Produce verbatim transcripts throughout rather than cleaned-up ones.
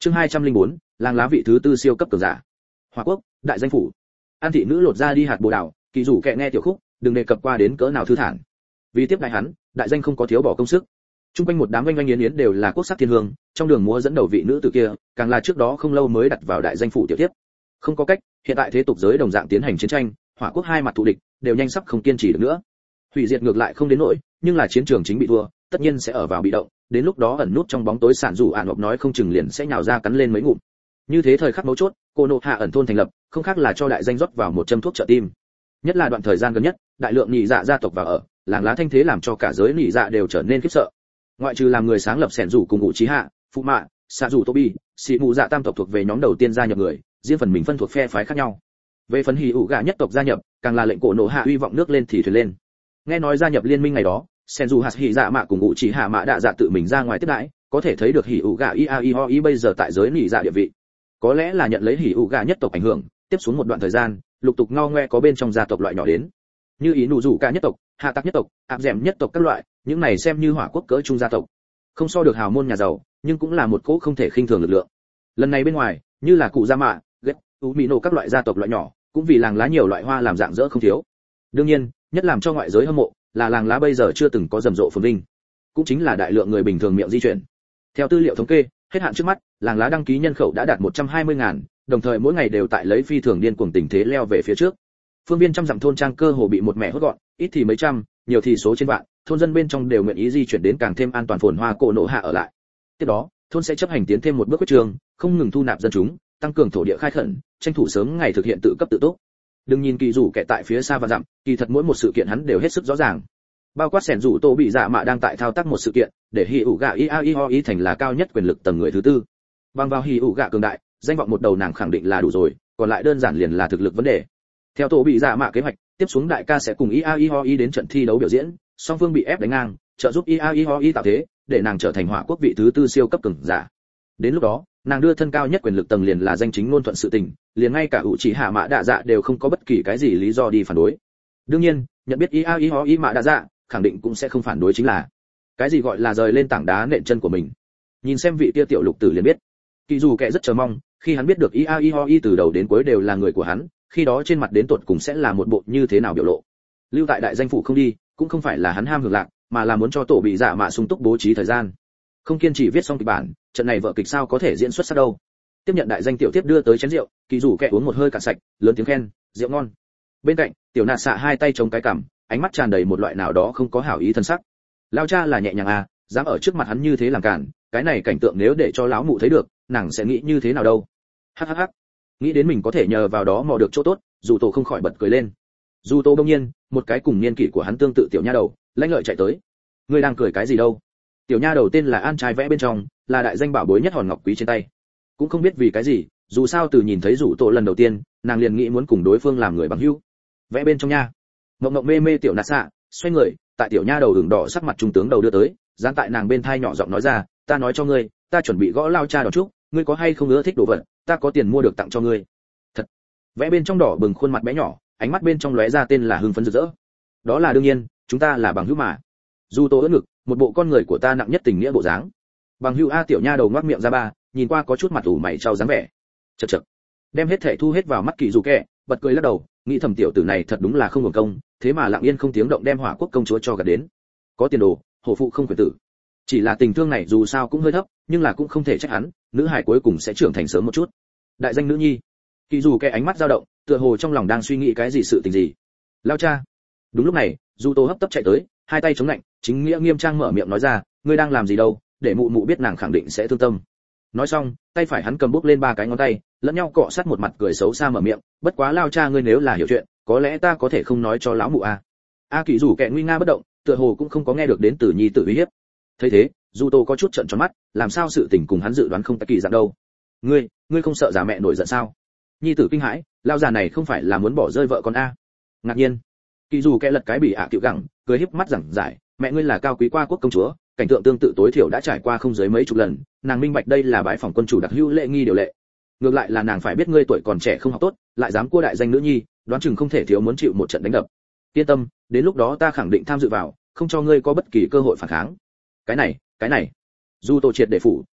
Chương hai trăm lẻ bốn, làng lá vị thứ tư siêu cấp cường giả. Hòa Quốc, đại danh phủ. An thị nữ lột ra đi hạt bồ đào, kỳ rủ kẹ nghe tiểu khúc, đừng đề cập qua đến cỡ nào thư thản. Vì tiếp đại hắn, đại danh không có thiếu bỏ công sức. Trung quanh một đám oanh oanh yến yến đều là quốc sắc thiên hương, trong đường múa dẫn đầu vị nữ tử kia, càng là trước đó không lâu mới đặt vào đại danh phủ tiểu tiếp. Không có cách, hiện tại thế tục giới đồng dạng tiến hành chiến tranh, Hỏa Quốc hai mặt thù địch, đều nhanh sắp không kiên trì được nữa. Hủy diệt ngược lại không đến nỗi, nhưng là chiến trường chính bị thua, tất nhiên sẽ ở vào bị động, đến lúc đó ẩn nút trong bóng tối sản dụ ạn ngọc nói không chừng liền sẽ nhào ra cắn lên mấy ngụm. Như thế thời khắc mấu chốt, cô nộ hạ ẩn thôn thành lập, không khác là cho đại danh rót vào một châm thuốc trợ tim. Nhất là đoạn thời gian gần nhất, đại lượng nhị dạ gia tộc vào ở, làng lá thanh thế làm cho cả giới nhị dạ đều trở nên khiếp sợ. Ngoại trừ làm người sáng lập sẻn rủ cùng ngụ trí hạ, phụ mạ, xạ rủ tobi, xị mù dạ tam tộc thuộc về nhóm đầu tiên gia nhập người, riêng phần mình phân thuộc phe phái khác nhau. Về phần hỉ ủ gạ nhất tộc gia nhập, càng là lệnh cổ nộ hạ uy vọng nước lên thì thuyền lên. Nghe nói gia nhập liên minh ngày đó, sen dù hạt hỉ dạ mạ cùng ngụ chỉ hạ mạ đạ dạ tự mình ra ngoài tiếp đãi, có thể thấy được hỉ ủ gạ ia i ho i bây giờ tại giới nỉ dạ địa vị. Có lẽ là nhận lấy hỉ ủ gạ nhất tộc ảnh hưởng, tiếp xuống một đoạn thời gian, lục tục ngao ngoe có bên trong gia tộc loại nhỏ đến, như ý nụ rủ cả nhất tộc, hạ tắc nhất tộc, áp dẻm nhất tộc các loại, những này xem như Hỏa Quốc cỡ trung gia tộc, không so được hào môn nhà giàu, nhưng cũng là một cỗ không thể khinh thường lực lượng. Lần này bên ngoài, như là cụ gia mạ, ghét, u mỹ nổ các loại gia tộc loại nhỏ, cũng vì làng lá nhiều loại hoa làm dạng dỡ không thiếu. Đương nhiên, nhất làm cho ngoại giới hâm mộ, là làng lá bây giờ chưa từng có rầm rộ phồn vinh, cũng chính là đại lượng người bình thường miệng di chuyển. Theo tư liệu thống kê, hết hạn trước mắt, làng lá đăng ký nhân khẩu đã đạt một trăm hai mươi ngàn, đồng thời mỗi ngày đều tại lấy phi thường điên cuồng tình thế leo về phía trước. Phương viên trăm dặm thôn trang cơ hồ bị một mẹ hốt gọn, ít thì mấy trăm, nhiều thì số trên vạn, thôn dân bên trong đều nguyện ý di chuyển đến càng thêm an toàn phồn hoa cổ nộ hạ ở lại. Tiếp đó, thôn sẽ chấp hành tiến thêm một bước quyết trường, không ngừng thu nạp dân chúng, tăng cường thổ địa khai khẩn, tranh thủ sớm ngày thực hiện tự cấp tự túc. Đừng nhìn kỳ rủ kẻ tại phía xa và dặm, kỳ thật mỗi một sự kiện hắn đều hết sức rõ ràng. Bao quát sẻn rủ tô bị dạ mạ đang tại thao tác một sự kiện, để hỉ ủ gạ ia i ho i thành là cao nhất quyền lực tầng người thứ tư. Bằng vào hỉ ủ gạ cường đại, danh vọng một đầu nàng khẳng định là đủ rồi, còn lại đơn giản liền là thực lực vấn đề. Theo tô bị dạ mạ kế hoạch, tiếp xuống đại ca sẽ cùng ia i ho i đến trận thi đấu biểu diễn, song phương bị ép đánh ngang, trợ giúp ia i ho i tạo thế, để nàng trở thành Hỏa Quốc vị thứ tư siêu cấp cường giả. Đến lúc đó, nàng đưa thân cao nhất quyền lực tầng liền là danh chính ngôn thuận sự tình, liền ngay cả ủ chỉ hạ mạ đạ dạ đều không có bất kỳ cái gì lý do đi phản đối. Đương nhiên, nhận biết ia i ho i mạ đạ dạ, khẳng định cũng sẽ không phản đối chính là cái gì gọi là rời lên tảng đá nện chân của mình. Nhìn xem vị kia tiểu lục tử liền biết, kỳ dù kệ rất chờ mong, khi hắn biết được ia i ho i từ đầu đến cuối đều là người của hắn, khi đó trên mặt đến tột cùng sẽ là một bộ như thế nào biểu lộ. Lưu tại đại danh phủ không đi, cũng không phải là hắn ham hưởng lạc, mà là muốn cho tổ bị dạ mạ sung túc bố trí thời gian. Không kiên trì viết xong kịch bản, trận này vở kịch sao có thể diễn xuất sắc đâu. Tiếp nhận đại danh tiểu tiếp đưa tới chén rượu, kỳ rủ kẹ uống một hơi cạn sạch, lớn tiếng khen, rượu ngon. Bên cạnh, tiểu nạt xạ hai tay chống cái cằm, ánh mắt tràn đầy một loại nào đó không có hảo ý thân sắc. Lao cha là nhẹ nhàng à, dám ở trước mặt hắn như thế làm cản, cái này cảnh tượng nếu để cho lão mụ thấy được, nàng sẽ nghĩ như thế nào đâu. Hắc hắc hắc. Nghĩ đến mình có thể nhờ vào đó mò được chỗ tốt, dù tổ không khỏi bật cười lên. Dù tổ đông nhiên, một cái cùng niên kỷ của hắn tương tự tiểu nha đầu, lãnh lợi chạy tới. Ngươi đang cười cái gì đâu? Tiểu nha đầu tên là An trai vẽ bên trong, là đại danh bảo bối nhất hòn ngọc quý trên tay. Cũng không biết vì cái gì, dù sao từ nhìn thấy rủ tổ lần đầu tiên, nàng liền nghĩ muốn cùng đối phương làm người bằng hữu. Vẽ bên trong nha. Ngộng ngộng mê mê tiểu nạt xạ, xoay người, tại tiểu nha đầu ửng đỏ sắc mặt trung tướng đầu đưa tới, dán tại nàng bên thai nhỏ giọng nói ra, ta nói cho ngươi, ta chuẩn bị gõ lao cha đón chúc, ngươi có hay không ưa thích đồ vật, ta có tiền mua được tặng cho ngươi. Thật. Vẽ bên trong đỏ bừng khuôn mặt bé nhỏ, ánh mắt bên trong lóe ra tên là hưng phấn rực rỡ. Đó là đương nhiên, chúng ta là bằng hữu mà. Dù tổ ưỡn ngực, một bộ con người của ta nặng nhất tình nghĩa bộ dáng. Bằng hữu a tiểu nha đầu ngoác miệng ra ba, nhìn qua có chút mặt ủ mày trao dáng vẻ. Chậc chậc. Đem hết thể thu hết vào mắt kỳ dù kẹ, bật cười lắc đầu, nghĩ thầm tiểu tử này thật đúng là không hưởng công, thế mà lặng yên không tiếng động đem Hỏa Quốc công chúa cho gạt đến. Có tiền đồ, hổ phụ không quyền tử. Chỉ là tình thương này dù sao cũng hơi thấp, nhưng là cũng không thể trách hắn, nữ hài cuối cùng sẽ trưởng thành sớm một chút. Đại danh nữ nhi. Kỳ dù kẹ ánh mắt dao động, tựa hồ trong lòng đang suy nghĩ cái gì sự tình gì. Lao cha. Đúng lúc này, Du Tô hấp tấp chạy tới, hai tay chống lạnh, chính nghĩa nghiêm trang mở miệng nói ra, ngươi đang làm gì đâu, để mụ mụ biết nàng khẳng định sẽ thương tâm. Nói xong, tay phải hắn cầm bút lên ba cái ngón tay, lẫn nhau cọ sát một mặt cười xấu xa mở miệng, bất quá lao cha ngươi nếu là hiểu chuyện, có lẽ ta có thể không nói cho lão mụ a. A Kỳ rủ kẹ nguy nga bất động, tựa hồ cũng không có nghe được đến từ nhi tử uy hiếp. Thấy thế, Du Tô có chút trợn tròn mắt, làm sao sự tình cùng hắn dự đoán không tắc kỳ dạng đâu. Ngươi, ngươi không sợ già mẹ nổi giận sao? Nhi tử kinh hãi, lao già này không phải là muốn bỏ rơi vợ con a? Ngạc nhiên, Kỳ rủ kẹ lật cái bị ạ à cựu gẳng, cười híp mắt giảng giải, mẹ ngươi là cao quý qua quốc công chúa, cảnh tượng tương tự tối thiểu đã trải qua không dưới mấy chục lần, nàng minh bạch đây là bái phỏng quân chủ đặc hữu lễ nghi điều lệ. Ngược lại là nàng phải biết ngươi tuổi còn trẻ không học tốt, lại dám cua đại danh nữ nhi, đoán chừng không thể thiếu muốn chịu một trận đánh đập. Yên tâm, đến lúc đó ta khẳng định tham dự vào, không cho ngươi có bất kỳ cơ hội phản kháng. Cái này, cái này. Du Tô triệt để phủ,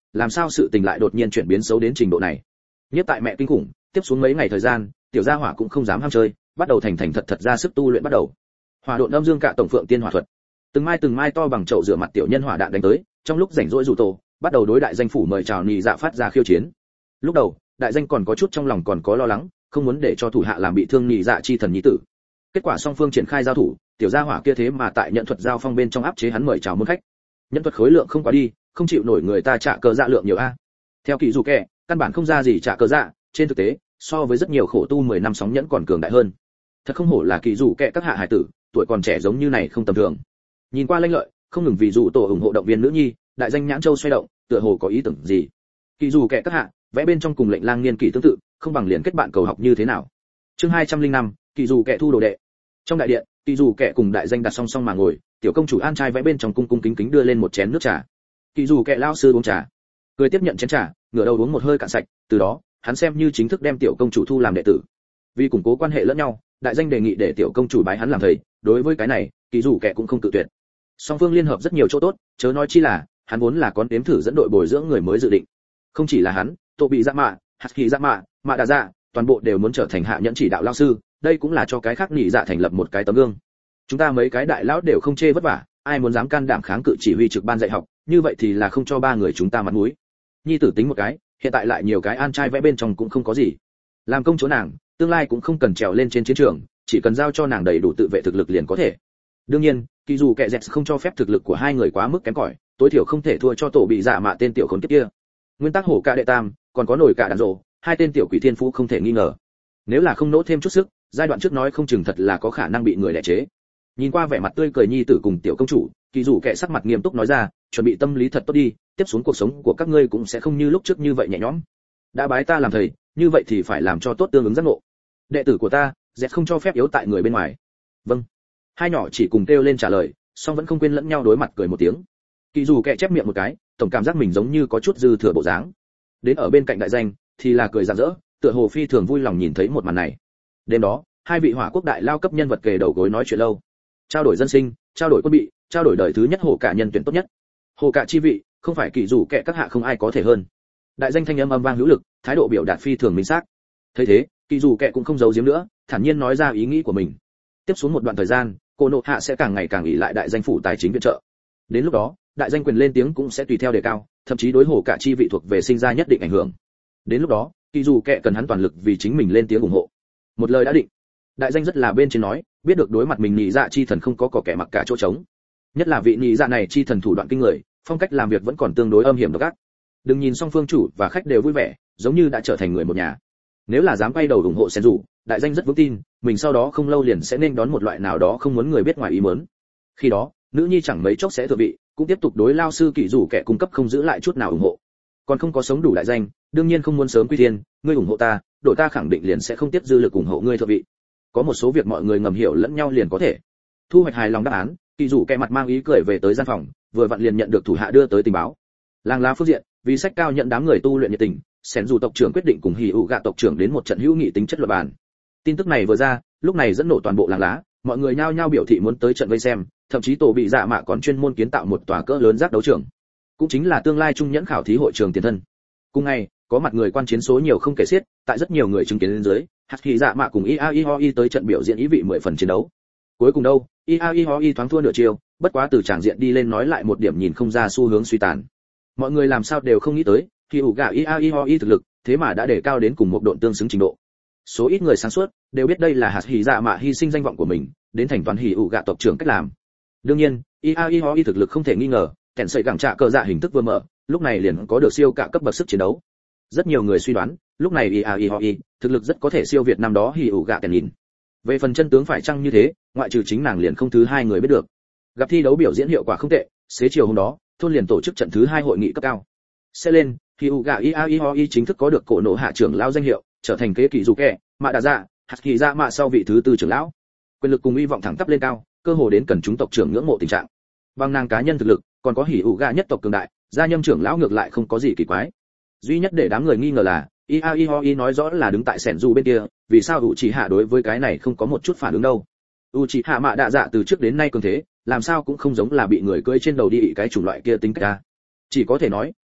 làm sao sự tình lại đột nhiên chuyển biến xấu đến trình độ này. Nhất tại mẹ kinh khủng, tiếp xuống mấy ngày thời gian, tiểu gia hỏa cũng không dám ham chơi, bắt đầu thành thành thật thật ra sức tu luyện bắt đầu. Hỏa độn âm dương cạ tổng phượng tiên hỏa thuật. Từng mai từng mai to bằng chậu rửa mặt tiểu nhân hỏa đạn đánh tới, trong lúc rảnh rỗi rủ tổ, bắt đầu đối đại danh phủ mời chào nhị dạ phát ra khiêu chiến. Lúc đầu, đại danh còn có chút trong lòng còn có lo lắng, không muốn để cho thủ hạ làm bị thương nhị dạ chi thần nhị tử. Kết quả song phương triển khai giao thủ, tiểu gia hỏa kia thế mà tại nhận thuật giao phong bên trong áp chế hắn mời chào môn khách. Nhận thuật khối lượng không quá đi, không chịu nổi người ta trả cờ dạ lượng nhiều a. Theo kỳ dù kẻ, căn bản không ra gì trả cờ dạ, trên thực tế, so với rất nhiều khổ tu mười năm sóng nhẫn còn cường đại hơn. Thật không hổ là kỳ dù kẻ các hạ hải tử, tuổi còn trẻ giống như này không tầm thường. Nhìn qua lanh lợi, không ngừng vì dù tổ ủng hộ động viên nữ nhi, đại danh nhãn châu xoay động, tựa hồ có ý tưởng gì. Kỳ dù kẻ các hạ, vẽ bên trong cùng lệnh lang niên kỷ tương tự, không bằng liền kết bạn cầu học như thế nào. Chương hai trăm linh năm, kỳ dù kẻ thu đồ đệ. Trong đại điện, kỳ dù kẻ cùng đại danh đặt song song mà ngồi, tiểu công chủ an trai vẽ bên trong cung cung kính kính đưa lên một chén nước trà. Kỳ dù kẻ lao sư uống trà, cười tiếp nhận chén trà, ngửa đầu uống một hơi cạn sạch, từ đó, hắn xem như chính thức đem tiểu công chủ thu làm đệ tử. Vì củng cố quan hệ lẫn nhau, đại danh đề nghị để tiểu công chủ bái hắn làm thầy, đối với cái này, kỳ dù kẻ cũng không tự tuyệt. Song phương liên hợp rất nhiều chỗ tốt, chớ nói chi là, hắn vốn là có đếm thử dẫn đội bồi dưỡng người mới dự định. Không chỉ là hắn, Tô bị dạ mạ, hạt kỳ dạ mạ, mạ đà dạ, toàn bộ đều muốn trở thành hạ nhẫn chỉ đạo lao sư, đây cũng là cho cái khác nhị dạ thành lập một cái tấm gương. Chúng ta mấy cái đại lão đều không chê vất vả, ai muốn dám can đảm kháng cự chỉ huy trực ban dạy học, như vậy thì là không cho ba người chúng ta mặt mũi. Nhi tử tính một cái, hiện tại lại nhiều cái an trai vẽ bên trong cũng không có gì. Làm công chúa nàng, tương lai cũng không cần trèo lên trên chiến trường, chỉ cần giao cho nàng đầy đủ tự vệ thực lực liền có thể. Đương nhiên, kỳ dù kẻ dẹt không cho phép thực lực của hai người quá mức kém cỏi, tối thiểu không thể thua cho tổ bị dạ mạ tên tiểu khốn kiếp kia. Nguyên tắc hổ cả đệ tam, còn có nổi cả đàn rộ, hai tên tiểu quỷ thiên phú không thể nghi ngờ. Nếu là không nỗ thêm chút sức, giai đoạn trước nói không chừng thật là có khả năng bị người đè chế. Nhìn qua vẻ mặt tươi cười nhi tử cùng tiểu công chủ, kỳ dù kẻ sắc mặt nghiêm túc nói ra, chuẩn bị tâm lý thật tốt đi, tiếp xuống cuộc sống của các ngươi cũng sẽ không như lúc trước như vậy nhẹ nhõm. Đã bái ta làm thầy, như vậy thì phải làm cho tốt tương ứng giác ngộ. Đệ tử của ta, dẹt không cho phép yếu tại người bên ngoài. Vâng. Hai nhỏ chỉ cùng kêu lên trả lời, song vẫn không quên lẫn nhau đối mặt cười một tiếng. Kỳ dù kẻ chép miệng một cái, tổng cảm giác mình giống như có chút dư thừa bộ dáng. Đến ở bên cạnh đại danh, thì là cười rạng rỡ, tựa hồ phi thường vui lòng nhìn thấy một màn này. Đêm đó, hai vị hỏa quốc đại lao cấp nhân vật kề đầu gối nói chuyện lâu, trao đổi dân sinh, trao đổi quân bị, trao đổi đời thứ nhất hồ cả nhân tuyển tốt nhất. Hồ cả chi vị, không phải kỳ dù kẻ các hạ không ai có thể hơn. Đại danh thanh âm âm vang hữu lực, thái độ biểu đạt phi thường minh xác. Thấy thế, kỳ dù kẻ cũng không giấu giếm nữa, thản nhiên nói ra ý nghĩ của mình. Tiếp xuống một đoạn thời gian, cô nộ hạ sẽ càng ngày càng ỷ lại đại danh phủ tài chính viện trợ. Đến lúc đó, đại danh quyền lên tiếng cũng sẽ tùy theo đề cao, thậm chí đối hồ cả chi vị thuộc về sinh ra nhất định ảnh hưởng. Đến lúc đó, kỳ dù kẻ cần hắn toàn lực vì chính mình lên tiếng ủng hộ. Một lời đã định. Đại danh rất là bên trên nói, biết được đối mặt mình nhị dạ chi thần không có cỏ kẻ mặc cả chỗ trống. Nhất là vị nhị dạ này chi thần thủ đoạn kinh người, phong cách làm việc vẫn còn tương đối âm hiểm độc ác. Đừng nhìn song phương chủ và khách đều vui vẻ, giống như đã trở thành người một nhà. Nếu là dám quay đầu ủng hộ sen rủ, đại danh rất vững tin, mình sau đó không lâu liền sẽ nên đón một loại nào đó không muốn người biết ngoài ý muốn. Khi đó, nữ nhi chẳng mấy chốc sẽ thừa vị, cũng tiếp tục đối lao sư kỳ rủ kẻ cung cấp không giữ lại chút nào ủng hộ. Còn không có sống đủ đại danh, đương nhiên không muốn sớm quy thiên, ngươi ủng hộ ta, đội ta khẳng định liền sẽ không tiếp dư lực ủng hộ ngươi thừa vị. Có một số việc mọi người ngầm hiểu lẫn nhau liền có thể. Thu hoạch hài lòng đáp án, kỳ rủ kẻ mặt mang ý cười về tới gian phòng, vừa vặn liền nhận được thủ hạ đưa tới tình báo. Làng lá phương diện, vì sách cao nhận đám người tu luyện nhiệt tình, sẻn dù tộc trưởng quyết định cùng hỉ ụ gạ tộc trưởng đến một trận hữu nghị tính chất luận bàn. Tin tức này vừa ra, lúc này dẫn nổ toàn bộ làng lá, mọi người nhao nhao biểu thị muốn tới trận vây xem, thậm chí tổ bị dạ mạ còn chuyên môn kiến tạo một tòa cỡ lớn giác đấu trường, cũng chính là tương lai trung nhẫn khảo thí hội trường tiền thân. Cùng ngày, có mặt người quan chiến số nhiều không kể xiết, tại rất nhiều người chứng kiến bên dưới, hạt kỳ dạ mạ cùng Iaihoi tới trận biểu diễn ý vị mười phần chiến đấu. Cuối cùng đâu, Iaihoi thoáng thua nửa chiều, bất quá từ tràng diện đi lên nói lại một điểm nhìn không ra xu hướng suy tàn. Mọi người làm sao đều không nghĩ tới, khi ủ gạ Iaihoi thực lực, thế mà đã để cao đến cùng một độn tương xứng trình độ. Số ít người sáng suốt đều biết đây là hạt hỉ dạ mạ hy sinh danh vọng của mình, đến thành toàn hỉ ủ gạ tộc trưởng cách làm. Đương nhiên, Iaihoi thực lực không thể nghi ngờ, kèn sợi gẳng trạ cờ dạ hình thức vừa mở, lúc này liền có được siêu cả cấp bậc sức chiến đấu. Rất nhiều người suy đoán, lúc này Iaihoi thực lực rất có thể siêu việt năm đó hỉ ủ gạ kèn nhìn. Về phần chân tướng phải chăng như thế, ngoại trừ chính nàng liền không thứ hai người biết được. Gặp thi đấu biểu diễn hiệu quả không tệ, xế chiều hôm đó, thôn liền tổ chức trận thứ hai hội nghị cấp cao. Sẽ lên, Hyuga Iaihoi chính thức có được cổ nộ hạ trưởng lão danh hiệu, trở thành kế kỳ dù kẻ, mạ đà dạ, hạt kỳ dạ mạ sau vị thứ tư trưởng lão. Quyền lực cùng uy vọng thẳng tắp lên cao, cơ hồ đến cần chúng tộc trưởng ngưỡng mộ tình trạng. Bằng nàng cá nhân thực lực, còn có Hyuga nhất tộc cường đại, gia nhâm trưởng lão ngược lại không có gì kỳ quái. Duy nhất để đám người nghi ngờ là, Iaihoi nói rõ là đứng tại sẻn dù bên kia, vì sao Uchiha đối với cái này không có một chút phản ứng đâu? Uchiha mạ đà dạ từ trước đến nay cường thế, làm sao cũng không giống là bị người cưỡi trên đầu đi cái chủng loại kia tính cách ta. Chỉ có thể nói,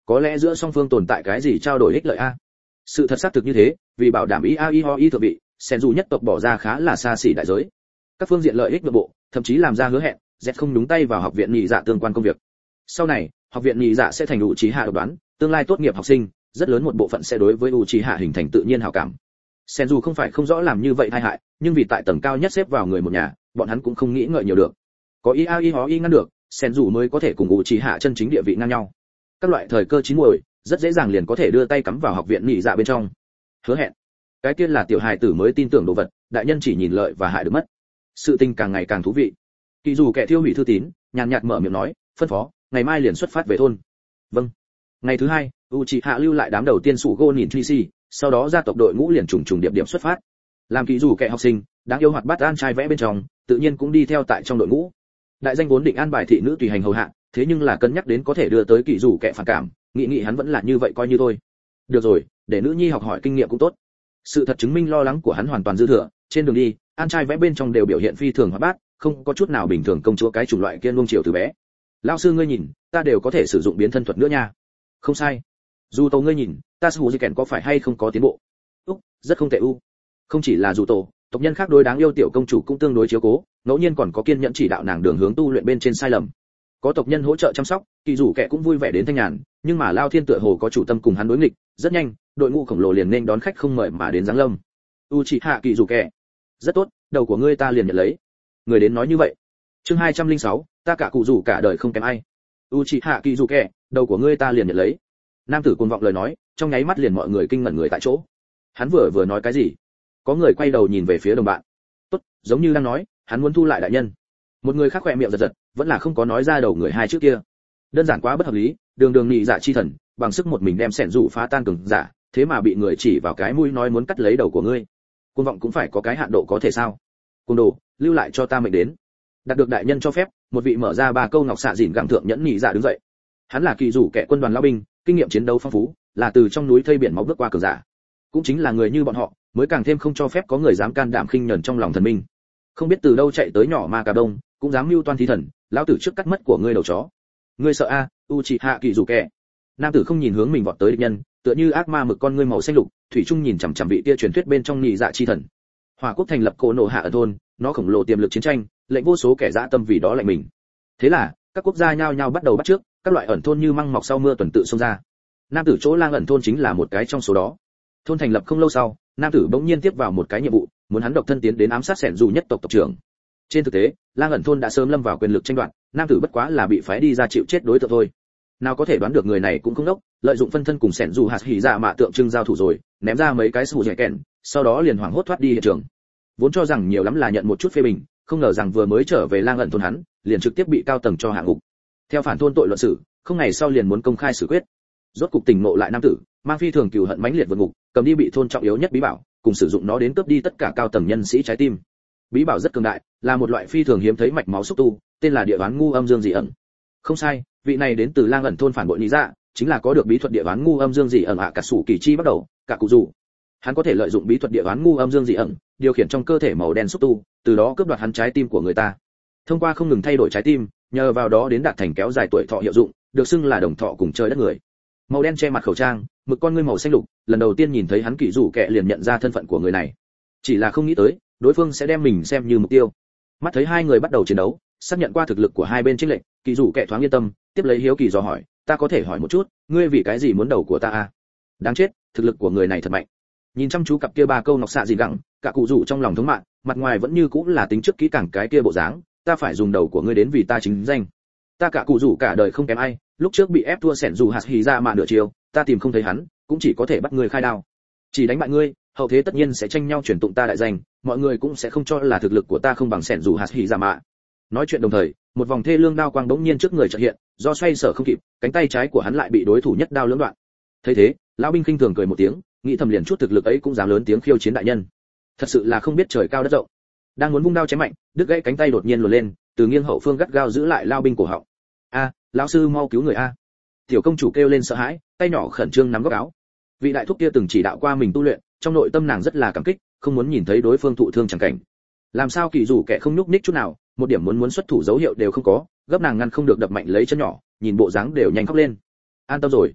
có lẽ giữa song phương tồn tại cái gì trao đổi ích lợi a? Sự thật xác thực như thế, vì bảo đảm ý a i ho i thượng vị, sen dù nhất tộc bỏ ra khá là xa xỉ đại giới. Các phương diện lợi ích nội bộ, thậm chí làm ra hứa hẹn, Z không đúng tay vào học viện nhị dạ tương quan công việc. Sau này, học viện nhị dạ sẽ thành Uchiha độc đoán, tương lai tốt nghiệp học sinh, rất lớn một bộ phận sẽ đối với Uchiha hình thành tự nhiên hảo cảm. Sen dù không phải không rõ làm như vậy tai hại, nhưng vì tại tầng cao nhất xếp vào người một nhà, bọn hắn cũng không nghĩ ngợi nhiều được. Có i a i ho i ngăn được, sen dù mới có thể cùng Uchiha chân chính địa vị ngang nhau. Các loại thời cơ chín muồi, rất dễ dàng liền có thể đưa tay cắm vào học viện nhị dạ bên trong. Hứa hẹn, cái kia là tiểu hài tử mới tin tưởng đồ vật, đại nhân chỉ nhìn lợi và hại được mất. Sự tình càng ngày càng thú vị. Kỳ dù kẻ thiêu hủy thư tín, nhàn nhạt mở miệng nói, phân phó, ngày mai liền xuất phát về thôn. Vâng. Ngày thứ hai, Uchiha lưu lại đám đầu tiên sủ gô nhìn Trisi, sau đó gia tộc đội ngũ liền trùng trùng điệp điểm xuất phát. Làm kỳ dù kẻ học sinh, đáng yêu hoạt bát an trai vẽ bên trong, tự nhiên cũng đi theo tại trong đội ngũ. Đại danh vốn định an bài thị nữ tùy hành hầu hạ, thế nhưng là cân nhắc đến có thể đưa tới kỳ dù kẻ phản cảm, nghĩ nghĩ hắn vẫn là như vậy coi như thôi. Được rồi, để nữ nhi học hỏi kinh nghiệm cũng tốt. Sự thật chứng minh lo lắng của hắn hoàn toàn dư thừa, trên đường đi, an trai vẽ bên trong đều biểu hiện phi thường hoạt bát, không có chút nào bình thường công chúa cái chủng loại kia nuông chiều từ bé. Lão sư ngươi nhìn, ta đều có thể sử dụng biến thân thuật nữa nha. Không sai. Dù tổ ngươi nhìn, ta sử dụng kèn có phải hay không có tiến bộ? Úc, rất không tệ u. Không chỉ là dù tổ, tộc nhân khác đối đáng yêu tiểu công chủ cũng tương đối chiếu cố, ngẫu nhiên còn có kiên nhẫn chỉ đạo nàng đường hướng tu luyện bên trên sai lầm. Có tộc nhân hỗ trợ chăm sóc, kỳ dù kẻ cũng vui vẻ đến thanh nhàn, nhưng mà Lao Thiên tựa hồ có chủ tâm cùng hắn đối nghịch, rất nhanh, đội ngũ khổng lồ liền nên đón khách không mời mà đến giáng lâm. Uchiha kỳ dù kẻ, rất tốt, đầu của ngươi ta liền nhận lấy. Người đến nói như vậy. Chương hai trăm lẻ sáu, ta cả cụ rủ cả đời không kém ai. Uchiha kỳ dù kẻ, đầu của ngươi ta liền nhận lấy. Nam tử cuồng vọng lời nói, trong nháy mắt liền mọi người kinh ngẩn người tại chỗ. Hắn vừa vừa nói cái gì? Có người quay đầu nhìn về phía đồng bạn. Tốt, giống như đang nói, hắn muốn thu lại đại nhân. Một người khác khỏe miệng giật giật, vẫn là không có nói ra đầu người hai trước kia. Đơn giản quá bất hợp lý, đường đường nhị dạ chi thần, bằng sức một mình đem sẻn rủ phá tan cường giả, thế mà bị người chỉ vào cái mũi nói muốn cắt lấy đầu của ngươi. Cuồng vọng cũng phải có cái hạn độ có thể sao? Cuồng đồ, lưu lại cho ta mệnh đến. Đạt được đại nhân cho phép, một vị mở ra ba câu ngọc xạ dỉn gặng thượng nhẫn nhị dạ đứng dậy. Hắn là kỳ rủ kẻ quân đoàn lão binh, kinh nghiệm chiến đấu phong phú, là từ trong núi thây biển máu bước qua cường giả. Cũng chính là người như bọn họ, mới càng thêm không cho phép có người dám can đảm khinh nhẫn trong lòng thần minh. Không biết từ đâu chạy tới nhỏ ma cà đông, cũng dám mưu toan thí thần, lão tử trước cắt mất của ngươi đầu chó. Ngươi sợ a? À, Uchiha kỳ rủ kẻ. Nam tử không nhìn hướng mình vọt tới địch nhân, tựa như ác ma mực con ngươi màu xanh lục, thủy chung nhìn chằm chằm vị kia truyền thuyết bên trong nhị dạ chi thần. Hỏa quốc thành lập cổ nổ hạ ở thôn, nó khổng lồ tiềm lực chiến tranh, lệnh vô số kẻ dã tâm vì đó lạnh mình. Thế là, các quốc gia nhao nhao bắt đầu bắt trước, các loại ẩn thôn như măng mọc sau mưa tuần tự xông ra. Nam tử chỗ lang ẩn thôn chính là một cái trong số đó. Thôn thành lập không lâu sau, nam tử bỗng nhiên tiếp vào một cái nhiệm vụ, muốn hắn độc thân tiến đến ám sát sẻn dù nhất tộc tộc trưởng. Trên thực tế, lang ẩn thôn đã sớm lâm vào quyền lực tranh đoạt, nam tử bất quá là bị phái đi ra chịu chết đối tượng thôi. Nào có thể đoán được người này cũng không đốc, lợi dụng phân thân cùng sẻn dù hạt hỉ dạ mạ tượng trưng giao thủ rồi, ném ra mấy cái sủ dẻ kèn, sau đó liền hoảng hốt thoát đi hiện trường. Vốn cho rằng nhiều lắm là nhận một chút phê bình, không ngờ rằng vừa mới trở về lang ẩn thôn hắn, liền trực tiếp bị cao tầng cho hạ ngục. Theo phản thôn tội luận xử, không ngày sau liền muốn công khai xử quyết. Rốt cục tỉnh ngộ lại nam tử, mang phi thường cừu hận mãnh liệt vượt ngục, cầm đi bị thôn trọng yếu nhất bí bảo, cùng sử dụng nó đến cướp đi tất cả cao tầng nhân sĩ trái tim. Bí bảo rất cường đại, là một loại phi thường hiếm thấy mạch máu xúc tu, tên là địa ván ngu âm dương dị ẩn. Không sai, vị này đến từ lang ẩn thôn phản bội lý dạ, chính là có được bí thuật địa ván ngu âm dương dị ẩn ạ cả sủ kỳ chi bắt đầu, cả cụ dù. Hắn có thể lợi dụng bí thuật địa ván ngu âm dương dị ẩn, điều khiển trong cơ thể màu đen xúc tu, từ đó cướp đoạt hắn trái tim của người ta. Thông qua không ngừng thay đổi trái tim, nhờ vào đó đến đạt thành kéo dài tuổi thọ hiệu dụng, được xưng là đồng thọ cùng trời đất người. Màu đen che mặt khẩu trang, mực con ngươi màu xanh lục, lần đầu tiên nhìn thấy hắn kỳ rủ kẹ liền nhận ra thân phận của người này. Chỉ là không nghĩ tới, đối phương sẽ đem mình xem như mục tiêu. Mắt thấy hai người bắt đầu chiến đấu, xác nhận qua thực lực của hai bên chênh lệch, kỳ rủ kẹ thoáng yên tâm, tiếp lấy hiếu kỳ dò hỏi, ta có thể hỏi một chút, ngươi vì cái gì muốn đầu của ta à? Đáng chết, thực lực của người này thật mạnh. Nhìn chăm chú cặp kia ba câu ngọc xạ gì gặng, cả cụ rủ trong lòng thống mạng, mặt ngoài vẫn như cũng là tính trước kỹ càng cái kia bộ dáng, ta phải dùng đầu của ngươi đến vì ta chính danh. Ta cả cụ rủ cả đời không kém ai, lúc trước bị ép thua sẻn dù hạt hỉ ra mà nửa chiều, ta tìm không thấy hắn, cũng chỉ có thể bắt ngươi khai đao. Chỉ đánh bại ngươi, hậu thế tất nhiên sẽ tranh nhau truyền tụng ta đại danh, mọi người cũng sẽ không cho là thực lực của ta không bằng sẻn dù hạt hỉ ra mà. Nói chuyện đồng thời, một vòng thê lương đao quang bỗng nhiên trước người chợt hiện, do xoay sở không kịp, cánh tay trái của hắn lại bị đối thủ nhất đao lưỡng đoạn. Thấy thế, lão binh khinh thường cười một tiếng, nghĩ thầm liền chút thực lực ấy cũng dám lớn tiếng khiêu chiến đại nhân. Thật sự là không biết trời cao đất rộng. Đang muốn vung đao chém mạnh, đứt gãy cánh tay đột nhiên luồn lên, từ nghiêng hậu phương gắt gao giữ lại lão binh cổ họng. A, lão sư mau cứu người a! Tiểu công chủ kêu lên sợ hãi, tay nhỏ khẩn trương nắm góc áo. Vị đại thúc kia từng chỉ đạo qua mình tu luyện, trong nội tâm nàng rất là cảm kích, không muốn nhìn thấy đối phương thụ thương chẳng cảnh. Làm sao kỳ rủ kẻ không nhúc nhích chút nào, một điểm muốn muốn xuất thủ dấu hiệu đều không có, gấp nàng ngăn không được đập mạnh lấy chân nhỏ, nhìn bộ dáng đều nhanh khóc lên. An tâm rồi,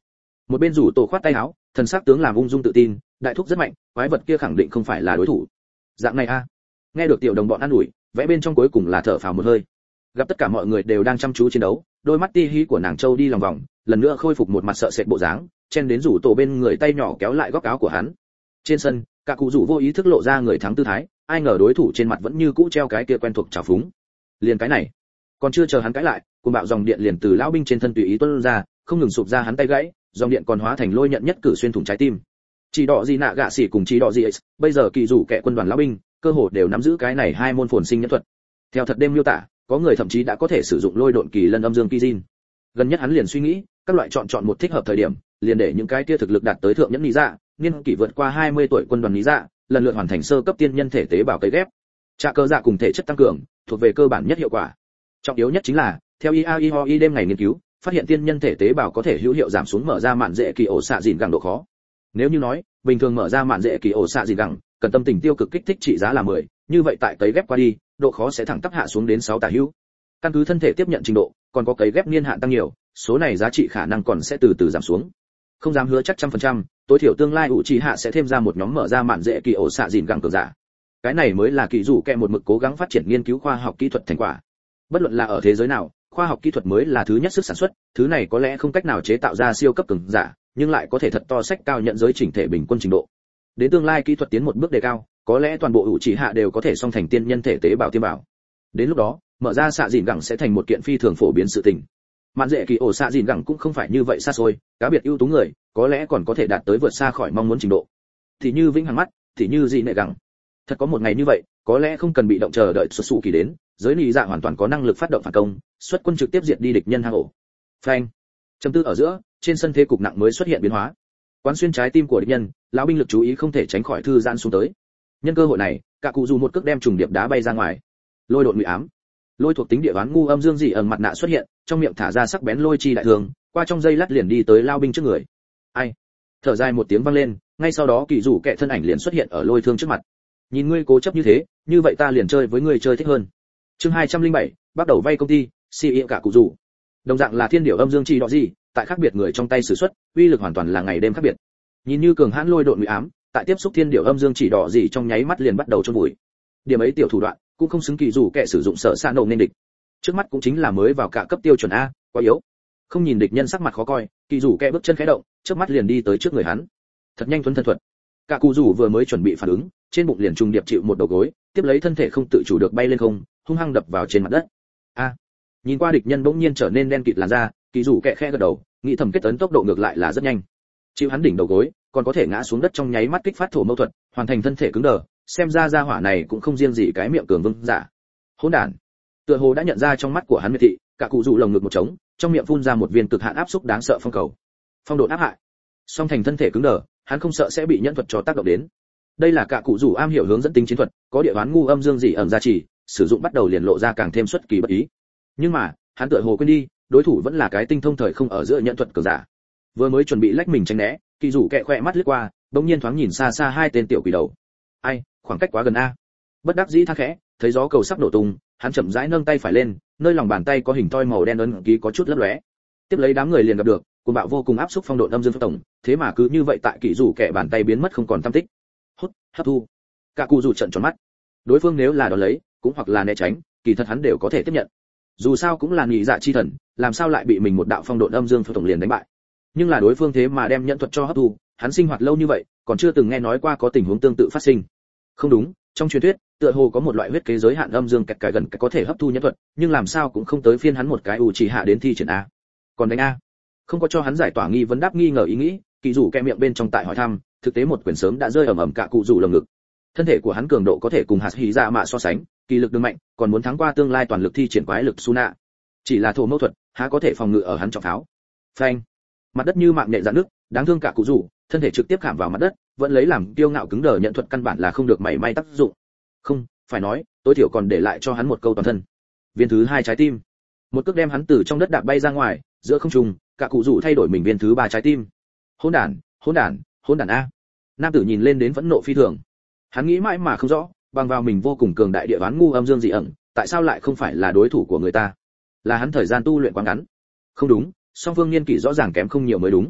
Một bên rủ tổ khoát tay áo, thần sắc tướng làm ung dung tự tin, đại thúc rất mạnh, quái vật kia khẳng định không phải là đối thủ. Dạng này a. Nghe được tiểu đồng bọn an ủi, vẽ bên trong cuối cùng là thở phào một hơi. Gặp tất cả mọi người đều đang chăm chú chiến đấu, đôi mắt ti hí của nàng châu đi lòng vòng, lần nữa khôi phục một mặt sợ sệt bộ dáng, chen đến rủ tổ bên người tay nhỏ kéo lại góc áo của hắn. Trên sân, cả cụ rủ vô ý thức lộ ra người thắng tư thái, ai ngờ đối thủ trên mặt vẫn như cũ treo cái kia quen thuộc trào phúng. Liền cái này, còn chưa chờ hắn cãi lại, cuồng bạo dòng điện liền từ lão binh trên thân tùy ý tuôn ra, không ngừng sụp ra hắn tay gãy, dòng điện còn hóa thành lôi nhận nhất cử xuyên thủng trái tim. Chỉ đỏ gì nạ gạ xỉ cùng chỉ đỏ gì ấy, bây giờ kỳ rủ kẻ quân đoàn lão binh, cơ hồ đều nắm giữ cái này hai môn phồn sinh nhẫn thuật. Theo thật đêm miêu tả, có người thậm chí đã có thể sử dụng lôi độn kỳ lân âm dương kỳ jin. Gần nhất hắn liền suy nghĩ, các loại chọn chọn một thích hợp thời điểm, liền để những cái kia thực lực đạt tới thượng nhẫn lý dạ, niên kỷ vượt qua hai mươi tuổi quân đoàn lý dạ, lần lượt hoàn thành sơ cấp tiên nhân thể tế bào cấy ghép. Trạ cơ dạ cùng thể chất tăng cường, thuộc về cơ bản nhất hiệu quả. Trọng yếu nhất chính là, theo i a i ho i đêm ngày nghiên cứu, phát hiện tiên nhân thể tế bào có thể hữu hiệu giảm xuống mở ra mạn dễ kỳ ổ xạ dìn gẳng độ khó. Nếu như nói, bình thường mở ra mạn dễ kỳ ổ xạ dìn gẳng, cần tâm tình tiêu cực kích thích trị giá là mười, như vậy tại cấy ghép qua đi, độ khó sẽ thẳng tắp hạ xuống đến sáu tả hữu. Căn cứ thân thể tiếp nhận trình độ, còn có cấy ghép niên hạn tăng nhiều, số này giá trị khả năng còn sẽ từ từ giảm xuống. Không dám hứa chắc trăm phần trăm, tối thiểu tương lai ủ trì hạ sẽ thêm ra một nhóm mở ra mạn dễ kỳ ổ xạ dìn gẳng cường giả. Cái này mới là kỳ dụ kẹ một mực cố gắng phát triển nghiên cứu khoa học kỹ thuật thành quả. Bất luận là ở thế giới nào, khoa học kỹ thuật mới là thứ nhất sức sản xuất, thứ này có lẽ không cách nào chế tạo ra siêu cấp cường giả, nhưng lại có thể thật to sách cao nhận giới chỉnh thể bình quân trình độ. Đến tương lai kỹ thuật tiến một bước đề cao, có lẽ toàn bộ ủ trì hạ đều có thể song thành tiên nhân thể tế bào tiêm bảo. Đến lúc đó, mở ra xạ dìn gẳng sẽ thành một kiện phi thường phổ biến sự tình. Mạn dễ kỳ ổ xạ dìn gẳng cũng không phải như vậy xa xôi, cá biệt ưu tú người, có lẽ còn có thể đạt tới vượt xa khỏi mong muốn trình độ. Thì như vĩnh hằng mắt, thì như dị nệ gẳng. Thật có một ngày như vậy, có lẽ không cần bị động chờ đợi xuất sụ kỳ đến, giới lý dạ hoàn toàn có năng lực phát động phản công, xuất quân trực tiếp diệt đi địch nhân hang ổ. Phanh. Trầm tư ở giữa, trên sân thế cục nặng mới xuất hiện biến hóa. Quán xuyên trái tim của địch nhân, lão binh lực chú ý không thể tránh khỏi thư giãn xuống tới. Nhân cơ hội này, cả cụ dù một cước đem trùng điệp đá bay ra ngoài. Lôi độn ngụy ám. Lôi thuộc tính địa đoán ngu âm dương dị ẩn mặt nạ xuất hiện, trong miệng thả ra sắc bén lôi chi đại thường, qua trong dây lát liền đi tới lao binh trước người. Ai? Thở dài một tiếng vang lên, ngay sau đó kỳ rủ kẹ thân ảnh liền xuất hiện ở lôi thương trước mặt. Nhìn ngươi cố chấp như thế, như vậy ta liền chơi với ngươi chơi thích hơn. Chương hai trăm linh bảy, bắt đầu vay công ty, xê e cả cụ rủ. Đồng dạng là thiên điểu âm dương chi đỏ gì, tại khác biệt người trong tay sử xuất, uy lực hoàn toàn là ngày đêm khác biệt. Nhìn như cường hãn lôi độn ngụy ám, tại tiếp xúc thiên điểu âm dương chỉ đỏ gì trong nháy mắt liền bắt đầu chôn vùi. Điểm ấy tiểu thủ đoạn, cũng không xứng kỳ rủ kẻ sử dụng sở sa nổ nên địch. Trước mắt cũng chính là mới vào cả cấp tiêu chuẩn a, quá yếu. Không nhìn địch nhân sắc mặt khó coi, kỳ rủ kẻ bước chân khẽ động, trước mắt liền đi tới trước người hắn. Thật nhanh thuần thân thuật. Cả cụ rủ vừa mới chuẩn bị phản ứng, trên bụng liền trùng điệp chịu một đầu gối, tiếp lấy thân thể không tự chủ được bay lên không, hung hăng đập vào trên mặt đất. A. Nhìn qua địch nhân bỗng nhiên trở nên đen kịt làn da, kỳ rủ kẻ khẽ gật đầu, nghĩ thầm kết tấn tốc độ ngược lại là rất nhanh. Chịu hắn đỉnh đầu gối, còn có thể ngã xuống đất trong nháy mắt kích phát thổ mâu thuật, hoàn thành thân thể cứng đờ, xem ra gia hỏa này cũng không riêng gì cái miệng cường vương giả. Hỗn đản. Tựa hồ đã nhận ra trong mắt của hắn miệt thị, cả cụ rủ lồng ngực một trống, trong miệng phun ra một viên cực hạn áp xúc đáng sợ phong cầu. Phong độn áp hại. Song thành thân thể cứng đờ, hắn không sợ sẽ bị nhẫn thuật cho tác động đến. Đây là cả cụ rủ am hiểu hướng dẫn tính chiến thuật, có địa đoán ngu âm dương dị ẩn gia trì, sử dụng bắt đầu liền lộ ra càng thêm xuất kỳ bất ý. Nhưng mà, hắn tựa hồ quên đi, đối thủ vẫn là cái tinh thông thời không ở giữa nhẫn thuật cường giả. Vừa mới chuẩn bị lách mình tránh né, kỳ rủ kẹ khỏe mắt lướt qua, bỗng nhiên thoáng nhìn xa xa hai tên tiểu quỷ đầu. Ai, khoảng cách quá gần a. Bất đắc dĩ tha khẽ, thấy gió cầu sắp nổ tung, hắn chậm rãi nâng tay phải lên, nơi lòng bàn tay có hình toi màu đen ấn ký có chút lấp lóe. Tiếp lấy đám người liền gặp được, cuồng bạo vô cùng áp xúc phong độn âm dương phật tổng, thế mà cứ như vậy tại kỳ rủ kẹ bàn tay biến mất không còn tăm tích. Hút, hấp thu. Cả cụ rủ trợn tròn mắt. Đối phương nếu là đón lấy, cũng hoặc là né tránh, kỳ thật hắn đều có thể tiếp nhận. Dù sao cũng là nhị dạ chi thần, làm sao lại bị mình một đạo phong độn âm dương phật tổng liền đánh bại. Nhưng là đối phương thế mà đem nhận thuật cho hấp thu, hắn sinh hoạt lâu như vậy, còn chưa từng nghe nói qua có tình huống tương tự phát sinh. Không đúng, trong truyền thuyết, tựa hồ có một loại huyết kế giới hạn âm dương kẹt cải gần có thể hấp thu nhẫn thuật, nhưng làm sao cũng không tới phiên hắn một cái ủ chỉ hạ đến thi triển a. Còn đánh a, không có cho hắn giải tỏa nghi vấn đáp nghi ngờ ý nghĩ, kỳ rủ kẹ miệng bên trong tại hỏi thăm, thực tế một quyền sớm đã rơi ầm ầm cả cụ rủ lồng ngực. Thân thể của hắn cường độ có thể cùng hạt hỉ dạ mạ so sánh, kỳ lực đường mạnh, còn muốn thắng qua tương lai toàn lực thi triển quái lực Suna. Chỉ là thổ mâu thuật, há có thể phòng ngự ở hắn trọng pháo. Phanh. Mặt đất như mạng nhện rạn nước, đáng thương cả cụ rủ, thân thể trực tiếp khảm vào mặt đất, vẫn lấy làm kiêu ngạo cứng đờ nhận thuật căn bản là không được mảy may tác dụng. Không, phải nói, tối thiểu còn để lại cho hắn một câu toàn thân. Viên thứ hai trái tim. Một cước đem hắn từ trong đất đạp bay ra ngoài, giữa không trung, cả cụ rủ thay đổi mình viên thứ ba trái tim. Hỗn đản, hỗn đản, hỗn đản a. Nam tử nhìn lên đến phẫn nộ phi thường. Hắn nghĩ mãi mà không rõ, bằng vào mình vô cùng cường đại địa đoán ngu âm dương dị ẩn, tại sao lại không phải là đối thủ của người ta? Là hắn thời gian tu luyện quá ngắn. Không đúng, song phương niên kỷ rõ ràng kém không nhiều mới đúng.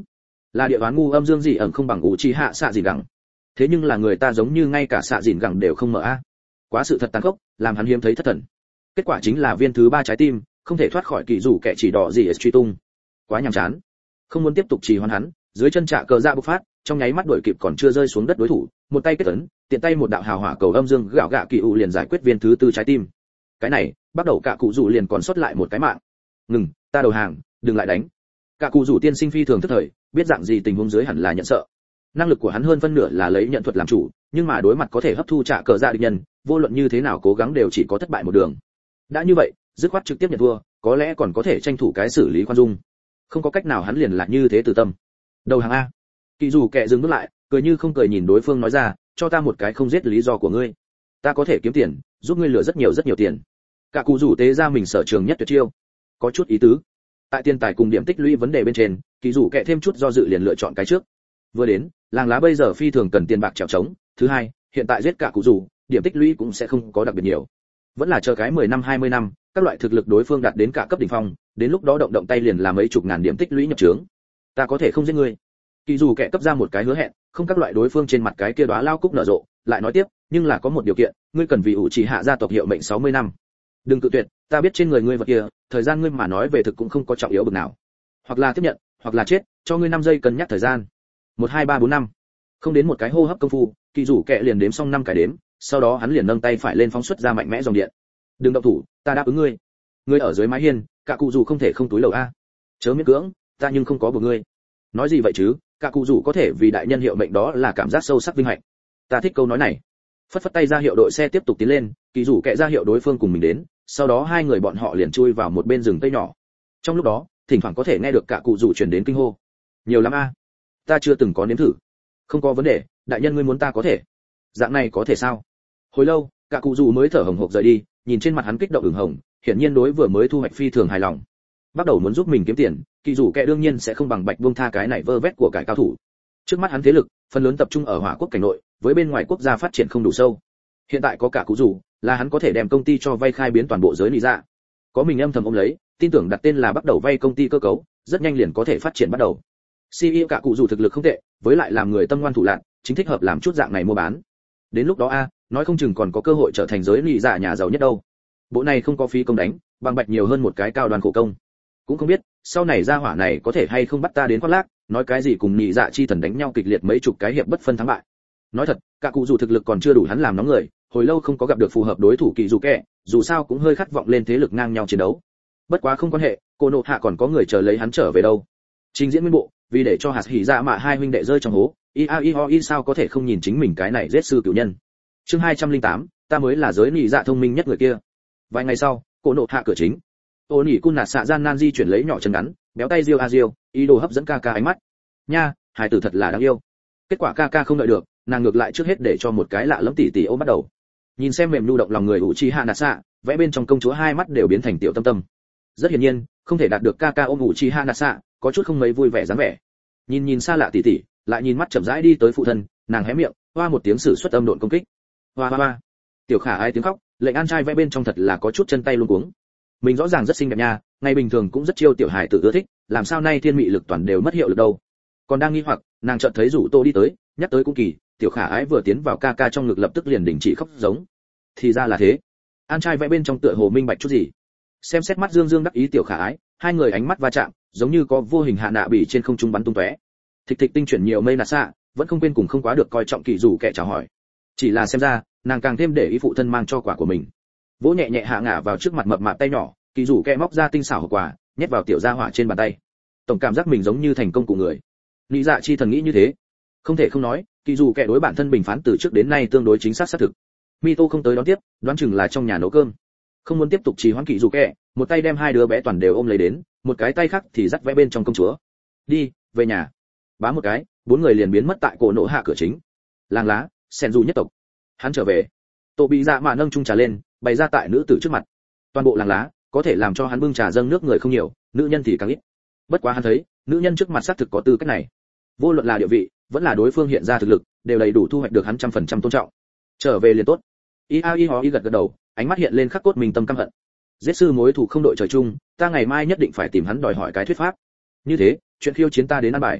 là địa đoán ngu âm dương dị ẩn không bằng ủ trì hạ xạ dìn gẳng. Thế nhưng là người ta giống như ngay cả xạ dìn gẳng đều không mở a. Quá sự thật tàn khốc, làm hắn hiếm thấy thất thần. Kết quả chính là viên thứ ba trái tim không thể thoát khỏi kỳ rủ kẻ chỉ đỏ gì truy tung. Quá nhàm chán, không muốn tiếp tục trì hoãn hắn, dưới chân trả cờ ra bộc phát, trong nháy mắt đuổi kịp còn chưa rơi xuống đất đối thủ, một tay kết ấn, tiện tay một đạo hào hỏa cầu âm dương gạo gạ kỳ u liền giải quyết viên thứ tư trái tim. Cái này, bắt đầu cả cụ rủ liền còn sót lại một cái mạng. Ngừng, ta đầu hàng, đừng lại đánh. Cả cụ rủ tiên sinh phi thường tức thời, biết dạng gì tình huống dưới hẳn là nhận sợ. Năng lực của hắn hơn phân nửa là lấy nhận thuật làm chủ, nhưng mà đối mặt có thể hấp thu trả cờ ra địch nhân, vô luận như thế nào cố gắng đều chỉ có thất bại một đường. Đã như vậy, dứt khoát trực tiếp nhận thua, có lẽ còn có thể tranh thủ cái xử lý khoan dung. Không có cách nào hắn liền là như thế từ tâm. Đầu hàng a. Kỳ dù kệ dừng bước lại, cười như không cười nhìn đối phương nói ra, cho ta một cái không giết lý do của ngươi. Ta có thể kiếm tiền, giúp ngươi lừa rất nhiều rất nhiều tiền. Cả cụ rủ tế ra mình sở trường nhất tuyệt chiêu. Có chút ý tứ. Tại tiền tài cùng điểm tích lũy vấn đề bên trên, kỳ dù kệ thêm chút do dự liền lựa chọn cái trước. Vừa đến, làng lá bây giờ phi thường cần tiền bạc trèo trống. Thứ hai, hiện tại giết cả cụ rủ, điểm tích lũy cũng sẽ không có đặc biệt nhiều. Vẫn là chờ cái mười năm hai mươi năm, các loại thực lực đối phương đạt đến cả cấp đỉnh phong, đến lúc đó động động tay liền làm mấy chục ngàn điểm tích lũy nhập trướng. Ta có thể không giết ngươi. Kỳ dù kẻ cấp ra một cái hứa hẹn, không các loại đối phương trên mặt cái kia đóa lao cúc nở rộ, lại nói tiếp, nhưng là có một điều kiện, ngươi cần vì ủ chỉ hạ gia tộc hiệu mệnh sáu mươi năm. Đừng cự tuyệt, ta biết trên người ngươi vật kia, thời gian ngươi mà nói về thực cũng không có trọng yếu bực nào. Hoặc là tiếp nhận, hoặc là chết, cho ngươi năm giây cân nhắc thời gian. một hai ba bốn năm. Không đến một cái hô hấp công phu, kỳ dù kẻ liền đếm xong năm cái đếm, sau đó hắn liền nâng tay phải lên phóng xuất ra mạnh mẽ dòng điện. Đừng động thủ, ta đáp ứng ngươi. Ngươi ở dưới mái hiên, cả cụ dù không thể không túi lầu a. Chớ miễn cưỡng, ta nhưng không có của ngươi. Nói gì vậy chứ, cả cụ dù có thể vì đại nhân hiệu mệnh đó là cảm giác sâu sắc vinh hạnh. Ta thích câu nói này. Phất phất tay ra hiệu đội xe tiếp tục tiến lên, kỳ dù kệ ra hiệu đối phương cùng mình đến, sau đó hai người bọn họ liền chui vào một bên rừng cây nhỏ. Trong lúc đó, thỉnh thoảng có thể nghe được cả cụ dù truyền đến kinh hô. Nhiều lắm a. Ta chưa từng có nếm thử. Không có vấn đề, đại nhân ngươi muốn ta có thể. Dạng này có thể sao? Hồi lâu, cả cụ dù mới thở hổn hộc rời đi, nhìn trên mặt hắn kích động ửng hồng, hiển nhiên đối vừa mới thu hoạch phi thường hài lòng. Bắt đầu muốn giúp mình kiếm tiền, kỳ dù kẻ đương nhiên sẽ không bằng bạch buông tha cái này vơ vét của cải cao thủ. Trước mắt hắn thế lực, phần lớn tập trung ở hỏa quốc cảnh nội, với bên ngoài quốc gia phát triển không đủ sâu. Hiện tại có cả cụ dù, là hắn có thể đem công ty cho vay khai biến toàn bộ giới lý ra. Có mình âm thầm ôm lấy, tin tưởng đặt tên là bắt đầu vay công ty cơ cấu, rất nhanh liền có thể phát triển bắt đầu. xê e ô cả cụ dù thực lực không tệ, với lại làm người tâm ngoan thủ lạn, chính thích hợp làm chút dạng này mua bán. Đến lúc đó a, nói không chừng còn có cơ hội trở thành giới lý giả nhà giàu nhất đâu. Bộ này không có phí công đánh, bằng bạch nhiều hơn một cái cao đoàn khổ công. Cũng không biết sau này gia hỏa này có thể hay không bắt ta đến khoác lác, nói cái gì cùng nhị dạ chi thần đánh nhau kịch liệt mấy chục cái hiệp bất phân thắng bại. Nói thật, cả cụ dù thực lực còn chưa đủ hắn làm nóng người, hồi lâu không có gặp được phù hợp đối thủ kỳ dù kẻ, dù sao cũng hơi khát vọng lên thế lực ngang nhau chiến đấu. Bất quá không quan hệ, cô nộ hạ còn có người chờ lấy hắn trở về đâu. Trình diễn nguyên bộ, vì để cho hạt hỉ dạ mạ hai huynh đệ rơi trong hố, i a i ho i sao có thể không nhìn chính mình cái này giết sư cửu nhân. Chương hai trăm lẻ tám, ta mới là giới nhị dạ thông minh nhất người kia. Vài ngày sau, cô nộ hạ cửa chính. Ô nhị cun nạt xạ gian nan di chuyển lấy nhỏ chân ngắn, béo tay riêu a riêu, ý đồ hấp dẫn ca ca ánh mắt. Nha, hài tử thật là đáng yêu. Kết quả ca ca không đợi được, nàng ngược lại trước hết để cho một cái lạ lẫm tỉ tỉ ôm bắt đầu. Nhìn xem mềm nhu động lòng người Uchiha Nasa, vẽ bên trong công chúa hai mắt đều biến thành tiểu tâm tâm. Rất hiển nhiên, không thể đạt được ca ca ôm Uchiha Nasa, có chút không mấy vui vẻ dáng vẻ. Nhìn nhìn xa lạ tỉ tỉ, lại nhìn mắt chậm rãi đi tới phụ thân, nàng hé miệng, hoa một tiếng sử xuất âm độn công kích. Hoa hoa hoa. Tiểu Khả Ai tiếng khóc, lệnh An trai vẽ bên trong thật là có chút chân tay luống cuống. Mình rõ ràng rất xinh đẹp nha, ngày bình thường cũng rất chiêu tiểu hài tử ưa thích, làm sao nay thiên mị lực toàn đều mất hiệu lực đâu. Còn đang nghi hoặc, nàng chợt thấy rủ Tô đi tới, nhắc tới cũng kỳ, Tiểu Khả Ái vừa tiến vào ca ca trong ngực lập tức liền đình chỉ khóc giống. Thì ra là thế. An trai vẽ bên trong tựa hồ minh bạch chút gì. Xem xét mắt Dương Dương đắc ý Tiểu Khả Ái, hai người ánh mắt va chạm, giống như có vô hình hạ nạ bỉ trên không trung bắn tung tóe. Thịch thịch tinh chuyển nhiều mây nạt xạ, vẫn không quên cùng không quá được coi trọng kỳ rủ kẻ chào hỏi. Chỉ là xem ra, nàng càng thêm để ý phụ thân mang cho quả của mình. Vỗ nhẹ nhẹ hạ ngả vào trước mặt mập mạp tay nhỏ, kỳ rủ kẻ móc ra tinh xảo hộp quà, nhét vào tiểu gia hỏa trên bàn tay. Tổng cảm giác mình giống như thành công của người. Lý Dạ Chi thần nghĩ như thế. Không thể không nói, kỳ dù kẻ đối bản thân bình phán từ trước đến nay tương đối chính xác xác thực. Mito không tới đón tiếp, đoán chừng là trong nhà nấu cơm. Không muốn tiếp tục trì hoãn kỳ dù kẻ, một tay đem hai đứa bé toàn đều ôm lấy đến, một cái tay khác thì dắt vẽ bên trong công chúa. Đi, về nhà. Bá một cái, bốn người liền biến mất tại cổ nổ hạ cửa chính. Làng lá, sen du nhất tộc. Hắn trở về. Tổ bị dạ mạ nâng chung trà lên, bày ra tại nữ tử trước mặt. Toàn bộ làng lá, có thể làm cho hắn bưng trà dâng nước người không nhiều, nữ nhân thì càng ít. Bất quá hắn thấy, nữ nhân trước mặt xác thực có tư cách này. Vô luận là địa vị, vẫn là đối phương hiện ra thực lực, đều đầy đủ thu hoạch được hắn trăm phần trăm tôn trọng. Trở về liền tốt. I a i ho i gật gật đầu, ánh mắt hiện lên khắc cốt mình tâm căm hận. Giết sư mối thù không đội trời chung, ta ngày mai nhất định phải tìm hắn đòi hỏi cái thuyết pháp. Như thế, chuyện khiêu chiến ta đến ăn bài.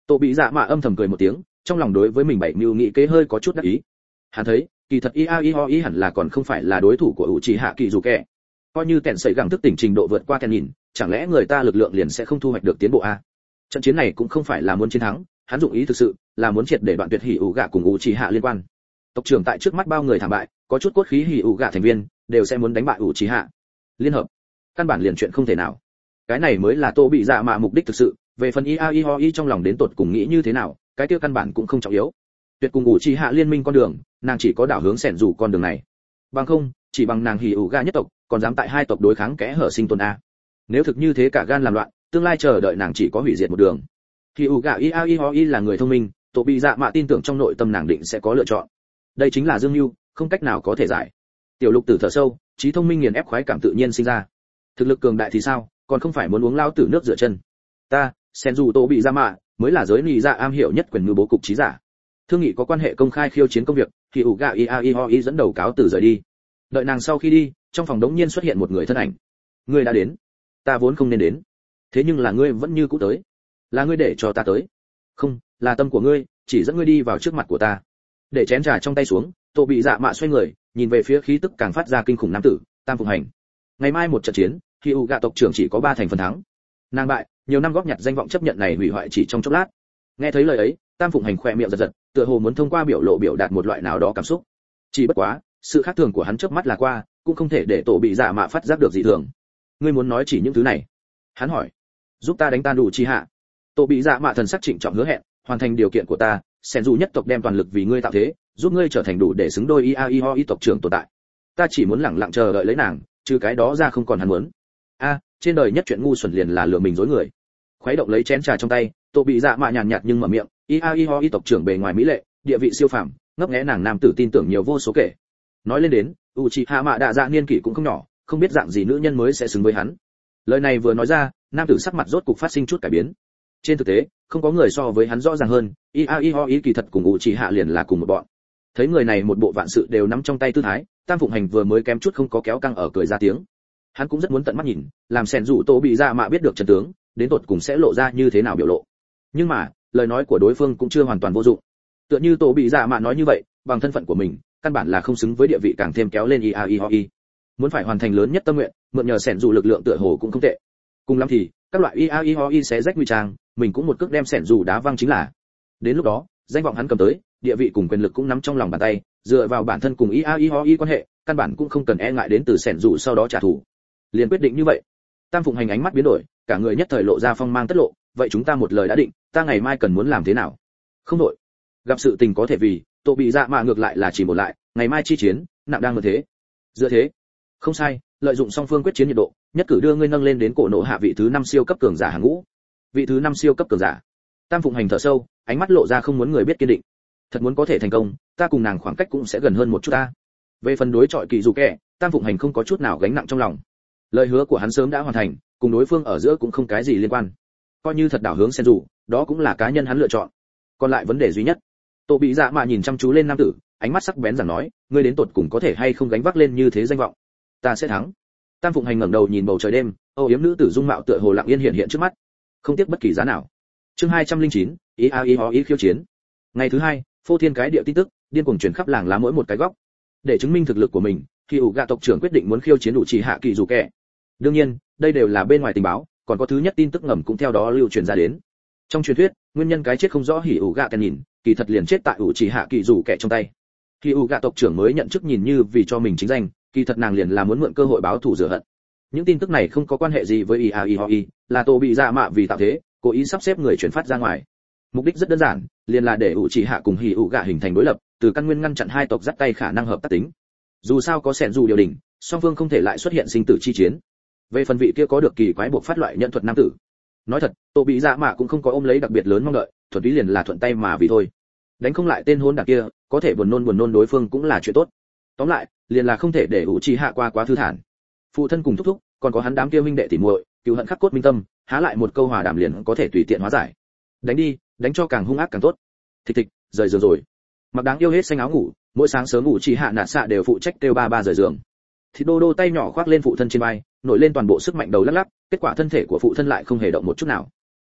Tô bị dạ mạ âm thầm cười một tiếng, trong lòng đối với mình bảy mưu nghị kế hơi có chút đắc ý. Hắn thấy kỳ thật ia i ho i hẳn là còn không phải là đối thủ của Uchiha Kizuke. Coi như kèn sẩy gẳng thức tỉnh trình độ vượt qua kèn nhìn, chẳng lẽ người ta lực lượng liền sẽ không thu hoạch được tiến bộ a? Trận chiến này cũng không phải là muốn chiến thắng, hắn dụng ý thực sự là muốn triệt để đoạn tuyệt hỉ ủ gạ cùng Uchiha liên quan. Tộc trưởng tại trước mắt bao người thảm bại, có chút cốt khí hỉ ủ gạ thành viên đều sẽ muốn đánh bại Uchiha. Liên hợp, căn bản liền chuyện không thể nào. Cái này mới là Tô bị dạ mạ mục đích thực sự, về phần ia i ho i trong lòng đến tột cùng nghĩ như thế nào, cái kia căn bản cũng không trọng yếu. Tuyệt cùng Uchiha liên minh con đường, nàng chỉ có đảo hướng sẻn dù con đường này. Bằng không, chỉ bằng nàng hỉ ủ gạ nhất tộc, còn dám tại hai tộc đối kháng kẽ hở sinh tồn a. Nếu thực như thế cả gan làm loạn, tương lai chờ đợi nàng chỉ có hủy diệt một đường. Hỉ ủ gạ ia i ho i là người thông minh, Tô bị dạ mạ tin tưởng trong nội tâm nàng định sẽ có lựa chọn. Đây chính là dương mưu, không cách nào có thể giải. Tiểu Lục Tử thở sâu, trí thông minh nghiền ép khoái cảm tự nhiên sinh ra. Thực lực cường đại thì sao, còn không phải muốn uống lao tử nước rửa chân. Ta, Senju Tô bị dạ mạ, mới là giới nị dạ am hiểu nhất quyền mưu bố cục trí giả. Thương nghị có quan hệ công khai khiêu chiến công việc, thì ủ gạ ia i ho i dẫn đầu cáo từ rời đi. Đợi nàng sau khi đi, trong phòng đống nhiên xuất hiện một người thân ảnh. Ngươi đã đến. Ta vốn không nên đến. Thế nhưng là ngươi vẫn như cũ tới. Là ngươi để cho ta tới. Không, là tâm của ngươi, chỉ dẫn ngươi đi vào trước mặt của ta. Để chén trà trong tay xuống, Tô bị dạ mạ xoay người, nhìn về phía khí tức càng phát ra kinh khủng nam tử, Tam Phụng Hành. Ngày mai một trận chiến, khi u gạ tộc trưởng chỉ có ba thành phần thắng. Nàng bại, nhiều năm góp nhặt danh vọng chấp nhận này hủy hoại chỉ trong chốc lát. Nghe thấy lời ấy, Tam Phụng Hành khỏe miệng giật giật, tựa hồ muốn thông qua biểu lộ biểu đạt một loại nào đó cảm xúc. Chỉ bất quá, sự khác thường của hắn chớp mắt là qua, cũng không thể để Tổ bị dạ mạ phát giác được dị thường. Ngươi muốn nói chỉ những thứ này? Hắn hỏi. Giúp ta đánh tan đủ chi hạ. Tổ bị dạ mạ thần sắc trịnh trọng hứa hẹn, hoàn thành điều kiện của ta, sen dù nhất tộc đem toàn lực vì ngươi tạo thế, giúp ngươi trở thành đủ để xứng đôi ia i ho i tộc trưởng tồn tại. Ta chỉ muốn lẳng lặng chờ đợi lấy nàng, trừ cái đó ra không còn hắn muốn. A, trên đời nhất chuyện ngu xuẩn liền là lừa mình dối người. Khuấy động lấy chén trà trong tay, Tô bị dạ mạ nhàn nhạt nhưng mở miệng, ia i ho i tộc trưởng bề ngoài mỹ lệ, địa vị siêu phàm, ngấp nghé nàng nam tử tin tưởng nhiều vô số kể. Nói lên đến, Uchiha Mạ Đa Dạ niên kỷ cũng không nhỏ, không biết dạng gì nữ nhân mới sẽ xứng với hắn. Lời này vừa nói ra, nam tử sắc mặt rốt cục phát sinh chút cải biến. Trên thực tế, không có người so với hắn rõ ràng hơn, ia i ho i kỳ thật cùng Uchiha liền là cùng một bọn. Thấy người này một bộ vạn sự đều nắm trong tay tư thái, Tam Phụng Hành vừa mới kém chút không có kéo căng ở cười ra tiếng. Hắn cũng rất muốn tận mắt nhìn, làm sẻn dụ Tô bị dạ mạ biết được chân tướng, đến tột cùng sẽ lộ ra như thế nào biểu lộ. Nhưng mà, lời nói của đối phương cũng chưa hoàn toàn vô dụng. Tựa như Tô bị dạ mạ nói như vậy, bằng thân phận của mình, căn bản là không xứng với địa vị càng thêm kéo lên ia i ho i. Muốn phải hoàn thành lớn nhất tâm nguyện, mượn nhờ sẻn dụ lực lượng tựa hồ cũng không tệ. Cùng lắm thì, các loại ia i ho i sẽ rách nguy trang, mình cũng một cước đem sẻn dụ đá văng chính là. Đến lúc đó, danh vọng hắn cầm tới, địa vị cùng quyền lực cũng nắm trong lòng bàn tay, dựa vào bản thân cùng ia i ho i quan hệ, căn bản cũng không cần e ngại đến từ sẻn dụ sau đó trả thù. Liền quyết định như vậy. Tam Phụng Hành ánh mắt biến đổi, cả người nhất thời lộ ra phong mang tất lộ, vậy chúng ta một lời đã định, ta ngày mai cần muốn làm thế nào? Không đổi. Gặp sự tình có thể vì, Tô bị dạ mạ ngược lại là chỉ một lại, ngày mai chi chiến, nặng đang như thế. Dựa thế. Không sai, lợi dụng song phương quyết chiến nhiệt độ, nhất cử đưa ngươi nâng lên đến cổ nộ hạ vị thứ năm siêu cấp cường giả hàng ngũ. Vị thứ năm siêu cấp cường giả. Tam Phụng Hành thở sâu, ánh mắt lộ ra không muốn người biết kiên định. Thật muốn có thể thành công, ta cùng nàng khoảng cách cũng sẽ gần hơn một chút ta. Về phần đối chọi kỳ dù kẻ, Tam Phụng Hành không có chút nào gánh nặng trong lòng. Lời hứa của hắn sớm đã hoàn thành, cùng đối phương ở giữa cũng không cái gì liên quan. Coi như thật đảo hướng sen dù, đó cũng là cá nhân hắn lựa chọn. Còn lại vấn đề duy nhất, Tô bị dạ mạ nhìn chăm chú lên nam tử, ánh mắt sắc bén rằng nói, ngươi đến tột cùng có thể hay không gánh vác lên như thế danh vọng? Ta sẽ thắng. Tam Phụng Hành ngẩng đầu nhìn bầu trời đêm, âu yếm nữ tử dung mạo tựa hồ lặng yên hiện hiện trước mắt, không tiếc bất kỳ giá nào. Chương hai trăm lẻ chín, ý a ý ho ý khiêu chiến. Ngày thứ hai, phô thiên cái địa tin tức điên cuồng truyền khắp làng lá mỗi một cái góc. Để chứng minh thực lực của mình, khi ủ gạ tộc trưởng quyết định muốn khiêu chiến đủ chỉ hạ kỳ dù kẻ. Đương nhiên, đây đều là bên ngoài tình báo, còn có thứ nhất tin tức ngầm cũng theo đó lưu truyền ra đến. Trong truyền thuyết, nguyên nhân cái chết không rõ hỉ ủ gạ kẻ nhìn, kỳ thật liền chết tại ủ chỉ hạ kỳ dù kẻ trong tay. Khi ủ gạ tộc trưởng mới nhận chức nhìn như vì cho mình chính danh, kỳ thật nàng liền là muốn mượn cơ hội báo thù rửa hận. Những tin tức này không có quan hệ gì với i a i ho i, là Tô bị dạ mạ vì tạo thế, cố ý sắp xếp người truyền phát ra ngoài. Mục đích rất đơn giản, liền là để ủ chỉ hạ cùng hỉ ủ gạ hình thành đối lập, từ căn nguyên ngăn chặn hai tộc dắt tay khả năng hợp tác tính. Dù sao có sẻn dù điều đình, song phương không thể lại xuất hiện sinh tử chi chiến. Về phần vị kia có được kỳ quái buộc phát loại nhận thuật nam tử, nói thật, Tô bị dạ mạ cũng không có ôm lấy đặc biệt lớn mong đợi, thuần túy liền là thuận tay mà vì thôi. Đánh không lại tên hôn đảng kia, có thể buồn nôn buồn nôn đối phương cũng là chuyện tốt. Tóm lại, liền là không thể để ủ chỉ hạ qua quá thư thản. Phụ thân cùng thúc thúc, còn có hắn đám kia huynh đệ tỉ muội, cừu hận khắc cốt minh tâm, há lại một câu hòa đàm liền có thể tùy tiện hóa giải. Đánh đi, đánh cho càng hung ác càng tốt. Thịch thịch, rời giường rồi. Mặc đáng yêu hết xanh áo ngủ, mỗi sáng sớm ngủ chỉ hạ nạt xạ đều phụ trách kêu ba ba rời giường. Thì đô đô tay nhỏ khoác lên phụ thân trên vai, nổi lên toàn bộ sức mạnh đầu lắc lắc, kết quả thân thể của phụ thân lại không hề động một chút nào.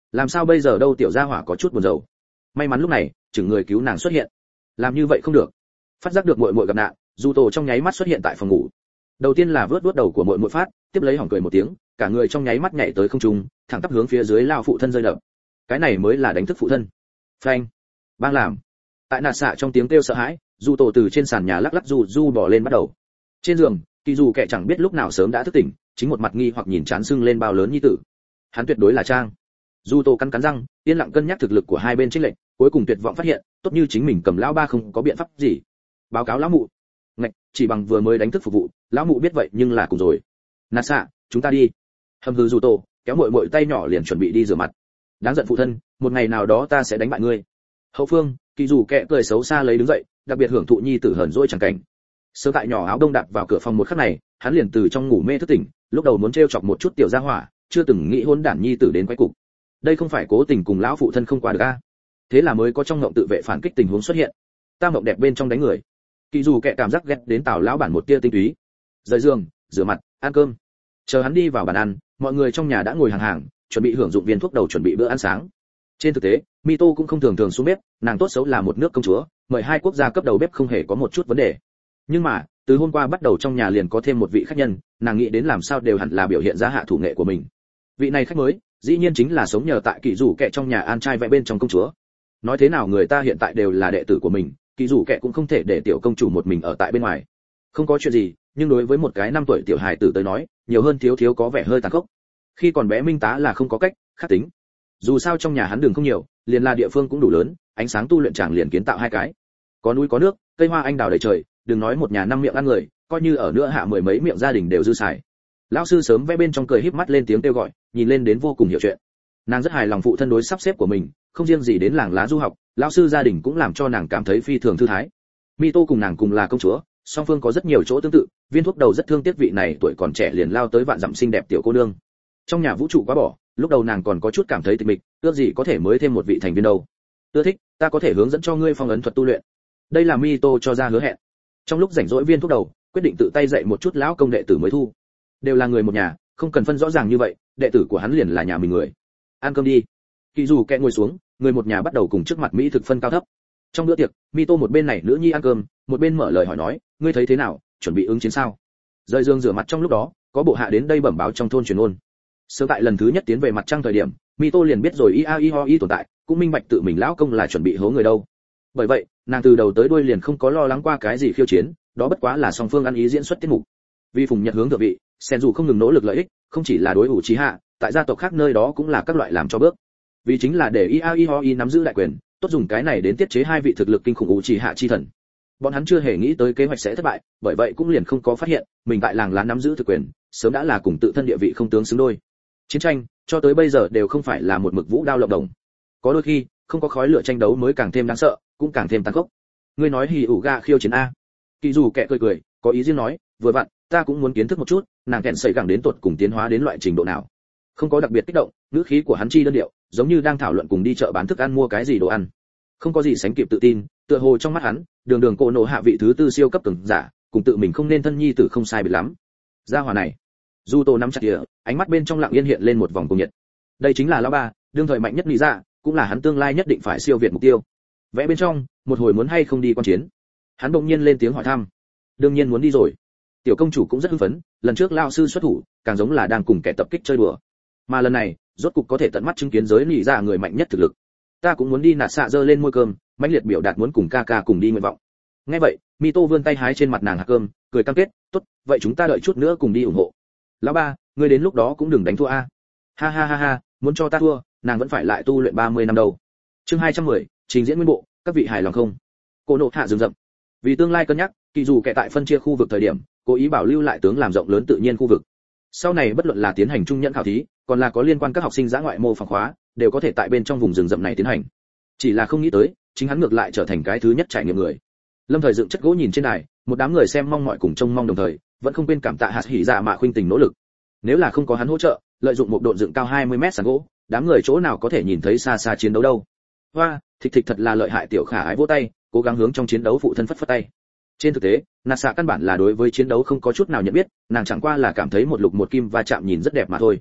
làm sao bây giờ đâu, tiểu gia hỏa có chút buồn rầu. May mắn lúc này chừng người cứu nàng xuất hiện. Làm như vậy không được. Phát giác được muội muội gặp nạn, Du Tổ trong nháy mắt xuất hiện tại phòng ngủ. Đầu tiên là vớt vớt đầu của muội muội Phát, tiếp lấy hỏng cười một tiếng, cả người trong nháy mắt nhảy tới không trung, thẳng tắp hướng phía dưới lao phụ thân rơi đập. Cái này mới là đánh thức phụ thân. Phanh. Bang làm. Tại nạt xạ trong tiếng kêu sợ hãi, Du Tổ từ trên sàn nhà lắc lắc du du bò lên bắt đầu. Trên giường, Kỳ Dù kẻ chẳng biết lúc nào sớm đã thức tỉnh, chính một mặt nghi hoặc nhìn chán sưng lên bao lớn nhi tử. Hắn tuyệt đối là trang. Du Tô cắn cắn răng, yên lặng cân nhắc thực lực của hai bên chênh lệch, cuối cùng tuyệt vọng phát hiện, tốt như chính mình cầm lão ba không có biện pháp gì. Báo cáo lão mụ. Ngạch, chỉ bằng vừa mới đánh thức phục vụ, lão mụ biết vậy nhưng là cùng rồi. Nạt xạ, chúng ta đi. Hầm hừ Du Tô, kéo muội muội tay nhỏ liền chuẩn bị đi rửa mặt. Đáng giận phụ thân, một ngày nào đó ta sẽ đánh bại ngươi. Hậu phương, Kỳ Dù kẻ cười xấu xa lấy đứng dậy, đặc biệt hưởng thụ nhi tử hờn dỗi chẳng cảnh. Sớm tại nhỏ áo đông đạp vào cửa phòng một khắc này, hắn liền từ trong ngủ mê thức tỉnh, lúc đầu muốn trêu chọc một chút tiểu gia hỏa, chưa từng nghĩ hôn đản nhi tử đến quái cục. Đây không phải cố tình cùng lão phụ thân không qua được a. Thế là mới có trong ngộng tự vệ phản kích tình huống xuất hiện. Ta mộng đẹp bên trong đánh người. Kỳ Dù kẻ cảm giác ghét đến tào lão bản một tia tinh túy. Rời giường, rửa mặt, ăn cơm. Chờ hắn đi vào bàn ăn, mọi người trong nhà đã ngồi hàng hàng, chuẩn bị hưởng dụng viên thuốc đầu chuẩn bị bữa ăn sáng. Trên thực tế, Mito cũng không thường thường xuống bếp, nàng tốt xấu là một nước công chúa, mời hai quốc gia cấp đầu bếp không hề có một chút vấn đề. Nhưng mà, từ hôm qua bắt đầu trong nhà liền có thêm một vị khách nhân, nàng nghĩ đến làm sao đều hẳn là biểu hiện ra hạ thủ nghệ của mình. Vị này khách mới, dĩ nhiên chính là sống nhờ tại Kỳ Dù kẻ trong nhà an trai vẽ bên trong công chúa. Nói thế nào người ta hiện tại đều là đệ tử của mình, Kỳ Dù kẻ cũng không thể để tiểu công chủ một mình ở tại bên ngoài. Không có chuyện gì, nhưng đối với một cái năm tuổi tiểu hài tử tới nói, nhiều hơn thiếu thiếu có vẻ hơi tàn khốc. Khi còn bé Minh Tá là không có cách, khắc tính. Dù sao trong nhà hắn đường không nhiều, liền là địa phương cũng đủ lớn, ánh sáng tu luyện chàng liền kiến tạo hai cái. Có núi có nước, cây hoa anh đào đầy trời, đừng nói một nhà năm miệng ăn người, coi như ở nữa hạ mười mấy miệng gia đình đều dư xài. Lão sư sớm vẽ bên trong cười híp mắt lên tiếng kêu gọi, nhìn lên đến vô cùng hiểu chuyện. Nàng rất hài lòng phụ thân đối sắp xếp của mình, không riêng gì đến làng lá du học, lão sư gia đình cũng làm cho nàng cảm thấy phi thường thư thái. Mito cùng nàng cùng là công chúa, song phương có rất nhiều chỗ tương tự, viên thuốc đầu rất thương tiếc vị này tuổi còn trẻ liền lao tới vạn dặm xinh đẹp tiểu cô nương. Trong nhà vũ trụ quá bỏ, lúc đầu nàng còn có chút cảm thấy tịch mịch, ước gì có thể mới thêm một vị thành viên đâu. Ưa thích, ta có thể hướng dẫn cho ngươi phong ấn thuật tu luyện. Đây là Mito cho ra hứa hẹn. Trong lúc rảnh rỗi viên thuốc đầu, quyết định tự tay dạy một chút lão công đệ tử mới thu. Đều là người một nhà, không cần phân rõ ràng như vậy, đệ tử của hắn liền là nhà mình người. Ăn cơm đi. Kỳ Dù kẻ ngồi xuống, người một nhà bắt đầu cùng trước mặt mỹ thực phân cao thấp. Trong bữa tiệc, Mito một bên này nữ nhi ăn cơm, một bên mở lời hỏi nói, ngươi thấy thế nào, chuẩn bị ứng chiến sao? Rời giường rửa mặt trong lúc đó, có bộ hạ đến đây bẩm báo trong thôn truyền ôn. Sớm tại lần thứ nhất tiến về mặt trăng thời điểm, Mito liền biết rồi ia i ho i tồn tại, cũng minh bạch tự mình lão công là chuẩn bị hố người đâu. Bởi vậy, nàng từ đầu tới đuôi liền không có lo lắng qua cái gì khiêu chiến, đó bất quá là song phương ăn ý diễn xuất tiết mục. Vì phùng nhật hướng thượng vị, sen dù không ngừng nỗ lực lợi ích, không chỉ là đối ủ trí hạ, tại gia tộc khác nơi đó cũng là các loại làm cho bước. Vì chính là để ia i ho i nắm giữ đại quyền, tốt dùng cái này đến tiết chế hai vị thực lực kinh khủng ủ trí hạ chi thần. Bọn hắn chưa hề nghĩ tới kế hoạch sẽ thất bại, bởi vậy cũng liền không có phát hiện mình tại làng lá nắm giữ thực quyền, sớm đã là cùng tự thân địa vị không tướng xứng đôi. Chiến tranh cho tới bây giờ đều không phải là một mực vũ đao lộng đồng, có đôi khi không có khói lửa tranh đấu mới càng thêm đáng sợ, cũng càng thêm tàn khốc. Ngươi nói hì ủ ga khiêu chiến a? Kỳ Dù kẻ cười cười, có ý riêng nói, vừa vặn, ta cũng muốn kiến thức một chút, nàng kẹn sẩy gẳng đến tột cùng tiến hóa đến loại trình độ nào. Không có đặc biệt kích động, ngữ khí của hắn chi đơn điệu, giống như đang thảo luận cùng đi chợ bán thức ăn mua cái gì đồ ăn. Không có gì sánh kịp tự tin, tựa hồ trong mắt hắn, đường đường cô nổ hạ vị thứ tư siêu cấp cường giả, cùng tự mình không nên thân nhi tử không sai biệt lắm. Gia hỏa này, Du Tô nắm chặt địa, ánh mắt bên trong lặng yên hiện lên một vòng cuồng nhiệt. Đây chính là lão ba, đương thời mạnh nhất lý dạ, cũng là hắn tương lai nhất định phải siêu việt mục tiêu. Vẽ bên trong, một hồi muốn hay không đi quan chiến. Hắn bỗng nhiên lên tiếng hỏi thăm. Đương nhiên muốn đi rồi. Tiểu công chủ cũng rất hưng phấn, lần trước lão sư xuất thủ, càng giống là đang cùng kẻ tập kích chơi đùa. Mà lần này, rốt cục có thể tận mắt chứng kiến giới lý dạ người mạnh nhất thực lực. Ta cũng muốn đi. Nạt xạ giơ lên môi cơm, mãnh liệt biểu đạt muốn cùng ca ca cùng đi nguyện vọng. Nghe vậy, Mito vươn tay hái trên mặt nàng hạt cơm, cười cam kết, tốt, vậy chúng ta đợi chút nữa cùng đi ủng hộ. Lão ba, ngươi đến lúc đó cũng đừng đánh thua a. Ha ha ha ha, muốn cho ta thua, nàng vẫn phải lại tu luyện ba mươi năm đâu. Chương hai trăm mười, trình diễn nguyên bộ, các vị hài lòng không? Cô nộ hạ rừng rậm. Vì tương lai cân nhắc, Kỳ Dù kẻ tại phân chia khu vực thời điểm, cố ý bảo lưu lại tướng làm rộng lớn tự nhiên khu vực. Sau này bất luận là tiến hành trung nhẫn khảo thí, còn là có liên quan các học sinh dã ngoại mô phỏng khóa, đều có thể tại bên trong vùng rừng rậm này tiến hành. Chỉ là không nghĩ tới, chính hắn ngược lại trở thành cái thứ nhất trải nghiệm người. Lâm Thời dựng chất gỗ nhìn trên đài, một đám người xem mong mỏi cùng trông mong đồng thời, vẫn không quên cảm tạ hạt hỉ dạ mạ khuynh tình nỗ lực. Nếu là không có hắn hỗ trợ, lợi dụng một độn dựng cao hai mươi mét sàn gỗ, đám người chỗ nào có thể nhìn thấy xa xa chiến đấu đâu. Hoa, thịch thịch thật là lợi hại. Tiểu Khả ái vỗ tay, cố gắng hướng trong chiến đấu phụ thân phất phất tay. Trên thực tế, Nạt xạ căn bản là đối với chiến đấu không có chút nào nhận biết, nàng chẳng qua là cảm thấy một lục một kim va chạm nhìn rất đẹp mà thôi.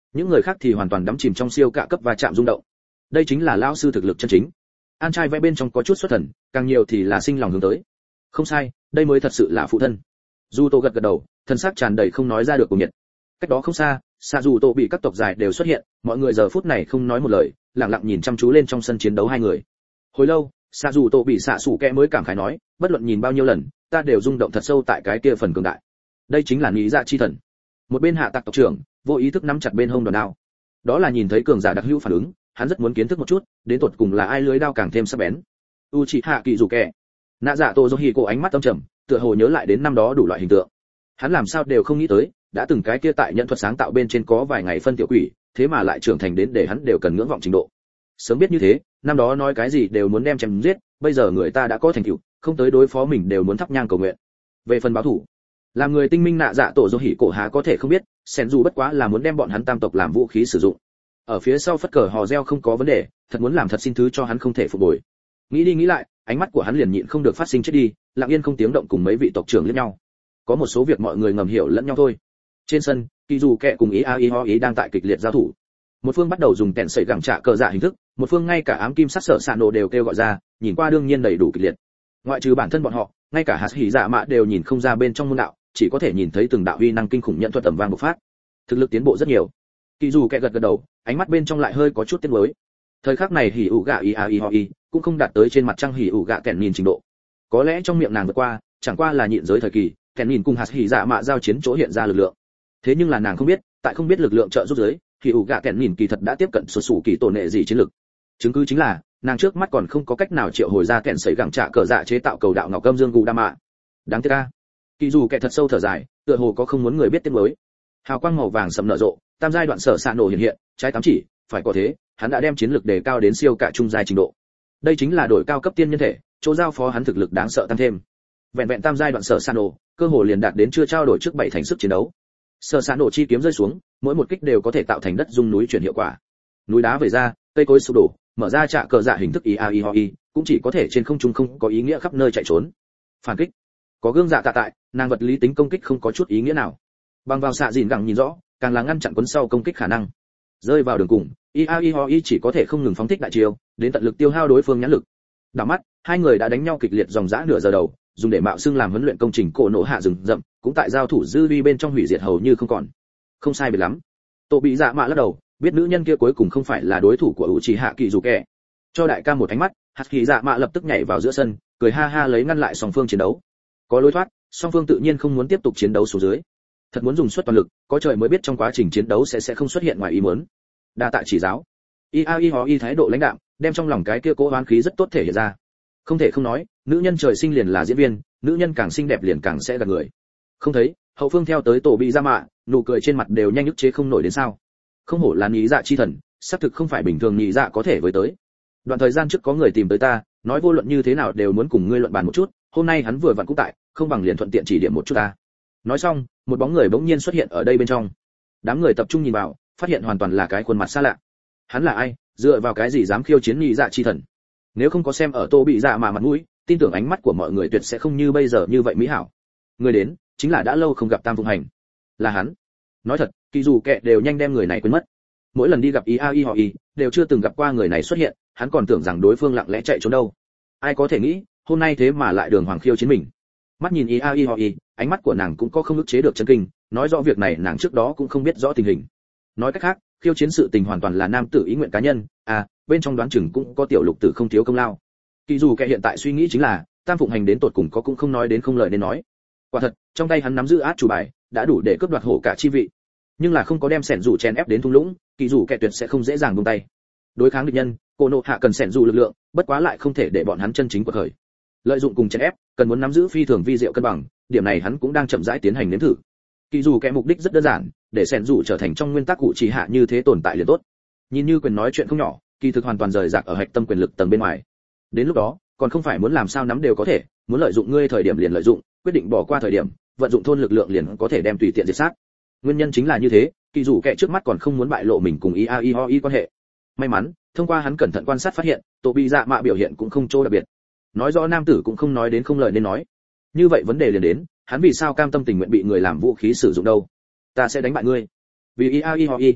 những người khác thì hoàn toàn đắm chìm trong siêu cạ cấp và chạm rung động. Đây chính là lão sư thực lực chân chính. An trai vẽ bên trong có chút xuất thần, càng nhiều thì là sinh lòng hướng tới. Không sai, đây mới thật sự là phụ thân. Du Tô gật gật đầu, thân xác tràn đầy không nói ra được cuồng nhiệt. Cách đó không xa, Sa Du Tô bị các tộc dài đều xuất hiện, mọi người giờ phút này không nói một lời, lặng lặng nhìn chăm chú lên trong sân chiến đấu hai người. Hồi lâu, Sa Du Tô bị xạ sủ kẹ mới cảm khái nói, bất luận nhìn bao nhiêu lần, ta đều rung động thật sâu tại cái kia phần cường đại. Đây chính là nghĩ dạ chi thần. Một bên hạ tặc tộc trưởng, vô ý thức nắm chặt bên hông đòn đao. Đó là nhìn thấy cường giả đặc hữu phản ứng, hắn rất muốn kiến thức một chút, đến tột cùng là ai lưới đao càng thêm sắc bén. Uchiha Kỳ Dù Kẹ. Nạ Dạ Tô Dô cổ ánh mắt âm trầm, tựa hồ nhớ lại đến năm đó đủ loại hình tượng. Hắn làm sao đều không nghĩ tới, đã từng cái kia tại nhận thuật sáng tạo bên trên có vài ngày phân tiểu quỷ, thế mà lại trưởng thành đến để hắn đều cần ngưỡng vọng trình độ. Sớm biết như thế, năm đó nói cái gì đều muốn đem chém giết, bây giờ người ta đã có thành tựu, không tới đối phó mình đều muốn thắp nhang cầu nguyện. Về phần báo thủ, làm người tinh minh Nạ Dạ Tổ Dô Hỉ cổ há có thể không biết, Sen dù bất quá là muốn đem bọn hắn tam tộc làm vũ khí sử dụng. Ở phía sau phất cờ hò reo không có vấn đề, thật muốn làm thật xin thứ cho hắn không thể phục hồi. Nghĩ đi nghĩ lại, ánh mắt của hắn liền nhịn không được phát sinh chết đi, lặng yên không tiếng động cùng mấy vị tộc trưởng liếc nhau. Có một số việc mọi người ngầm hiểu lẫn nhau thôi. Trên sân, Kỳ Dù Kẹ cùng Ý A Y Ho Ý đang tại kịch liệt giao thủ. Một phương bắt đầu dùng kèn sẩy gẳng trả cờ dạ hình thức, một phương ngay cả ám kim sắc sở sạn nổ đều kêu gọi ra, nhìn qua đương nhiên đầy đủ kịch liệt. Ngoại trừ bản thân bọn họ, ngay cả hạt hỉ dạ mạ đều nhìn không ra bên trong môn đạo, chỉ có thể nhìn thấy từng đạo uy năng kinh khủng nhận thuật tầm vang bộc phát. Thực lực tiến bộ rất nhiều. Kỳ Dù Kẹ gật gật đầu, ánh mắt bên trong lại hơi có chút tiếc nuối. Thời khắc này hỉ ủ gạ Ý A Y Ho Ý cũng không đạt tới trên mặt trăng hỉ ủ gạ kèn nhìn trình độ. Có lẽ trong miệng nàng vượt qua, chẳng qua là nhịn giới thời kỳ, kèn nhìn cùng hạt hỉ dạ mạ giao chiến chỗ hiện ra lực lượng. Thế nhưng là nàng không biết, tại không biết lực lượng trợ giúp giới, hỉ ủ gạ kèn nhìn kỳ thật đã tiếp cận sụt sủ kỳ tổ nệ gì chiến lực. Chứng cứ chính là, nàng trước mắt còn không có cách nào triệu hồi ra kèn sấy gẳng trả cờ dạ chế tạo cầu đạo ngọc âm dương gù đa mạ. Đáng tiếc a. Kỳ Dù Kẹ thật sâu thở dài, tựa hồ có không muốn người biết tiếng mới. Hào quang màu vàng sẫm nở rộ, tam giai đoạn sở sạn nổ hiện hiện, trái tám chỉ, phải có thế, hắn đã đem chiến lực đề cao đến siêu cả trung giai trình độ. Đây chính là đổi cao cấp tiên nhân thể, chỗ giao phó hắn thực lực đáng sợ tăng thêm. Vẹn vẹn tam giai đoạn sở sạn nổ, cơ hồ liền đạt đến chưa trao đổi trước bảy thành sức chiến đấu. Sở sạn nổ chi kiếm rơi xuống, mỗi một kích đều có thể tạo thành đất rung núi chuyển hiệu quả. Núi đá vẩy ra, cây cối sụp đổ, mở ra trạ cờ dạ hình thức i a i ho i, cũng chỉ có thể trên không trung không có ý nghĩa khắp nơi chạy trốn. Phản kích, có gương dạ tạ tại, nàng vật lý tính công kích không có chút ý nghĩa nào. Bằng vào xạ dìn gẳng nhìn rõ, càng là ngăn chặn cuốn sau công kích khả năng. Rơi vào đường cùng, i a i ho i chỉ có thể không ngừng phóng thích đại chiêu, đến tận lực tiêu hao đối phương nhãn lực. Đảo mắt, hai người đã đánh nhau kịch liệt dòng dã nửa giờ đầu, dùng để mạo xưng làm huấn luyện công trình cổ nổ hạ rừng rậm, cũng tại giao thủ dư vi bên trong hủy diệt hầu như không còn. Không sai biệt lắm. Tổ bị dạ mạ lắc đầu, biết nữ nhân kia cuối cùng không phải là đối thủ của Uchiha Kỳ Dù Kẹ. Cho đại ca một ánh mắt, hạt kỳ dạ mạ lập tức nhảy vào giữa sân, cười ha ha lấy ngăn lại song phương chiến đấu. Có lối thoát, song phương tự nhiên không muốn tiếp tục chiến đấu xuống dưới. Thật muốn dùng suất toàn lực, có trời mới biết trong quá trình chiến đấu sẽ sẽ không xuất hiện ngoài ý muốn. Đa tạ chỉ giáo. i a i ho i thái độ lãnh đạm, đem trong lòng cái kia cố oán khí rất tốt thể hiện ra. Không thể không nói, nữ nhân trời sinh liền là diễn viên, nữ nhân càng xinh đẹp liền càng sẽ gạt người. Không thấy, hậu phương theo tới tổ bị ra mạ, nụ cười trên mặt đều nhanh nhức chế không nổi đến sao. Không hổ là nhị dạ chi thần, xác thực không phải bình thường nhị dạ có thể với tới. Đoạn thời gian trước có người tìm tới ta, nói vô luận như thế nào đều muốn cùng ngươi luận bàn một chút, hôm nay hắn vừa vặn cũng tại, không bằng liền thuận tiện chỉ điểm một chút ta. Nói xong, một bóng người bỗng nhiên xuất hiện ở đây bên trong. Đám người tập trung nhìn vào, phát hiện hoàn toàn là cái khuôn mặt xa lạ. Hắn là ai, dựa vào cái gì dám khiêu chiến nhị dạ chi thần? Nếu không có xem ở tô bị dạ mà mặt mũi, tin tưởng ánh mắt của mọi người tuyệt sẽ không như bây giờ như vậy mỹ hảo. Người đến, chính là đã lâu không gặp Tam Phụng Hành. Là hắn. Nói thật, Kỳ Dù Kẹ đều nhanh đem người này quên mất. Mỗi lần đi gặp i a i họ i, đều chưa từng gặp qua người này xuất hiện, hắn còn tưởng rằng đối phương lặng lẽ chạy trốn đâu. Ai có thể nghĩ, hôm nay thế mà lại đường hoàng khiêu chiến mình. Mắt nhìn i a i họ i, ánh mắt của nàng cũng có không ức chế được chấn kinh, nói rõ việc này nàng trước đó cũng không biết rõ tình hình. Nói cách khác, khiêu chiến sự tình hoàn toàn là nam tử ý nguyện cá nhân, à, bên trong đoán chừng cũng có tiểu lục tử không thiếu công lao. Kỳ Dù Kẹ hiện tại suy nghĩ chính là, Tam Phụng Hành đến tột cùng có cũng không nói đến không lời nên nói. Quả thật, trong tay hắn nắm giữ át chủ bài, đã đủ để cướp đoạt hổ cả chi vị. Nhưng là không có đem sẻn rủ chèn ép đến thung lũng, Kỳ Dù Kẹ tuyệt sẽ không dễ dàng buông tay. Đối kháng địch nhân, cô nộ hạ cần sẻn rủ lực lượng, bất quá lại không thể để bọn hắn chân chính quật khởi. Lợi dụng cùng chèn ép, cần muốn nắm giữ phi thường vi diệu cân bằng, điểm này hắn cũng đang chậm rãi tiến hành nếm thử. Kỳ Dù Kẹ mục đích rất đơn giản, để sẻn rủ trở thành trong nguyên tắc cụ chỉ hạ như thế tồn tại liền tốt. Nhìn như quyền nói chuyện không nhỏ, kỳ thực hoàn toàn rời rạc ở hạch tâm quyền lực tầng bên ngoài. Đến lúc đó, còn không phải muốn làm sao nắm đều có thể, muốn lợi dụng ngươi thời điểm liền lợi dụng, quyết định bỏ qua thời điểm, vận dụng thôn lực lượng liền có thể đem tùy tiện diệt sát. Nguyên nhân chính là như thế, Kỳ Dù Kẹ trước mắt còn không muốn bại lộ mình cùng i a i ho i quan hệ. May mắn, thông qua hắn cẩn thận quan sát phát hiện, tổ bị dạ mạ biểu hiện cũng không chỗ đặc biệt. Nói rõ nam tử cũng không nói đến không lời nên nói. Như vậy vấn đề liền đến, hắn vì sao cam tâm tình nguyện bị người làm vũ khí sử dụng đâu? Ta sẽ đánh bại ngươi. Vì i a i ho i.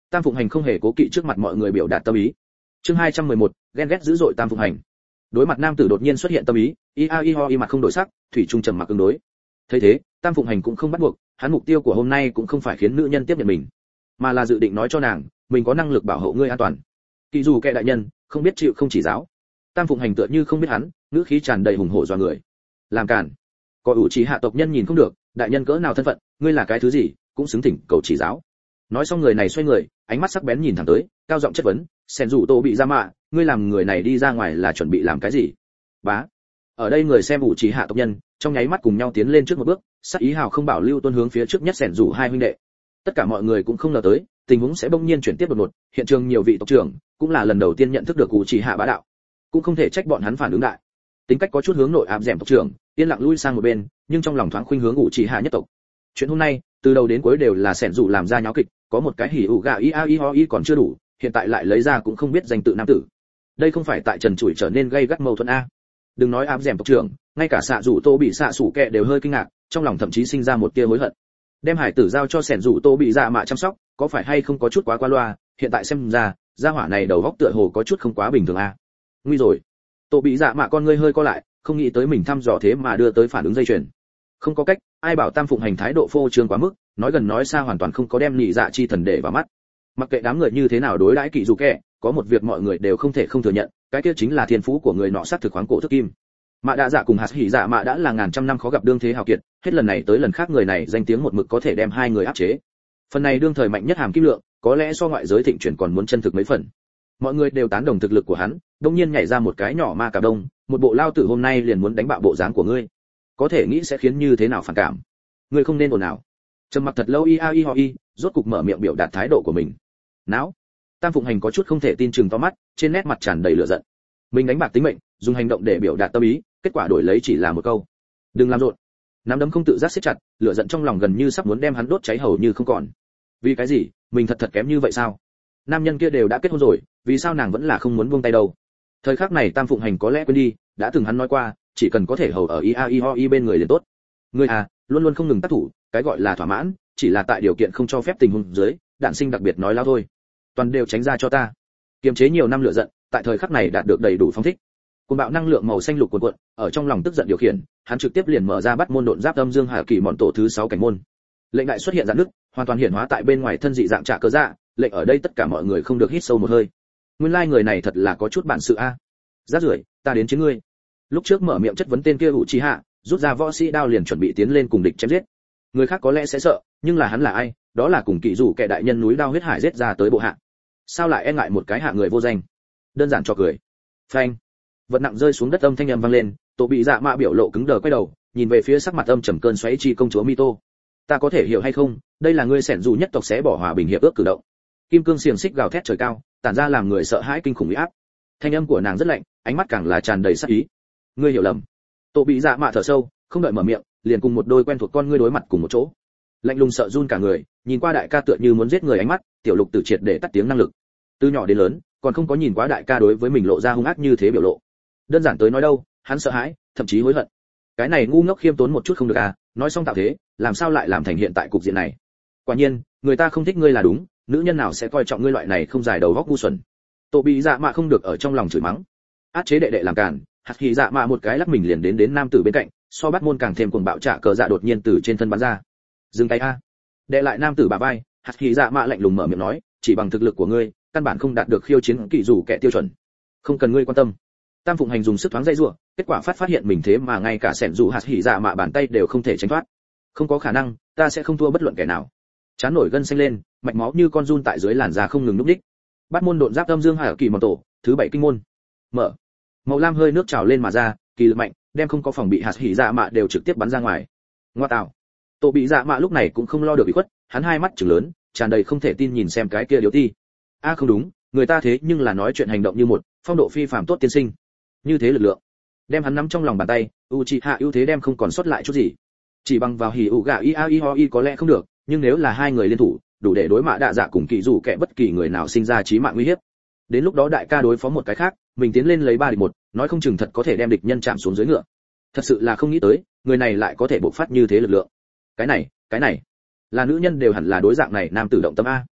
Tam Phụng Hành không hề cố kỵ trước mặt mọi người biểu đạt tâm ý. Chương hai trăm mười một, ghen ghét dữ dội Tam Phụng Hành. Đối mặt nam tử đột nhiên xuất hiện tâm ý, y a y ho y mặt không đổi sắc, thủy trung trầm mặc ứng đối. Thấy thế, Tam Phụng Hành cũng không bắt buộc, hắn mục tiêu của hôm nay cũng không phải khiến nữ nhân tiếp nhận mình, mà là dự định nói cho nàng, mình có năng lực bảo hộ ngươi an toàn. Kỳ dù kẻ đại nhân, không biết chịu không chỉ giáo. Tam Phụng Hành tựa như không biết hắn, ngữ khí tràn đầy hùng hổ dọa người. Làm cản. Có ủ trí hạ tộc nhân nhìn không được, đại nhân cỡ nào thân phận, ngươi là cái thứ gì, cũng xứng thỉnh cầu chỉ giáo. Nói xong người này xoay người, ánh mắt sắc bén nhìn thẳng tới, cao giọng chất vấn, sen dù tô bị ra mạ, ngươi làm người này đi ra ngoài là chuẩn bị làm cái gì? Bá. Ở đây người xem ủ trí hạ tộc nhân, trong nháy mắt cùng nhau tiến lên trước một bước, sắc ý hào không bảo lưu tuân hướng phía trước nhất sẻn rủ hai huynh đệ. Tất cả mọi người cũng không ngờ tới, tình huống sẽ bỗng nhiên chuyển tiếp đột ngột, hiện trường nhiều vị tộc trưởng cũng là lần đầu tiên nhận thức được ủ trí hạ bá đạo, cũng không thể trách bọn hắn phản ứng đại. Tính cách có chút hướng nội áp dẻm tộc trưởng, yên lặng lui sang một bên, nhưng trong lòng thoáng khuynh hướng ủ trí hạ nhất tộc. Chuyện hôm nay, từ đầu đến cuối đều là sẻn rủ làm ra nháo kịch, có một cái hỉ ủ gà y a y ho y còn chưa đủ, hiện tại lại lấy ra cũng không biết danh tự nam tử. Đây không phải tại trần trụi trở nên gây gắt mâu thuẫn a? Đừng nói áp dẻm tộc trưởng, ngay cả xạ rủ tô bị xạ sủ kẹ đều hơi kinh ngạc, trong lòng thậm chí sinh ra một tia hối hận. Đem hải tử giao cho sẻn rủ tô bị dạ mạ chăm sóc, có phải hay không có chút quá qua loa, hiện tại xem ra, gia hỏa này đầu góc tựa hồ có chút không quá bình thường a. Nguy rồi. Tô bị dạ mạ con ngươi hơi co lại, không nghĩ tới mình thăm dò thế mà đưa tới phản ứng dây chuyền. Không có cách, ai bảo Tam Phụng Hành thái độ phô trương quá mức, nói gần nói xa hoàn toàn không có đem nhị dạ chi thần để vào mắt. Mặc kệ đám người như thế nào đối đãi Kỷ Dù Kẹ, có một việc mọi người đều không thể không thừa nhận, cái kia chính là thiên phú của người nọ sát thực khoáng cổ thức kim. Mạ Đa Dạ cùng Hạt Hỉ Dạ Mạ đã là ngàn trăm năm khó gặp đương thế hào kiệt, hết lần này tới lần khác người này danh tiếng một mực có thể đem hai người áp chế. Phần này đương thời mạnh nhất hàm kim lượng, có lẽ so ngoại giới thịnh chuyển còn muốn chân thực mấy phần. Mọi người đều tán đồng thực lực của hắn, đương nhiên nhảy ra một cái nhỏ ma cà đông, một bộ lao tử hôm nay liền muốn đánh bạo bộ dáng của ngươi. Có thể nghĩ sẽ khiến như thế nào phản cảm. Ngươi không nên ồn ào. Trầm mặc thật lâu y a y ho y, rốt cục mở miệng biểu đạt thái độ của mình. Náo. Tam Phụng Hành có chút không thể tin chừng to mắt, trên nét mặt tràn đầy lửa giận. Mình đánh bạc tính mệnh, dùng hành động để biểu đạt tâm ý, kết quả đổi lấy chỉ là một câu: đừng làm rộn. Nắm đấm không tự giác siết chặt, lửa giận trong lòng gần như sắp muốn đem hắn đốt cháy hầu như không còn. Vì cái gì, mình thật thật kém như vậy sao? Nam nhân kia đều đã kết hôn rồi, vì sao nàng vẫn là không muốn buông tay đâu? Thời khắc này Tam Phụng Hành có lẽ quên đi, đã từng hắn nói qua, chỉ cần có thể hầu ở i a i ho i bên người liền tốt. Người à, luôn luôn không ngừng tác thủ, cái gọi là thỏa mãn, chỉ là tại điều kiện không cho phép tình huống dưới, đạn sinh đặc biệt nói lao thôi. Toàn đều tránh ra cho ta. Kiềm chế nhiều năm lửa giận, tại thời khắc này đạt được đầy đủ phóng thích. Cuồng bạo năng lượng màu xanh lục cuồn cuộn, ở trong lòng tức giận điều khiển, hắn trực tiếp liền mở ra bắt môn độn giáp âm dương hạ kỳ mọn tổ thứ sáu cảnh môn. Lệnh đại xuất hiện dạn nứt, hoàn toàn hiển hóa tại bên ngoài thân dị dạng trả cơ dạ, lệnh ở đây tất cả mọi người không được hít sâu một hơi. Nguyên lai like người này thật là có chút bản sự a. Rát rưởi, ta đến chiến ngươi. Lúc trước mở miệng chất vấn tên kia Uchiha Hạ, rút ra võ sĩ đao liền chuẩn bị tiến lên cùng địch chém giết. Người khác có lẽ sẽ sợ, nhưng là hắn là ai? Đó là cùng Kỷ Dù kẻ đại nhân núi đao huyết hải giết ra tới bộ hạ. Sao lại e ngại một cái hạ người vô danh? Đơn giản cho cười. Phanh. Vật nặng rơi xuống đất âm thanh âm vang lên, Tổ Bị Dạ Mạ biểu lộ cứng đờ quay đầu, nhìn về phía sắc mặt âm trầm cơn xoáy chi công chúa Mito. Ta có thể hiểu hay không, đây là ngươi sẻn dù nhất tộc sẽ bỏ hòa bình hiệp ước cử động. Kim cương xiềng xích gào thét trời cao, tản ra làm người sợ hãi kinh khủng uy áp. Thanh âm của nàng rất lạnh, ánh mắt càng là tràn đầy sát ý. Ngươi hiểu lầm. Tổ Bị Dạ Mạ thở sâu, không đợi mở miệng, liền cùng một đôi quen thuộc con ngươi đối mặt cùng một chỗ. Lạnh lùng sợ run cả người, nhìn qua đại ca tựa như muốn giết người ánh mắt, tiểu lục tử triệt để tắt tiếng năng lực. Từ nhỏ đến lớn, còn không có nhìn quá đại ca đối với mình lộ ra hung ác như thế biểu lộ. Đơn giản tới nói đâu, hắn sợ hãi, thậm chí hối hận. Cái này ngu ngốc khiêm tốn một chút không được à, nói xong tạo thế, làm sao lại làm thành hiện tại cục diện này. Quả nhiên, người ta không thích ngươi là đúng, nữ nhân nào sẽ coi trọng ngươi loại này không dài đầu góc ngu xuẩn. Tổ Bị Dạ Mạ không được ở trong lòng chửi mắng. Át chế đệ đệ làm cản, Hạt Hỉ Dạ Mạ một cái lắc mình liền đến đến nam tử bên cạnh, so bắt môn càng thêm cuồng bạo trả cờ dạ đột nhiên từ trên thân bắn ra. Dừng tay a. Đệ lại nam tử bả vai, Hạt Hỉ Dạ Mạ lạnh lùng mở miệng nói, chỉ bằng thực lực của ngươi, căn bản không đạt được khiêu chiến Kỷ Dù kẻ tiêu chuẩn. Không cần ngươi quan tâm. Tam Phụng Hành dùng sức thoáng dây rủa, kết quả phát phát hiện mình thế mà ngay cả sẻn dù Hạt Hỉ Dạ Mạ bàn tay đều không thể tránh thoát. Không có khả năng, ta sẽ không thua bất luận kẻ nào. Chán nổi gân xanh lên, mạch máu như con giun tại dưới làn da không ngừng núp đích. Bắt môn độn giáp âm dương hải kỳ mòn tổ, thứ bảy kinh môn. Mở. Màu lam hơi nước trào lên mà ra, kỳ lực mạnh, đem không có phòng bị Hạt Hỉ Dạ Mạ đều trực tiếp bắn ra ngoài. Ngoa tạo. Tổ Bị Dạ Mạ lúc này cũng không lo được bị khuất, hắn hai mắt trừng lớn, tràn đầy không thể tin nhìn xem cái kia điếu ti. A à không đúng, người ta thế nhưng là nói chuyện hành động như một, phong độ phi phàm tốt tiên sinh. Như thế lực lượng, đem hắn nắm trong lòng bàn tay, Uchiha ưu thế đem không còn sót lại chút gì. Chỉ bằng vào hỉ ủ gà i a i ho i có lẽ không được, nhưng nếu là hai người liên thủ, đủ để đối mạ đạ dạ cùng Kỷ Dù kẻ bất kỳ người nào sinh ra chí mạng nguy hiểm. Đến lúc đó đại ca đối phó một cái khác, mình tiến lên lấy ba địch một, nói không chừng thật có thể đem địch nhân chạm xuống dưới ngựa. Thật sự là không nghĩ tới, người này lại có thể bộc phát như thế lực lượng. Cái này, cái này, là nữ nhân đều hẳn là đối dạng này nam tử động tâm a.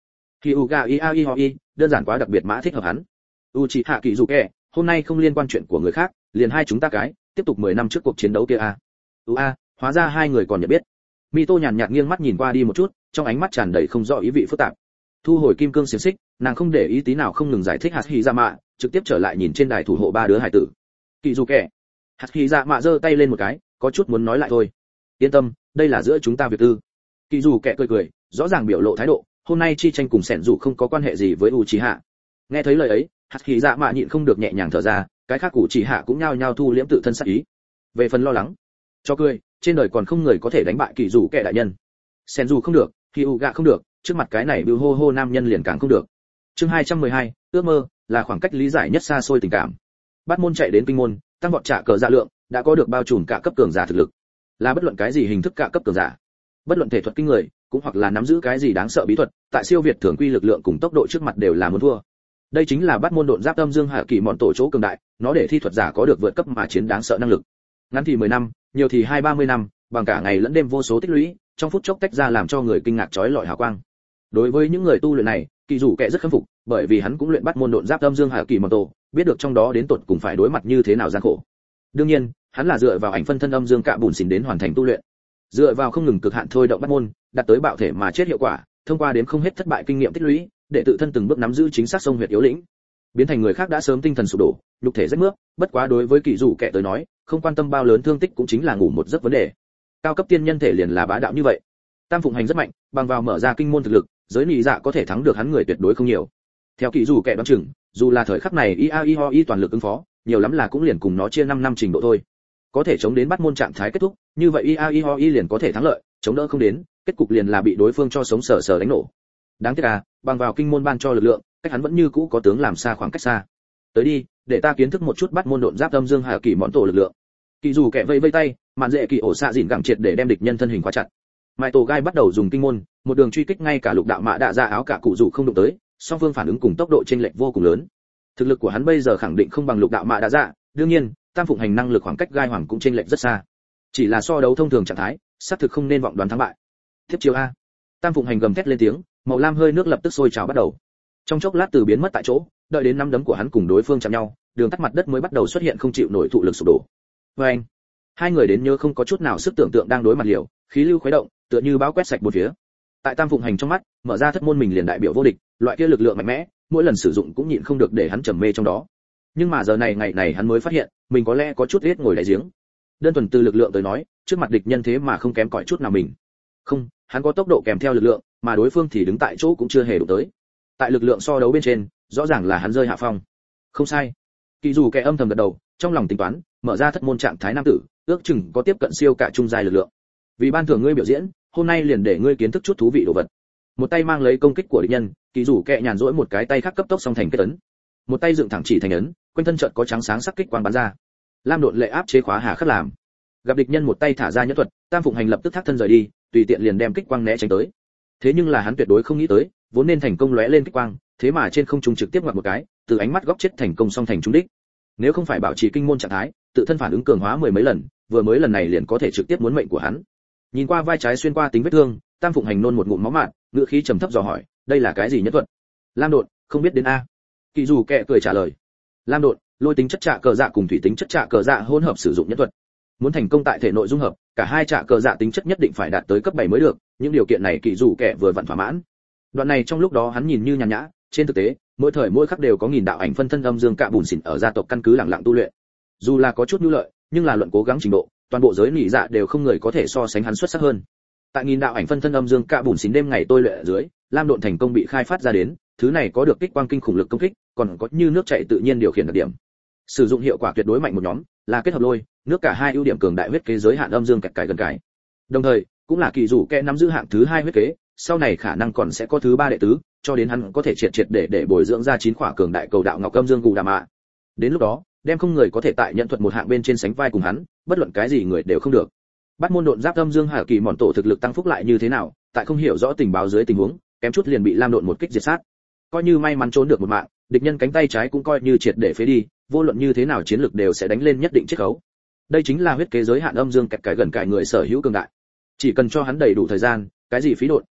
Hyuga Iai, đơn giản quá đặc biệt mã thích hợp hắn. Uchiha Kizuke, hôm nay không liên quan chuyện của người khác, liền hai chúng ta cái, tiếp tục mười năm trước cuộc chiến đấu kia a. Ua, à, hóa ra hai người còn nhận biết. Mito nhàn nhạt nghiêng mắt nhìn qua đi một chút, trong ánh mắt tràn đầy không rõ ý vị phức tạp. Thu hồi kim cương xiềng xích, nàng không để ý tí nào không ngừng giải thích Hashirama, trực tiếp trở lại nhìn trên đài thủ hộ ba đứa hải tử. Kizuke. Hashirama giơ tay lên một cái, có chút muốn nói lại thôi. Yên tâm, đây là giữa chúng ta việc tư. Kizuke cười cười, rõ ràng biểu lộ thái độ, hôm nay chi tranh cùng sẻn dù không có quan hệ gì với Uchiha. Nghe thấy lời ấy, Hashirama nhịn không được nhẹ nhàng thở ra, cái khác Uchiha cũng nhao nhao thu liễm tự thân sát ý. Về phần lo lắng, cho cười, trên đời còn không người có thể đánh bại kỳ dù kẻ đại nhân. Sẻn dù không được, Hyuga không được, trước mặt cái này bưu hô hô nam nhân liền càng không được. Chương hai trăm mười hai, ước mơ là khoảng cách lý giải nhất xa xôi tình cảm. Bát môn chạy đến kinh môn, tăng vọt trả cờ dạ lượng, đã có được bao trùm cả cấp cường giả thực lực. Là bất luận cái gì hình thức cả cấp cường giả, bất luận thể thuật kinh người, cũng hoặc là nắm giữ cái gì đáng sợ bí thuật, tại siêu việt thường quy lực lượng cùng tốc độ trước mặt đều là muốn thua. Đây chính là bát môn độn giáp âm dương hạ kỳ mọn tổ chỗ cường đại, nó để thi thuật giả có được vượt cấp mà chiến đáng sợ năng lực. Ngắn thì mười năm, nhiều thì hai ba mươi năm, bằng cả ngày lẫn đêm vô số tích lũy, trong phút chốc tách ra làm cho người kinh ngạc chói lọi hào quang. Đối với những người tu luyện này, kỳ dù kẻ rất khâm phục, bởi vì hắn cũng luyện bắt môn độn giáp âm dương hạ kỳ mọn tổ, biết được trong đó đến tột cùng phải đối mặt như thế nào gian khổ. Đương nhiên, hắn là dựa vào ảnh phân thân âm dương cạ bùn xỉn đến hoàn thành tu luyện, dựa vào không ngừng cực hạn thôi động bắt môn, đạt tới bạo thể mà chết hiệu quả, thông qua đến không hết thất bại kinh nghiệm tích lũy, để tự thân từng bước nắm giữ chính xác sông huyệt yếu lĩnh, biến thành người khác đã sớm tinh thần sụp đổ, nhục thể rách mướp, bất quá đối với kỳ dù kẻ tới nói, không quan tâm bao lớn thương tích cũng chính là ngủ một giấc vấn đề. Cao cấp tiên nhân thể liền là bá đạo như vậy. Tam Phụng Hành rất mạnh, bằng vào mở ra kinh môn thực lực, giới nị dạ có thể thắng được hắn người tuyệt đối không nhiều. Theo kỳ dù kẻ đoán chừng, dù là thời khắc này Iai toàn lực ứng phó, nhiều lắm là cũng liền cùng nó chia năm năm trình độ thôi. Có thể chống đến bắt môn trạng thái kết thúc, như vậy Iai liền có thể thắng lợi, chống đỡ không đến, kết cục liền là bị đối phương cho sống sờ sờ đánh nổ. Đáng tiếc à, bằng vào kinh môn ban cho lực lượng, cách hắn vẫn như cũ có tướng làm xa khoảng cách xa. Tới đi, để ta kiến thức một chút bắt môn độn giáp âm dương hạ kỳ món tổ lực lượng. Kỳ dù kẻ vây vây tay, màn dễ kỳ ổ xạ dịn gẳng triệt để đem địch nhân thân hình khóa chặt. Mai tổ gai bắt đầu dùng kinh môn, một đường truy kích ngay cả lục đạo mã đạ ra áo cả cụ dù không đụng tới, song phương phản ứng cùng tốc độ chênh lệch vô cùng lớn. Thực lực của hắn bây giờ khẳng định không bằng lục đạo mã đạ ra, đương nhiên, Tam Phụng Hành năng lực khoảng cách gai hoàng cũng chênh lệch rất xa. Chỉ là so đấu thông thường trạng thái, xác thực không nên vọng đoán thắng bại. Tiếp chiêu a. Tam Phụng Hành gầm thét lên tiếng, màu lam hơi nước lập tức sôi trào bắt đầu. Trong chốc lát từ biến mất tại chỗ, đợi đến năm đấm của hắn cùng đối phương chạm nhau, đường tắt mặt đất mới bắt đầu xuất hiện không chịu nổi thụ lực sụp đổ. Và anh, hai người đến nhớ không có chút nào sức tưởng tượng đang đối mặt liều, khí lưu khuấy động, tựa như bão quét sạch bốn phía. Tại Tam Phụng Hành trong mắt, mở ra thất môn mình liền đại biểu vô địch, loại kia lực lượng mạnh mẽ, mỗi lần sử dụng cũng nhịn không được để hắn trầm mê trong đó. Nhưng mà giờ này ngày này hắn mới phát hiện, mình có lẽ có chút riết ngồi đại giếng. Đơn thuần từ lực lượng tới nói, trước mặt địch nhân thế mà không kém cỏi chút nào mình. Không, hắn có tốc độ kèm theo lực lượng, mà đối phương thì đứng tại chỗ cũng chưa hề đụng tới. Tại lực lượng so đấu bên trên, rõ ràng là hắn rơi hạ phong. Không sai. Kỳ dù kẻ âm thầm gật đầu, trong lòng tính toán, mở ra thất môn trạng thái nam tử, ước chừng có tiếp cận siêu cả trung giai lực lượng. Vì ban thưởng ngươi biểu diễn, hôm nay liền để ngươi kiến thức chút thú vị đồ vật. Một tay mang lấy công kích của địch nhân, kỳ dù kẻ nhàn rỗi một cái tay khác cấp tốc song thành kết ấn. Một tay dựng thẳng chỉ thành ấn, quanh thân chợt có trắng sáng sắc kích quang bắn ra. Lam độn lệ áp chế khóa hà khắc làm. Gặp địch nhân một tay thả ra nhẫn thuật, Tam Phụng Hành lập tức thác thân rời đi, tùy tiện liền đem kích quang né tránh tới. Thế nhưng là hắn tuyệt đối không nghĩ tới, vốn nên thành công lóe lên kích quang, thế mà trên không trung trực tiếp ngoặt một cái, từ ánh mắt góc chết thành công song thành trúng đích. Nếu không phải bảo trì kinh môn trạng thái, tự thân phản ứng cường hóa mười mấy lần, vừa mới lần này liền có thể trực tiếp muốn mệnh của hắn. Nhìn qua vai trái xuyên qua tính vết thương, Tam Phụng Hành nôn một ngụm máu mạn, ngựa khí trầm thấp dò hỏi, đây là cái gì nhất thuật? Lam độn, không biết đến a. Kỳ dù kệ cười trả lời. Lam độn, lôi tính chất trạ cờ dạ cùng thủy tính chất trạ cờ dạ hỗn hợp sử dụng nhất thuật. Muốn thành công tại thể nội dung hợp, cả hai trạ cờ dạ tính chất nhất định phải đạt tới cấp bảy mới được, những điều kiện này kỳ dù kệ vừa vặn thỏa mãn. Đoạn này trong lúc đó hắn nhìn như nhàn nhã, trên thực tế, mỗi thời mỗi khắc đều có nghìn đạo ảnh phân thân âm dương cạ bùn xỉn ở gia tộc căn cứ lặng lặng tu luyện. Dù là có chút nhu lợi, nhưng là luận cố gắng trình độ, toàn bộ giới nị dạ đều không người có thể so sánh hắn xuất sắc hơn. Tại nghìn đạo ảnh phân thân âm dương cạ bùn xỉn đêm ngày tôi luyện ở dưới, lam độn thành công bị khai phát ra đến, thứ này có được kích quang kinh khủng lực công kích, còn có như nước chảy tự nhiên điều khiển đặc điểm. Sử dụng hiệu quả tuyệt đối mạnh một nhóm, là kết hợp lôi, nước cả hai ưu điểm cường đại huyết kế giới hạn âm dương kẹt cải gần cái. Đồng thời, cũng là kỳ dù kẻ nắm giữ hạng thứ hai huyết kế, sau này khả năng còn sẽ có thứ ba đệ tứ, cho đến hắn có thể triệt triệt để để bồi dưỡng ra chín khỏa cường đại cầu đạo ngọc âm dương gù đà mạ. Đến lúc đó, đem không người có thể tại nhận thuật một hạng bên trên sánh vai cùng hắn, bất luận cái gì người đều không được. Bắt môn độn giáp âm dương hạ kỳ mòn tổ thực lực tăng phúc lại như thế nào, tại không hiểu rõ tình báo dưới tình huống, kém chút liền bị lam độn một kích diệt sát. Coi như may mắn trốn được một mạng, địch nhân cánh tay trái cũng coi như triệt để phế đi, vô luận như thế nào chiến lực đều sẽ đánh lên nhất định chiết khấu. Đây chính là huyết kế giới hạn âm dương kẹt cái gần cải người sở hữu cường đại. Chỉ cần cho hắn đầy đủ thời gian, cái gì phí độn,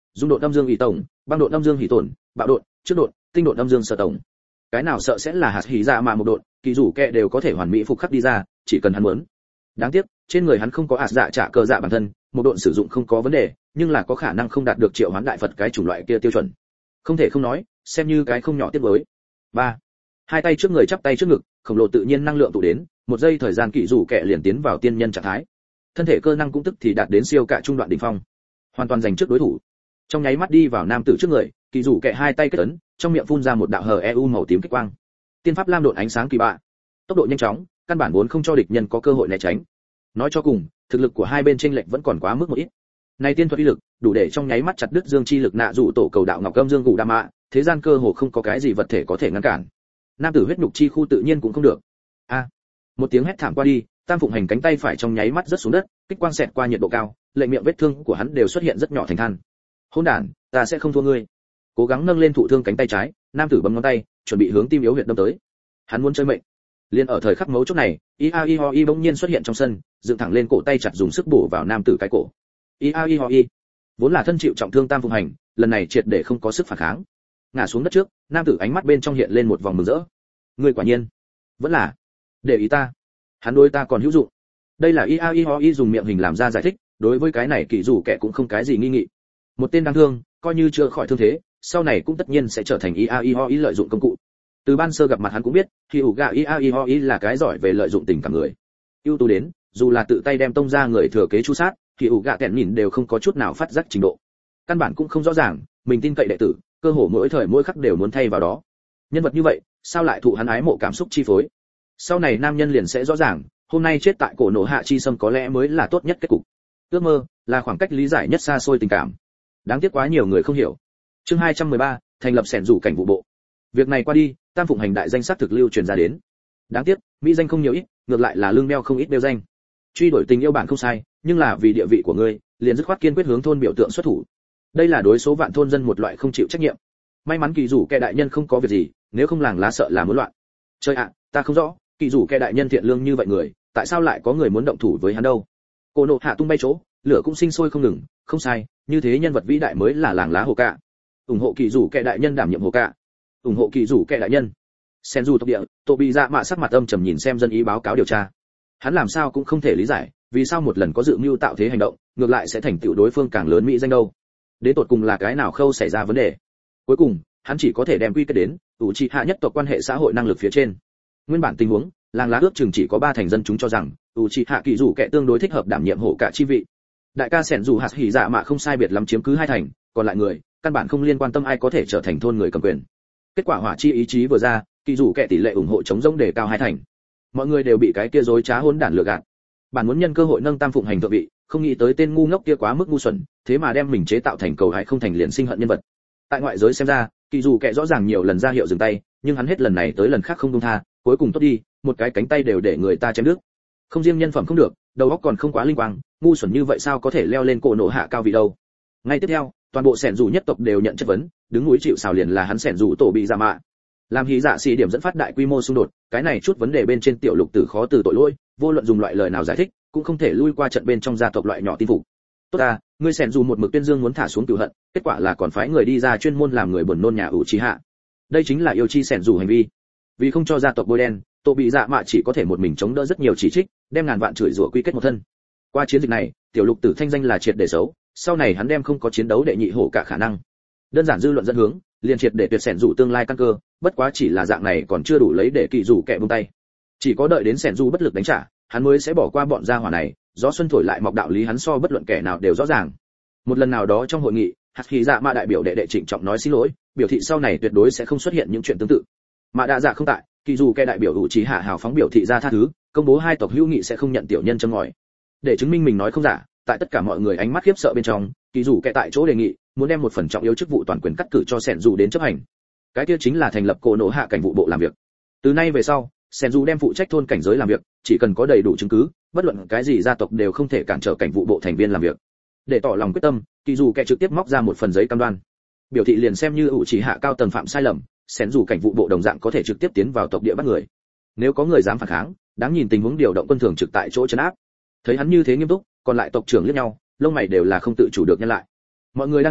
dung độn âm dương ủy tổng, băng độn âm dương hỉ tổn, bạo độn, trước độn, tinh độn âm dương sở tổng. Cái nào sợ sẽ là hạt hỉ dạ mà một độn, kỳ rủ kẹ đều có thể hoàn mỹ phục khắc đi ra, chỉ cần hắn muốn. Đáng tiếc, trên người hắn không có ạt dạ trả cờ dạ bản thân, một độn sử dụng không có vấn đề, nhưng là có khả năng không đạt được triệu hoán đại Phật cái chủng loại kia tiêu chuẩn. Không thể không nói, xem như cái không nhỏ tiếc với. ba Hai tay trước người chắp tay trước ngực, khổng lồ tự nhiên năng lượng tụ đến, một giây thời gian kỳ rủ kẹ liền tiến vào tiên nhân trạng thái. Thân thể cơ năng cũng tức thì đạt đến siêu cả trung đoạn đỉnh phong, hoàn toàn giành trước đối thủ. Trong nháy mắt đi vào nam tử trước người, kỳ rủ kẹ hai tay kết ấn, trong miệng phun ra một đạo hờ e u màu tím kích quang. Tiên pháp lam độn ánh sáng kỳ bạ, tốc độ nhanh chóng, căn bản vốn không cho địch nhân có cơ hội né tránh. Nói cho cùng, thực lực của hai bên chênh lệch vẫn còn quá mức một ít. Này tiên thuật uy lực, đủ để trong nháy mắt chặt đứt dương chi lực nạ dụ tổ cầu đạo ngọc âm dương gù đa mạ, thế gian cơ hồ không có cái gì vật thể có thể ngăn cản. Nam tử huyết nhục chi khu tự nhiên cũng không được. A! Một tiếng hét thảm qua đi, Tam Phụng Hành cánh tay phải trong nháy mắt rớt xuống đất, kích quang xẹt qua nhiệt độ cao, lệnh miệng vết thương của hắn đều xuất hiện rất nhỏ thành than. Hỗn đản, ta sẽ không thua ngươi. Cố gắng nâng lên thụ thương cánh tay trái, nam tử bấm ngón tay, chuẩn bị hướng tim yếu huyệt đâm tới. Hắn muốn chơi mệnh. Liên ở thời khắc mấu chốt này, i a i ho i bỗng nhiên xuất hiện trong sân, dựng thẳng lên cổ tay chặt dùng sức bổ vào nam tử cái cổ. i a i ho i vốn là thân chịu trọng thương Tam Phụng Hành, lần này triệt để không có sức phản kháng. Ngã xuống đất trước, nam tử ánh mắt bên trong hiện lên một vòng mừng rỡ. Ngươi quả nhiên vẫn là để ý ta, hắn đối ta còn hữu dụng. Đây là i a i ho i dùng miệng hình làm ra giải thích, đối với cái này kỳ dù kẻ cũng không cái gì nghi nghị. Một tên đáng thương, coi như chưa khỏi thương thế, sau này cũng tất nhiên sẽ trở thành i a i ho i lợi dụng công cụ. Từ ban sơ gặp mặt hắn cũng biết, khi ủ gạ i a i ho i là cái giỏi về lợi dụng tình cảm người. Ưu tú đến, dù là tự tay đem tông ra người thừa kế chu sát, thì ủ gạ kẹn nhìn đều không có chút nào phát giác trình độ. Căn bản cũng không rõ ràng, mình tin cậy đệ tử, cơ hồ mỗi thời mỗi khắc đều muốn thay vào đó. Nhân vật như vậy, sao lại thụ hắn ái mộ cảm xúc chi phối? Sau này nam nhân liền sẽ rõ ràng, hôm nay chết tại cổ nổ hạ chi sâm có lẽ mới là tốt nhất kết cục. Ước mơ là khoảng cách lý giải nhất xa xôi tình cảm. Đáng tiếc quá nhiều người không hiểu. Chương hai trăm mười ba, thành lập sẻn rủ cảnh vụ bộ. Việc này qua đi, Tam Phụng Hành đại danh sắc thực lưu truyền ra đến. Đáng tiếc, mỹ danh không nhiều ít, ngược lại là lương đeo không ít đeo danh. Truy đuổi tình yêu bản không sai, nhưng là vì địa vị của ngươi, liền dứt khoát kiên quyết hướng thôn biểu tượng xuất thủ. Đây là đối số vạn thôn dân một loại không chịu trách nhiệm. May mắn kỳ rủ kẻ đại nhân không có việc gì, nếu không làng lá sợ là muốn loạn. Trời ạ, ta không rõ, kỳ rủ kẻ đại nhân thiện lương như vậy người, tại sao lại có người muốn động thủ với hắn đâu? Cô nộ hạ tung bay chỗ, lửa cũng sinh sôi không ngừng, không sai, như thế nhân vật vĩ đại mới là làng lá hồ cạ. Ủng hộ kỳ rủ kẻ đại nhân đảm nhiệm hồ cạ. Ủng hộ kỳ rủ kẻ đại nhân. Sen du tộc địa, Tô bị dạ mạ sắc mặt âm trầm nhìn xem dân ý báo cáo điều tra. Hắn làm sao cũng không thể lý giải, vì sao một lần có dự mưu tạo thế hành động, ngược lại sẽ thành tựu đối phương càng lớn mỹ danh đâu? Đến tột cùng là cái nào khâu xảy ra vấn đề? Cuối cùng, hắn chỉ có thể đem quy kết đến ủ trị hạ nhất tộc quan hệ xã hội năng lực phía trên. Nguyên bản tình huống, làng lá ước chừng chỉ có ba thành dân chúng cho rằng ủ trị hạ kỳ rủ kẻ tương đối thích hợp đảm nhiệm hộ cả chi vị. Đại ca sẻn dù hạt hỉ dạ mạ không sai biệt lắm chiếm cứ hai thành, còn lại người căn bản không liên quan tâm ai có thể trở thành thôn người cầm quyền. Kết quả hỏa chi ý chí vừa ra, kỳ rủ kẻ tỷ lệ ủng hộ chống rỗng đề cao hai thành. Mọi người đều bị cái kia dối trá hỗn đản lừa gạt. Bản muốn nhân cơ hội nâng Tam Phụng Hành thượng vị, không nghĩ tới tên ngu ngốc kia quá mức ngu xuẩn, thế mà đem mình chế tạo thành cầu hại không thành liền sinh hận nhân vật. Tại ngoại giới xem ra, kỳ dù kẻ rõ ràng nhiều lần ra hiệu dừng tay, nhưng hắn hết lần này tới lần khác không buông tha, cuối cùng tốt đi, một cái cánh tay đều để người ta chém đứt. Không riêng nhân phẩm không được, đầu óc còn không quá linh quang, ngu xuẩn như vậy sao có thể leo lên cổ nổ hạ cao vị đâu? Ngay tiếp theo, toàn bộ sẻn dù nhất tộc đều nhận chất vấn, đứng núi chịu sào liền là hắn sẻn dù tổ bị giả mạ. Làm hí dạ xì điểm dẫn phát đại quy mô xung đột, cái này chút vấn đề bên trên tiểu lục tử khó từ tội lỗi, vô luận dùng loại lời nào giải thích, cũng không thể lui qua trận bên trong gia tộc loại nhỏ tin phục. Tốt ta, ngươi sẻn dù một mực tuyên dương muốn thả xuống cửu hận, kết quả là còn phái người đi ra chuyên môn làm người buồn nôn nhà ủ trí hạ. Đây chính là yêu chi sẻn dù hành vi. Vì không cho gia tộc bôi đen, tổ bị dạ mạ chỉ có thể một mình chống đỡ rất nhiều chỉ trích, đem ngàn vạn chửi rủa quy kết một thân. Qua chiến dịch này, tiểu lục tử thanh danh là triệt để xấu, sau này hắn đem không có chiến đấu đệ nhị hổ cả khả năng. Đơn giản dư luận dẫn hướng, liền triệt để tuyệt sẻn dù tương lai căn cơ, bất quá chỉ là dạng này còn chưa đủ lấy để kỳ dù kẻ buông tay. Chỉ có đợi đến sẻn dù bất lực đánh trả, hắn mới sẽ bỏ qua bọn gia hỏa này, gió xuân thổi lại mọc đạo lý hắn so bất luận kẻ nào đều rõ ràng. Một lần nào đó trong hội nghị, hạt khí dạ mạ đại biểu đệ đệ trịnh trọng nói xin lỗi, biểu thị sau này tuyệt đối sẽ không xuất hiện những chuyện tương tự. Mạ đa dạ không tại, kỳ dù kẻ đại biểu ủ trí hạ hào phóng biểu thị ra tha thứ, công bố hai tộc hữu nghị sẽ không nhận tiểu nhân châm ngòi. Để chứng minh mình nói không giả, tại tất cả mọi người ánh mắt khiếp sợ bên trong, kỳ dù kẻ tại chỗ đề nghị muốn đem một phần trọng yếu chức vụ toàn quyền cắt cử cho sẻn dù đến chấp hành. Cái kia chính là thành lập cổ nổ hạ cảnh vụ bộ làm việc. Từ nay về sau, sẻn dù đem phụ trách thôn cảnh giới làm việc, chỉ cần có đầy đủ chứng cứ, bất luận cái gì gia tộc đều không thể cản trở cảnh vụ bộ thành viên làm việc. Để tỏ lòng quyết tâm, kỳ dù kẻ trực tiếp móc ra một phần giấy cam đoan, biểu thị liền xem như ủ chỉ hạ cao tầng phạm sai lầm, sẻn dù cảnh vụ bộ đồng dạng có thể trực tiếp tiến vào tộc địa bắt người. Nếu có người dám phản kháng, đáng nhìn tình huống điều động quân thường trực tại chỗ trấn áp. Thấy hắn như thế nghiêm túc, còn lại tộc trưởng liếc nhau, lông mày đều là không tự chủ được nhân lại. Mọi người đang nghĩ,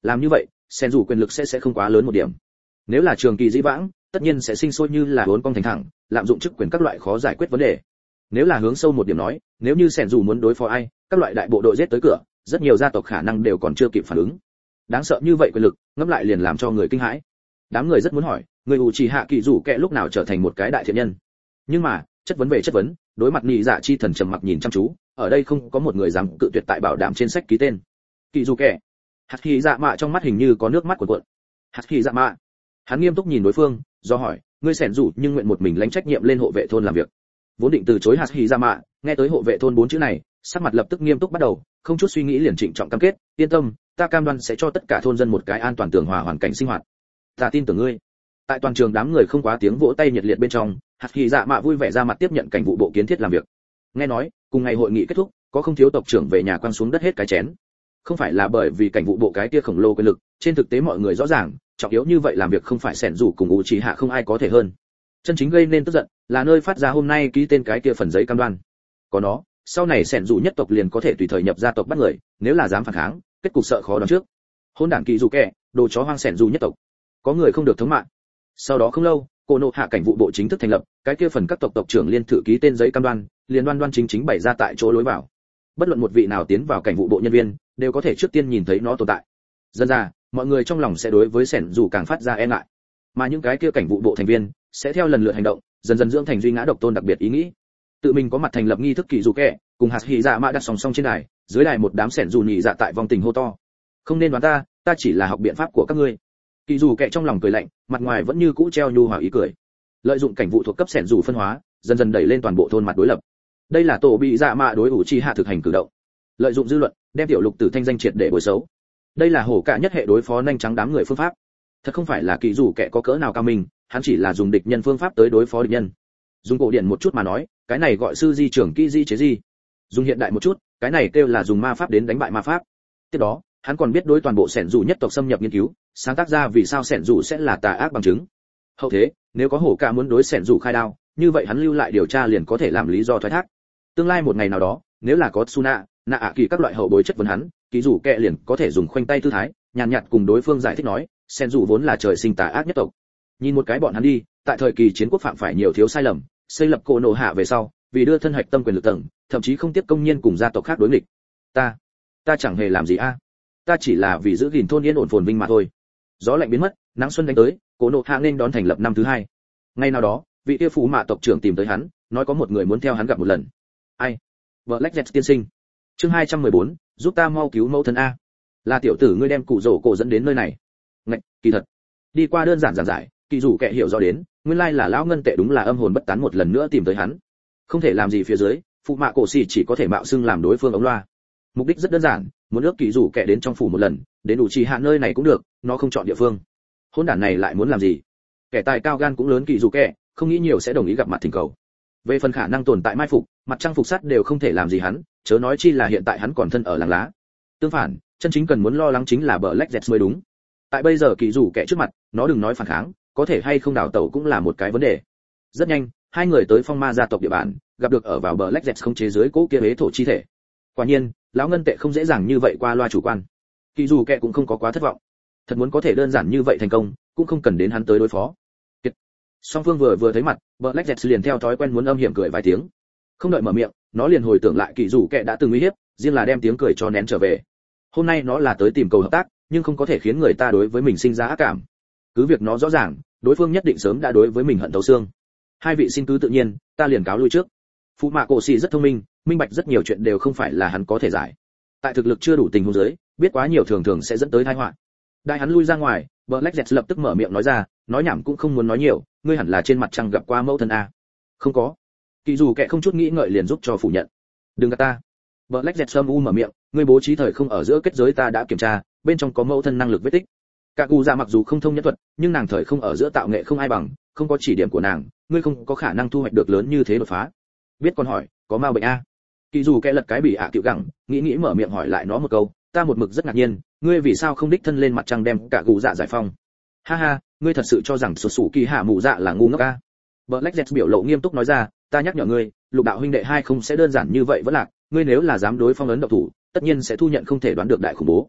làm như vậy sen dù quyền lực sẽ sẽ không quá lớn một điểm. Nếu là trường kỳ dĩ vãng, tất nhiên sẽ sinh sôi như là uốn cong thành thẳng, lạm dụng chức quyền các loại khó giải quyết vấn đề. Nếu là hướng sâu một điểm nói, nếu như sen dù muốn đối phó ai, các loại đại bộ đội giết tới cửa, rất nhiều gia tộc khả năng đều còn chưa kịp phản ứng. Đáng sợ như vậy quyền lực, ngẫm lại liền làm cho người kinh hãi. Đám người rất muốn hỏi, người ủ trì hạ kỳ rủ kệ lúc nào trở thành một cái đại thiện nhân. Nhưng mà, chất vấn về chất vấn, đối mặt nhị dạ chi thần trầm mặc nhìn chăm chú, ở đây không có một người dám cự tuyệt tại bảo đảm trên sách ký tên. Kỳ rủ kệ. Hạt Kỳ Dạ Mạ trong mắt hình như có nước mắt cuộn cuộn. Hạt Kỳ Dạ Mạ. Hắn nghiêm túc nhìn đối phương, do hỏi, ngươi sẻn rủ nhưng nguyện một mình lãnh trách nhiệm lên hộ vệ thôn làm việc. Vốn định từ chối Hạt Kỳ Dạ Mạ, nghe tới hộ vệ thôn bốn chữ này, sắc mặt lập tức nghiêm túc bắt đầu, không chút suy nghĩ liền trịnh trọng cam kết, yên tâm, ta cam đoan sẽ cho tất cả thôn dân một cái an toàn tường hòa hoàn cảnh sinh hoạt. Ta tin tưởng ngươi. Tại toàn trường đám người không quá tiếng vỗ tay nhiệt liệt bên trong, Hạt Kỳ Dạ Mạ vui vẻ ra mặt tiếp nhận cảnh vụ bộ kiến thiết làm việc. Nghe nói, cùng ngày hội nghị kết thúc, có không thiếu tộc trưởng về nhà quăng xuống đất hết cái chén. Không phải là bởi vì cảnh vụ bộ cái kia khổng lồ quyền lực, trên thực tế mọi người rõ ràng, trọng yếu như vậy làm việc không phải sẻn rủ cùng ủ trì hạ không ai có thể hơn. Chân chính gây nên tức giận là nơi phát ra hôm nay ký tên cái kia phần giấy cam đoan. Có nó, sau này sẻn rủ nhất tộc liền có thể tùy thời nhập gia tộc bắt người, nếu là dám phản kháng, kết cục sợ khó đoán trước. Hôn đản kỳ dù kẻ, đồ chó hoang sẻn rủ nhất tộc. Có người không được thống mạng. Sau đó không lâu, cô nộ hạ cảnh vụ bộ chính thức thành lập, cái kia phần các tộc tộc trưởng liên thử ký tên giấy cam đoan, liền đoan đoan chính chính bày ra tại chỗ lối vào. Bất luận một vị nào tiến vào cảnh vụ bộ nhân viên, đều có thể trước tiên nhìn thấy nó tồn tại. Dần ra, mọi người trong lòng sẽ đối với sẻn dù càng phát ra e ngại, mà những cái kia cảnh vụ bộ thành viên sẽ theo lần lượt hành động, dần dần dưỡng thành duy ngã độc tôn đặc biệt ý nghĩ. Tự mình có mặt thành lập nghi thức kỳ dù kẻ, cùng hạt hỉ dạ mạ đặt song song trên đài, dưới đài một đám sẻn dù nhị dạ tại vòng tình hô to. Không nên đoán ta, ta chỉ là học biện pháp của các ngươi. Kỳ dù kẻ trong lòng cười lạnh, mặt ngoài vẫn như cũ treo nhu hòa ý cười. Lợi dụng cảnh vụ thuộc cấp sẻn dù phân hóa, dần dần đẩy lên toàn bộ thôn mặt đối lập. Đây là tổ bị dạ mạ đối ủ chi hạ thực hành cử động. Lợi dụng dư luận, đem tiểu lục tử thanh danh triệt để bồi xấu. Đây là hổ cả nhất hệ đối phó nhanh trắng đám người phương pháp. Thật không phải là kỳ dù kẻ có cỡ nào cao minh, hắn chỉ là dùng địch nhân phương pháp tới đối phó địch nhân. Dùng cổ điển một chút mà nói, cái này gọi sư di trưởng kỹ di chế di. Dùng hiện đại một chút, cái này kêu là dùng ma pháp đến đánh bại ma pháp. Tiếp đó, hắn còn biết đối toàn bộ sẻn dù nhất tộc xâm nhập nghiên cứu, sáng tác ra vì sao sẻn dù sẽ là tà ác bằng chứng. Hậu thế, nếu có hổ cả muốn đối sẻn dù khai đao, như vậy hắn lưu lại điều tra liền có thể làm lý do thoái thác. Tương lai một ngày nào đó, nếu là có Tsuna, nạ ạ kỳ các loại hậu bối chất vấn hắn, kỳ dù kệ liền có thể dùng khoanh tay tư thái, nhàn nhạt cùng đối phương giải thích nói, sen dù vốn là trời sinh tà ác nhất tộc. Nhìn một cái bọn hắn đi, tại thời kỳ chiến quốc phạm phải nhiều thiếu sai lầm, xây lập cổ nổ hạ về sau, vì đưa thân hạch tâm quyền lực tầng, thậm chí không tiếp công nhiên cùng gia tộc khác đối nghịch. Ta, ta chẳng hề làm gì a, ta chỉ là vì giữ gìn thôn yên ổn phồn vinh mà thôi. Gió lạnh biến mất, nắng xuân đánh tới, cổ nổ hạ nên đón thành lập năm thứ hai. Ngày nào đó, vị kia phú mạ tộc trưởng tìm tới hắn, nói có một người muốn theo hắn gặp một lần. Ai? Black Jet tiên sinh. Chương hai trăm mười bốn, giúp ta mau cứu mẫu thân a. Là tiểu tử ngươi đem cụ rổ cổ dẫn đến nơi này. Ngạch, kỳ thật. Đi qua đơn giản giản giải, kỳ rủ kẻ hiểu rõ đến, nguyên lai là lão ngân tệ đúng là âm hồn bất tán một lần nữa tìm tới hắn. Không thể làm gì phía dưới, phụ mạ cổ xì chỉ có thể mạo xưng làm đối phương ống loa. Mục đích rất đơn giản, muốn ước kỳ rủ kẻ đến trong phủ một lần, đến đủ trì hạ nơi này cũng được, nó không chọn địa phương. Hỗn đản này lại muốn làm gì? Kẻ tài cao gan cũng lớn kỳ rủ kẻ, không nghĩ nhiều sẽ đồng ý gặp mặt thỉnh cầu. Về phần khả năng tồn tại mai phục, mặt trăng phục sắt đều không thể làm gì hắn, chớ nói chi là hiện tại hắn còn thân ở làng lá. Tương phản, chân chính cần muốn lo lắng chính là Black Jet mới đúng. Tại bây giờ kỳ rủ kẻ trước mặt, nó đừng nói phản kháng, có thể hay không đào tẩu cũng là một cái vấn đề. Rất nhanh, hai người tới phong ma gia tộc địa bàn, gặp được ở vào Black Jet không chế dưới cố kia hế thổ chi thể. Quả nhiên, lão ngân tệ không dễ dàng như vậy qua loa chủ quan. Kỳ rủ kẻ cũng không có quá thất vọng. Thật muốn có thể đơn giản như vậy thành công, cũng không cần đến hắn tới đối phó. Kiệt. Song phương vừa vừa thấy mặt, Black Jet liền theo thói quen muốn âm hiểm cười vài tiếng. Không đợi mở miệng, nó liền hồi tưởng lại kỳ rủ kẻ đã từng uy hiếp, riêng là đem tiếng cười cho nén trở về. Hôm nay nó là tới tìm cầu hợp tác, nhưng không có thể khiến người ta đối với mình sinh ra ác cảm. Cứ việc nó rõ ràng, đối phương nhất định sớm đã đối với mình hận thấu xương. Hai vị xin cứ tự nhiên, ta liền cáo lui trước. Phụ mạ cổ xì rất thông minh, minh bạch rất nhiều chuyện đều không phải là hắn có thể giải. Tại thực lực chưa đủ tình huống dưới, biết quá nhiều thường thường sẽ dẫn tới tai họa. Đại hắn lui ra ngoài, Black Jet lập tức mở miệng nói ra, nói nhảm cũng không muốn nói nhiều, ngươi hẳn là trên mặt trăng gặp qua mẫu thân a. Không có. Kỳ dù kẻ không chút nghĩ ngợi liền giúp cho phủ nhận. Đừng gạt ta. Black Jet sâm u mở miệng, ngươi bố trí thời không ở giữa kết giới ta đã kiểm tra, bên trong có mẫu thân năng lực vết tích. Cả cụ già mặc dù không thông nhân thuật, nhưng nàng thời không ở giữa tạo nghệ không ai bằng, không có chỉ điểm của nàng, ngươi không có khả năng thu hoạch được lớn như thế đột phá. Biết con hỏi, có ma bệnh a? Kỳ dù kẻ lật cái bị ạ à tiểu gẳng, nghĩ nghĩ mở miệng hỏi lại nó một câu, ta một mực rất ngạc nhiên, ngươi vì sao không đích thân lên mặt trăng đem cả cụ dạ giải phong? Ha ha, ngươi thật sự cho rằng sụt sủ kỳ hạ mù dạ là ngu ngốc a? Black Jet biểu lộ nghiêm túc nói ra, ta nhắc nhở ngươi, lục đạo huynh đệ hai không sẽ đơn giản như vậy vẫn lạc, ngươi nếu là dám đối phong ấn độc thủ, tất nhiên sẽ thu nhận không thể đoán được đại khủng bố.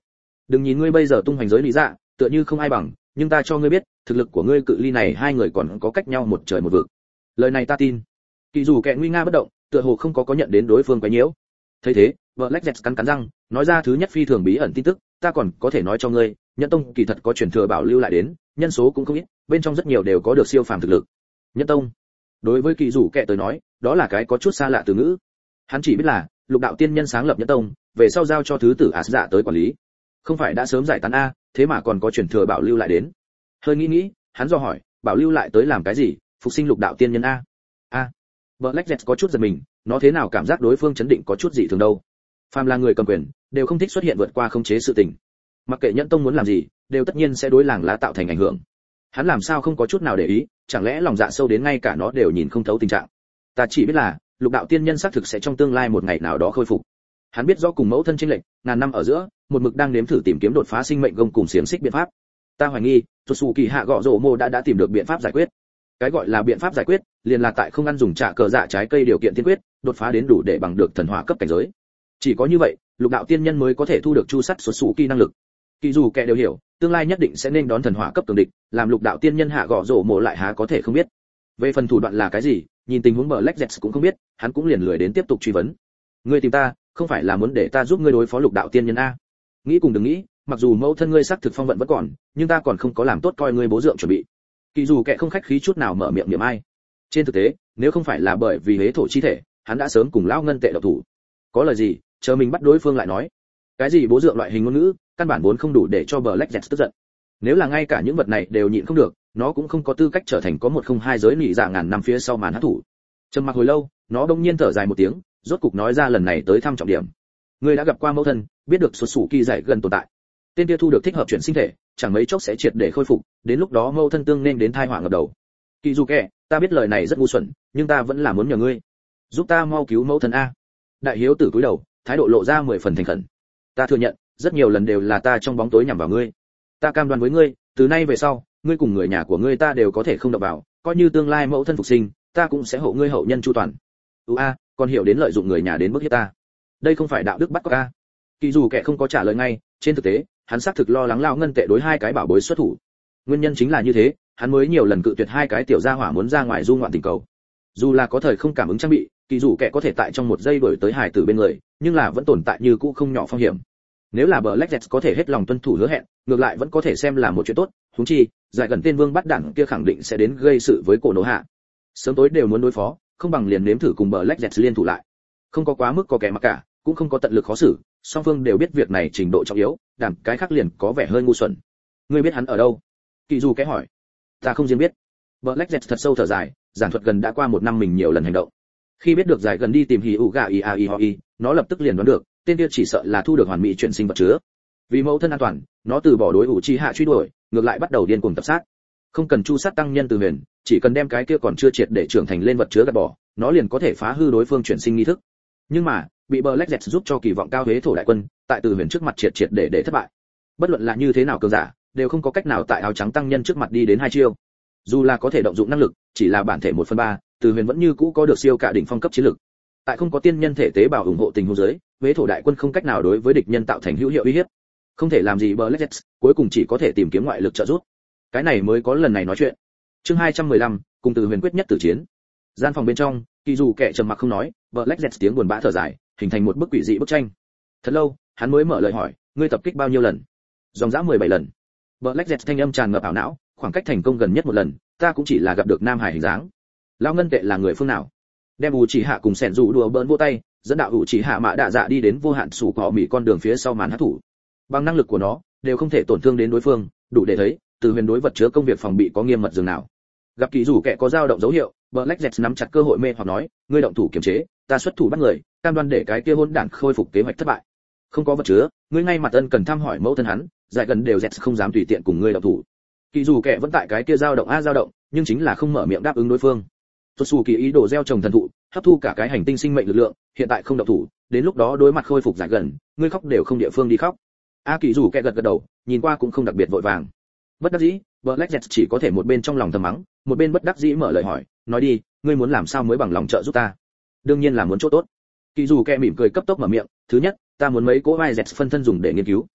Đừng nhìn ngươi bây giờ tung hoành giới lý dạ, tựa như không ai bằng, nhưng ta cho ngươi biết, thực lực của ngươi cự ly này hai người còn có cách nhau một trời một vực. Lời này ta tin. Kỳ dù kẻ nguy nga bất động, tựa hồ không có có nhận đến đối phương quấy nhiễu. Thấy thế, Black Jet cắn cắn răng, nói ra thứ nhất phi thường bí ẩn tin tức, ta còn có thể nói cho ngươi, Nhẫn Tông kỳ thật có truyền thừa bảo lưu lại đến, nhân số cũng không ít, bên trong rất nhiều đều có được siêu phàm thực lực. Nhẫn Tông. Đối với Kỳ dù kẻ tới nói, đó là cái có chút xa lạ từ ngữ. Hắn chỉ biết là, Lục đạo tiên nhân sáng lập Nhẫn Tông, về sau giao cho thứ tử Ás Dạ tới quản lý. Không phải đã sớm giải tán a, thế mà còn có truyền thừa bảo lưu lại đến. Hơi nghĩ nghĩ, hắn do hỏi, bảo lưu lại tới làm cái gì? Phục sinh Lục đạo tiên nhân a. A. Black Jet có chút giật mình, nó thế nào cảm giác đối phương chấn định có chút dị thường đâu. Phàm là người cầm quyền, đều không thích xuất hiện vượt qua khống chế sự tình. Mặc kệ Nhẫn Tông muốn làm gì, đều tất nhiên sẽ đối làng lá tạo thành ảnh hưởng. Hắn làm sao không có chút nào để ý, chẳng lẽ lòng dạ sâu đến ngay cả nó đều nhìn không thấu tình trạng. Ta chỉ biết là, Lục đạo tiên nhân xác thực sẽ trong tương lai một ngày nào đó khôi phục. Hắn biết rõ cùng mẫu thân chênh lệch, ngàn năm ở giữa, một mực đang nếm thử tìm kiếm đột phá sinh mệnh gông cùng xiềng xích biện pháp. Ta hoài nghi, Thuật Sủ Kỳ Hạ Gọ Rồ Mô đã đã tìm được biện pháp giải quyết. Cái gọi là biện pháp giải quyết, liền là tại không ăn dùng trả cờ dạ trái cây điều kiện tiên quyết, đột phá đến đủ để bằng được thần hỏa cấp cảnh giới. Chỉ có như vậy, Lục đạo tiên nhân mới có thể thu được chu sắt Thuật Sủ Kỳ năng lực. Kỳ dù kẻ đều hiểu, tương lai nhất định sẽ nên đón thần hỏa cấp cường địch, làm Lục đạo tiên nhân Hạ Gọ Rồ Mô lại há có thể không biết. Về phần thủ đoạn là cái gì, nhìn tình huống Black Jet cũng không biết, hắn cũng liền lười đến tiếp tục truy vấn. Ngươi tìm ta, không phải là muốn để ta giúp ngươi đối phó Lục đạo tiên nhân a? Nghĩ cùng đừng nghĩ, mặc dù mẫu thân ngươi xác thực phong vận vẫn còn, nhưng ta còn không có làm tốt coi ngươi bố dượng chuẩn bị. Kỳ dù kẻ không khách khí chút nào mở miệng niệm ai. Trên thực tế, nếu không phải là bởi vì hế thổ chi thể, hắn đã sớm cùng lão ngân tệ độc thủ. Có lời gì, chờ mình bắt đối phương lại nói. Cái gì bố dượng loại hình ngôn ngữ, căn bản vốn không đủ để cho Black Jet tức giận. Nếu là ngay cả những vật này đều nhịn không được, nó cũng không có tư cách trở thành có một không hai giới nị dạ ngàn năm phía sau màn hắc thủ. Trầm mặc hồi lâu, nó đông nhiên thở dài một tiếng, rốt cục nói ra lần này tới thăm trọng điểm. Ngươi đã gặp qua mẫu thân, biết được Xuất Sủ Kỳ giải gần tồn tại. Tên kia thu được thích hợp chuyển sinh thể, chẳng mấy chốc sẽ triệt để khôi phục, đến lúc đó mẫu thân tương nên đến tai họa ngập đầu. Kỳ dù kẻ, ta biết lời này rất ngu xuẩn, nhưng ta vẫn là muốn nhờ ngươi, giúp ta mau cứu mẫu thân a. Đại hiếu tử cúi đầu, thái độ lộ ra mười phần thành khẩn. Ta thừa nhận, rất nhiều lần đều là ta trong bóng tối nhằm vào ngươi. Ta cam đoan với ngươi, từ nay về sau, ngươi cùng người nhà của ngươi ta đều có thể không động vào, coi như tương lai mẫu thân phục sinh, ta cũng sẽ hộ ngươi hậu nhân chu toàn. U a, còn hiểu đến lợi dụng người nhà đến bức hiếp ta. Đây không phải đạo đức bắt cóc a. Kỳ dù kẻ không có trả lời ngay, trên thực tế, hắn xác thực lo lắng lao ngân tệ đối hai cái bảo bối xuất thủ. Nguyên nhân chính là như thế, hắn mới nhiều lần cự tuyệt hai cái tiểu gia hỏa muốn ra ngoài du ngoạn tình cầu. Dù là có thời không cảm ứng trang bị, kỳ dù kẻ có thể tại trong một giây đuổi tới hải tử bên người, nhưng là vẫn tồn tại như cũ không nhỏ phong hiểm. Nếu là Black Jet có thể hết lòng tuân thủ hứa hẹn, ngược lại vẫn có thể xem là một chuyện tốt, huống chi, giải gần tên vương bắt đẳng kia khẳng định sẽ đến gây sự với cổ nổ hạ. Sớm tối đều muốn đối phó, không bằng liền nếm thử cùng Black Jet liên thủ lại. Không có quá mức có kẻ mặc cả, cũng không có tận lực khó xử, song phương đều biết việc này trình độ trọng yếu, đảm cái khác liền có vẻ hơi ngu xuẩn. Ngươi biết hắn ở đâu? Kỳ dù kẻ hỏi. Ta không riêng biết. Black Jet thật sâu thở dài, giảng thuật gần đã qua một năm mình nhiều lần hành động. Khi biết được giải gần đi tìm hỉ ủ gà i a i hoi, nó lập tức liền đoán được, tên kia chỉ sợ là thu được hoàn mỹ chuyển sinh vật chứa. Vì mẫu thân an toàn, nó từ bỏ đối ủ chi hạ truy đuổi, ngược lại bắt đầu điên cuồng tập sát. Không cần chu sát tăng nhân từ huyền, chỉ cần đem cái kia còn chưa triệt để trưởng thành lên vật chứa gạt bỏ, nó liền có thể phá hư đối phương chuyển sinh nghi thức. Nhưng mà, bị Black Jet giúp cho kỳ vọng cao huế thổ đại quân, tại từ huyền trước mặt triệt triệt để để thất bại. Bất luận là như thế nào cường giả, đều không có cách nào tại áo trắng tăng nhân trước mặt đi đến hai chiêu. Dù là có thể động dụng năng lực, chỉ là bản thể một phần ba, từ huyền vẫn như cũ có được siêu cả đỉnh phong cấp chiến lực. Tại không có tiên nhân thể tế bào ủng hộ tình huống dưới, huế thổ đại quân không cách nào đối với địch nhân tạo thành hữu hiệu uy hiếp. Không thể làm gì Black Jet, cuối cùng chỉ có thể tìm kiếm ngoại lực trợ giúp. Cái này mới có lần này nói chuyện. Chương hai trăm mười lăm, cùng từ huyền quyết nhất tử chiến. Gian phòng bên trong, kỳ dù kẻ trầm mặc không nói, Black Jet tiếng buồn bã thở dài, hình thành một bức quỷ dị bức tranh. Thật lâu, hắn mới mở lời hỏi, ngươi tập kích bao nhiêu lần? Dòng dã mười bảy lần. Black Jet thanh âm tràn ngập ảo não, khoảng cách thành công gần nhất một lần, ta cũng chỉ là gặp được Nam Hải hình dáng. Lão ngân tệ là người phương nào? Đem ủ chỉ hạ cùng sẻn rủ đùa bỡn vô tay, dẫn đạo ủ chỉ hạ mã đạ dạ đi đến vô hạn sủ cỏ mỹ con đường phía sau màn hắc thủ. Bằng năng lực của nó, đều không thể tổn thương đến đối phương, đủ để thấy, từ huyền đối vật chứa công việc phòng bị có nghiêm mật dường nào. Gặp kỳ rủ kẻ có dao động dấu hiệu, Black Jet nắm chặt cơ hội mê hoặc nói, ngươi động thủ kiềm chế, ta xuất thủ bắt người, cam đoan để cái kia hỗn đản khôi phục kế hoạch thất bại. Không có vật chứa, ngươi ngay mặt ân cần thăm hỏi mẫu thân hắn, giải gần đều Jet không dám tùy tiện cùng ngươi động thủ. Kỳ rủ kẻ vẫn tại cái kia dao động a dao động, nhưng chính là không mở miệng đáp ứng đối phương. Xuất xù kỳ ý đồ gieo trồng thần thụ, hấp thu cả cái hành tinh sinh mệnh lực lượng, hiện tại không động thủ, đến lúc đó đối mặt khôi phục giải gần, ngươi khóc đều không địa phương đi khóc. A kỳ rủ kẻ gật gật đầu, nhìn qua cũng không đặc biệt vội vàng. Bất đắc dĩ, Black Jet chỉ có thể một bên trong lòng thầm mắng, một bên bất đắc dĩ mở lời hỏi, nói đi, ngươi muốn làm sao mới bằng lòng trợ giúp ta? Đương nhiên là muốn chỗ tốt. Kỳ dù kẻ mỉm cười cấp tốc mở miệng, thứ nhất, ta muốn mấy cỗ vai Jet phân thân dùng để nghiên cứu.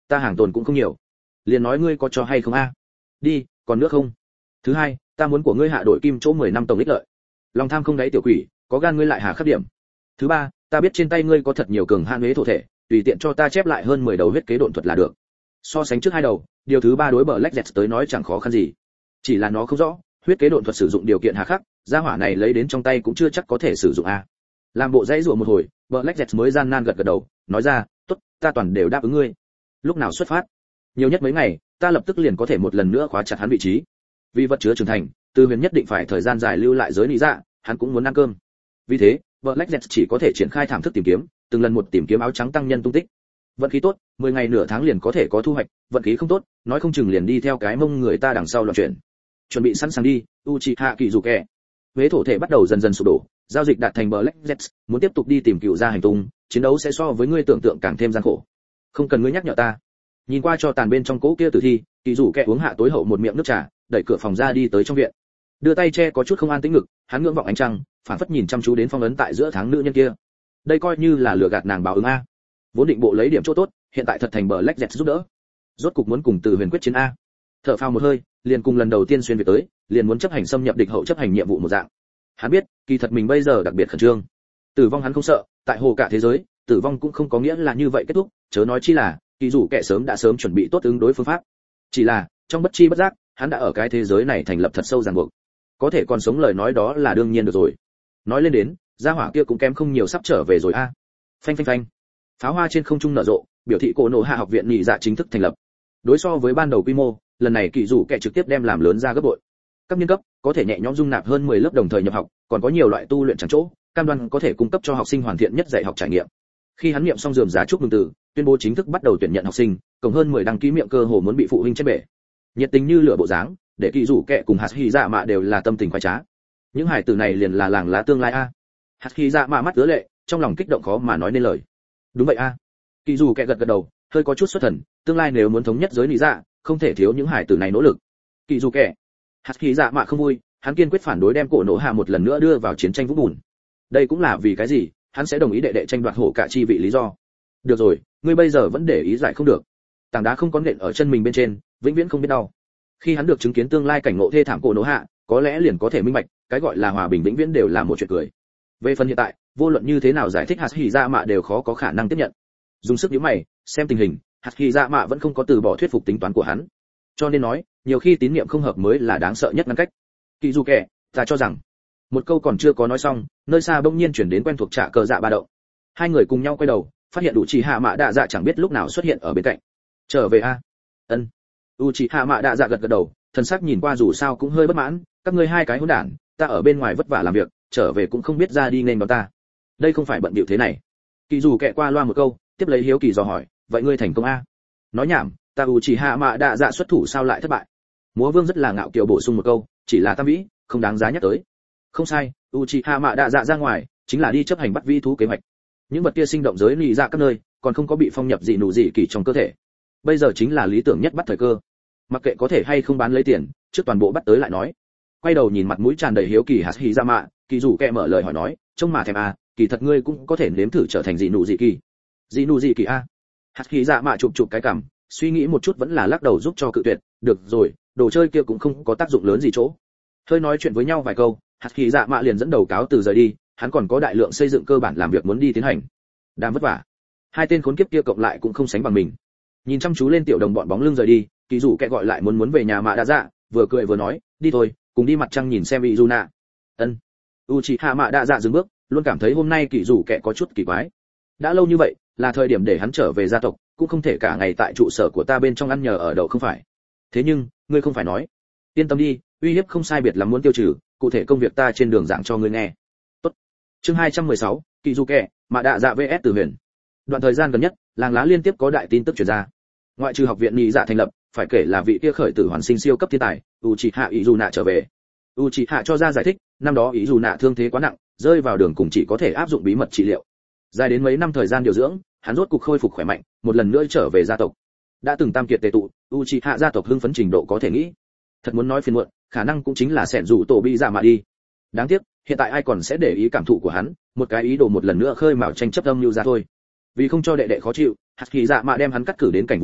ta hàng tồn cũng không nhiều, liền nói ngươi có cho hay không a? Đi, còn nước không? Thứ hai, ta muốn của ngươi hạ đổi kim chỗ mười năm tổng ích lợi. Lòng tham không đáy tiểu quỷ, có gan ngươi lại hà khắc điểm. Thứ ba, ta biết trên tay ngươi có thật nhiều cường hạn huế thổ thể, tùy tiện cho ta chép lại hơn mười đầu huyết kế độn thuật là được. So sánh trước hai đầu, điều thứ ba đối bờ Black Jet tới nói chẳng khó khăn gì. Chỉ là nó không rõ, huyết kế độn thuật sử dụng điều kiện hà khắc, gia hỏa này lấy đến trong tay cũng chưa chắc có thể sử dụng a. Làm bộ dãy rủa một hồi, bờ Black Jet mới gian nan gật gật đầu, nói ra, "Tốt, ta toàn đều đáp ứng ngươi. Lúc nào xuất phát?" Nhiều nhất mấy ngày, ta lập tức liền có thể một lần nữa khóa chặt hắn vị trí. Vì vật chứa trưởng thành, Từ Huyền nhất định phải thời gian dài lưu lại giới lý dạ, hắn cũng muốn ăn cơm. Vì thế, Black Jet chỉ có thể triển khai thảm thức tìm kiếm, từng lần một tìm kiếm áo trắng tăng nhân tung tích. Vận khí tốt, mười ngày nửa tháng liền có thể có thu hoạch, vận khí không tốt, nói không chừng liền đi theo cái mông người ta đằng sau loạn chuyển. Chuẩn bị sẵn sàng đi, Uchiha Kizuke. Huế thổ thể bắt đầu dần dần sụp đổ, giao dịch đạt thành Black Jet, muốn tiếp tục đi tìm cựu gia hành tung, chiến đấu sẽ so với ngươi tưởng tượng càng thêm gian khổ. Không cần ngươi nhắc nhở ta. Nhìn qua cho tàn bên trong cỗ kia tử thi, Kizuke uống hạ tối hậu một miệng nước trà, đẩy cửa phòng ra đi tới trong viện. Đưa tay che có chút không an tĩnh ngực, hắn ngưỡng vọng ánh trăng, phản phất nhìn chăm chú đến phong ấn tại giữa tháng nữ nhân kia. Đây coi như là lừa gạt nàng báo ứng a. Vốn định bộ lấy điểm chỗ tốt, hiện tại thật thành Black Jet giúp đỡ. Rốt cục muốn cùng Từ Huyền quyết chiến a. Thở phào một hơi, liền cùng lần đầu tiên xuyên việt tới, liền muốn chấp hành xâm nhập địch hậu chấp hành nhiệm vụ một dạng. Hắn biết, kỳ thật mình bây giờ đặc biệt khẩn trương. Tử vong hắn không sợ, tại hồ cả thế giới, tử vong cũng không có nghĩa là như vậy kết thúc, chớ nói chi là, kỳ dù kẻ sớm đã sớm chuẩn bị tốt ứng đối phương pháp. Chỉ là, trong bất chi bất giác, hắn đã ở cái thế giới này thành lập thật sâu ràng buộc. Có thể còn sống lời nói đó là đương nhiên được rồi. Nói lên đến, gia hỏa kia cũng kém không nhiều sắp trở về rồi a. Phanh phanh phanh. Pháo hoa trên không trung nở rộ, biểu thị cổ nổ hạ học viện nhị dạ chính thức thành lập. Đối so với ban đầu quy mô, lần này kỳ dù kẻ trực tiếp đem làm lớn ra gấp bội. Các niên cấp có thể nhẹ nhõm dung nạp hơn mười lớp đồng thời nhập học, còn có nhiều loại tu luyện chẳng chỗ, cam đoan có thể cung cấp cho học sinh hoàn thiện nhất dạy học trải nghiệm. Khi hắn niệm xong rườm rà chúc mừng từ, tuyên bố chính thức bắt đầu tuyển nhận học sinh, cộng hơn mười đăng ký miệng cơ hồ muốn bị phụ huynh chết bể. Nhiệt tình như lửa bộ dáng, để kỳ rủ kẹ cùng hạt hy dạ mạ đều là tâm tình khoái trá. Những hải tử này liền là làng lá tương lai a. Hạt hy dạ mạ mắt ứa lệ, trong lòng kích động khó mà nói nên lời. Đúng vậy a. Kỳ rủ kẹ gật gật đầu, hơi có chút xuất thần, tương lai nếu muốn thống nhất giới lý dạ, không thể thiếu những hải tử này nỗ lực. Kỳ rủ kẹ. Hạt hy dạ mạ không vui, hắn kiên quyết phản đối đem cổ nổ hạ một lần nữa đưa vào chiến tranh vũng bùn. Đây cũng là vì cái gì, hắn sẽ đồng ý đệ đệ tranh đoạt hổ cả chi vị lý do. Được rồi, ngươi bây giờ vẫn để ý giải không được. Tảng đá không có nện ở chân mình bên trên, vĩnh viễn không biết đau. Khi hắn được chứng kiến tương lai cảnh ngộ thê thảm cổ nổ hạ, có lẽ liền có thể minh bạch, cái gọi là hòa bình vĩnh viễn đều là một chuyện cười. Về phần hiện tại, vô luận như thế nào giải thích hạt hỉ dạ mạ đều khó có khả năng tiếp nhận. Dùng sức nhíu mày, xem tình hình, hạt hỉ dạ mạ vẫn không có từ bỏ thuyết phục tính toán của hắn. Cho nên nói, nhiều khi tín niệm không hợp mới là đáng sợ nhất ngăn cách. Kỳ dù kẻ, ta cho rằng, một câu còn chưa có nói xong, nơi xa bỗng nhiên chuyển đến quen thuộc trả cờ dạ ba động. Hai người cùng nhau quay đầu, phát hiện đủ chỉ hạ mạ đạ dạ chẳng biết lúc nào xuất hiện ở bên cạnh. Trở về a? Ân. Uchiha Mạ Đạ Dạ gật gật đầu, thần sắc nhìn qua dù sao cũng hơi bất mãn, các ngươi hai cái hỗn đản, ta ở bên ngoài vất vả làm việc, trở về cũng không biết ra đi nên đón ta. Đây không phải bận bịu thế này. Kỳ dù kẹ qua loa một câu, tiếp lấy hiếu kỳ dò hỏi, vậy ngươi thành công a? Nói nhảm, ta Uchiha Mạ Đạ Dạ xuất thủ sao lại thất bại? Múa Vương rất là ngạo kiều bổ sung một câu, chỉ là tam vĩ, không đáng giá nhắc tới. Không sai, Uchiha Mạ Đạ Dạ ra ngoài, chính là đi chấp hành bắt vĩ thú kế hoạch. Những vật kia sinh động giới lì ra các nơi, còn không có bị phong nhập dị nụ dị kỳ trong cơ thể. Bây giờ chính là lý tưởng nhất bắt thời cơ. Mặc kệ có thể hay không bán lấy tiền, trước toàn bộ bắt tới lại nói. Quay đầu nhìn mặt mũi tràn đầy hiếu kỳ hạt hỉ ra mạ, kỳ rủ kẹ mở lời hỏi nói, trông mà thèm à, kỳ thật ngươi cũng có thể nếm thử trở thành dị nụ dị kỳ. Dị nụ dị kỳ a? Hạt hỉ ra mạ chụp chụp cái cằm, suy nghĩ một chút vẫn là lắc đầu giúp cho cự tuyệt. Được rồi, đồ chơi kia cũng không có tác dụng lớn gì chỗ. Hơi nói chuyện với nhau vài câu, hạt hỉ dạ mạ liền dẫn đầu cáo từ rời đi, hắn còn có đại lượng xây dựng cơ bản làm việc muốn đi tiến hành. Đang vất vả. Hai tên khốn kiếp kia cộng lại cũng không sánh bằng mình. Nhìn chăm chú lên tiểu đồng bọn bóng lưng rời đi, kỳ rủ kẹ gọi lại muốn muốn về nhà Mạ Đạ Dạ, vừa cười vừa nói, đi thôi, cùng đi mặt trăng nhìn xem Izuna. Ân. Uchiha Mạ Đạ Dạ dừng bước, luôn cảm thấy hôm nay kỳ rủ kẹ có chút kỳ quái. Đã lâu như vậy, là thời điểm để hắn trở về gia tộc, cũng không thể cả ngày tại trụ sở của ta bên trong ăn nhờ ở đậu không phải. Thế nhưng, ngươi không phải nói. Yên tâm đi, uy hiếp không sai biệt lắm muốn tiêu trừ, cụ thể công việc ta trên đường giảng cho ngươi nghe. Tốt. Chương hai trăm mười sáu, kỳ rủ kẹ, Mạ Đạ Dạ vs Từ Huyền. Đoạn thời gian gần nhất, làng lá liên tiếp có đại tin tức truyền ra. Ngoại trừ học viện nhị dạ thành lập, phải kể là vị kia khởi tử hoàn sinh siêu cấp thiên tài, Uchiha Izuna trở về. Uchiha cho ra giải thích, năm đó Izuna thương thế quá nặng, rơi vào đường cùng chỉ có thể áp dụng bí mật trị liệu. Dài đến mấy năm thời gian điều dưỡng, hắn rốt cục khôi phục khỏe mạnh, một lần nữa trở về gia tộc. Đã từng tam kiệt tề tụ, Uchiha gia tộc hưng phấn trình độ có thể nghĩ. Thật muốn nói phiền muộn, khả năng cũng chính là sẻn rủ tổ bị dạ mà đi. Đáng tiếc, hiện tại ai còn sẽ để ý cảm thụ của hắn, một cái ý đồ một lần nữa khơi mào tranh chấp âm lưu ra thôi. Vì không cho đệ đệ khó chịu, hạt kỳ dạ mạ đem hắn cắt cử đến cảnh vụ bộ,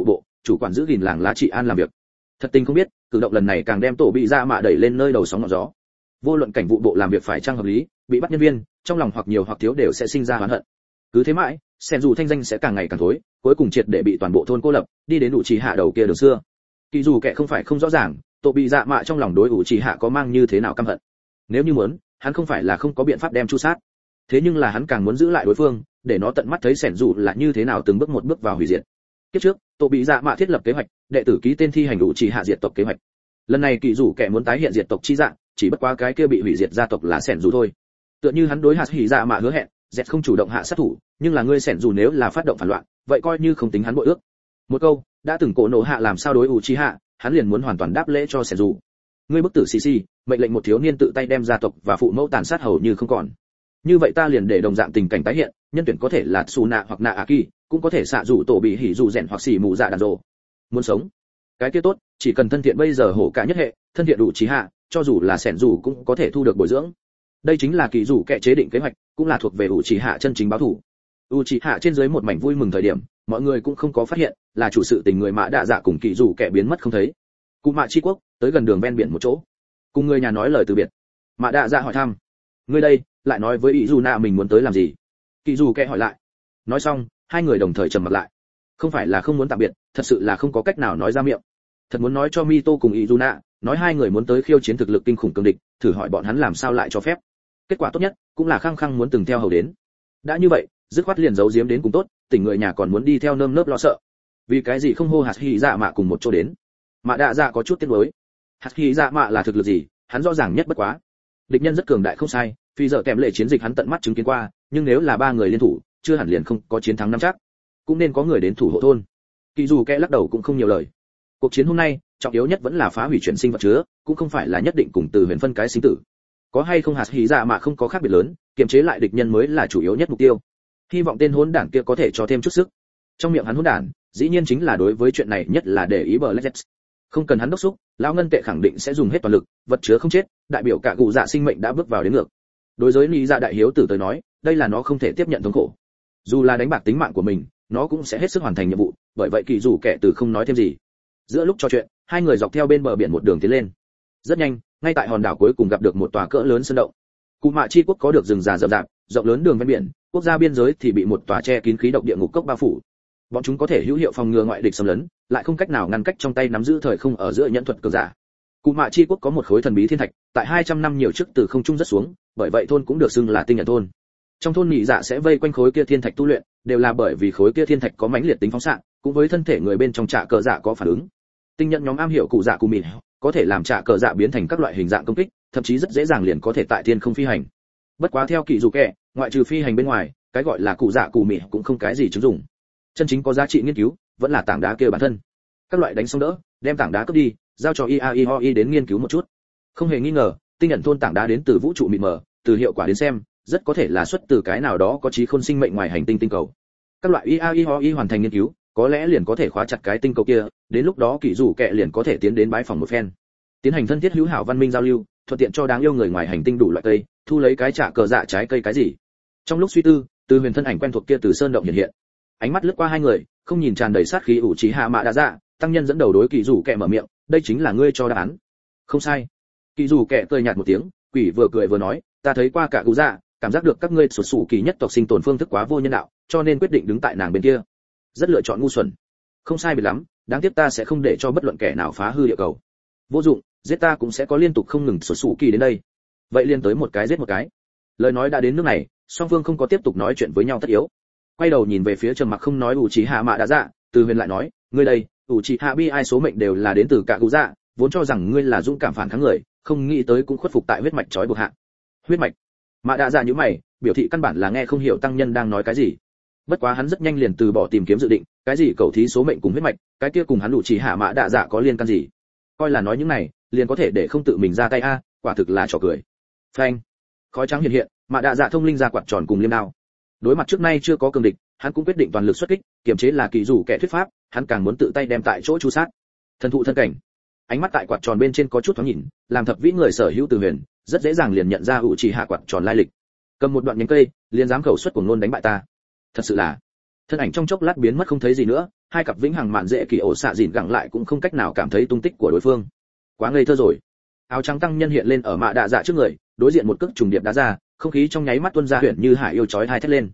chủ quản giữ gìn làng lá trị an làm việc. Thật tình không biết, cử động lần này càng đem tổ bị dạ mạ đẩy lên nơi đầu sóng ngọn gió. Vô luận cảnh vụ bộ làm việc phải trang hợp lý, bị bắt nhân viên, trong lòng hoặc nhiều hoặc thiếu đều sẽ sinh ra oán hận. Cứ thế mãi, sen dù thanh danh sẽ càng ngày càng thối, cuối cùng triệt để bị toàn bộ thôn cô lập, đi đến ủ trì hạ đầu kia đường xưa. Kỳ dù kẻ không phải không rõ ràng, tổ bị dạ mạ trong lòng đối ủ trì hạ có mang như thế nào căm hận. Nếu như muốn, hắn không phải là không có biện pháp đem chu sát. Thế nhưng là hắn càng muốn giữ lại đối phương, để nó tận mắt thấy sẻn dù là như thế nào từng bước một bước vào hủy diệt. Kiếp trước, tổ bị dạ mạ thiết lập kế hoạch, đệ tử ký tên thi hành ủ trì hạ diệt tộc kế hoạch. Lần này kỳ dù kẻ muốn tái hiện diệt tộc chi dạng, chỉ bất quá cái kia bị hủy diệt gia tộc là sẻn dù thôi. Tựa như hắn đối hạt hỉ dạ mạ hứa hẹn, dẹt không chủ động hạ sát thủ, nhưng là ngươi sẻn dù nếu là phát động phản loạn, vậy coi như không tính hắn bội ước. Một câu, đã từng cổ nổ hạ làm sao đối ủ trì hạ, hắn liền muốn hoàn toàn đáp lễ cho sẻn dù. Ngươi bức tử xì xì, mệnh lệnh một thiếu niên tự tay đem gia tộc và phụ mẫu tàn sát hầu như không còn. Như vậy ta liền để đồng dạng tình cảnh tái hiện, nhân tuyển có thể là Su nạ hoặc nạ a kỳ, cũng có thể xạ rủ tổ bị hỉ rủ rèn hoặc xỉ mù dạ đàn rồ. Muốn sống, cái kia tốt, chỉ cần thân thiện bây giờ hổ cả nhất hệ, thân thiện đủ trí hạ, cho dù là sẻn rủ cũng có thể thu được bồi dưỡng. Đây chính là kỳ rủ kẻ chế định kế hoạch, cũng là thuộc về ủ trí hạ chân chính báo thủ. ủ trí hạ trên dưới một mảnh vui mừng thời điểm, mọi người cũng không có phát hiện, là chủ sự tình người mã đạ dạ cùng kỳ rủ kẻ biến mất không thấy. Cụ mạ chi quốc, tới gần đường ven biển một chỗ, cùng người nhà nói lời từ biệt. Mã đạ dạ hỏi thăm, ngươi đây, lại nói với ý dù nạ mình muốn tới làm gì? Kỳ rủ kẻ hỏi lại. Nói xong, hai người đồng thời trầm mặt lại. Không phải là không muốn tạm biệt, thật sự là không có cách nào nói ra miệng. Thật muốn nói cho Mito cùng Izuna, nói hai người muốn tới khiêu chiến thực lực kinh khủng cường địch, thử hỏi bọn hắn làm sao lại cho phép. Kết quả tốt nhất, cũng là khăng khăng muốn từng theo hầu đến. Đã như vậy, dứt khoát liền giấu giếm đến cùng tốt, tỉnh người nhà còn muốn đi theo nơm nớp lo sợ. Vì cái gì không hô hạt hy dạ mạ cùng một chỗ đến? Mạ đạ dạ có chút tiếc nuối. Hạt hy dạ mạ là thực lực gì, hắn rõ ràng nhất bất quá. Địch nhân rất cường đại không sai, phi giờ kèm lệ chiến dịch hắn tận mắt chứng kiến qua, nhưng nếu là ba người liên thủ, chưa hẳn liền không có chiến thắng năm chắc. Cũng nên có người đến thủ hộ thôn. Kỳ dù kẽ lắc đầu cũng không nhiều lời. Cuộc chiến hôm nay, trọng yếu nhất vẫn là phá hủy chuyển sinh vật chứa, cũng không phải là nhất định cùng từ huyền phân cái sinh tử. Có hay không hạt hí dạ mà không có khác biệt lớn, kiềm chế lại địch nhân mới là chủ yếu nhất mục tiêu. Hy vọng tên hỗn đản kia có thể cho thêm chút sức. Trong miệng hắn hỗn đản, dĩ nhiên chính là đối với chuyện này nhất là để ý Black. Không cần hắn đốc xúc, lão ngân tệ khẳng định sẽ dùng hết toàn lực, vật chứa không chết, đại biểu cả cụ dạ sinh mệnh đã bước vào đến ngược. Đối với lý dạ đại hiếu tử tới nói, đây là nó không thể tiếp nhận thống khổ. Dù là đánh bạc tính mạng của mình, nó cũng sẽ hết sức hoàn thành nhiệm vụ, bởi vậy kỳ dù kẻ từ không nói thêm gì. Giữa lúc trò chuyện, hai người dọc theo bên bờ biển một đường tiến lên. Rất nhanh, ngay tại hòn đảo cuối cùng gặp được một tòa cỡ lớn sơn động. Cụ mạ chi quốc có được rừng già rậm rạp, rộng lớn đường ven biển, quốc gia biên giới thì bị một tòa che kín khí độc địa ngục cốc bao phủ. Bọn chúng có thể hữu hiệu phòng ngừa ngoại địch xâm lấn, lại không cách nào ngăn cách trong tay nắm giữ thời không ở giữa nhẫn thuật cường giả. Cụ mạ chi quốc có một khối thần bí thiên thạch, tại hai trăm năm nhiều trước từ không trung rất xuống, bởi vậy thôn cũng được xưng là tinh nhận thôn. Trong thôn nhị dạ sẽ vây quanh khối kia thiên thạch tu luyện, đều là bởi vì khối kia thiên thạch có mãnh liệt tính phóng xạ, cũng với thân thể người bên trong trạ cờ dạ có phản ứng. Tinh nhận nhóm am hiểu cụ dạ cụ mìn, có thể làm trạ cờ dạ biến thành các loại hình dạng công kích, thậm chí rất dễ dàng liền có thể tại thiên không phi hành. Bất quá theo kỳ dù kẻ, ngoại trừ phi hành bên ngoài, cái gọi là cụ dạ cụ mìn cũng không cái gì chứng dụng. Chân chính có giá trị nghiên cứu, vẫn là tảng đá kia bản thân. Các loại đánh xong đỡ, đem tảng đá cướp đi, giao cho i a i ho i đến nghiên cứu một chút. Không hề nghi ngờ, tinh nhận thôn tảng đá đến từ vũ trụ mịt mờ, từ hiệu quả đến xem, rất có thể là xuất từ cái nào đó có trí khôn sinh mệnh ngoài hành tinh tinh cầu. Các loại i a i ho i hoàn thành nghiên cứu, có lẽ liền có thể khóa chặt cái tinh cầu kia, đến lúc đó kỳ dù kệ liền có thể tiến đến bái phòng một phen, tiến hành thân thiết hữu hảo văn minh giao lưu, thuận tiện cho đáng yêu người ngoài hành tinh đủ loại cây, thu lấy cái trả cờ dạ trái cây cái gì. Trong lúc suy tư, từ huyền thân ảnh quen thuộc kia từ sơn động hiện hiện, ánh mắt lướt qua hai người, không nhìn tràn đầy sát khí ủ trí hạ mạ đã dạ, tăng nhân dẫn đầu đối kỳ dù kệ mở miệng, đây chính là ngươi cho đáp án. Không sai. Kỳ dù kệ cười nhạt một tiếng, quỷ vừa cười vừa nói, ta thấy qua cả cụ dạ, cảm giác được các ngươi sụt sụ kỳ nhất tộc sinh tồn phương thức quá vô nhân đạo, cho nên quyết định đứng tại nàng bên kia. Rất lựa chọn ngu xuẩn. Không sai biệt lắm, đáng tiếc ta sẽ không để cho bất luận kẻ nào phá hư địa cầu. Vô dụng, giết ta cũng sẽ có liên tục không ngừng sụt sụ kỳ đến đây. Vậy liên tới một cái giết một cái. Lời nói đã đến nước này, song phương không có tiếp tục nói chuyện với nhau tất yếu. Quay đầu nhìn về phía trầm mặc không nói ủ trí hạ mạ đã dạ, từ huyền lại nói, ngươi đây, ủ trí hạ bi ai số mệnh đều là đến từ cả cụ dạ, vốn cho rằng ngươi là dũng cảm phản kháng người, không nghĩ tới cũng khuất phục tại huyết mạch trói buộc hạ. Huyết mạch? Mạ đã dạ như mày, biểu thị căn bản là nghe không hiểu tăng nhân đang nói cái gì. Bất quá hắn rất nhanh liền từ bỏ tìm kiếm dự định, cái gì cầu thí số mệnh cùng huyết mạch, cái kia cùng hắn ủ trí hạ mạ đã dạ có liên can gì? Coi là nói những này, liền có thể để không tự mình ra tay a, quả thực là trò cười. Phanh. Khói trắng hiện hiện, mạ đã dạ thông linh ra quạt tròn cùng liêm đao. Đối mặt trước nay chưa có cường địch, hắn cũng quyết định toàn lực xuất kích, kiềm chế là kỳ rủ kẻ thuyết pháp, hắn càng muốn tự tay đem tại chỗ chu sát. Thần thụ thân cảnh. Ánh mắt tại quạt tròn bên trên có chút thoáng nhìn, làm thập vĩ người sở hữu từ huyền, rất dễ dàng liền nhận ra ủ chỉ hạ quạt tròn lai lịch. Cầm một đoạn nhánh cây, liền dám khẩu xuất của ngôn đánh bại ta. Thật sự là. Thân ảnh trong chốc lát biến mất không thấy gì nữa, hai cặp vĩnh hằng mạn dễ kỳ ổ xạ dìn gẳng lại cũng không cách nào cảm thấy tung tích của đối phương. Quá ngây thơ rồi. Áo trắng tăng nhân hiện lên ở mạ đạ dạ trước người, đối diện một cước trùng điệp đá ra, không khí trong nháy mắt tuôn ra huyền như hải yêu chói hai thét lên.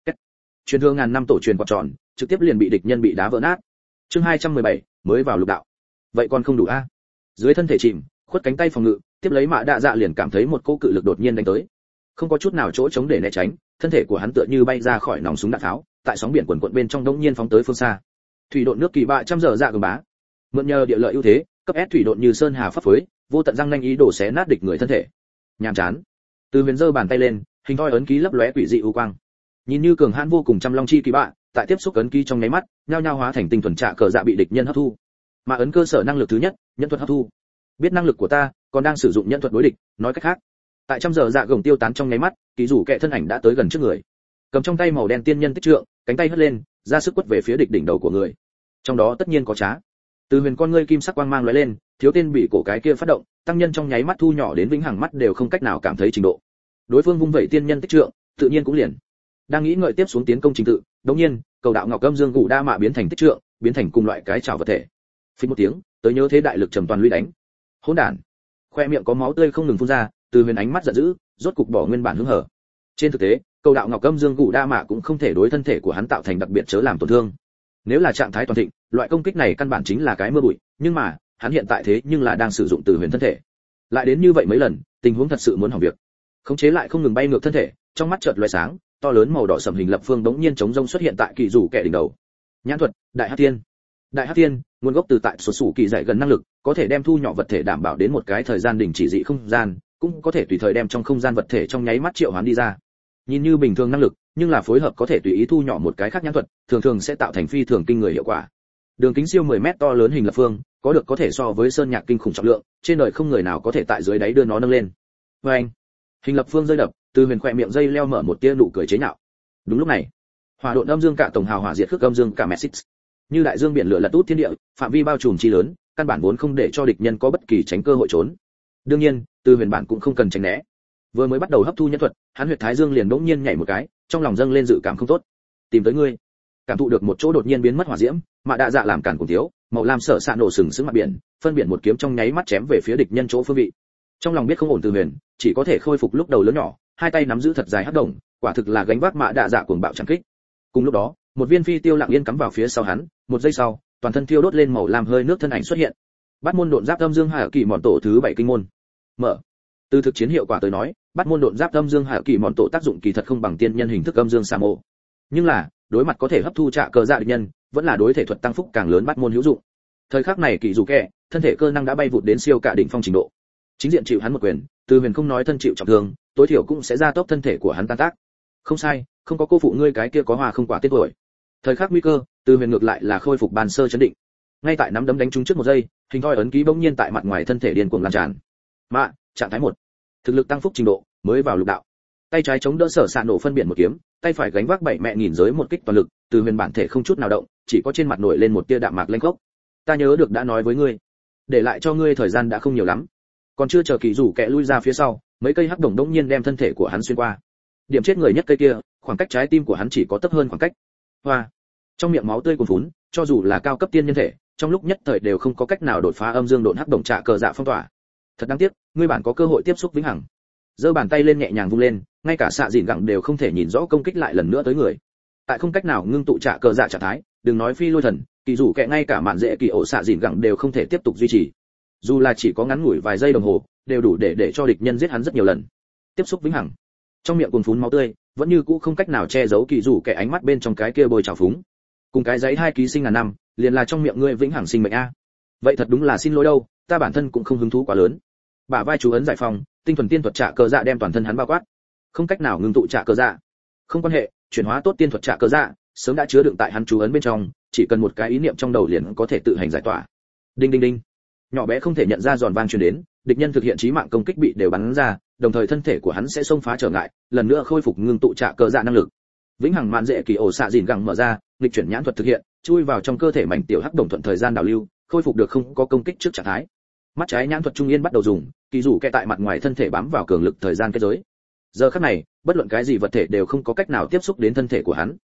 Truyền thương ngàn năm tổ truyền quạt tròn, trực tiếp liền bị địch nhân bị đá vỡ nát. Chương hai trăm mười bảy, mới vào lục đạo. Vậy còn không đủ a? Dưới thân thể chìm, khuất cánh tay phòng ngự, tiếp lấy mạ đạ dạ liền cảm thấy một cỗ cự lực đột nhiên đánh tới. Không có chút nào chỗ chống để né tránh, thân thể của hắn tựa như bay ra khỏi nòng súng đạn tháo, tại sóng biển quần quật bên trong đống nhiên phóng tới phương xa. Thủy độn nước kỳ bạ trăm giờ dạ cường bá. Mượn nhờ địa lợi ưu thế, cấp S thủy độn như sơn hà pháp phối, vô tận răng nanh ý đồ xé nát địch người thân thể. Nhàm chán. Từ huyền giơ bàn tay lên, hình thoi ấn ký lấp lóe quỷ dị u quang. Nhìn như cường hãn vô cùng trăm long chi kỳ bạ, tại tiếp xúc ấn ký trong nháy mắt, nhao nhao hóa thành tinh thuần trạ cờ dạ bị địch nhân hấp thu. Mà ấn cơ sở năng lực thứ nhất, nhân thuật hấp thu. Biết năng lực của ta, còn đang sử dụng nhân thuật đối địch, nói cách khác, tại trăm giờ dạ gồng tiêu tán trong nháy mắt, kỳ rủ kệ thân ảnh đã tới gần trước người. Cầm trong tay màu đen tiên nhân tích trượng, cánh tay hất lên, ra sức quất về phía địch đỉnh đầu của người. Trong đó tất nhiên có trá. Từ huyền con ngươi kim sắc quang mang lóe lên, thiếu tên bị cổ cái kia phát động, tăng nhân trong nháy mắt thu nhỏ đến vĩnh hằng mắt đều không cách nào cảm thấy trình độ. Đối phương vung vẩy tiên nhân tích trượng, tự nhiên cũng liền. Đang nghĩ ngợi tiếp xuống tiến công trình tự, đột nhiên, cầu đạo ngọc âm dương gù đa mạ biến thành tích trượng, biến thành cùng loại cái chảo vật thể. Phình một tiếng, tới nhớ thế đại lực trầm toàn lũy đánh. Hỗn đản. Khoe miệng có máu tươi không ngừng phun ra, Từ huyền ánh mắt giận dữ, rốt cục bỏ nguyên bản hứng hở. Trên thực tế, cầu đạo ngọc âm dương gù đa mạ cũng không thể đối thân thể của hắn tạo thành đặc biệt chớ làm tổn thương. Nếu là trạng thái toàn thịnh, loại công kích này căn bản chính là cái mưa bụi, nhưng mà, hắn hiện tại thế nhưng là đang sử dụng Từ huyền thân thể. Lại đến như vậy mấy lần, tình huống thật sự muốn hỏng việc. Khống chế lại không ngừng bay ngược thân thể, trong mắt chợt lóe sáng, to lớn màu đỏ sẫm hình lập phương đống nhiên chống rông xuất hiện tại kỳ rủ kẻ đỉnh đầu. Nhãn thuật, đại hắc thiên. Đại hắc thiên, nguồn gốc từ tại số sủ kỳ dạy gần năng lực, có thể đem thu nhỏ vật thể đảm bảo đến một cái thời gian đình chỉ dị không gian, cũng có thể tùy thời đem trong không gian vật thể trong nháy mắt triệu hoán đi ra. Nhìn như bình thường năng lực, nhưng là phối hợp có thể tùy ý thu nhỏ một cái khác nhãn thuật, thường thường sẽ tạo thành phi thường kinh người hiệu quả. Đường kính siêu mười mét to lớn hình lập phương, có được có thể so với sơn nhạc kinh khủng trọng lượng, trên đời không người nào có thể tại dưới đáy đưa nó nâng lên. Và anh, hình lập phương rơi đập, Từ huyền khỏe miệng dây leo mở một tia nụ cười chế nhạo. Đúng lúc này, hỏa độn âm dương cả tổng hào hỏa diệt khước âm dương cả message, như đại dương biển lửa lật út thiên địa, phạm vi bao trùm chi lớn, căn bản vốn không để cho địch nhân có bất kỳ tránh cơ hội trốn. Đương nhiên, Từ huyền bản cũng không cần tránh né. Vừa mới bắt đầu hấp thu nhân thuật, hắn huyệt thái dương liền bỗng nhiên nhảy một cái, trong lòng dâng lên dự cảm không tốt. Tìm tới ngươi. Cảm thụ được một chỗ đột nhiên biến mất hỏa diễm, mạ đạ dạ làm cản cùng thiếu, màu lam sở xạ nổ sừng sững mặt biển, phân biển một kiếm trong nháy mắt chém về phía địch nhân chỗ phương vị. Trong lòng biết không ổn Từ huyền, chỉ có thể khôi phục lúc đầu lớn nhỏ, hai tay nắm giữ thật dài hắc đồng, quả thực là gánh vác mạ đạ dạ cuồng bạo chẳng kích. Cùng lúc đó, một viên phi tiêu lặng yên cắm vào phía sau hắn, một giây sau, toàn thân thiêu đốt lên màu lam hơi nước thân ảnh xuất hiện. Bát môn độn giáp âm dương hạ kỳ mòn tổ thứ bảy kinh môn. Mở. Từ thực chiến hiệu quả tới nói, bát môn độn giáp âm dương hạ kỳ mòn tổ tác dụng kỳ thật không bằng tiên nhân hình thức âm dương sa mô. Nhưng là, đối mặt có thể hấp thu trạ cờ dạ địch nhân, vẫn là đối thể thuật tăng phúc càng lớn bát môn hữu dụng. Thời khắc này kỳ dù kẻ, thân thể cơ năng đã bay vụt đến siêu cả đỉnh phong trình độ. Chính diện chịu hắn một quyền, Từ huyền không nói thân chịu trọng thương, tối thiểu cũng sẽ gia tốc thân thể của hắn tan tác. Không sai, không có cô phụ ngươi cái kia có hòa không quả tiết tuổi. Thời khắc nguy cơ, Từ huyền ngược lại là khôi phục ban sơ chấn định. Ngay tại nắm đấm đánh trúng trước một giây, hình thoi ấn ký bỗng nhiên tại mặt ngoài thân thể điên cuồng lan tràn. Mạ, trạng thái một, thực lực tăng phúc trình độ, mới vào lục đạo. Tay trái chống đỡ sở sạn nổ phân biển một kiếm, tay phải gánh vác bảy mẹ nghìn giới một kích toàn lực, Từ huyền bản thể không chút nào động, chỉ có trên mặt nổi lên một tia đạm mạc lênh khốc. Ta nhớ được đã nói với ngươi, để lại cho ngươi thời gian đã không nhiều lắm. Còn chưa chờ kỳ rủ kẻ lui ra phía sau, mấy cây hắc đồng đống nhiên đem thân thể của hắn xuyên qua. Điểm chết người nhất cây kia, khoảng cách trái tim của hắn chỉ có tấp hơn khoảng cách. Hoa. Trong miệng máu tươi cuồn phún, cho dù là cao cấp tiên nhân thể, trong lúc nhất thời đều không có cách nào đột phá âm dương độn hắc đồng trạ cờ dạ phong tỏa. Thật đáng tiếc, ngươi bản có cơ hội tiếp xúc vĩnh hằng. Giơ bàn tay lên nhẹ nhàng vung lên, ngay cả xạ dìn gẳng đều không thể nhìn rõ công kích lại lần nữa tới người. Tại không cách nào ngưng tụ trạ cờ dạ trạng thái, đừng nói phi lôi thần, kỳ rủ kẻ ngay cả mạn dễ kỳ ổ xạ dìn gẳng đều không thể tiếp tục duy trì. Dù là chỉ có ngắn ngủi vài giây đồng hồ, đều đủ để để cho địch nhân giết hắn rất nhiều lần. Tiếp xúc vĩnh hằng. Trong miệng cuồn phún máu tươi, vẫn như cũ không cách nào che giấu kỳ rủ kẻ ánh mắt bên trong cái kia bôi trào phúng. Cùng cái giấy hai ký sinh ngàn năm, liền là trong miệng ngươi vĩnh hằng sinh mệnh a. Vậy thật đúng là xin lỗi đâu, ta bản thân cũng không hứng thú quá lớn. Bả vai chú ấn giải phong, tinh thuần tiên thuật trạ cờ dạ đem toàn thân hắn bao quát. Không cách nào ngưng tụ trạ cờ dạ. Không quan hệ, chuyển hóa tốt tiên thuật trạ cờ dạ, sớm đã chứa đựng tại hắn chú ấn bên trong, chỉ cần một cái ý niệm trong đầu liền có thể tự hành giải tỏa. Đinh đinh đinh. Nhỏ bé không thể nhận ra giòn vang truyền đến, địch nhân thực hiện chí mạng công kích bị đều bắn ra, đồng thời thân thể của hắn sẽ xông phá trở ngại, lần nữa khôi phục ngưng tụ trạ cờ dạ năng lực. Vĩnh hằng mạn dễ kỳ ổ xạ dìn gẳng mở ra, nghịch chuyển nhãn thuật thực hiện, chui vào trong cơ thể mảnh tiểu hắc đồng thuận thời gian đảo lưu, khôi phục được không có công kích trước trạng thái. Mắt trái nhãn thuật trung yên bắt đầu dùng, kỳ rủ kẻ tại mặt ngoài thân thể bám vào cường lực thời gian kết giới. Giờ khắc này, bất luận cái gì vật thể đều không có cách nào tiếp xúc đến thân thể của hắn.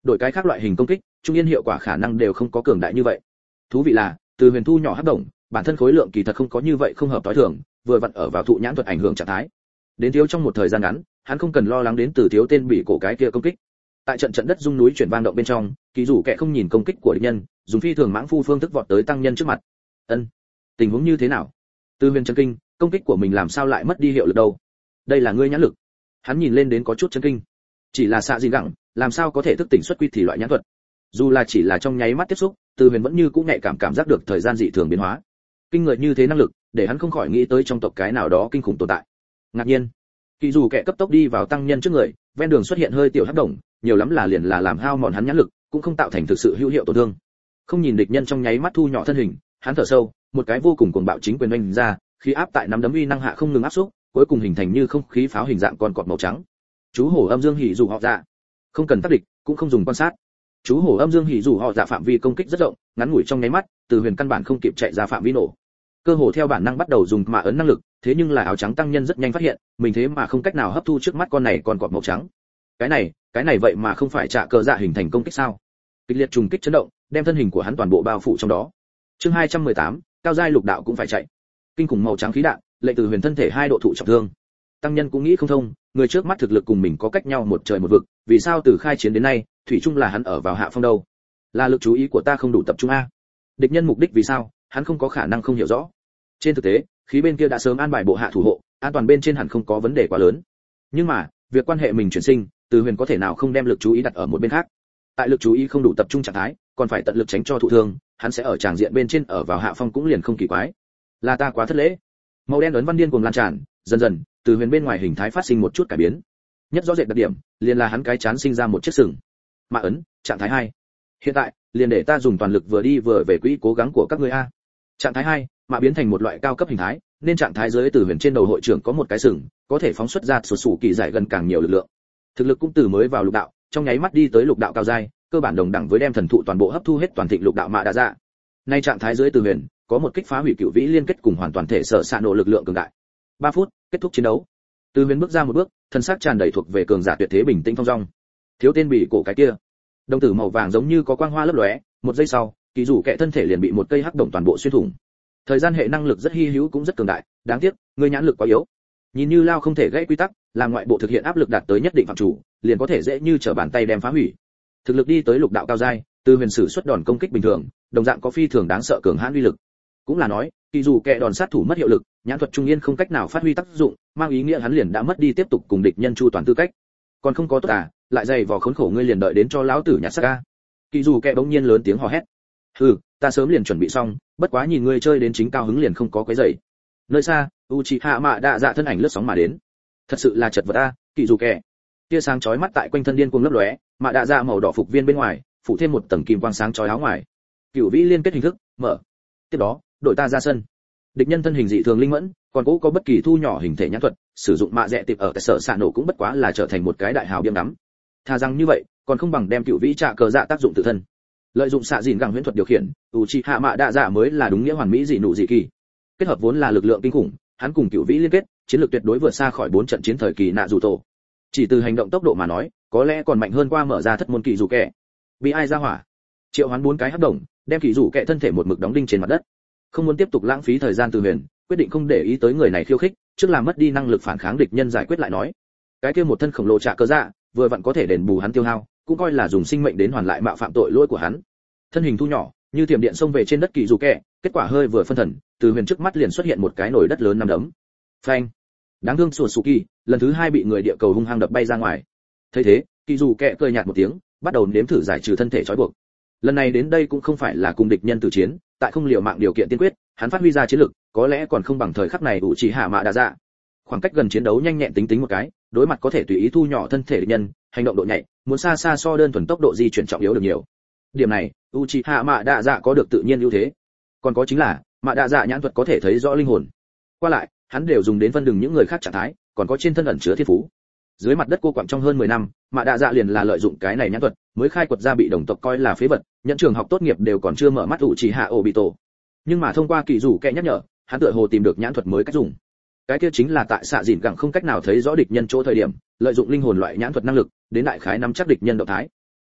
đổi cái khác loại hình công kích trung yên hiệu quả khả năng đều không có cường đại như vậy. Thú vị là từ huyền thu nhỏ hấp động bản thân khối lượng kỳ thật không có như vậy không hợp tối thường, vừa vặn ở vào thụ nhãn thuật ảnh hưởng trạng thái. Đến thiếu trong một thời gian ngắn, hắn không cần lo lắng đến từ thiếu tên bị cổ cái kia công kích. Tại trận trận đất rung núi chuyển vang động bên trong, kỳ rủ kẻ không nhìn công kích của địch nhân, dùng phi thường mãng phu phương thức vọt tới tăng nhân trước mặt. Ân, tình huống như thế nào? Từ huyền chấn kinh, công kích của mình làm sao lại mất đi hiệu lực đâu? Đây là ngươi nhãn lực. Hắn nhìn lên đến có chút chấn kinh. Chỉ là xạ gì gặng, làm sao có thể thức tỉnh xuất quy thì loại nhãn thuật? Dù là chỉ là trong nháy mắt tiếp xúc, Từ huyền vẫn như cũng nhạy cảm cảm giác được thời gian dị thường biến hóa. Kinh người như thế năng lực, để hắn không khỏi nghĩ tới trong tộc cái nào đó kinh khủng tồn tại. Ngạc nhiên, kỳ dù kẻ cấp tốc đi vào tăng nhân trước người, ven đường xuất hiện hơi tiểu hấp động, nhiều lắm là liền là làm hao mòn hắn nhãn lực, cũng không tạo thành thực sự hữu hiệu tổn thương. Không nhìn địch nhân trong nháy mắt thu nhỏ thân hình, hắn thở sâu, một cái vô cùng cuồng bạo chính quyền oanh ra, khí áp tại nắm đấm uy năng hạ không ngừng áp xúc, cuối cùng hình thành như không khí pháo hình dạng con cọp màu trắng. Chú hổ âm dương hỉ dù họ dạ, không cần tác địch, cũng không dùng quan sát. Chú hổ âm dương hỉ dù họ dạ phạm vi công kích rất rộng, ngắn ngủi trong nháy mắt, Từ huyền căn bản không kịp chạy ra phạm vi nổ. Cơ hồ theo bản năng bắt đầu dùng mạ ấn năng lực, thế nhưng là áo trắng tăng nhân rất nhanh phát hiện, mình thế mà không cách nào hấp thu trước mắt con này còn cọp màu trắng. Cái này, cái này vậy mà không phải trả cờ dạ hình thành công kích sao? Kịch liệt trùng kích chấn động, đem thân hình của hắn toàn bộ bao phủ trong đó. Chương hai trăm mười tám, cao giai lục đạo cũng phải chạy. Kinh khủng màu trắng khí đạn, lệnh Từ huyền thân thể hai độ thụ trọng thương. Tăng nhân cũng nghĩ không thông, người trước mắt thực lực cùng mình có cách nhau một trời một vực, vì sao từ khai chiến đến nay, thủy chung là hắn ở vào hạ phong đâu? Là lực chú ý của ta không đủ tập trung a? Địch nhân mục đích vì sao, hắn không có khả năng không hiểu rõ. Trên thực tế, khí bên kia đã sớm an bài bộ hạ thủ hộ, an toàn bên trên hẳn không có vấn đề quá lớn. Nhưng mà, việc quan hệ mình chuyển sinh, Từ huyền có thể nào không đem lực chú ý đặt ở một bên khác. Tại lực chú ý không đủ tập trung trạng thái, còn phải tận lực tránh cho thụ thương, hắn sẽ ở tràng diện bên trên ở vào hạ phong cũng liền không kỳ quái. Là ta quá thất lễ. Màu đen ấn văn điên cuồng lan tràn, dần dần, Từ huyền bên ngoài hình thái phát sinh một chút cải biến. Nhất rõ rệt đặc điểm, liền là hắn cái chán sinh ra một chiếc sừng. Mạ ấn, trạng thái hai. Hiện tại, liền để ta dùng toàn lực vừa đi vừa về quỹ cố gắng của các ngươi a. Trạng thái hai, mạ biến thành một loại cao cấp hình thái, nên trạng thái dưới Từ huyền trên đầu hội trưởng có một cái sừng, có thể phóng xuất ra sổ sủ kỳ giải gần càng nhiều lực lượng. Thực lực cũng từ mới vào lục đạo, trong nháy mắt đi tới lục đạo cao giai, cơ bản đồng đẳng với đem thần thụ toàn bộ hấp thu hết toàn thịnh lục đạo mạ đã ra. Nay trạng thái dưới Từ huyền có một kích phá hủy cựu vĩ liên kết cùng hoàn toàn thể sở xạ nổ lực lượng cường đại. ba phút, kết thúc chiến đấu. Từ huyền bước ra một bước, thân xác tràn đầy thuộc về cường giả tuyệt thế bình tĩnh phong dong. Thiếu tên bị cổ cái kia, đồng tử màu vàng giống như có quang hoa lấp lóe, một giây sau, kỳ rủ kẹ thân thể liền bị một cây hắc động toàn bộ xuyên thủng. Thời gian hệ năng lực rất hi hữu cũng rất cường đại, đáng tiếc, người nhãn lực quá yếu. Nhìn như lao không thể gãy quy tắc, làm ngoại bộ thực hiện áp lực đạt tới nhất định phạm chủ, liền có thể dễ như trở bàn tay đem phá hủy. Thực lực đi tới lục đạo cao giai, Từ huyền sử xuất đòn công kích bình thường, đồng dạng có phi thường đáng sợ cường hãn uy lực. Cũng là nói, kỳ dù kẻ đòn sát thủ mất hiệu lực, nhãn thuật trung yên không cách nào phát huy tác dụng, mang ý nghĩa hắn liền đã mất đi tiếp tục cùng địch nhân chu toàn tư cách. Còn không có tốt à, lại dày vò khốn khổ ngươi liền đợi đến cho lão tử nhặt xác ca. Kỳ dù kẻ bỗng nhiên lớn tiếng hò hét. Hừ, ta sớm liền chuẩn bị xong, bất quá nhìn ngươi chơi đến chính cao hứng liền không có quấy rầy. Nơi xa, Uchiha Mạ Đạ Dạ thân ảnh lướt sóng mà đến. Thật sự là chật vật a, kỳ dù kẻ. Tia sáng chói mắt tại quanh thân điên cuồng lấp lóe, Mạ Đạ Dạ màu đỏ phục viên bên ngoài, phủ thêm một tầng kim quang sáng chói áo ngoài. Cửu vĩ liên kết hình thức, mở. Tiếp đó, đội ta ra sân. Địch nhân thân hình dị thường linh mẫn, còn cố có bất kỳ thu nhỏ hình thể nhãn thuật, sử dụng mạ rẻ tiệp ở sở xạ nổ cũng bất quá là trở thành một cái đại hào biếng ngắm. Tha rằng như vậy, còn không bằng đem cựu vĩ trạ cờ dạ tác dụng tự thân. Lợi dụng xạ dìn gẳng huyễn thuật điều khiển, Uchiha Mạ Đạ Dạ mới là đúng nghĩa hoàn mỹ dị nụ dị kỳ. Kết hợp vốn là lực lượng kinh khủng, hắn cùng cựu vĩ liên kết, chiến lược tuyệt đối vượt xa khỏi bốn trận chiến thời kỳ nạ dù tổ. Chỉ từ hành động tốc độ mà nói, có lẽ còn mạnh hơn qua mở ra thất môn kỳ dù kẻ. Bị ai ra hỏa? Triệu hoán bốn cái hấp động, đem kỳ dù kẻ thân thể một mực đóng đinh trên mặt đất. Không muốn tiếp tục lãng phí thời gian, Từ huyền quyết định không để ý tới người này khiêu khích, trước làm mất đi năng lực phản kháng địch nhân giải quyết lại nói. Cái kia một thân khổng lồ trả cơ dạ, vừa vặn có thể đền bù hắn tiêu hao, cũng coi là dùng sinh mệnh đến hoàn lại mạo phạm tội lỗi của hắn. Thân hình thu nhỏ, như thiểm điện xông về trên đất kỳ dù kẻ, kết quả hơi vừa phân thần, Từ huyền trước mắt liền xuất hiện một cái nồi đất lớn nằm đấm. Phanh! Đáng thương sủa sù kỳ, lần thứ hai bị người địa cầu hung hăng đập bay ra ngoài. Thấy thế, kỳ dù kẻ cười nhạt một tiếng, bắt đầu nếm thử giải trừ thân thể trói buộc. Lần này đến đây cũng không phải là cùng địch nhân tử chiến, tại không liều mạng điều kiện tiên quyết, hắn phát huy ra chiến lực, có lẽ còn không bằng thời khắc này đủ chỉ hạ mạ đa dạ. Khoảng cách gần chiến đấu nhanh nhẹn tính tính một cái, đối mặt có thể tùy ý thu nhỏ thân thể địch nhân, hành động độ nhạy, muốn xa xa so đơn thuần tốc độ di chuyển trọng yếu được nhiều. Điểm này, Uchiha Mạ Đạ Dạ có được tự nhiên ưu thế. Còn có chính là, Mạ Đạ Dạ nhãn thuật có thể thấy rõ linh hồn. Qua lại, hắn đều dùng đến phân đường những người khác trạng thái, còn có trên thân ẩn chứa thiên phú. Dưới mặt đất cô quặng trong hơn mười năm, Mạ Đạ Dạ liền là lợi dụng cái này nhãn thuật, mới khai quật ra bị đồng tộc coi là phế vật, nhận trường học tốt nghiệp đều còn chưa mở mắt Uchiha Obito. Nhưng mà thông qua kỳ rủ kẻ nhắc nhở, hắn tựa hồ tìm được nhãn thuật mới cách dùng. Cái kia chính là tại xạ dìn gẳng không cách nào thấy rõ địch nhân chỗ thời điểm, lợi dụng linh hồn loại nhãn thuật năng lực, đến đại khái nắm chắc địch nhân động thái.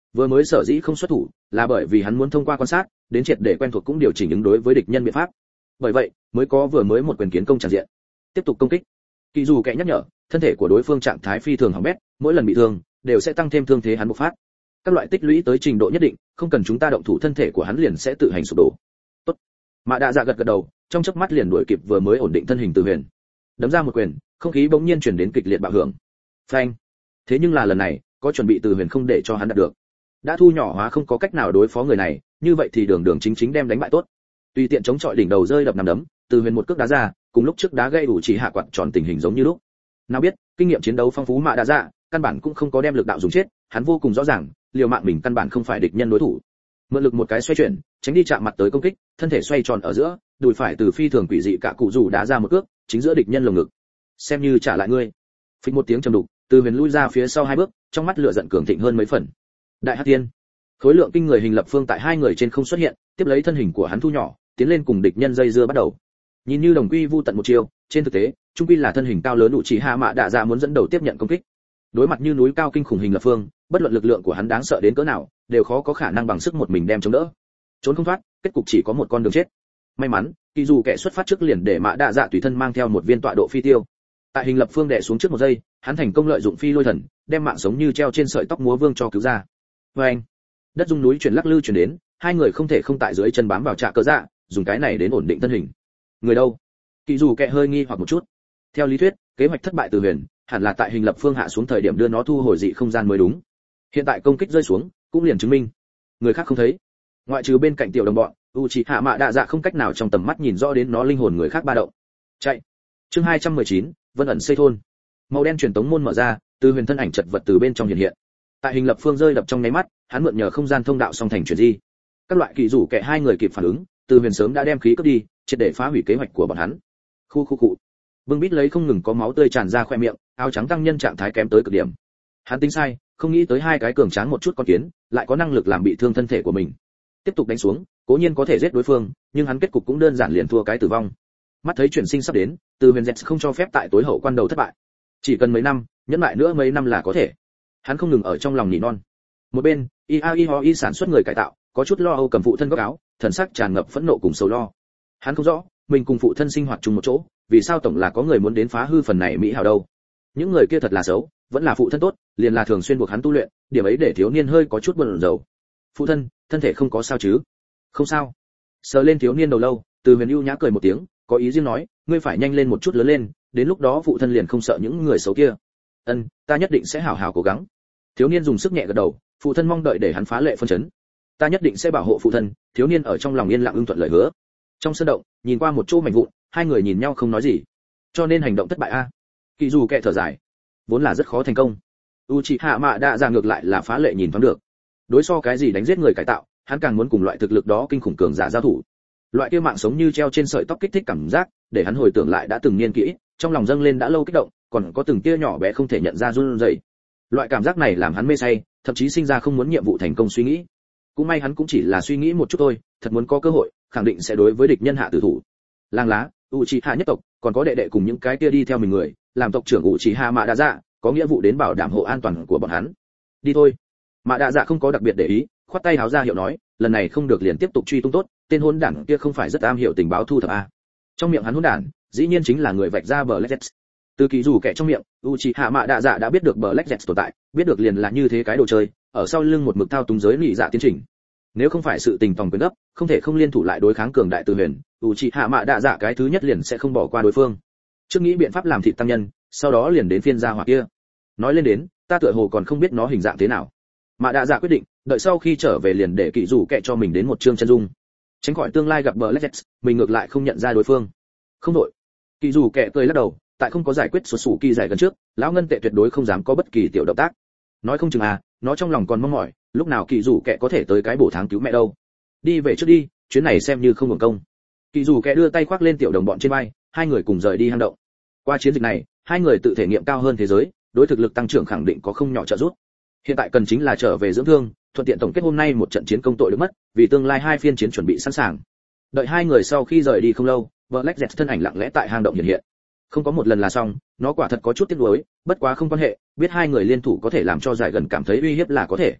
Vừa mới sở dĩ không xuất thủ, là bởi vì hắn muốn thông qua quan sát, đến triệt để quen thuộc cũng điều chỉnh ứng đối với địch nhân biện pháp. Bởi vậy, mới có vừa mới một quyền kiến công tràn diện. Tiếp tục công kích. Kỳ dù kẻ nhắc nhở, thân thể của đối phương trạng thái phi thường hỏng bét, mỗi lần bị thương đều sẽ tăng thêm thương thế hắn bộc phát. Các loại tích lũy tới trình độ nhất định, không cần chúng ta động thủ thân thể của hắn liền sẽ tự hành sụp đổ. Tốt. Mã Đa Dạ gật gật đầu, trong chớp mắt liền đuổi kịp vừa mới ổn định thân hình Từ Huyền. Đấm ra một quyền, không khí bỗng nhiên truyền đến kịch liệt bạo hưởng. Phanh. Thế nhưng là lần này, có chuẩn bị Từ Huyền không để cho hắn đạt được. Đã thu nhỏ hóa không có cách nào đối phó người này, như vậy thì đường đường chính chính đem đánh bại tốt. Tùy tiện chống chọi đỉnh đầu rơi đập nằm đấm, Từ Huyền một cước đá ra, cùng lúc trước đá gây đủ chỉ hạ quạt tròn tình hình giống như lúc. Nào biết, kinh nghiệm chiến đấu phong phú Mã Đa Dạ, căn bản cũng không có đem lực đạo dùng chết, hắn vô cùng rõ ràng, liều mạng mình căn bản không phải địch nhân đối thủ. Mượn lực một cái xoay chuyển, tránh đi chạm mặt tới công kích, thân thể xoay tròn ở giữa, đùi phải từ phi thường quỷ dị cả cụ rủ đá ra một cước, chính giữa địch nhân lồng ngực. Xem như trả lại ngươi. Phịch một tiếng trầm đục, Từ Huyền lui ra phía sau hai bước, trong mắt lửa giận cường thịnh hơn mấy phần. Đại Hắc Tiên. Khối lượng kinh người hình lập phương tại hai người trên không xuất hiện, tiếp lấy thân hình của hắn thu nhỏ, tiến lên cùng địch nhân dây dưa bắt đầu. Nhìn như đồng quy vu tận một chiêu, trên thực tế, trung quy là thân hình cao lớn đủ chỉ hạ Mã Đa Dạ muốn dẫn đầu tiếp nhận công kích. Đối mặt như núi cao kinh khủng hình lập phương, bất luận lực lượng của hắn đáng sợ đến cỡ nào, đều khó có khả năng bằng sức một mình đem chống đỡ. Trốn không thoát, kết cục chỉ có một con đường chết. May mắn, kỳ dù kẻ xuất phát trước liền để Mã Đa Dạ tùy thân mang theo một viên tọa độ phi tiêu. Tại hình lập phương đè xuống trước một giây, hắn thành công lợi dụng phi lôi thần, đem mạng sống như treo trên sợi tóc múa vương cho cứu ra. Và anh, đất rung núi chuyển lắc lư chuyển đến, hai người không thể không tại dưới chân bám vào trạ cờ dạ, dùng cái này đến ổn định thân hình. Người đâu? Kỳ dù kẻ hơi nghi hoặc một chút. Theo lý thuyết, kế hoạch thất bại Từ Huyền, hẳn là tại hình lập phương hạ xuống thời điểm đưa nó thu hồi dị không gian mới đúng. Hiện tại công kích rơi xuống, cũng liền chứng minh người khác không thấy. Ngoại trừ bên cạnh tiểu đồng bọn, Uchiha Mã Đa Dạ không cách nào trong tầm mắt nhìn rõ đến nó linh hồn người khác ba động. Chạy. Chương hai trăm mười chín, Vân ẩn xây thôn. Màu đen truyền tống môn mở ra, Từ Huyền thân ảnh chật vật từ bên trong hiện hiện. Tại hình lập phương rơi đập trong nháy mắt, hắn mượn nhờ không gian thông đạo song thành chuyển di. Các loại kỳ rủ kẻ hai người kịp phản ứng, Từ Huyền sớm đã đem khí cướp đi, triệt để phá hủy kế hoạch của bọn hắn. Khu khu cụ. Vương Bít lấy không ngừng có máu tươi tràn ra khoe miệng, áo trắng tăng nhân trạng thái kém tới cực điểm. Hắn tính sai, không nghĩ tới hai cái cường tráng một chút con kiến, lại có năng lực làm bị thương thân thể của mình. Tiếp tục đánh xuống, cố nhiên có thể giết đối phương, nhưng hắn kết cục cũng đơn giản liền thua cái tử vong. Mắt thấy chuyển sinh sắp đến, Từ Huyền Dẹt không cho phép tại tối hậu quan đầu thất bại. Chỉ cần mấy năm, nhẫn lại nữa mấy năm là có thể. Hắn không ngừng ở trong lòng nỉ non. Một bên, i a i ho i sản xuất người cải tạo, có chút lo âu cầm phụ thân góc áo, thần sắc tràn ngập phẫn nộ cùng sầu lo. Hắn không rõ, mình cùng phụ thân sinh hoạt chung một chỗ, vì sao tổng là có người muốn đến phá hư phần này mỹ hảo đâu? Những người kia thật là xấu, vẫn là phụ thân tốt, liền là thường xuyên buộc hắn tu luyện, điểm ấy để thiếu niên hơi có chút buồn rầu. Phụ thân, thân thể không có sao chứ? Không sao. Sờ lên thiếu niên đầu lâu, Từ Huyền ưu nhã cười một tiếng, có ý riêng nói, ngươi phải nhanh lên một chút lớn lên, đến lúc đó phụ thân liền không sợ những người xấu kia. Ân, ta nhất định sẽ hảo hảo cố gắng. Thiếu niên dùng sức nhẹ gật đầu, phụ thân mong đợi để hắn phá lệ phân chấn. Ta nhất định sẽ bảo hộ phụ thân. Thiếu niên ở trong lòng yên lặng ưng thuận lời hứa. Trong sân động, nhìn qua một chỗ mảnh vụn, hai người nhìn nhau không nói gì. Cho nên hành động thất bại a. À? Kỳ dù kẻ thở dài, vốn là rất khó thành công. Uchiha Mã Đa Dạ ngược lại là phá lệ nhìn thoáng được. Đối so cái gì đánh giết người cải tạo, hắn càng muốn cùng loại thực lực đó kinh khủng cường giả giao thủ. Loại kia mạng sống như treo trên sợi tóc kích thích cảm giác, để hắn hồi tưởng lại đã từng niên kỹ, trong lòng dâng lên đã lâu kích động, còn có từng tia nhỏ bé không thể nhận ra run rẩy. Loại cảm giác này làm hắn mê say, thậm chí sinh ra không muốn nhiệm vụ thành công suy nghĩ. Cũng may hắn cũng chỉ là suy nghĩ một chút thôi, thật muốn có cơ hội, khẳng định sẽ đối với địch nhân hạ tử thủ. Lang lá, Uchiha nhất tộc, còn có đệ đệ cùng những cái kia đi theo mình người, làm tộc trưởng Uchiha Mã Đa Dạ, có nghĩa vụ đến bảo đảm hộ an toàn của bọn hắn. Đi thôi. Mã Đa Dạ không có đặc biệt để ý, khoát tay háo ra hiệu nói, lần này không được liền tiếp tục truy tung tốt, tên hỗn đản kia không phải rất am hiểu tình báo thu thập a. Trong miệng hắn hỗn đản, dĩ nhiên chính là người vạch ra Black Jet. Từ kỳ dù kẻ trong miệng, Uchiha Mã Đa Dạ đã biết được Black Jet tồn tại, biết được liền là như thế cái đồ chơi, ở sau lưng một mực thao túng giới lì dạ tiến trình. Nếu không phải sự tình tòng quyền gấp, không thể không liên thủ lại đối kháng cường đại Từ Huyền, Uchiha Mã Đa Dạ cái thứ nhất liền sẽ không bỏ qua đối phương. Trước nghĩ biện pháp làm thịt tăng nhân, sau đó liền đến phiên gia hỏa kia. Nói lên đến, ta tựa hồ còn không biết nó hình dạng thế nào. Mã Đa Dạ quyết định, đợi sau khi trở về liền để kỳ dù kẻ cho mình đến một chương chân dung. Tránh khỏi tương lai gặp Black Jet, mình ngược lại không nhận ra đối phương. Không đổi. Kỳ dù kẻ cười lắc đầu, tại không có giải quyết xuất xù kỳ giải gần trước, lão ngân tệ tuyệt đối không dám có bất kỳ tiểu động tác. Nói không chừng à, nó trong lòng còn mong mỏi, lúc nào kỳ dù kẻ có thể tới cái bổ tháng cứu mẹ đâu. Đi về trước đi, chuyến này xem như không hưởng công. Kỳ dù kẻ đưa tay khoác lên tiểu đồng bọn trên vai, hai người cùng rời đi hang động. Qua chiến dịch này, hai người tự thể nghiệm cao hơn thế giới, đối thực lực tăng trưởng khẳng định có không nhỏ trợ giúp. Hiện tại cần chính là trở về dưỡng thương, thuận tiện tổng kết hôm nay một trận chiến công tội được mất, vì tương lai hai phiên chiến chuẩn bị sẵn sàng. Đợi hai người sau khi rời đi không lâu, Black Jet thân ảnh lặng lẽ tại hang động hiện hiện. Không có một lần là xong, nó quả thật có chút tiếc nuối, bất quá không quan hệ, biết hai người liên thủ có thể làm cho giải gần cảm thấy uy hiếp là có thể.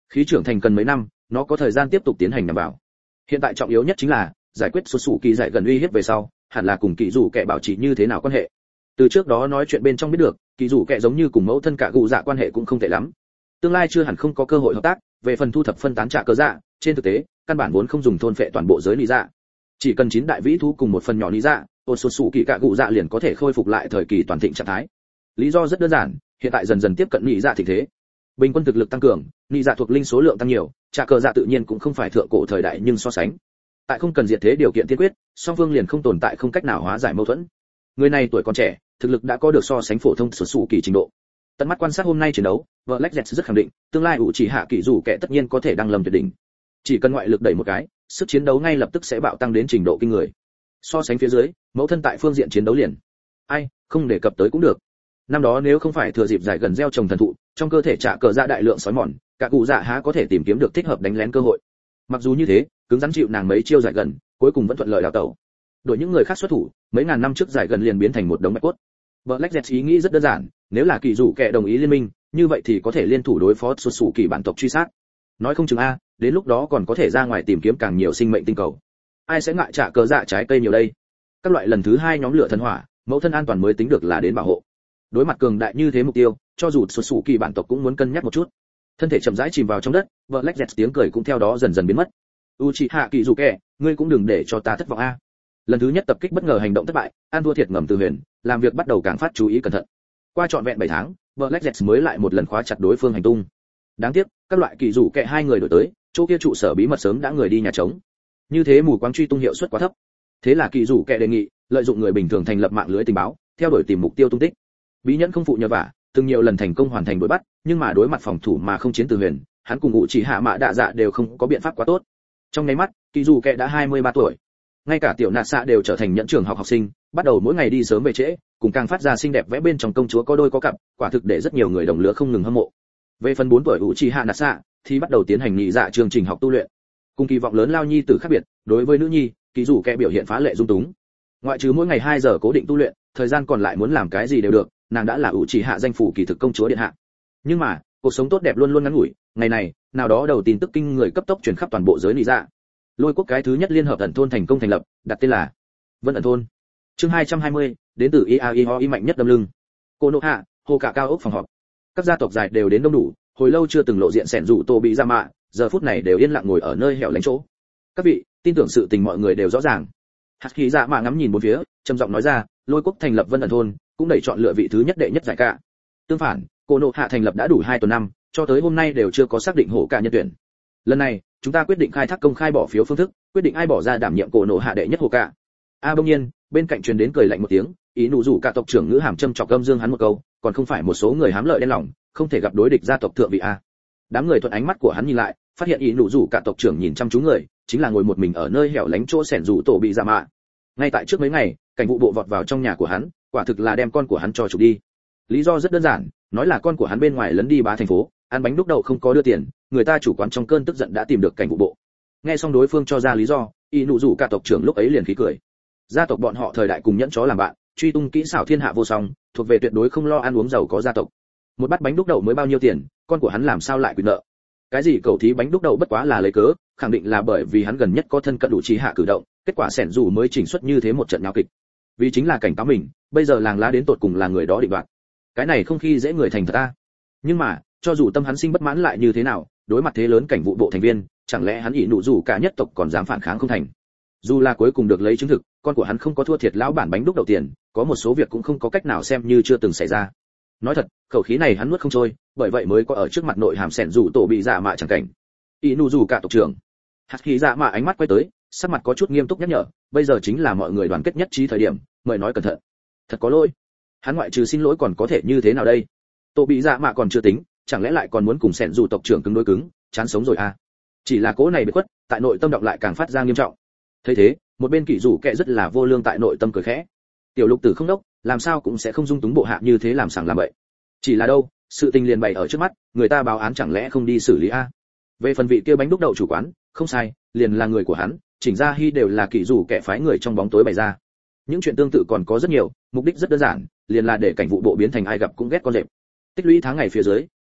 Khí trưởng thành cần mấy năm, nó có thời gian tiếp tục tiến hành nhằm vào. Hiện tại trọng yếu nhất chính là giải quyết xuất xù kỳ giải gần uy hiếp về sau, hẳn là cùng kỳ rủ kẻ bảo trì như thế nào quan hệ. Từ trước đó nói chuyện bên trong biết được, kỳ rủ kẻ giống như cùng mẫu thân cả gù dạ quan hệ cũng không tệ lắm. Tương lai chưa hẳn không có cơ hội hợp tác, về phần thu thập phân tán trả cờ dạ, trên thực tế, căn bản vốn không dùng thôn phệ toàn bộ giới lý dạ. Chỉ cần chín đại vĩ thú cùng một phần nhỏ lý dạ, ôn xuất xù kỳ cả gù dạ liền có thể khôi phục lại thời kỳ toàn thịnh trạng thái. Lý do rất đơn giản, hiện tại dần dần tiếp cận lý dạ thịnh thế. Bình quân thực lực tăng cường, lý dạ thuộc linh số lượng tăng nhiều, trả cờ dạ tự nhiên cũng không phải thượng cổ thời đại nhưng so sánh. Tại không cần diệt thế điều kiện tiên quyết, song phương liền không tồn tại không cách nào hóa giải mâu thuẫn. Người này tuổi còn trẻ, thực lực đã có được so sánh phổ thông xuất xù kỳ trình độ. Tận mắt quan sát hôm nay chiến đấu, Black Jet rất khẳng định, tương lai ủ chỉ hạ kỳ dù kẻ tất nhiên có thể đăng lâm tuyệt đỉnh. Chỉ cần ngoại lực đẩy một cái, sức chiến đấu ngay lập tức sẽ bạo tăng đến trình độ kinh người. So sánh phía dưới, mẫu thân tại phương diện chiến đấu liền, ai, không đề cập tới cũng được. Năm đó nếu không phải thừa dịp giải gần gieo trồng thần thụ, trong cơ thể trả cờ dạ đại lượng sói mòn, cả cụ dạ há có thể tìm kiếm được thích hợp đánh lén cơ hội. Mặc dù như thế, cứng rắn chịu nàng mấy chiêu giải gần, cuối cùng vẫn thuận lợi đào tẩu. Đội những người khác xuất thủ, mấy ngàn năm trước giải gần liền biến thành một đống bạch cốt. Black Jet ý nghĩ rất đơn giản, nếu là kỳ rủ kẻ đồng ý liên minh, như vậy thì có thể liên thủ đối phó xuất xù kỳ bản tộc truy sát. Nói không chừng a, đến lúc đó còn có thể ra ngoài tìm kiếm càng nhiều sinh mệnh tinh cầu. Ai sẽ ngại trả cờ dạ trái cây nhiều đây? Các loại lần thứ hai nhóm lửa thần hỏa, mẫu thân an toàn mới tính được là đến bảo hộ. Đối mặt cường đại như thế mục tiêu, cho dù xuất xù kỳ bản tộc cũng muốn cân nhắc một chút. Thân thể chậm rãi chìm vào trong đất, Black Jet tiếng cười cũng theo đó dần dần biến mất. Uchiha Kizuke, ngươi cũng đừng để cho ta thất vọng a. Lần thứ nhất tập kích bất ngờ hành động thất bại, an thua thiệt ngầm từ huyền, làm việc bắt đầu càng phát chú ý cẩn thận. Qua trọn vẹn bảy tháng, Black Jet mới lại một lần khóa chặt đối phương hành tung. Đáng tiếc, các loại kỳ rủ kệ hai người đổi tới, chỗ kia trụ sở bí mật sớm đã người đi nhà trống. Như thế mù quáng truy tung hiệu suất quá thấp. Thế là kỳ rủ kệ đề nghị, lợi dụng người bình thường thành lập mạng lưới tình báo, theo đuổi tìm mục tiêu tung tích. Bí nhẫn không phụ nhờ vả, từng nhiều lần thành công hoàn thành đuổi bắt, nhưng mà đối mặt phòng thủ mà không chiến từ huyền, hắn cùng ngụ chỉ hạ mạ đạ dạ đều không có biện pháp quá tốt. Trong nháy mắt, kỳ rủ kệ đã hai mươi ba tuổi. Ngay cả tiểu nạt xạ đều trở thành nhẫn trường học học sinh, bắt đầu mỗi ngày đi sớm về trễ, cùng càng phát ra xinh đẹp vẽ bên trong công chúa có đôi có cặp, quả thực để rất nhiều người đồng lứa không ngừng hâm mộ. Về phần bốn tuổi Uchiha Nasa thì bắt đầu tiến hành nhị dạ chương trình học tu luyện. Cùng kỳ vọng lớn lao nhi tử khác biệt, đối với nữ nhi, kỳ rủ kẻ biểu hiện phá lệ dung túng. Ngoại trừ mỗi ngày hai giờ cố định tu luyện, thời gian còn lại muốn làm cái gì đều được, nàng đã là Uchiha danh phủ kỳ thực công chúa điện hạ. Nhưng mà, cuộc sống tốt đẹp luôn luôn ngắn ngủi, ngày này, nào đó đầu tin tức kinh người cấp tốc truyền khắp toàn bộ giới nhị dạ. Lôi quốc cái thứ nhất liên hợp ẩn thôn thành công thành lập, đặt tên là Vân ẩn thôn. Chương hai trăm hai mươi, đến từ i a i ho i mạnh nhất đâm lưng. Cô nộ hạ, hồ cả cao ốc phòng họp. Các gia tộc dài đều đến đông đủ, hồi lâu chưa từng lộ diện sẻn rủ tô bị ra mạ, giờ phút này đều yên lặng ngồi ở nơi hẻo lánh chỗ. Các vị, tin tưởng sự tình mọi người đều rõ ràng. Hạt khí dạ mạ ngắm nhìn bốn phía, trầm giọng nói ra, lôi quốc thành lập Vân ẩn thôn, cũng đẩy chọn lựa vị thứ nhất đệ nhất giải cả. Tương phản, cô nộ hạ thành lập đã đủ hai tuần năm, cho tới hôm nay đều chưa có xác định hổ cả nhân tuyển. Lần này, chúng ta quyết định khai thác công khai bỏ phiếu phương thức, quyết định ai bỏ ra đảm nhiệm cổ nộ hạ đệ nhất hổ cả. A bỗng nhiên, bên cạnh truyền đến cười lạnh một tiếng, ý nụ rủ cả tộc trưởng ngữ hàm châm chọc gâm dương hắn một câu, còn không phải một số người hám lợi đen lòng, không thể gặp đối địch gia tộc thượng vị a. Đám người thuận ánh mắt của hắn nhìn lại, phát hiện ý nụ rủ cả tộc trưởng nhìn chăm chú người, chính là ngồi một mình ở nơi hẻo lánh chỗ sẻn rủ tổ bị giả mạ. Ngay tại trước mấy ngày, cảnh vụ bộ vọt vào trong nhà của hắn, quả thực là đem con của hắn cho chụp đi. Lý do rất đơn giản, nói là con của hắn bên ngoài lấn đi bá thành phố, ăn bánh đúc đậu không có đưa tiền, người ta chủ quán trong cơn tức giận đã tìm được cảnh vụ bộ. Nghe xong đối phương cho ra lý do, y nụ rủ cả tộc trưởng lúc ấy liền khí cười. Gia tộc bọn họ thời đại cùng nhẫn chó làm bạn, truy tung kỹ xảo thiên hạ vô song, thuộc về tuyệt đối không lo ăn uống giàu có gia tộc. Một bát bánh đúc đậu mới bao nhiêu tiền, con của hắn làm sao lại quyền nợ? Cái gì cầu thí bánh đúc đậu bất quá là lấy cớ, khẳng định là bởi vì hắn gần nhất có thân cận đủ trí hạ cử động, kết quả sẻn dù mới chỉnh xuất như thế một trận nháo kịch. Vì chính là cảnh cáo mình, bây giờ làng lá đến tột cùng là người đó định đoạt. Cái này không khi dễ người thành thật ta. Nhưng mà, cho dù tâm hắn sinh bất mãn lại như thế nào, đối mặt thế lớn cảnh vụ bộ thành viên, chẳng lẽ hắn ỷ nụ rủ cả nhất tộc còn dám phản kháng không thành? Dù là cuối cùng được lấy chứng thực, con của hắn không có thua thiệt lão bản bánh đúc đầu tiền, có một số việc cũng không có cách nào xem như chưa từng xảy ra. Nói thật, khẩu khí này hắn nuốt không trôi, bởi vậy mới có ở trước mặt nội hàm sẻn rủ tổ bị dạ mạ chẳng cảnh. ỷ nụ rủ cả tộc trưởng. Hạt khí dạ mạ ánh mắt quay tới, sắc mặt có chút nghiêm túc nhắc nhở, bây giờ chính là mọi người đoàn kết nhất trí thời điểm, mời nói cẩn thận. Thật có lỗi. Hắn ngoại trừ xin lỗi còn có thể như thế nào đây? Tổ bị dạ mạ còn chưa tính, chẳng lẽ lại còn muốn cùng sẻn rủ tộc trưởng cứng đối cứng, chán sống rồi à? Chỉ là cố này bị khuất, tại nội tâm động lại càng phát ra nghiêm trọng. Thấy thế, một bên kỵ rủ kệ rất là vô lương tại nội tâm cười khẽ. Tiểu lục tử không đốc, làm sao cũng sẽ không dung túng bộ hạ như thế làm sảng làm bậy. Chỉ là đâu, sự tình liền bày ở trước mắt, người ta báo án chẳng lẽ không đi xử lý a? Về phần vị kia bánh đúc đậu chủ quán, không sai, liền là người của hắn, chỉnh ra hy đều là kỵ rủ kệ phái người trong bóng tối bày ra. Những chuyện tương tự còn có rất nhiều, mục đích rất đơn giản, liền là để cảnh vụ bộ biến thành ai gặp cũng ghét con lẹp. Tích lũy tháng ngày phía dưới,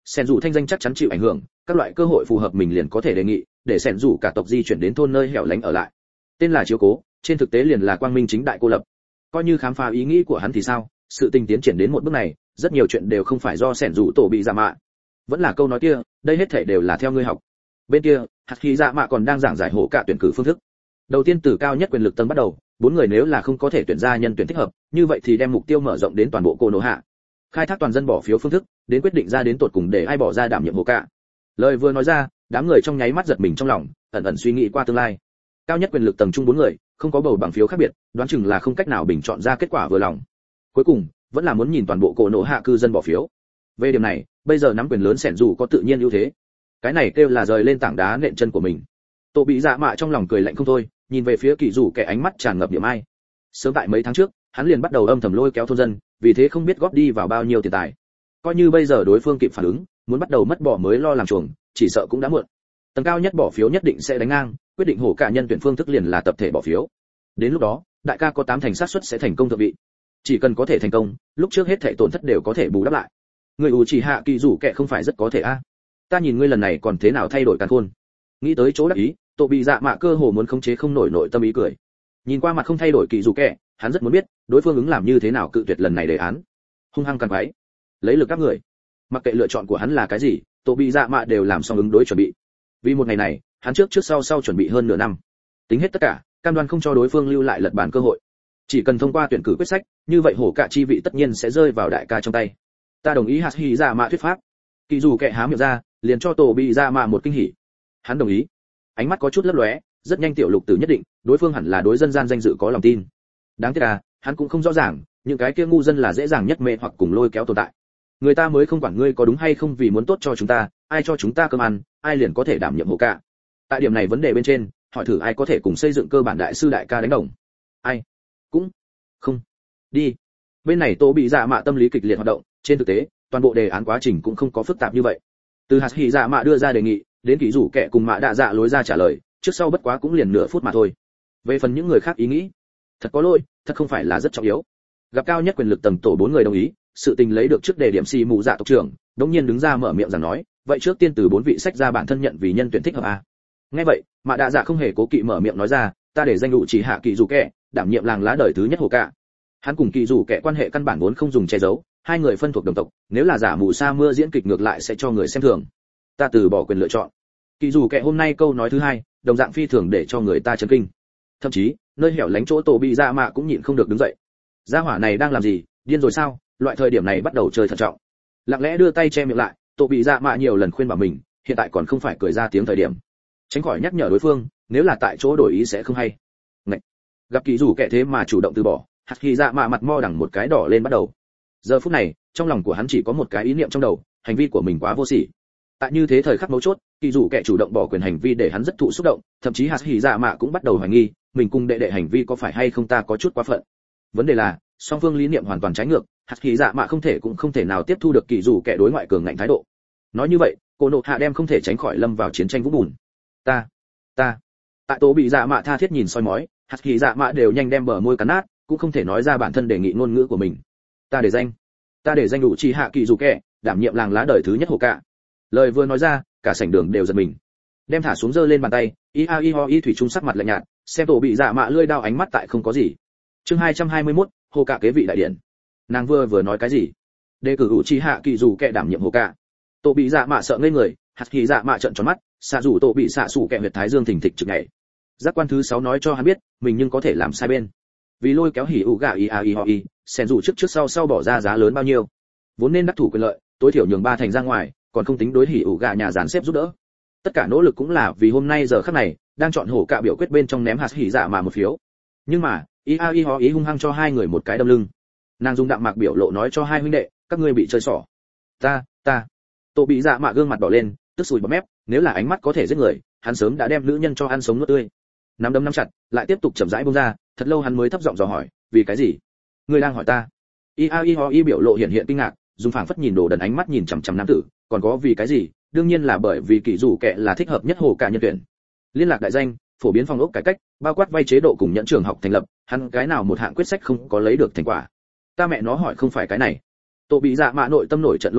Sẻn dù thanh danh chắc chắn chịu ảnh hưởng, các loại cơ hội phù hợp mình liền có thể đề nghị, để Sẻn dù cả tộc di chuyển đến thôn nơi hẻo lánh ở lại. Tên là chiếu cố, trên thực tế liền là quang minh chính đại cô lập. Coi như khám phá ý nghĩ của hắn thì sao, sự tình tiến triển đến một bước này, rất nhiều chuyện đều không phải do Sẻn dù tổ bị dạ mạ. Vẫn là câu nói kia, đây hết thảy đều là theo ngươi học. Bên kia, hạt khí dạ mạ còn đang giảng giải hộ cả tuyển cử phương thức. Đầu tiên từ cao nhất quyền lực tầng bắt đầu, bốn người nếu là không có thể tuyển ra nhân tuyển thích hợp, như vậy thì đem mục tiêu mở rộng đến toàn bộ cô nô hạ. Khai thác toàn dân bỏ phiếu phương thức, đến quyết định ra đến tột cùng để ai bỏ ra đảm nhiệm hộ cả. Lời vừa nói ra, đám người trong nháy mắt giật mình trong lòng, ẩn ẩn suy nghĩ qua tương lai. Cao nhất quyền lực tầng trung bốn người, không có bầu bằng phiếu khác biệt, đoán chừng là không cách nào bình chọn ra kết quả vừa lòng. Cuối cùng, vẫn là muốn nhìn toàn bộ cô nô hạ cư dân bỏ phiếu. Về điểm này, bây giờ nắm quyền lớn Sẻn dù có tự nhiên ưu thế. Cái này kêu là rời lên tảng đá nện chân của mình. Tổ bị dạ mạ trong lòng cười lạnh không thôi, nhìn về phía Kỳ Dụ kẻ ánh mắt tràn ngập điểm ai. Sớm tại mấy tháng trước, hắn liền bắt đầu âm thầm lôi kéo thôn dân, vì thế không biết góp đi vào bao nhiêu tiền tài. Coi như bây giờ đối phương kịp phản ứng, muốn bắt đầu mất bỏ mới lo làm chuồng, chỉ sợ cũng đã muộn. Tầng cao nhất bỏ phiếu nhất định sẽ đánh ngang, quyết định hổ cả nhân tuyển phương thức liền là tập thể bỏ phiếu. Đến lúc đó, đại ca có tám thành xác suất sẽ thành công thượng vị. Chỉ cần có thể thành công, lúc trước hết thảy tổn thất đều có thể bù đắp lại. Người ủ chỉ hạ Kỳ Dụ kẻ không phải rất có thể a. Ta nhìn ngươi lần này còn thế nào thay đổi càn khôn. Nghĩ tới chỗ đắc ý, tổ bị dạ mạ cơ hồ muốn khống chế không nổi nội tâm ý cười. Nhìn qua mặt không thay đổi Kỳ Dụ kẻ, hắn rất muốn biết đối phương ứng làm như thế nào cự tuyệt lần này đề án. Hung hăng càng quái, lấy lực các người. Mặc kệ lựa chọn của hắn là cái gì, tổ bị dạ mạ đều làm xong ứng đối chuẩn bị. Vì một ngày này, hắn trước trước sau sau chuẩn bị hơn nửa năm. Tính hết tất cả, cam đoan không cho đối phương lưu lại lật bàn cơ hội. Chỉ cần thông qua tuyển cử quyết sách, như vậy hổ cả chi vị tất nhiên sẽ rơi vào đại ca trong tay. Ta đồng ý hạt hỉ dạ mạ thuyết pháp. Kỳ dù kẻ há miệng ra, liền cho tổ bị dạ mạ một kinh hỉ. Hắn đồng ý. Ánh mắt có chút lấp lóe, rất nhanh tiểu lục tử nhất định, đối phương hẳn là đối dân gian danh dự có lòng tin. Đáng tiếc là, hắn cũng không rõ ràng, những cái kia ngu dân là dễ dàng nhất mê hoặc cùng lôi kéo tồn tại. Người ta mới không quản ngươi có đúng hay không vì muốn tốt cho chúng ta, ai cho chúng ta cơm ăn, ai liền có thể đảm nhiệm hộ cả. Tại điểm này vấn đề bên trên, hỏi thử ai có thể cùng xây dựng cơ bản đại sư đại ca đánh đồng. Ai? Cũng không. Đi. Bên này Tô bị dạ mạ tâm lý kịch liệt hoạt động, trên thực tế, toàn bộ đề án quá trình cũng không có phức tạp như vậy. Từ hạt hỉ dạ mạ đưa ra đề nghị, đến Kỳ Dụ kẻ cùng mạ đạ dạ lối ra trả lời, trước sau bất quá cũng liền nửa phút mà thôi. Về phần những người khác ý nghĩ, thật có lỗi, thật không phải là rất trọng yếu. Gặp cao nhất quyền lực tầng tổ bốn người đồng ý, sự tình lấy được trước đề điểm xì mù dạ tộc trưởng, đống nhiên đứng ra mở miệng rằng nói, vậy trước tiên từ bốn vị sách ra bản thân nhận vì nhân tuyển thích hợp a. Nghe vậy, mạ đạ dạ không hề cố kỵ mở miệng nói ra, ta để danh dụ chỉ hạ Kỳ Dụ kẻ, đảm nhiệm làng lá đời thứ nhất hồ cả. Hắn cùng Kỳ Dụ kẻ quan hệ căn bản vốn không dùng che giấu, hai người phân thuộc đồng tộc, nếu là giả mù sa mưa diễn kịch ngược lại sẽ cho người xem thường. Ta từ bỏ quyền lựa chọn. Kỳ Dụ kẻ hôm nay câu nói thứ hai, đồng dạng phi thường để cho người ta chấn kinh. Thậm chí, nơi hẻo lánh chỗ tổ bị dạ mạ cũng nhịn không được đứng dậy. Gia hỏa này đang làm gì, điên rồi sao? Loại thời điểm này bắt đầu chơi thận trọng. Lặng lẽ đưa tay che miệng lại, tổ bị dạ mạ nhiều lần khuyên bảo mình, hiện tại còn không phải cười ra tiếng thời điểm. Tránh khỏi nhắc nhở đối phương, nếu là tại chỗ đổi ý sẽ không hay. Ngậy. Gặp Kỳ Dụ kẻ thế mà chủ động từ bỏ, hạt kỳ dạ mạ mặt mo đằng một cái đỏ lên bắt đầu. Giờ phút này, trong lòng của hắn chỉ có một cái ý niệm trong đầu, hành vi của mình quá vô sỉ. Tại như thế thời khắc mấu chốt, Kỳ Dụ kẻ chủ động bỏ quyền hành vi để hắn rất thụ xúc động, thậm chí hạt hỉ dạ mạ cũng bắt đầu hoài nghi, mình cùng đệ đệ hành vi có phải hay không ta có chút quá phận. Vấn đề là, song phương lý niệm hoàn toàn trái ngược, hạt hỉ dạ mạ không thể cũng không thể nào tiếp thu được Kỳ Dụ kẻ đối ngoại cường ngạnh thái độ. Nói như vậy, cô nộ hạ đem không thể tránh khỏi lâm vào chiến tranh vũng bùn. Ta, ta. Tại Tố bị dạ mạ tha thiết nhìn soi mói, hạt hỉ dạ mạ đều nhanh đem bờ môi cắn nát, cũng không thể nói ra bản thân đề nghị ngôn ngữ của mình. Ta để danh, ta để danh đủ chi hạ Kỳ Dụ kẻ, đảm nhiệm làng lá đời thứ nhất hồ cả. Lời vừa nói ra, cả sảnh đường đều giật mình. Đem thả xuống giơ lên bàn tay, y a y ho y thủy trung sắc mặt lạnh nhạt, xem tổ bị dạ mạ lưỡi đao ánh mắt tại không có gì. Chương hai trăm hai mươi mốt, hồ cả kế vị đại điện. Nàng vừa vừa nói cái gì? Đề cử chi hạ Kỳ Dụ kẻ đảm nhiệm hồ cả. Tổ bị dạ mạ sợ ngây người, hạt kỳ dạ mạ trợn tròn mắt, xạ rủ tổ bị xạ sủ kẻ huyệt thái dương thình thịch trực nhảy. Giác quan thứ sáu nói cho hắn biết, mình nhưng có thể làm sai bên. Vì lôi kéo hỉ ủ gà y a y ho y, sen rủ trước trước sau sau bỏ ra giá lớn bao nhiêu. Vốn nên đắc thủ quyền lợi, tối thiểu nhường ba thành ra ngoài, còn không tính đối hỉ ủ gà nhà dàn xếp giúp đỡ. Tất cả nỗ lực cũng là vì hôm nay giờ khắc này, đang chọn hổ cạ biểu quyết bên trong ném hạt hỉ dạ mà một phiếu. Nhưng mà, y a y ho ý hung hăng cho hai người một cái đâm lưng. Nàng dùng đạm mạc biểu lộ nói cho hai huynh đệ, các ngươi bị chơi xỏ. Ta, ta. Tổ bị dạ mạ gương mặt đỏ lên, tức sùi bọt mép, nếu là ánh mắt có thể giết người, hắn sớm đã đem nữ nhân cho ăn sống nuốt tươi. Nắm đấm nắm chặt, lại tiếp tục chậm rãi buông ra, thật lâu hắn mới thấp giọng dò hỏi, vì cái gì? Ngươi đang hỏi ta? Y a y ho y biểu lộ hiện hiện kinh ngạc, dùng phảng phất nhìn đồ đần ánh mắt nhìn chằm chằm nam tử, còn có vì cái gì? Đương nhiên là bởi vì Kỳ Dụ kẻ là thích hợp nhất hồ cả nhân tuyển. Liên lạc đại danh, phổ biến phòng ốc cải cách, bao quát vay chế độ cùng nhận trường học thành lập, hắn cái nào một hạng quyết sách không có lấy được thành quả. Ta mẹ nó hỏi không phải cái này. Tổ bị dạ mạ nội tâm nổi trận lôi đình,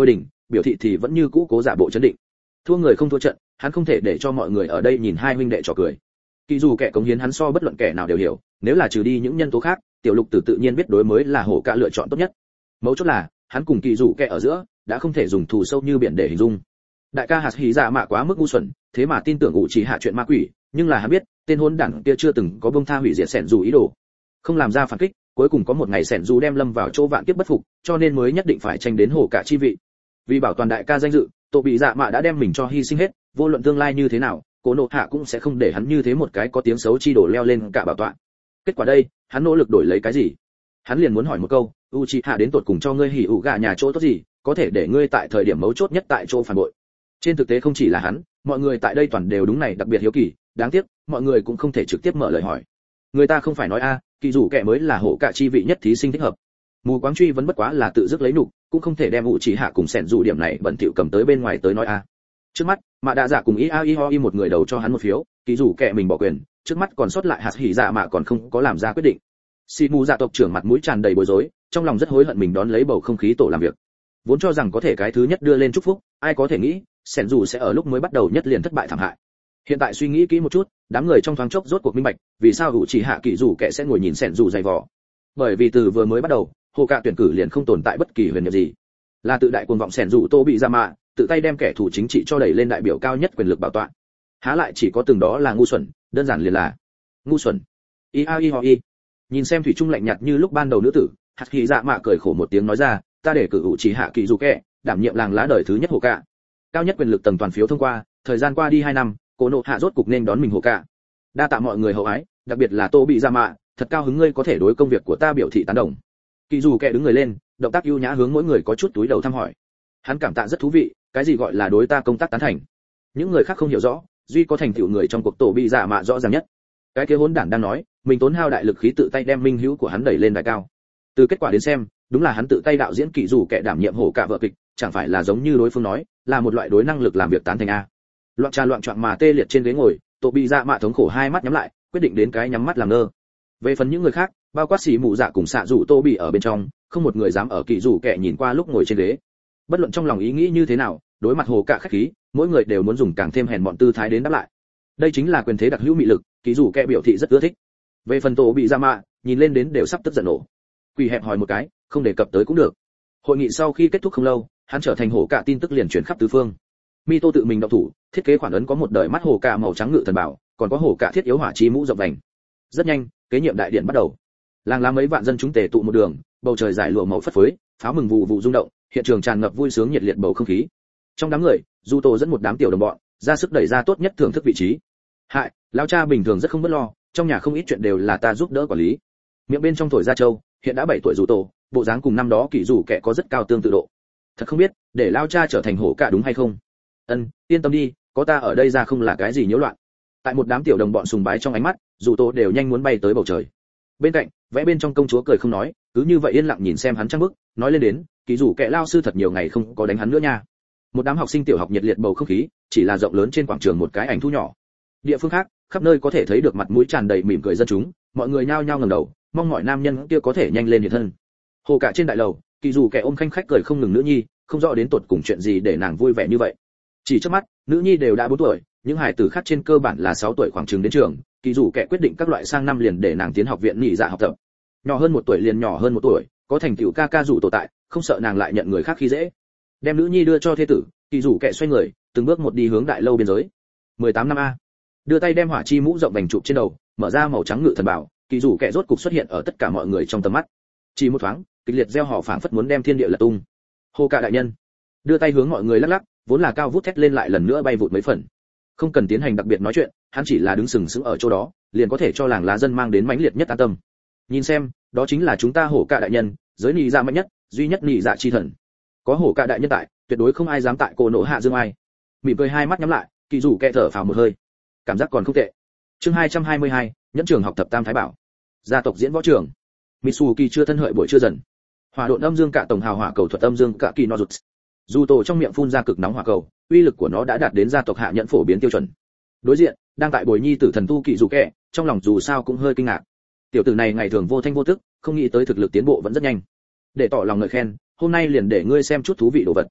biểu thị thì vẫn như cũ cố giả bộ chấn định. Thua người không thua trận, hắn không thể để cho mọi người ở đây nhìn hai huynh đệ trò cười. Kỳ dù kẻ cống hiến hắn so bất luận kẻ nào đều hiểu, nếu là trừ đi những nhân tố khác, tiểu lục tử tự nhiên biết đối mới là hổ cả lựa chọn tốt nhất. Mấu chốt là, hắn cùng kỳ dù kẻ ở giữa đã không thể dùng thù sâu như biển để hình dung. Đại ca hạt hí dạ mạ quá mức ngu xuẩn, thế mà tin tưởng ủ chỉ hạ chuyện ma quỷ, nhưng là hắn biết tên hỗn đản kia chưa từng có bông tha hủy diệt sẻn dù ý đồ, không làm ra phản kích, cuối cùng có một ngày sẻn dù đem lâm vào chỗ vạn kiếp bất phục, cho nên mới nhất định phải tranh đến hổ cả chi vị. Vì bảo toàn đại ca danh dự, tổ bị dạ mạ đã đem mình cho hy sinh hết, vô luận tương lai như thế nào, cố nộ hạ cũng sẽ không để hắn như thế một cái có tiếng xấu chi đổ leo lên cả bảo tọa. Kết quả đây, hắn nỗ lực đổi lấy cái gì? Hắn liền muốn hỏi một câu, Uchiha đến tột cùng cho ngươi hỉ ủ gạ nhà chỗ tốt gì, có thể để ngươi tại thời điểm mấu chốt nhất tại chỗ phản bội. Trên thực tế không chỉ là hắn, mọi người tại đây toàn đều đúng này đặc biệt hiếu kỳ, đáng tiếc, mọi người cũng không thể trực tiếp mở lời hỏi. Người ta không phải nói a, kỳ dù kẻ mới là hộ cả chi vị nhất thí sinh thích hợp. Mù quáng truy vẫn bất quá là tự dứt lấy nục, cũng không thể đem Uchiha cùng sẻn dù điểm này bẩn thỉu cầm tới bên ngoài tới nói a. Trước mắt, Mạ Đa Dạ cùng Iaiho một người đầu cho hắn một phiếu, kỳ dù kẻ mình bỏ quyền, trước mắt còn sót lại hạt hỉ dạ mạ còn không có làm ra quyết định. Xì mù dạ tộc trưởng mặt mũi tràn đầy bối rối, trong lòng rất hối hận mình đón lấy bầu không khí tổ làm việc. Vốn cho rằng có thể cái thứ nhất đưa lên chúc phúc, ai có thể nghĩ, sẻn dù sẽ ở lúc mới bắt đầu nhất liền thất bại thảm hại. Hiện tại suy nghĩ kỹ một chút, đám người trong thoáng chốc rốt cuộc minh bạch, vì sao hữu chỉ hạ kỳ dù kẻ sẽ ngồi nhìn sẻn dù dày vò. Bởi vì từ vừa mới bắt đầu, hồ cạ tuyển cử liền không tồn tại bất kỳ huyền nhiệm gì, là tự đại cuồng vọng sẻn dù tô bị ra mạ, tự tay đem kẻ thù chính trị cho đẩy lên đại biểu cao nhất quyền lực bảo tọa. Há lại chỉ có từng đó là ngu xuẩn, đơn giản liền là ngu xuẩn. I a i ho i. Nhìn xem thủy trung lạnh nhạt như lúc ban đầu nữ tử, hạt hỉ dạ mạ cười khổ một tiếng nói ra, ta để cử hữu chỉ hạ kỳ dù kẻ đảm nhiệm làng lá đời thứ nhất hồ cạ. Cao nhất quyền lực tầng toàn phiếu thông qua, thời gian qua đi hai năm, cô nộ hạ rốt cục nên đón mình hồ cạ. Đa tạ mọi người hậu ái, đặc biệt là tô bị ra mạ, thật cao hứng ngươi có thể đối công việc của ta biểu thị tán đồng. Kỳ dù kẻ đứng người lên, động tác ưu nhã hướng mỗi người có chút túi đầu thăm hỏi. Hắn cảm tạ rất thú vị, cái gì gọi là đối ta công tác tán thành. Những người khác không hiểu rõ, duy có thành tựu người trong cuộc tổ bị giả mạ rõ ràng nhất. Cái kia hỗn đản đang nói, mình tốn hao đại lực khí tự tay đem minh hữu của hắn đẩy lên đài cao. Từ kết quả đến xem, đúng là hắn tự tay đạo diễn kỳ dù kẻ đảm nhiệm hổ cả vợ kịch, chẳng phải là giống như đối phương nói, là một loại đối năng lực làm việc tán thành a. Loạn trà loạn choạng mà tê liệt trên ghế ngồi, tổ bị dạ mạ thống khổ hai mắt nhắm lại, quyết định đến cái nhắm mắt làm ngơ. Về phần những người khác, bao quát xì mụ dạ cùng xạ rủ tô bị ở bên trong, không một người dám ở kỳ dù kẻ nhìn qua lúc ngồi trên ghế. Bất luận trong lòng ý nghĩ như thế nào, đối mặt hồ cả khách khí, mỗi người đều muốn dùng càng thêm hèn mọn tư thái đến đáp lại. Đây chính là quyền thế đặc hữu mị lực, kỳ dù kẻ biểu thị rất ưa thích. Về phần tổ bị dạ mạ, nhìn lên đến đều sắp tức giận nổ. Quỳ hẹp hỏi một cái, không đề cập tới cũng được. Hội nghị sau khi kết thúc không lâu, hắn trở thành hổ cả tin tức liền truyền khắp tứ phương. Mito tự mình động thủ, thiết kế khoản ấn có một đời mắt hổ cả màu trắng ngự thần bảo, còn có hổ cả thiết yếu hỏa chi mũ rộng vành. Rất nhanh, kế nhiệm đại điện bắt đầu. Làng lá mấy vạn dân chúng tề tụ một đường, bầu trời giải lụa màu phất phới, pháo mừng vụ vụ rung động, hiện trường tràn ngập vui sướng nhiệt liệt bầu không khí. Trong đám người, Du Tô dẫn một đám tiểu đồng bọn, ra sức đẩy ra tốt nhất thưởng thức vị trí. Hại, lão cha bình thường rất không bất lo, trong nhà không ít chuyện đều là ta giúp đỡ quản lý. Miệng bên trong thổi ra châu, hiện đã bảy tuổi Du Tô, bộ dáng cùng năm đó kỳ dù kẻ có rất cao tương tự độ. Thật không biết, để lão cha trở thành hổ cả đúng hay không? Ân, yên tâm đi, có ta ở đây ra không là cái gì nhiễu loạn. Tại một đám tiểu đồng bọn sùng bái trong ánh mắt, Du Tô đều nhanh muốn bay tới bầu trời. Bên cạnh, vẽ bên trong công chúa cười không nói, cứ như vậy yên lặng nhìn xem hắn trăng bức, nói lên đến, kỳ dù kẻ lao sư thật nhiều ngày không có đánh hắn nữa nha. Một đám học sinh tiểu học nhiệt liệt bầu không khí, chỉ là rộng lớn trên quảng trường một cái ảnh thu nhỏ. Địa phương khác, khắp nơi có thể thấy được mặt mũi tràn đầy mỉm cười dân chúng, mọi người nhao nhao ngẩng đầu, mong mọi nam nhân kia có thể nhanh lên hiện thân. Hồ cả trên đại lầu, kỳ dù kẻ ôm khanh khách cười không ngừng nữ nhi, không rõ đến tột cùng chuyện gì để nàng vui vẻ như vậy. Chỉ trước mắt, nữ nhi đều đã bốn tuổi, những hài tử khác trên cơ bản là sáu tuổi khoảng chừng đến trường, kỳ dù kẻ quyết định các loại sang năm liền để nàng tiến học viện nhị dạ học tập. Nhỏ hơn một tuổi liền nhỏ hơn một tuổi, có thành tựu ca ca rủ tổ tại, không sợ nàng lại nhận người khác khi dễ. Đem nữ nhi đưa cho thế tử, kỳ dù kẻ xoay người, từng bước một đi hướng đại lâu biên giới. mười tám năm a. Đưa tay đem hỏa chi mũ rộng vành chụp trên đầu, mở ra màu trắng ngự thần bảo, kỳ dù kẻ rốt cục xuất hiện ở tất cả mọi người trong tầm mắt. Chỉ một thoáng, kịch liệt gieo họ phảng phất muốn đem thiên địa lật tung. Hồ cả đại nhân, đưa tay hướng mọi người lắc lắc, vốn là cao vút thét lên lại lần nữa bay vụt mấy phần. Không cần tiến hành đặc biệt nói chuyện, hắn chỉ là đứng sừng sững ở chỗ đó, liền có thể cho làng lá dân mang đến mãnh liệt nhất an tâm. Nhìn xem, đó chính là chúng ta hổ cả đại nhân, giới nhị dạ mạnh nhất, duy nhất nhị dạ chi thần. Có hổ cả đại nhân tại, tuyệt đối không ai dám tại cổ nổ hạ dương ai. Mỉm cười hai mắt nhắm lại, kỳ dù kẻ thở phào một hơi, cảm giác còn không tệ. Chương hai trăm hai mươi hai, nhẫn trường học tập tam thái bảo. Gia tộc diễn võ trường. Mitsuki chưa thân hợi buổi chưa dần. Hỏa độn âm dương cả tổng hào hỏa cầu thuật âm dương cả kỳ no rụt. Dù tổ trong miệng phun ra cực nóng hỏa cầu, uy lực của nó đã đạt đến gia tộc hạ nhẫn phổ biến tiêu chuẩn. Đối diện, đang tại bồi nhi tử thần tu kỳ dù kẻ, trong lòng dù sao cũng hơi kinh ngạc. Tiểu tử này ngày thường vô thanh vô tức, không nghĩ tới thực lực tiến bộ vẫn rất nhanh. Để tỏ lòng ngợi khen, hôm nay liền để ngươi xem chút thú vị đồ vật.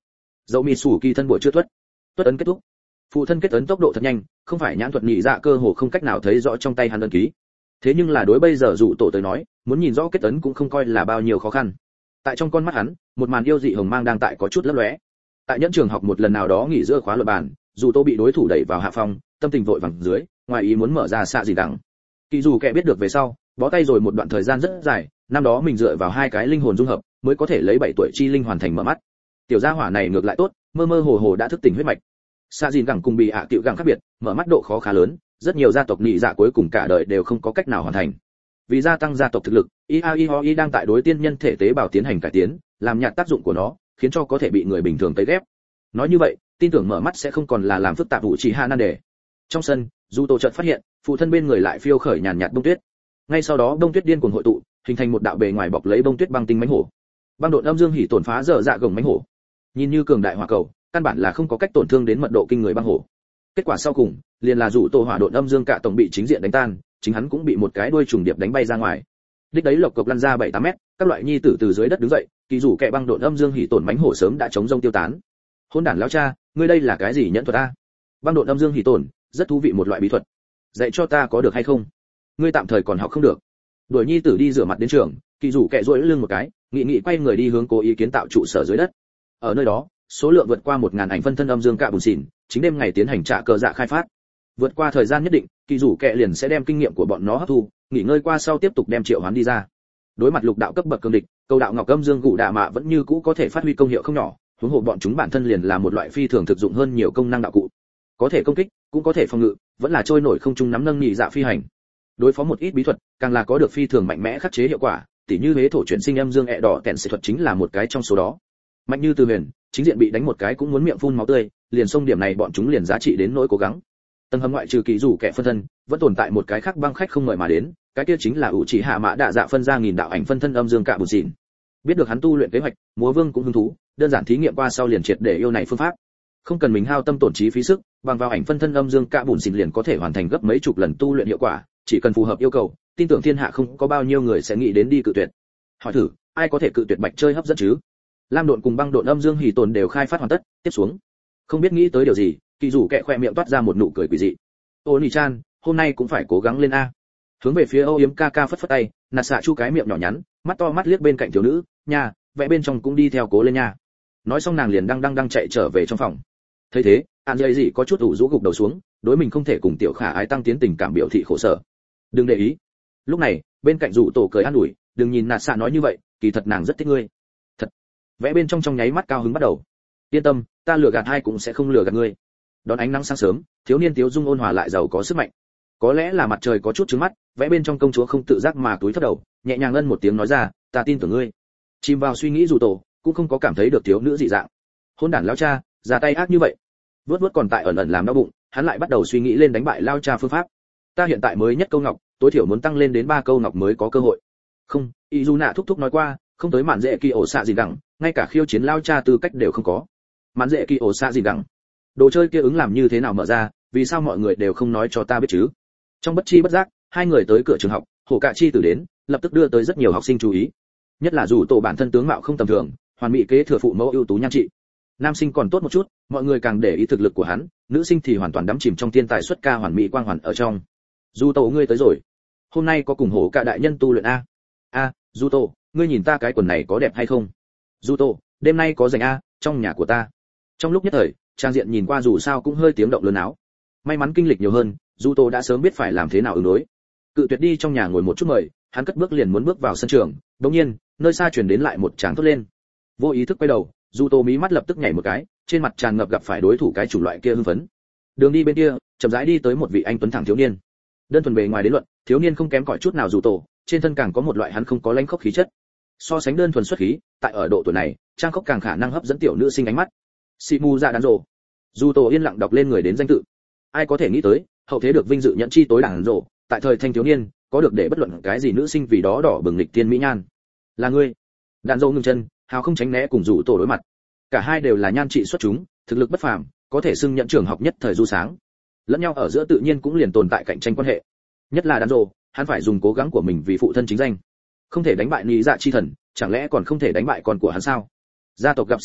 Dẫu mì sủ kỳ thân bội chưa tuất tuất ấn kết thúc. Phụ thân kết ấn tốc độ thật nhanh, không phải nhãn thuật nhị dạ cơ hồ không cách nào thấy rõ trong tay hắn ấn ký. Thế nhưng là đối bây giờ dụ tổ tới nói, muốn nhìn rõ kết ấn cũng không coi là bao nhiêu khó khăn. Tại trong con mắt hắn, một màn yêu dị hồng mang đang tại có chút lấp lóe. Tại nhẫn trường học một lần nào đó nghỉ giữa khóa luận bàn, dù tô bị đối thủ đẩy vào hạ phong, tâm tình vội vàng dưới, ngoài ý muốn mở ra xạ gì đẳng. Kỳ dù kẻ biết được về sau, bó tay rồi một đoạn thời gian rất dài, năm đó mình dựa vào hai cái linh hồn dung hợp, mới có thể lấy bảy tuổi chi linh hoàn thành mở mắt. Tiểu gia hỏa này ngược lại tốt, mơ mơ hồ hồ đã thức tỉnh huyết mạch. Xạ gì đẳng cùng bị ạ tiểu gẳng khác biệt, mở mắt độ khó khá lớn, rất nhiều gia tộc nhị dạ cuối cùng cả đời đều không có cách nào hoàn thành. Vì gia tăng gia tộc thực lực, i a i ho i đang tại đối tiên nhân thể tế bào tiến hành cải tiến, làm nhạt tác dụng của nó, khiến cho có thể bị người bình thường tấy ghép. Nói như vậy, tin tưởng mở mắt sẽ không còn là làm phức tạp vụ chỉ hạ nan đề. Trong sân, Du Tô chợt phát hiện, phụ thân bên người lại phiêu khởi nhàn nhạt bông tuyết. Ngay sau đó bông tuyết điên cuồng hội tụ, hình thành một đạo bề ngoài bọc lấy bông tuyết băng tinh mãnh hổ. Băng độn âm dương hỉ tổn phá dở dạ gồng mãnh hổ. Nhìn như cường đại hỏa cầu, căn bản là không có cách tổn thương đến mật độ kinh người băng hổ. Kết quả sau cùng, liền là rủ Tô hỏa độn âm dương cả tổng bị chính diện đánh tan, chính hắn cũng bị một cái đuôi trùng điệp đánh bay ra ngoài. Đích đấy lộc cộc lăn ra bảy tám mét, các loại nhi tử từ dưới đất đứng dậy, kỳ rủ kẻ băng độn âm dương hỉ tổn mãnh hổ sớm đã chống rông tiêu tán. Hôn đản lão cha, ngươi đây là cái gì nhẫn thuật a? Băng độn âm dương hỉ tổn, rất thú vị một loại bí thuật. Dạy cho ta có được hay không? Ngươi tạm thời còn học không được. Đuổi nhi tử đi rửa mặt đến trường, kỳ rủ kẻ duỗi lưng một cái, nghị nghị quay người đi hướng cố ý kiến tạo trụ sở dưới đất. Ở nơi đó, số lượng vượt qua một ngàn ảnh phân thân âm dương cạ bùn xỉn, chính đêm ngày tiến hành trạ cờ dạ khai phát. Vượt qua thời gian nhất định, kỳ rủ kẻ liền sẽ đem kinh nghiệm của bọn nó hấp thu, nghỉ ngơi qua sau tiếp tục đem triệu hoán đi ra. Đối mặt lục đạo cấp bậc cường địch, câu đạo ngọc âm dương gụ đạ mạ vẫn như cũ có thể phát huy công hiệu không nhỏ, huống hồ bọn chúng bản thân liền là một loại phi thường thực dụng hơn nhiều công năng đạo cụ, có thể công kích, cũng có thể phòng ngự, vẫn là trôi nổi không trung nắm nâng nhị dạ phi hành. Đối phó một ít bí thuật, càng là có được phi thường mạnh mẽ khắc chế hiệu quả, tỉ như huế thổ chuyển sinh âm dương ẹ đỏ tẹn sẽ thuật chính là một cái trong số đó. Mạnh như Từ Huyền, chính diện bị đánh một cái cũng muốn miệng phun máu tươi, liền xông điểm này bọn chúng liền giá trị đến nỗi cố gắng. Tầng hầm ngoại trừ kỳ rủ kẻ phân thân, vẫn tồn tại một cái khác băng khách không mời mà đến, cái kia chính là ủ chỉ hạ mã đạ dạ phân ra nghìn đạo ảnh phân thân âm dương cạ bùn xỉn. Biết được hắn tu luyện kế hoạch, Múa Vương cũng hứng thú, đơn giản thí nghiệm qua sau liền triệt để yêu này phương pháp. Không cần mình hao tâm tổn trí phí sức, bằng vào ảnh phân thân âm dương cạ bùn xỉn liền có thể hoàn thành gấp mấy chục lần tu luyện hiệu quả, chỉ cần phù hợp yêu cầu, tin tưởng thiên hạ không có bao nhiêu người sẽ nghĩ đến đi cự tuyệt. Hỏi thử, ai có thể cự tuyệt bạch chơi hấp dẫn chứ? Lam độn cùng băng độn âm dương hỉ tồn đều khai phát hoàn tất, tiếp xuống. Không biết nghĩ tới điều gì, kỳ rủ kẹ khoe miệng toát ra một nụ cười quỷ dị. Ô Nỉ Chan, hôm nay cũng phải cố gắng lên a. Hướng về phía Âu Yếm ca ca phất phất tay, nạt xạ chu cái miệng nhỏ nhắn, mắt to mắt liếc bên cạnh thiếu nữ, nha, vẽ bên trong cũng đi theo cố lên nha. Nói xong nàng liền đang đang đang chạy trở về trong phòng. Thấy thế, An Dây dị có chút ủ rũ gục đầu xuống, đối mình không thể cùng tiểu khả ái tăng tiến tình cảm biểu thị khổ sở. Đừng để ý. Lúc này, bên cạnh rủ tổ cười an ủi, đừng nhìn nạt xạ nói như vậy, kỳ thật nàng rất thích ngươi. Thật. Vẽ bên trong trong nháy mắt cao hứng bắt đầu. Yên tâm, ta lừa gạt ai cũng sẽ không lừa gạt ngươi. Đón ánh nắng sáng sớm, thiếu niên tiếu dung ôn hòa lại giàu có sức mạnh. Có lẽ là mặt trời có chút trướng mắt, vẽ bên trong công chúa không tự giác mà túi thấp đầu, nhẹ nhàng ngân một tiếng nói ra, ta tin tưởng ngươi. Chìm vào suy nghĩ dù tổ, cũng không có cảm thấy được thiếu nữ dị dạng. Hôn đản lão cha, ra tay ác như vậy. Vớt vớt còn tại ẩn ẩn làm đau bụng, hắn lại bắt đầu suy nghĩ lên đánh bại lao cha phương pháp. Ta hiện tại mới nhất câu ngọc, tối thiểu muốn tăng lên đến ba câu ngọc mới có cơ hội. Không, Izuna thúc thúc nói qua, không tới mạn dễ kỳ ổ xạ gì đẳng, ngay cả khiêu chiến lao cha tư cách đều không có. Mạn dễ kỳ ổ xạ gì đẳng. Đồ chơi kia ứng làm như thế nào mở ra, vì sao mọi người đều không nói cho ta biết chứ? Trong bất chi bất giác, hai người tới cửa trường học, Hổ Cạ Chi tử đến, lập tức đưa tới rất nhiều học sinh chú ý. Nhất là dù tổ bản thân tướng mạo không tầm thường, hoàn mỹ kế thừa phụ mẫu ưu tú nhan trị. Nam sinh còn tốt một chút, mọi người càng để ý thực lực của hắn, nữ sinh thì hoàn toàn đắm chìm trong thiên tài xuất ca hoàn mỹ quang hoàn ở trong. Du Tô ngươi tới rồi. Hôm nay có cùng Hổ Cạ đại nhân tu luyện a? A, Du Tô, ngươi nhìn ta cái quần này có đẹp hay không? Du Tô, đêm nay có rảnh a, trong nhà của ta. Trong lúc nhất thời, trang diện nhìn qua dù sao cũng hơi tiếng động lớn áo. May mắn kinh lịch nhiều hơn, Du Tô đã sớm biết phải làm thế nào ứng đối. Cự tuyệt đi trong nhà ngồi một chút mời, hắn cất bước liền muốn bước vào sân trường, đột nhiên, nơi xa truyền đến lại một tràng thốt lên. Vô ý thức quay đầu, Du Tô mí mắt lập tức nhảy một cái, trên mặt tràn ngập gặp phải đối thủ cái chủng loại kia hưng phấn. Đường đi bên kia, chậm rãi đi tới một vị anh tuấn thẳng thiếu niên. Đơn thuần bề ngoài đến luận, thiếu niên không kém cỏi chút nào Du Tô, trên thân càng có một loại hắn không có lãnh khốc khí chất. So sánh đơn thuần xuất khí, tại ở độ tuổi này, trang khốc càng khả năng hấp dẫn tiểu nữ sinh ánh mắt. Shimu dạ đàn rồ. Du Tô yên lặng đọc lên người đến danh tự. Ai có thể nghĩ tới, hậu thế được vinh dự nhận chi tối đàn rồ, tại thời thanh thiếu niên, có được để bất luận cái gì nữ sinh vì đó đỏ bừng lịch tiên mỹ nhan. Là ngươi. Đàn rồ ngừng chân, hào không tránh né cùng Du Tô đối mặt. Cả hai đều là nhan trị xuất chúng, thực lực bất phàm, có thể xưng nhận trường học nhất thời du sáng. Lẫn nhau ở giữa tự nhiên cũng liền tồn tại cạnh tranh quan hệ. Nhất là đàn rồ, hắn phải dùng cố gắng của mình vì phụ thân chính danh. Không thể đánh bại Lý Dạ chi thần, chẳng lẽ còn không thể đánh bại con của hắn sao? Gia tộc gặp sỉ nhục,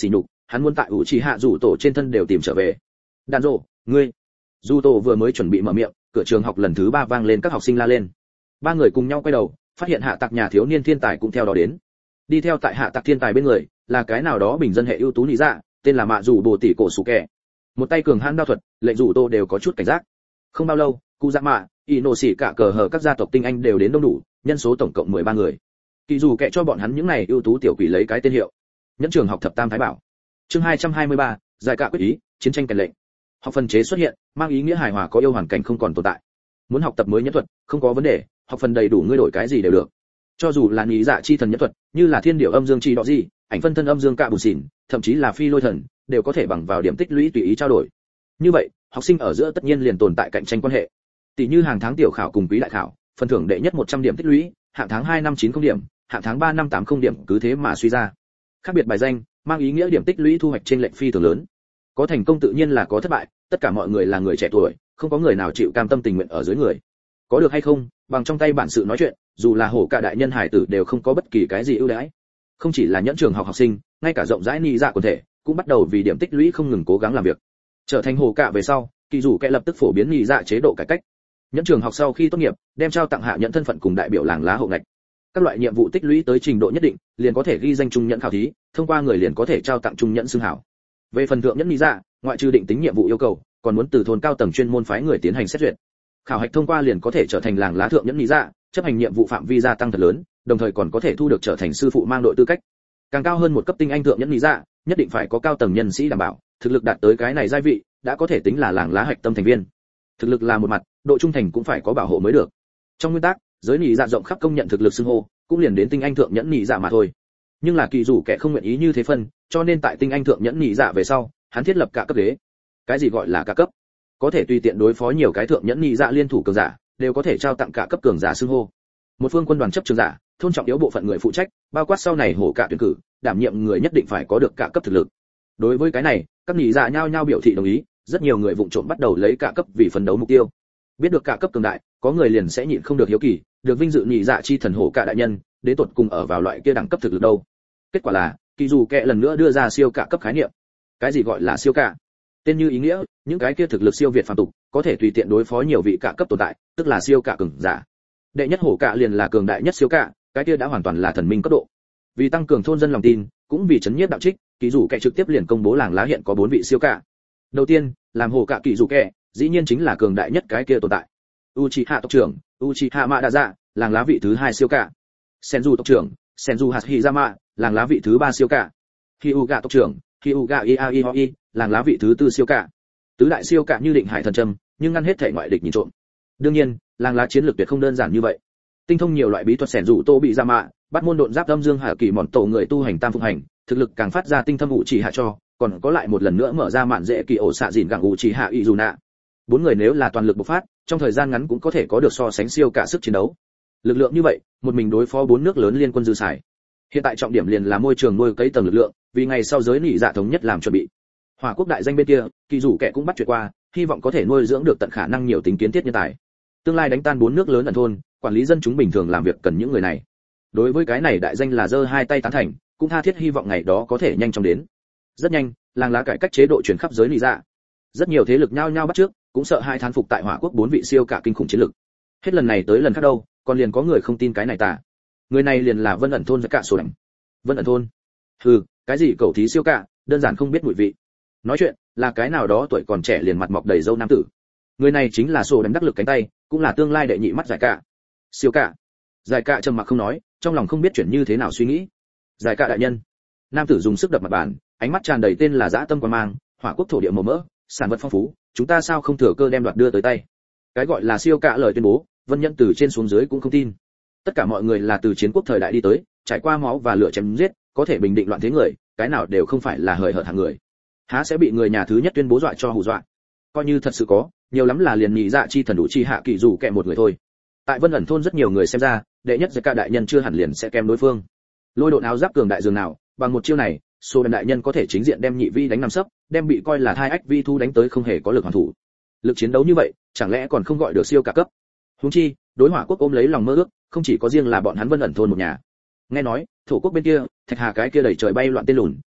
hắn muốn tại ủ trì hạ rủ tổ trên thân đều tìm trở về. Đàn rộ, ngươi. Rủ tổ vừa mới chuẩn bị mở miệng, cửa trường học lần thứ ba vang lên, các học sinh la lên. Ba người cùng nhau quay đầu, phát hiện hạ tặc nhà thiếu niên thiên tài cũng theo đó đến. Đi theo tại hạ tặc thiên tài bên người là cái nào đó bình dân hệ ưu tú lý dạ, tên là Mạ Dù Bồ tỷ cổ sủ kẻ. Một tay cường hãn đao thuật, lệnh Rủ tổ đều có chút cảnh giác. Không bao lâu, cụ dạ mạ, y nổ xỉ cả cờ hờ các gia tộc tinh anh đều đến đông đủ, nhân số tổng cộng mười ba người. Kỳ dù kệ cho bọn hắn những này ưu tú tiểu quỷ lấy cái tên hiệu. Nhẫn trường học thập tam thái bảo. Chương hai trăm hai mươi ba, giải cả quyết ý, chiến tranh kèn lệnh. Học phần chế xuất hiện, mang ý nghĩa hài hòa có yêu hoàn cảnh không còn tồn tại. Muốn học tập mới nhẫn thuật, không có vấn đề, học phần đầy đủ ngươi đổi cái gì đều được. Cho dù là nhị dạ chi thần nhẫn thuật, như là thiên điểu âm dương chi đọ gì, ảnh phân thân âm dương cạ bù xỉn, thậm chí là phi lôi thần, đều có thể bằng vào điểm tích lũy tùy ý trao đổi. Như vậy, học sinh ở giữa tất nhiên liền tồn tại cạnh tranh quan hệ. Tỷ như hàng tháng tiểu khảo cùng quý đại khảo, phần thưởng đệ nhất một trăm điểm tích lũy, hạng tháng hai năm chín không điểm, hạng tháng ba năm tám không điểm, cứ thế mà suy ra. Khác biệt bài danh, mang ý nghĩa điểm tích lũy thu hoạch trên lệnh phi thường lớn. Có thành công tự nhiên là có thất bại, tất cả mọi người là người trẻ tuổi, không có người nào chịu cam tâm tình nguyện ở dưới người. Có được hay không, bằng trong tay bản sự nói chuyện, dù là hổ cả đại nhân hải tử đều không có bất kỳ cái gì ưu đãi. Không chỉ là nhẫn trường học học sinh, ngay cả rộng rãi ni dạ quần thể cũng bắt đầu vì điểm tích lũy không ngừng cố gắng làm việc. Trở thành hổ cả về sau, kỳ dù kẻ lập tức phổ biến ni dạ chế độ cải cách. Nhẫn trường học sau khi tốt nghiệp, đem trao tặng hạ nhẫn thân phận cùng đại biểu làng lá hộ ngạch. Các loại nhiệm vụ tích lũy tới trình độ nhất định, liền có thể ghi danh trung nhẫn khảo thí, thông qua người liền có thể trao tặng trung nhẫn xưng hảo. Về phần thượng nhẫn ni dạ, ngoại trừ định tính nhiệm vụ yêu cầu, còn muốn từ thôn cao tầng chuyên môn phái người tiến hành xét duyệt. Khảo hạch thông qua liền có thể trở thành làng lá thượng nhẫn ni dạ, chấp hành nhiệm vụ phạm vi gia tăng thật lớn, đồng thời còn có thể thu được trở thành sư phụ mang đội tư cách. Càng cao hơn một cấp tinh anh thượng nhẫn ni dạ, nhất định phải có cao tầng nhân sĩ đảm bảo, thực lực đạt tới cái này giai vị, đã có thể tính là làng lá hạch tâm thành viên. Thực lực là một mặt, độ trung thành cũng phải có bảo hộ mới được. Trong nguyên tắc, giới nhị dạ rộng khắp công nhận thực lực xưng hô, cũng liền đến tinh anh thượng nhẫn nhị dạ mà thôi. Nhưng là kỳ dù kẻ không nguyện ý như thế phân, cho nên tại tinh anh thượng nhẫn nhị dạ về sau, hắn thiết lập cả cấp ghế. Cái gì gọi là cả cấp? Có thể tùy tiện đối phó nhiều cái thượng nhẫn nhị dạ liên thủ cường giả, đều có thể trao tặng cả cấp cường giả xưng hô. Một phương quân đoàn chấp trường giả, thôn trọng yếu bộ phận người phụ trách, bao quát sau này hổ cả tuyển cử, đảm nhiệm người nhất định phải có được cả cấp thực lực. Đối với cái này, các nhị dạ nhao nhao biểu thị đồng ý, rất nhiều người vụng trộm bắt đầu lấy cả cấp vì phấn đấu mục tiêu. Biết được cả cấp cường đại, có người liền sẽ nhịn không được hiếu kỳ, được vinh dự nhị dạ chi thần hổ cả đại nhân, đến tột cùng ở vào loại kia đẳng cấp thực lực đâu. Kết quả là, kỳ dù kệ lần nữa đưa ra siêu cả cấp khái niệm. Cái gì gọi là siêu cả? Tên như ý nghĩa, những cái kia thực lực siêu việt phàm tục, có thể tùy tiện đối phó nhiều vị cả cấp tồn tại, tức là siêu cả cường giả. Đệ nhất hổ cả liền là cường đại nhất siêu cả, cái kia đã hoàn toàn là thần minh cấp độ. Vì tăng cường thôn dân lòng tin, cũng vì chấn nhiếp đạo trích, kỳ dù kệ trực tiếp liền công bố làng lá hiện có bốn vị siêu cả. Đầu tiên, làm hổ cả kỳ dù kệ, dĩ nhiên chính là cường đại nhất cái kia tồn tại. Uchiha tộc trưởng, Uchiha Madara, làng lá vị thứ hai siêu cả. Senju tộc trưởng, Senju Hashirama, làng lá vị thứ ba siêu cả. Hyuga tộc trưởng, Hyuga Iaihoi, làng lá vị thứ tư siêu cả. Tứ đại siêu cả như định hải thần châm, nhưng ngăn hết thể ngoại địch nhìn trộm. Đương nhiên, làng lá chiến lược tuyệt không đơn giản như vậy. Tinh thông nhiều loại bí thuật Senju Tô bị ra mạ, bắt môn độn giáp âm dương hà kỳ mòn tổ người tu hành tam phụng hành, thực lực càng phát ra tinh thâm ủ chỉ hạ cho, còn có lại một lần nữa mở ra mạn dễ kỳ ổ xạ dìn gặng ủ chỉ hạ Izuna. Bốn người nếu là toàn lực bộc phát, trong thời gian ngắn cũng có thể có được so sánh siêu cả sức chiến đấu. Lực lượng như vậy, một mình đối phó bốn nước lớn liên quân dư xài. Hiện tại trọng điểm liền là môi trường nuôi cấy tầng lực lượng, vì ngày sau giới nỉ dạ thống nhất làm chuẩn bị. Hỏa quốc đại danh bên kia, kỳ dù kẻ cũng bắt chuyện qua, hy vọng có thể nuôi dưỡng được tận khả năng nhiều tính kiến thiết nhân tài. Tương lai đánh tan bốn nước lớn ẩn thôn, quản lý dân chúng bình thường làm việc cần những người này. Đối với cái này đại danh là giơ hai tay tán thành, cũng tha thiết hy vọng ngày đó có thể nhanh chóng đến. Rất nhanh, làng lá cải cách chế độ chuyển khắp giới nỉ dạ. Rất nhiều thế lực nhao nhao bắt trước, cũng sợ hai thán phục tại Hỏa quốc bốn vị siêu cả kinh khủng chiến lực. Hết lần này tới lần khác đâu, còn liền có người không tin cái này tả. Người này liền là Vân ẩn thôn với cả sổ đảnh. Vân ẩn thôn? Hừ, cái gì cầu thí siêu cả, đơn giản không biết mùi vị. Nói chuyện, là cái nào đó tuổi còn trẻ liền mặt mọc đầy râu nam tử. Người này chính là sổ đảnh đắc lực cánh tay, cũng là tương lai đệ nhị mắt giải cả. Siêu cả. Giải cả trầm mặc không nói, trong lòng không biết chuyển như thế nào suy nghĩ. Giải cả đại nhân. Nam tử dùng sức đập mặt bàn, ánh mắt tràn đầy tên là dã tâm quan mang, Hỏa quốc thổ địa màu mỡ, sản vật phong phú, chúng ta sao không thừa cơ đem đoạt đưa tới tay. Cái gọi là siêu cả lời tuyên bố, Vân Nhẫn từ trên xuống dưới cũng không tin. Tất cả mọi người là từ chiến quốc thời đại đi tới, trải qua máu và lửa chém giết, có thể bình định loạn thế người, cái nào đều không phải là hời hợt hạng người. Há sẽ bị người nhà thứ nhất tuyên bố dọa cho hù dọa. Coi như thật sự có, nhiều lắm là liền nhị dạ chi thần đủ chi hạ kỳ dù kẻ một người thôi. Tại Vân ẩn thôn rất nhiều người xem ra, đệ nhất giải cả đại nhân chưa hẳn liền sẽ kém đối phương. Lôi độn áo giáp cường đại dường nào, bằng một chiêu này, số đại nhân có thể chính diện đem nhị vi đánh nằm sấp, đem bị coi là thai ách vi thu đánh tới không hề có lực hoàn thủ. Lực chiến đấu như vậy, chẳng lẽ còn không gọi được siêu cả cấp? Huống chi, đối Hỏa quốc ôm lấy lòng mơ ước, không chỉ có riêng là bọn hắn Vân ẩn thôn một nhà. Nghe nói, thổ quốc bên kia, Thạch Hà cái kia đẩy trời bay loạn tên lùn,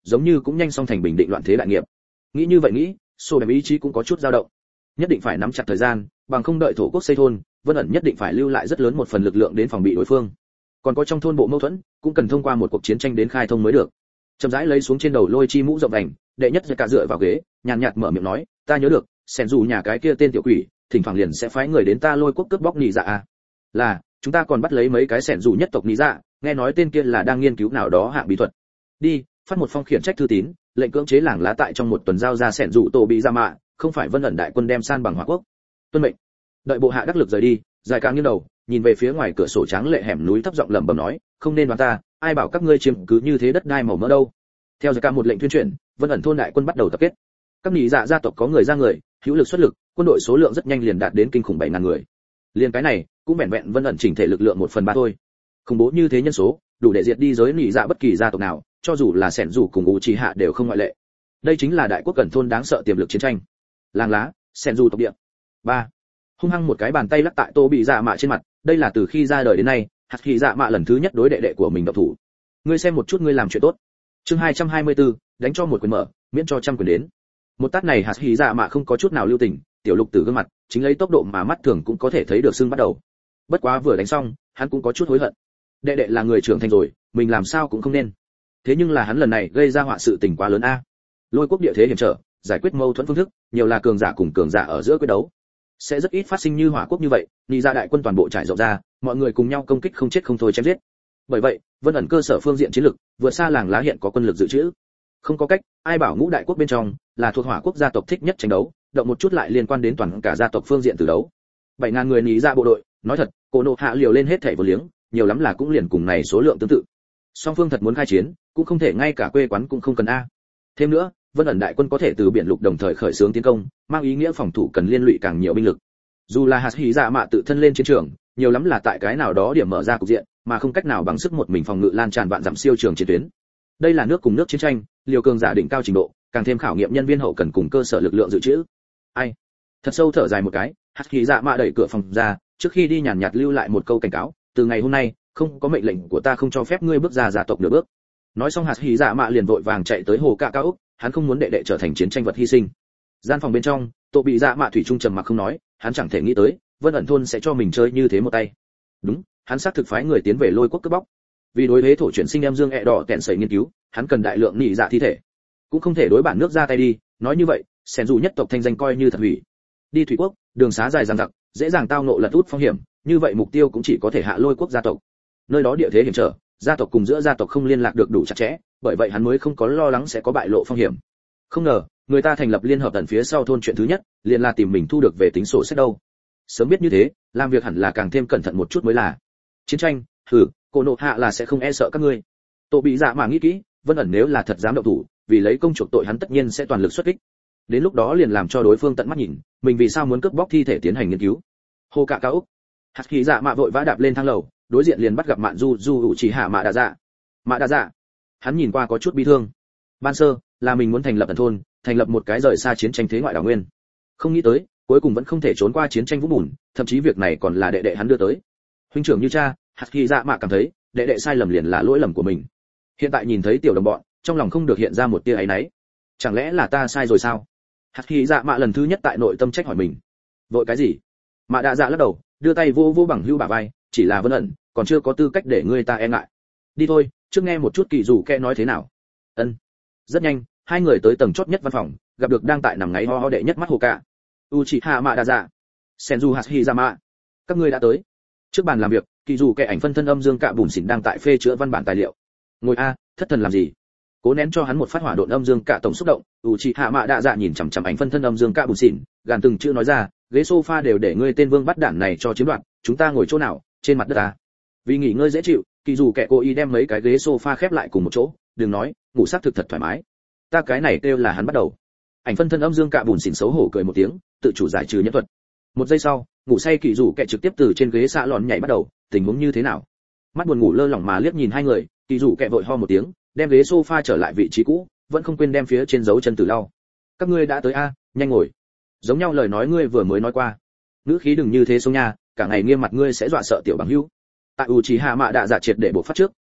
giống như cũng nhanh xong thành bình định loạn thế đại nghiệp. Nghĩ như vậy nghĩ, Sô Bèm ý chí cũng có chút dao động. Nhất định phải nắm chặt thời gian, bằng không đợi thổ quốc xây thôn, Vân ẩn nhất định phải lưu lại rất lớn một phần lực lượng đến phòng bị đối phương. Còn có trong thôn bộ mâu thuẫn, cũng cần thông qua một cuộc chiến tranh đến khai thông mới được. Chậm rãi lấy xuống trên đầu lôi chi mũ rộng vành, đệ nhất giật cả dựa vào ghế, nhàn nhạt mở miệng nói, ta nhớ được, Sẻn dù nhà cái kia tên tiểu quỷ, thỉnh thoảng liền sẽ phái người đến ta lôi quốc cướp bóc nhị dạ à. Là, chúng ta còn bắt lấy mấy cái Sẻn dù nhất tộc nhị dạ, nghe nói tên kia là đang nghiên cứu nào đó hạng bí thuật. Đi, phát một phong khiển trách thư tín, lệnh cưỡng chế làng lá tại trong một tuần giao ra Sẻn dù tổ bị ra mạ, không phải Vân ẩn đại quân đem san bằng Hỏa quốc. Tuân mệnh. Đợi bộ hạ đắc lực rời đi, Giải Càng nghiêng đầu, nhìn về phía ngoài cửa sổ trắng lệ hẻm núi thấp giọng lẩm bẩm nói, không nên đoán ta, ai bảo các ngươi chiếm cứ như thế đất đai màu mỡ đâu. Theo Giải Càng một lệnh tuyên truyền, Vân ẩn thôn đại quân bắt đầu tập kết. Các nhị dạ gia tộc có người ra người, hữu lực xuất lực, quân đội số lượng rất nhanh liền đạt đến kinh khủng bảy ngàn người. Liên cái này, cũng vẹn vẹn Vân ẩn chỉnh thể lực lượng một phần ba thôi. Khủng bố như thế nhân số, đủ để diệt đi giới nhị dạ bất kỳ gia tộc nào, cho dù là Sẻn dù cùng Uchiha đều không ngoại lệ. Đây chính là đại quốc cẩn thôn đáng sợ tiềm lực chiến tranh. Làng lá, Sẻn dù tộc địa. ba Hung hăng một cái bàn tay lắc tại Tô bị dạ mạ trên mặt, đây là từ khi ra đời đến nay, Hạt Kỳ dạ mạ lần thứ nhất đối đệ đệ của mình động thủ. Ngươi xem một chút ngươi làm chuyện tốt. Chương hai trăm hai mươi tư, đánh cho một quyền mở, miễn cho trăm quyền đến. Một tát này Hạt Kỳ dạ mạ không có chút nào lưu tình, tiểu lục từ gương mặt, chính lấy tốc độ mà mắt thường cũng có thể thấy được sưng bắt đầu. Bất quá vừa đánh xong, hắn cũng có chút hối hận. Đệ đệ là người trưởng thành rồi, mình làm sao cũng không nên. Thế nhưng là hắn lần này gây ra họa sự tình quá lớn a. Lôi quốc địa thế hiểm trở, giải quyết mâu thuẫn phương thức, nhiều là cường giả cùng cường giả ở giữa quyết đấu. Sẽ rất ít phát sinh như Hỏa quốc như vậy, nhị gia đại quân toàn bộ trải rộng ra, mọi người cùng nhau công kích không chết không thôi chém giết. Bởi vậy, Vân ẩn cơ sở phương diện chiến lực, vượt xa làng lá hiện có quân lực dự trữ. Không có cách, ai bảo ngũ đại quốc bên trong là thuộc Hỏa quốc gia tộc thích nhất tranh đấu, động một chút lại liên quan đến toàn cả gia tộc phương diện từ đấu. bảy ngàn người nhị gia bộ đội, nói thật, Cổ Nộ Hạ liều lên hết thảy vô liếng, nhiều lắm là cũng liền cùng này số lượng tương tự. Song phương thật muốn khai chiến, cũng không thể ngay cả quê quán cũng không cần a. Thêm nữa, Vân ẩn đại quân có thể từ biển lục đồng thời khởi xướng tiến công, mang ý nghĩa phòng thủ cần liên lụy càng nhiều binh lực. Dù là Hạt Hỉ Dạ Mạ tự thân lên chiến trường, nhiều lắm là tại cái nào đó điểm mở ra cục diện, mà không cách nào bằng sức một mình phòng ngự lan tràn vạn dặm siêu trường chiến tuyến. Đây là nước cùng nước chiến tranh, liều cường giả đỉnh cao trình độ, càng thêm khảo nghiệm nhân viên hậu cần cùng cơ sở lực lượng dự trữ. Ai? Thật sâu thở dài một cái, Hạt Hỉ Dạ Mạ đẩy cửa phòng ra, trước khi đi nhàn nhạt lưu lại một câu cảnh cáo, từ ngày hôm nay, không có mệnh lệnh của ta không cho phép ngươi bước ra gia tộc nửa bước. Nói xong Hạt Hỉ Dạ Mạ liền vội vàng chạy tới hồ cạ cao ốc, hắn không muốn đệ đệ trở thành chiến tranh vật hy sinh. Gian phòng bên trong, Tô bị Dạ Mạ thủy trung trầm mặc không nói, hắn chẳng thể nghĩ tới, Vân ẩn thôn sẽ cho mình chơi như thế một tay. Đúng, hắn xác thực phái người tiến về lôi quốc cướp bóc. Vì đối với thổ chuyển sinh em dương ẹ đỏ tẹn sẩy nghiên cứu, hắn cần đại lượng nhị dạ thi thể. Cũng không thể đối bản nước ra tay đi, nói như vậy, Sẻn dù nhất tộc thanh danh coi như thật hủy. Đi thủy quốc, đường xá dài dằng dặc, dễ dàng tao ngộ lật út phong hiểm, như vậy mục tiêu cũng chỉ có thể hạ lôi quốc gia tộc. Nơi đó địa thế hiểm trở, gia tộc cùng giữa gia tộc không liên lạc được đủ chặt chẽ, bởi vậy hắn mới không có lo lắng sẽ có bại lộ phong hiểm. Không ngờ, người ta thành lập liên hợp tận phía sau thôn chuyện thứ nhất, liền là tìm mình thu được về tính sổ sách đâu. Sớm biết như thế, làm việc hẳn là càng thêm cẩn thận một chút mới là. Chiến tranh, hừ, Cổ Nộ Hạ là sẽ không e sợ các ngươi. Tô bị Dạ Mạ nghĩ kỹ, Vân ẩn nếu là thật dám động thủ, vì lấy công chuộc tội hắn tất nhiên sẽ toàn lực xuất kích. Đến lúc đó liền làm cho đối phương tận mắt nhìn, mình vì sao muốn cướp bóc thi thể tiến hành nghiên cứu. Hồ cạ cao ốc. Hạt Hỉ Dạ Mạ vội vã đạp lên thang lầu, đối diện liền bắt gặp Mạn Du Du Uchiha Hạ Mạ Đa Dạ. Mạ Đa Dạ. Hắn nhìn qua có chút bi thương. Ban sơ, là mình muốn thành lập ẩn thôn, thành lập một cái rời xa chiến tranh thế ngoại đảo nguyên. Không nghĩ tới, cuối cùng vẫn không thể trốn qua chiến tranh vũng bùn, thậm chí việc này còn là đệ đệ hắn đưa tới. Huynh trưởng như cha, Hạt Hỉ Dạ Mạ cảm thấy, đệ đệ sai lầm liền là lỗi lầm của mình. Hiện tại nhìn thấy tiểu đồng bọn, trong lòng không được hiện ra một tia áy náy. Chẳng lẽ là ta sai rồi sao? Hạt Hỉ Dạ Mạ lần thứ nhất tại nội tâm trách hỏi mình. Vội cái gì? Mạ Đa Dạ lắc đầu, đưa tay vô vô bằng hữu bả vai, chỉ là Vân ẩn, còn chưa có tư cách để ngươi ta e ngại. Đi thôi, trước nghe một chút Kỳ Dù Kẻ nói thế nào. Ân. Rất nhanh, hai người tới tầng chót nhất văn phòng, gặp được đang tại nằm ngáy ho ho đệ nhất mắt hồ cạ. Uchiha Mạ Đa Dạ, Senju Hạt Hỉ Dạ Mạ, các ngươi đã tới. Trước bàn làm việc, Kỳ Dù Kẻ ảnh phân thân âm dương cạ bùn xỉn đang tại phê chữa văn bản tài liệu. Ngồi a, thất thần làm gì? Cố nén cho hắn một phát hỏa độn âm dương cạ tổng xúc động, Uchiha Mạ Đa Dạ nhìn chằm chằm ảnh phân thân âm dương cạ bùn xỉn, gàn từng chữ nói ra, ghế sofa đều để ngươi tên vương bắt đản này cho chiếm đoạt, chúng ta ngồi chỗ nào? Trên mặt đất à? Vì nghỉ ngơi dễ chịu, Kỳ Dù Kẻ cố ý đem mấy cái ghế sofa khép lại cùng một chỗ, đừng nói, ngủ xác thực thật thoải mái. Ta cái này kêu là hắn bắt đầu. Ảnh phân thân âm dương cạ bùn xỉn xấu hổ cười một tiếng, tự chủ giải trừ nhẫn thuật. Một giây sau, ngủ say Kỳ Dù Kẻ trực tiếp từ trên ghế xạ lòn nhảy bắt đầu, tình huống như thế nào? Mắt buồn ngủ lơ lỏng mà liếc nhìn hai người, Kỳ Dù Kẻ vội ho một tiếng, đem ghế sofa trở lại vị trí cũ, vẫn không quên đem phía trên dấu chân tử lau. Các ngươi đã tới a, nhanh ngồi. Giống nhau lời nói ngươi vừa mới nói qua. Ngữ khí đừng như thế xuống nha, cả ngày nghiêm mặt ngươi sẽ dọa sợ tiểu bằng hữu. Tại Uchiha Mạ Đa Dạ triệt để bộ phát trước,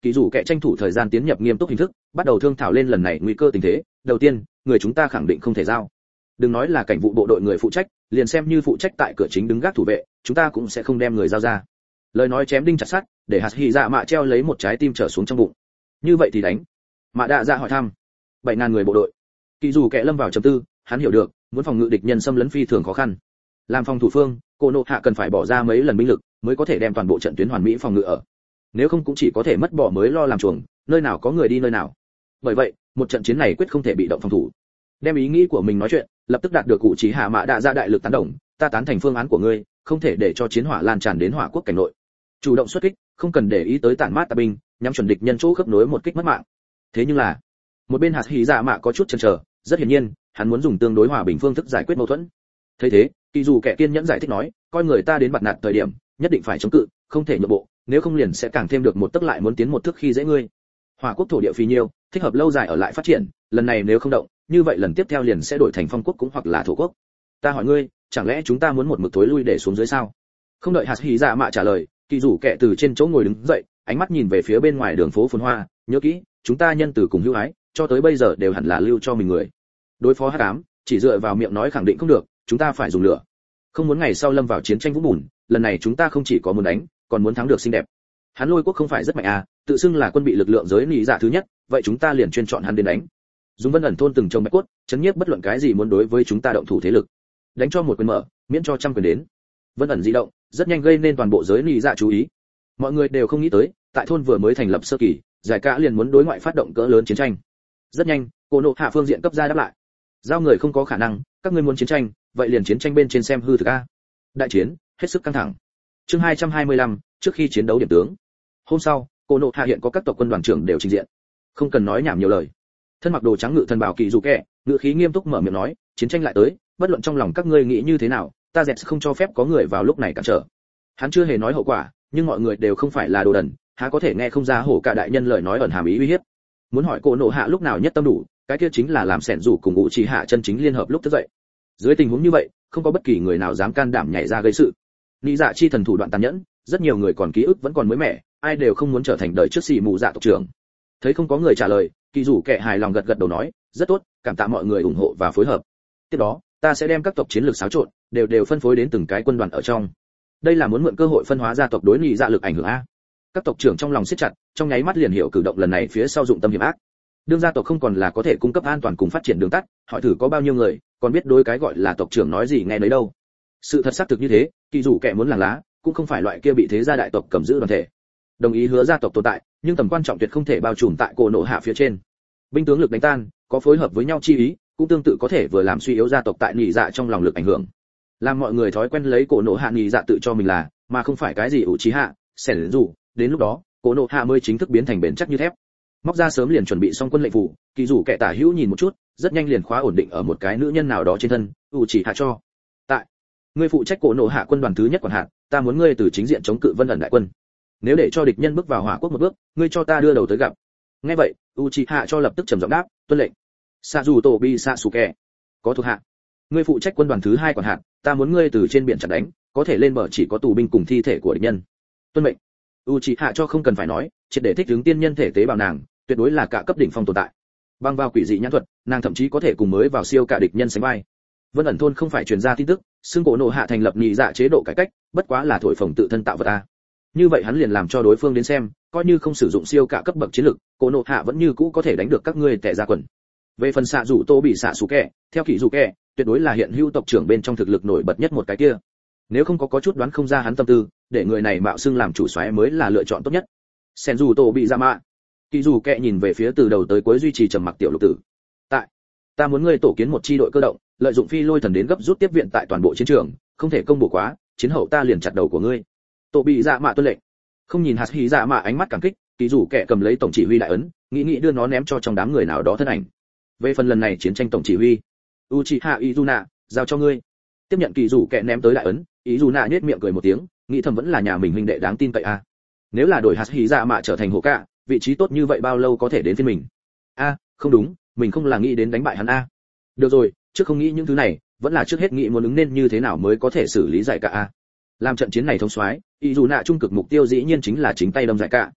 kỳ dù kẻ tranh thủ thời gian tiến nhập nghiêm túc hình thức, bắt đầu thương thảo lên lần này nguy cơ tình thế. Đầu tiên, người chúng ta khẳng định không thể giao. Đừng nói là cảnh vụ bộ đội người phụ trách, liền xem như phụ trách tại cửa chính đứng gác thủ vệ, chúng ta cũng sẽ không đem người giao ra. Lời nói chém đinh chặt sắt, để hạt hy dạ mạ treo lấy một trái tim trở xuống trong bụng. Như vậy thì đánh. Mạ đạ dạ hỏi thăm. bảy ngàn người bộ đội. Kỳ dù kẻ lâm vào trầm tư, hắn hiểu được, muốn phòng ngự địch nhân xâm lấn phi thường khó khăn. Làm phòng thủ phương, cô nộ hạ cần phải bỏ ra mấy lần binh lực mới có thể đem toàn bộ trận tuyến hoàn mỹ phòng ngự ở. Nếu không cũng chỉ có thể mất bỏ mới lo làm chuồng, nơi nào có người đi nơi nào. Bởi vậy, một trận chiến này quyết không thể bị động phòng thủ. Đem ý nghĩ của mình nói chuyện, lập tức đạt được cụ chỉ hạ mạ đạ dạ đại lực tán đồng, ta tán thành phương án của ngươi, không thể để cho chiến hỏa lan tràn đến hỏa quốc cảnh nội. Chủ động xuất kích, không cần để ý tới tản mát tà binh, nhắm chuẩn địch nhân chỗ khớp nối một kích mất mạng. Thế nhưng là, một bên hạt hỉ dạ mạ có chút chần chờ, rất hiển nhiên, hắn muốn dùng tương đối hòa bình phương thức giải quyết mâu thuẫn. Thấy thế, kỳ dù kẻ kiên nhẫn giải thích nói, coi người ta đến bặt nạt thời điểm, nhất định phải chống cự, không thể nhượng bộ, nếu không liền sẽ càng thêm được một tức lại muốn tiến một thước khi dễ ngươi. Hỏa quốc thổ địa phì nhiêu, thích hợp lâu dài ở lại phát triển, lần này nếu không động, như vậy lần tiếp theo liền sẽ đổi thành phong quốc cũng hoặc là thổ quốc. Ta hỏi ngươi, chẳng lẽ chúng ta muốn một mực thối lui để xuống dưới sao? Không đợi hạt hỉ dạ mạ trả lời, kỳ rủ kẻ từ trên chỗ ngồi đứng dậy, ánh mắt nhìn về phía bên ngoài đường phố phồn hoa, nhớ kỹ, chúng ta nhân từ cùng hữu ái, cho tới bây giờ đều hẳn là lưu cho mình người. Đối phó hắc ám, chỉ dựa vào miệng nói khẳng định không được, chúng ta phải dùng lửa. Không muốn ngày sau lâm vào chiến tranh vũng bùn, lần này chúng ta không chỉ có muốn đánh, còn muốn thắng được xinh đẹp. Hắn Lôi quốc không phải rất mạnh à, tự xưng là quân bị lực lượng giới nị dạ thứ nhất, vậy chúng ta liền chuyên chọn hắn đến đánh. Dùng Vân ẩn thôn từng trồng bạch cốt, chấn nhiếp bất luận cái gì muốn đối với chúng ta động thủ thế lực. Đánh cho một quyền mở, miễn cho trăm quyền đến. Vân ẩn di động, rất nhanh gây nên toàn bộ giới nị dạ chú ý. Mọi người đều không nghĩ tới, tại thôn vừa mới thành lập sơ kỳ, giải cả liền muốn đối ngoại phát động cỡ lớn chiến tranh. Rất nhanh, cô nộ hạ phương diện cấp ra đáp lại. Giao người không có khả năng, các ngươi muốn chiến tranh, vậy liền chiến tranh bên trên xem hư thực a. Đại chiến, hết sức căng thẳng. Chương hai trăm hai mươi lăm, trước khi chiến đấu điểm tướng. Hôm sau, cô nộ hạ hiện có các tộc quân đoàn trưởng đều trình diện. Không cần nói nhảm nhiều lời. Thân mặc đồ trắng ngự thần bảo kỳ dù kẻ, ngự khí nghiêm túc mở miệng nói, chiến tranh lại tới, bất luận trong lòng các ngươi nghĩ như thế nào, ta dẹt không cho phép có người vào lúc này cản trở. Hắn chưa hề nói hậu quả, nhưng mọi người đều không phải là đồ đần, há có thể nghe không ra hổ cả đại nhân lời nói ẩn hàm ý uy hiếp. Muốn hỏi cô nộ hạ lúc nào nhất tâm đủ, cái kia chính là làm sẻn rủ cùng ngũ chỉ hạ chân chính liên hợp lúc thức dậy. Dưới tình huống như vậy, không có bất kỳ người nào dám can đảm nhảy ra gây sự. Lý dạ chi thần thủ đoạn tàn nhẫn, rất nhiều người còn ký ức vẫn còn mới mẻ, ai đều không muốn trở thành đời trước xì mù dạ tộc trưởng. Thấy không có người trả lời, kỳ rủ kẻ hài lòng gật gật đầu nói, rất tốt, cảm tạ mọi người ủng hộ và phối hợp. Tiếp đó, ta sẽ đem các tộc chiến lược xáo trộn, đều đều phân phối đến từng cái quân đoàn ở trong. Đây là muốn mượn cơ hội phân hóa gia tộc đối nghị dạ lực ảnh hưởng a. Các tộc trưởng trong lòng siết chặt, trong nháy mắt liền hiểu cử động lần này phía sau dụng tâm hiểm ác. Đương gia tộc không còn là có thể cung cấp an toàn cùng phát triển đường tắt, hỏi thử có bao nhiêu người, còn biết đối cái gọi là tộc trưởng nói gì nghe nấy đâu. Sự thật xác thực như thế, kỳ rủ kẻ muốn làng lá, cũng không phải loại kia bị thế gia đại tộc cầm giữ đoàn thể. Đồng ý hứa gia tộc tồn tại, nhưng tầm quan trọng tuyệt không thể bao trùm tại cổ nộ hạ phía trên. Binh tướng lực đánh tan, có phối hợp với nhau chi ý, cũng tương tự có thể vừa làm suy yếu gia tộc tại nhị dạ trong lòng lực ảnh hưởng. Làm mọi người thói quen lấy cổ nộ hạ nhị dạ tự cho mình là, mà không phải cái gì ủ trí hạ, xẻn dù, đến lúc đó, cổ nộ hạ mới chính thức biến thành bền chắc như thép. Móc ra sớm liền chuẩn bị xong quân lệnh phủ, kỳ rủ kẻ tả hữu nhìn một chút, rất nhanh liền khóa ổn định ở một cái nữ nhân nào đó trên thân, ủ chỉ hạ cho. Tại, ngươi phụ trách cổ nộ hạ quân đoàn thứ nhất quản hạt, ta muốn ngươi từ chính diện chống cự Vân ẩn đại quân. Nếu để cho địch nhân bước vào hỏa quốc một bước, ngươi cho ta đưa đầu tới gặp. Nghe vậy, Uchiha cho lập tức trầm giọng đáp, tuân lệnh. Sajutobi Sasuke, có thuộc hạ. Ngươi phụ trách quân đoàn thứ hai quản hạt, ta muốn ngươi từ trên biển chặn đánh, có thể lên bờ chỉ có tù binh cùng thi thể của địch nhân. Tuân mệnh. Uchiha cho không cần phải nói, triệt để thích ứng tiên nhân thể tế bào nàng, tuyệt đối là cả cấp đỉnh phong tồn tại. Băng vào quỷ dị nhãn thuật, nàng thậm chí có thể cùng mới vào siêu cả địch nhân sánh vai. Vân ẩn thôn không phải truyền ra tin tức, xương cổ nộ hạ thành lập nhị dạ chế độ cải cách, bất quá là thổi phồng tự thân tạo vật a. Như vậy hắn liền làm cho đối phương đến xem, coi như không sử dụng siêu cả cấp bậc chiến lực, cổ nộ hạ vẫn như cũ có thể đánh được các ngươi tệ ra quần. Về phần xạ rủ tô bị xạ sủ kẹ, theo kỷ rủ kẹ, tuyệt đối là hiện hữu tộc trưởng bên trong thực lực nổi bật nhất một cái kia. Nếu không có có chút đoán không ra hắn tâm tư, để người này mạo xưng làm chủ soái mới là lựa chọn tốt nhất. Sen rủ tô bị ra mạ. Kỷ rủ kẹ nhìn về phía từ đầu tới cuối duy trì trầm mặc tiểu lục tử. Tại, ta muốn ngươi tổ kiến một chi đội cơ động, lợi dụng phi lôi thần đến gấp rút tiếp viện tại toàn bộ chiến trường, không thể công bố quá, chiến hậu ta liền chặt đầu của ngươi. Tổ bị dạ mạ tuân lệnh. Không nhìn hạt hí dạ mạ ánh mắt cảm kích, ký rủ kẻ cầm lấy tổng chỉ huy đại ấn, nghĩ nghĩ đưa nó ném cho trong đám người nào đó thân ảnh. Về phần lần này chiến tranh tổng chỉ huy, Uchiha Izuna, giao cho ngươi. Tiếp nhận kỳ rủ kẻ ném tới đại ấn, Izuna nhếch miệng cười một tiếng, nghĩ thầm vẫn là nhà mình huynh đệ đáng tin cậy a. À. Nếu là đổi hạt hí dạ mạ trở thành hộ cả, vị trí tốt như vậy bao lâu có thể đến phiên mình? A, à, không đúng, mình không là nghĩ đến đánh bại hắn a. À. Được rồi, trước không nghĩ những thứ này, vẫn là trước hết nghĩ muốn ứng nên như thế nào mới có thể xử lý giải cả a. À. Làm trận chiến này thông soái, ý dù nạ trung cực mục tiêu dĩ nhiên chính là chính tay đâm giải cả.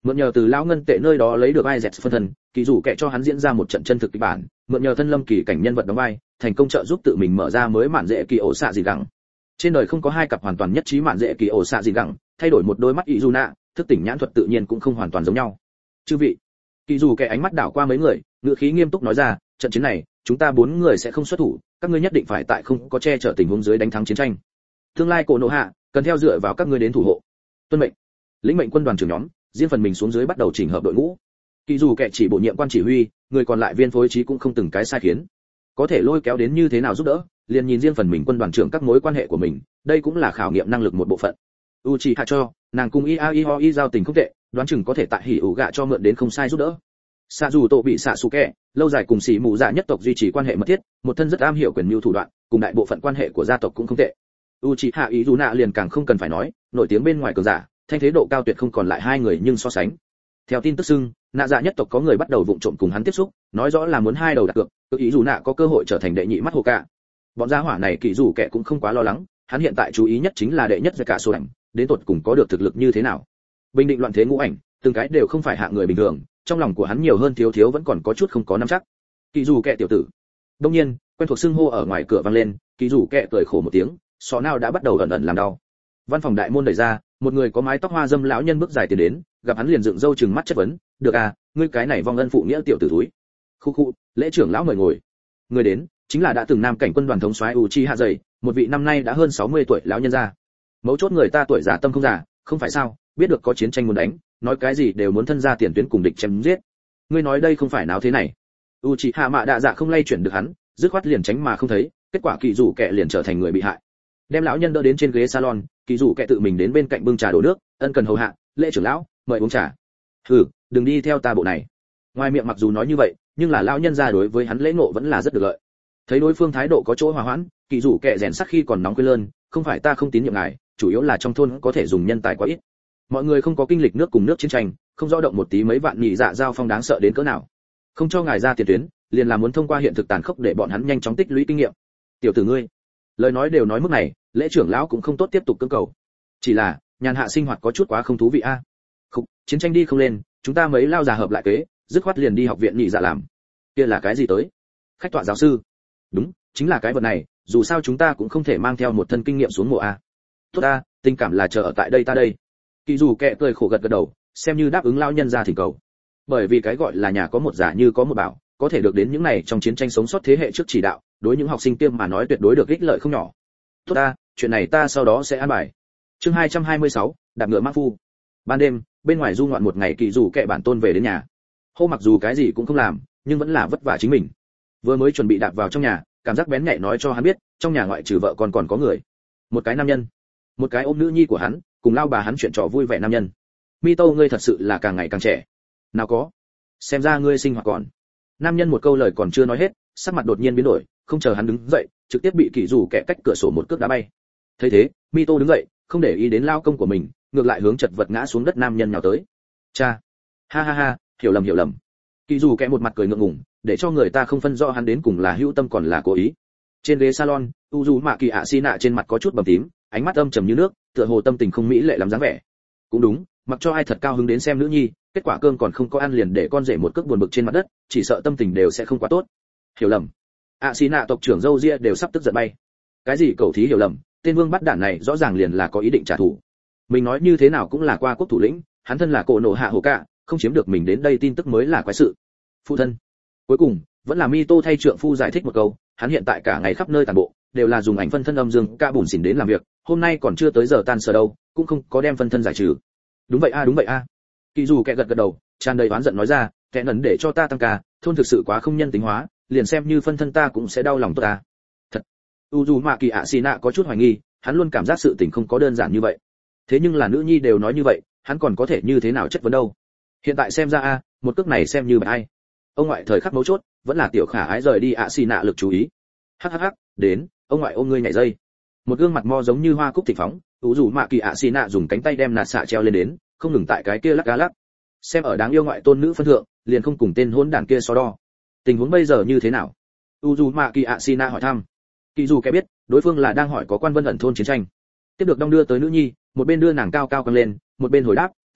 Mượn nhờ từ lão ngân tệ nơi đó lấy được ai dẹt phân thân, kỳ dù kệ cho hắn diễn ra một trận chân thực kịch bản, mượn nhờ thân lâm kỳ cảnh nhân vật đóng vai, thành công trợ giúp tự mình mở ra mới mạn dễ kỳ ổ xạ gì gẳng. Trên đời không có hai cặp hoàn toàn nhất trí mạn dễ kỳ ổ xạ gì gẳng, thay đổi một đôi mắt Izuna, thức tỉnh nhãn thuật tự nhiên cũng không hoàn toàn giống nhau. Chư vị, kỳ dù kệ ánh mắt đảo qua mấy người, ngữ khí nghiêm túc nói ra, trận chiến này, chúng ta bốn người sẽ không xuất thủ, các ngươi nhất định phải tại không có che chở tình huống dưới đánh thắng chiến tranh. Tương lai cổ nộ hạ, cần theo dựa vào các ngươi đến thủ hộ. Tuân mệnh. Lĩnh mệnh quân đoàn trưởng nhóm, riêng phần mình xuống dưới bắt đầu chỉnh hợp đội ngũ. Kỳ dù kệ chỉ bổ nhiệm quan chỉ huy, người còn lại viên phối trí cũng không từng cái sai khiến. Có thể lôi kéo đến như thế nào giúp đỡ, liền nhìn riêng phần mình quân đoàn trưởng các mối quan hệ của mình, đây cũng là khảo nghiệm năng lực một bộ phận. Uchiha cho, nàng cùng Iaihoi giao tình không tệ, đoán chừng có thể tại hỉ ủ gạ cho mượn đến không sai giúp đỡ. Sa dù tổ bị xạ Sasuke, lâu dài cùng sĩ mù dạ nhất tộc duy trì quan hệ mật thiết, một thân rất am hiểu quyền mưu thủ đoạn, cùng đại bộ phận quan hệ của gia tộc cũng không tệ. Uchiha Izuna liền càng không cần phải nói, nổi tiếng bên ngoài cường giả, thanh thế độ cao tuyệt không còn lại hai người nhưng so sánh. Theo tin tức xưng, nạ dạ nhất tộc có người bắt đầu vụng trộm cùng hắn tiếp xúc, nói rõ là muốn hai đầu đặt cược, cứ ý dù nạ có cơ hội trở thành đệ nhị mắt hồ cả. Bọn gia hỏa này kỳ dù kẻ cũng không quá lo lắng, hắn hiện tại chú ý nhất chính là đệ nhất giai cả số ảnh, đến tột cùng có được thực lực như thế nào. Bình định loạn thế ngũ ảnh, từng cái đều không phải hạng người bình thường, trong lòng của hắn nhiều hơn thiếu thiếu vẫn còn có chút không có nắm chắc. Kỳ dù kẻ tiểu tử. Đương nhiên, quen thuộc xưng hô ở ngoài cửa vang lên, kỳ dù kẻ cười khổ một tiếng, sọ nào đã bắt đầu ẩn ẩn làm đau. Văn phòng đại môn đẩy ra, một người có mái tóc hoa dâm lão nhân bước dài tiến đến, gặp hắn liền dựng râu trừng mắt chất vấn, "Được à, ngươi cái này vong ân phụ nghĩa tiểu tử thúi." Khu khu, lễ trưởng lão mời ngồi. Người đến, chính là đã từng nam cảnh quân đoàn thống soái Uchiha Dày, một vị năm nay đã hơn sáu mươi tuổi lão nhân gia. Mấu chốt người ta tuổi già tâm không già, không phải sao, biết được có chiến tranh muốn đánh, nói cái gì đều muốn thân ra tiền tuyến cùng địch chém giết. Ngươi nói đây không phải náo thế này. Uchiha Mạ Đạ Dạ không lay chuyển được hắn, dứt khoát liền tránh mà không thấy, kết quả kỳ dụ kẻ liền trở thành người bị hại. Đem lão nhân đỡ đến trên ghế salon, kỳ dụ kẻ tự mình đến bên cạnh bưng trà đổ nước, ân cần hầu hạ, lễ trưởng lão, mời uống trà. Hừ, đừng đi theo ta bộ này. Ngoài miệng mặc dù nói như vậy, nhưng là lão nhân gia đối với hắn lễ ngộ vẫn là rất được lợi. Thấy đối phương thái độ có chỗ hòa hoãn, kỳ dụ kẻ rèn sắc khi còn nóng quên lơn, không phải ta không tín nhiệm ngài, chủ yếu là trong thôn có thể dùng nhân tài quá ít. Mọi người không có kinh lịch nước cùng nước chiến tranh, không rõ động một tí mấy vạn nhị dạ giao phong đáng sợ đến cỡ nào. Không cho ngài ra tiền tuyến, liền là muốn thông qua hiện thực tàn khốc để bọn hắn nhanh chóng tích lũy kinh nghiệm. Tiểu tử ngươi, lời nói đều nói mức này, lễ trưởng lão cũng không tốt tiếp tục cưỡng cầu. Chỉ là, nhàn hạ sinh hoạt có chút quá không thú vị a. À. Khục, chiến tranh đi không lên, chúng ta mấy lao già hợp lại kế, dứt khoát liền đi học viện nhị dạ làm. Kia là cái gì tới? Khách tọa giáo sư. Đúng, chính là cái vật này, dù sao chúng ta cũng không thể mang theo một thân kinh nghiệm xuống mộ a. Tốt ta, tình cảm là chờ ở tại đây ta đây. Kỳ dù kệ cười khổ gật gật đầu, xem như đáp ứng lao nhân ra thỉnh cầu. Bởi vì cái gọi là nhà có một giả như có một bảo, có thể được đến những này trong chiến tranh sống sót thế hệ trước chỉ đạo, đối những học sinh tiêm mà nói tuyệt đối được ích lợi không nhỏ. Tốt ta, chuyện này ta sau đó sẽ an bài. Chương hai trăm hai mươi sáu, đạp ngựa mã phu. Ban đêm, bên ngoài du ngoạn một ngày kỳ dù kệ bản tôn về đến nhà. Hô mặc dù cái gì cũng không làm, nhưng vẫn là vất vả chính mình. Vừa mới chuẩn bị đạp vào trong nhà, cảm giác bén nhạy nói cho hắn biết, trong nhà ngoại trừ vợ còn còn có người. Một cái nam nhân, một cái ôm nữ nhi của hắn, cùng lao bà hắn chuyện trò vui vẻ nam nhân. Mi Tô ngươi thật sự là càng ngày càng trẻ. Nào có, xem ra ngươi sinh hoạt còn. Nam nhân một câu lời còn chưa nói hết, sắc mặt đột nhiên biến đổi, không chờ hắn đứng dậy, trực tiếp bị kỳ dù kẻ cách cửa sổ một cước đá bay. Thấy thế, Mi Tô đứng dậy, không để ý đến lao công của mình, ngược lại hướng chật vật ngã xuống đất nam nhân nhào tới. Cha, ha ha ha, hiểu lầm hiểu lầm. Kỳ dù kẻ một mặt cười ngượng ngùng, để cho người ta không phân rõ hắn đến cùng là hữu tâm còn là cố ý. Trên ghế salon, Uju Mạ Kỳ ạ xi nạ trên mặt có chút bầm tím, ánh mắt âm trầm như nước, tựa hồ tâm tình không mỹ lệ lắm dáng vẻ. Cũng đúng, mặc cho ai thật cao hứng đến xem nữ nhi, kết quả cơm còn không có ăn liền để con rể một cước buồn bực trên mặt đất, chỉ sợ tâm tình đều sẽ không quá tốt. Hiểu lầm. ạ xi nạ tộc trưởng dâu ria đều sắp tức giận bay. Cái gì cậu thí hiểu lầm, tên vương bắt đản này rõ ràng liền là có ý định trả thù. Mình nói như thế nào cũng là qua quốc thủ lĩnh, hắn thân là cổ nộ hạ hồ cả, không chiếm được mình đến đây tin tức mới là quái sự. Phụ thân. Cuối cùng, vẫn là Mito thay trượng phu giải thích một câu, hắn hiện tại cả ngày khắp nơi tàn bộ, đều là dùng ảnh phân thân âm dương ca bùn xỉn đến làm việc, hôm nay còn chưa tới giờ tan sở đâu, cũng không có đem phân thân giải trừ. Đúng vậy a, à, đúng vậy a. À. Kỳ dù kẻ gật gật đầu, tràn đầy oán giận nói ra, kẻ nấn để cho ta tăng ca, thôn thực sự quá không nhân tính hóa, liền xem như phân thân ta cũng sẽ đau lòng tốt ta. Thật. Uju Mạ Kỳ ạ xì nạ có chút hoài nghi, hắn luôn cảm giác sự tình không có đơn giản như vậy. Thế nhưng là nữ nhi đều nói như vậy, hắn còn có thể như thế nào chất vấn đâu? Hiện tại xem ra a, một cước này xem như bại ai. Ông ngoại thời khắc mấu chốt, vẫn là tiểu khả ái rời đi ạ xì nạ lực chú ý. Hắc hắc hắc, đến, ông ngoại ôm ngươi nhảy dây. Một gương mặt mo giống như hoa cúc thịnh phóng, Uju Mạ Kỳ ạ xì nạ dùng cánh tay đem nạt xạ treo lên đến, không ngừng tại cái kia lắc cá lắc. Xem ở đáng yêu ngoại tôn nữ phân thượng, liền không cùng tên hỗn đản kia so đo. Tình huống bây giờ như thế nào? Uju Mạ Kỳ ạ xì nạ hỏi thăm. Kỳ dù kẻ biết, đối phương là đang hỏi có quan Vân ẩn thôn chiến tranh. Tiếp được đong đưa tới nữ nhi, một bên đưa nàng cao cao căng lên, một bên hồi đáp, tạm được,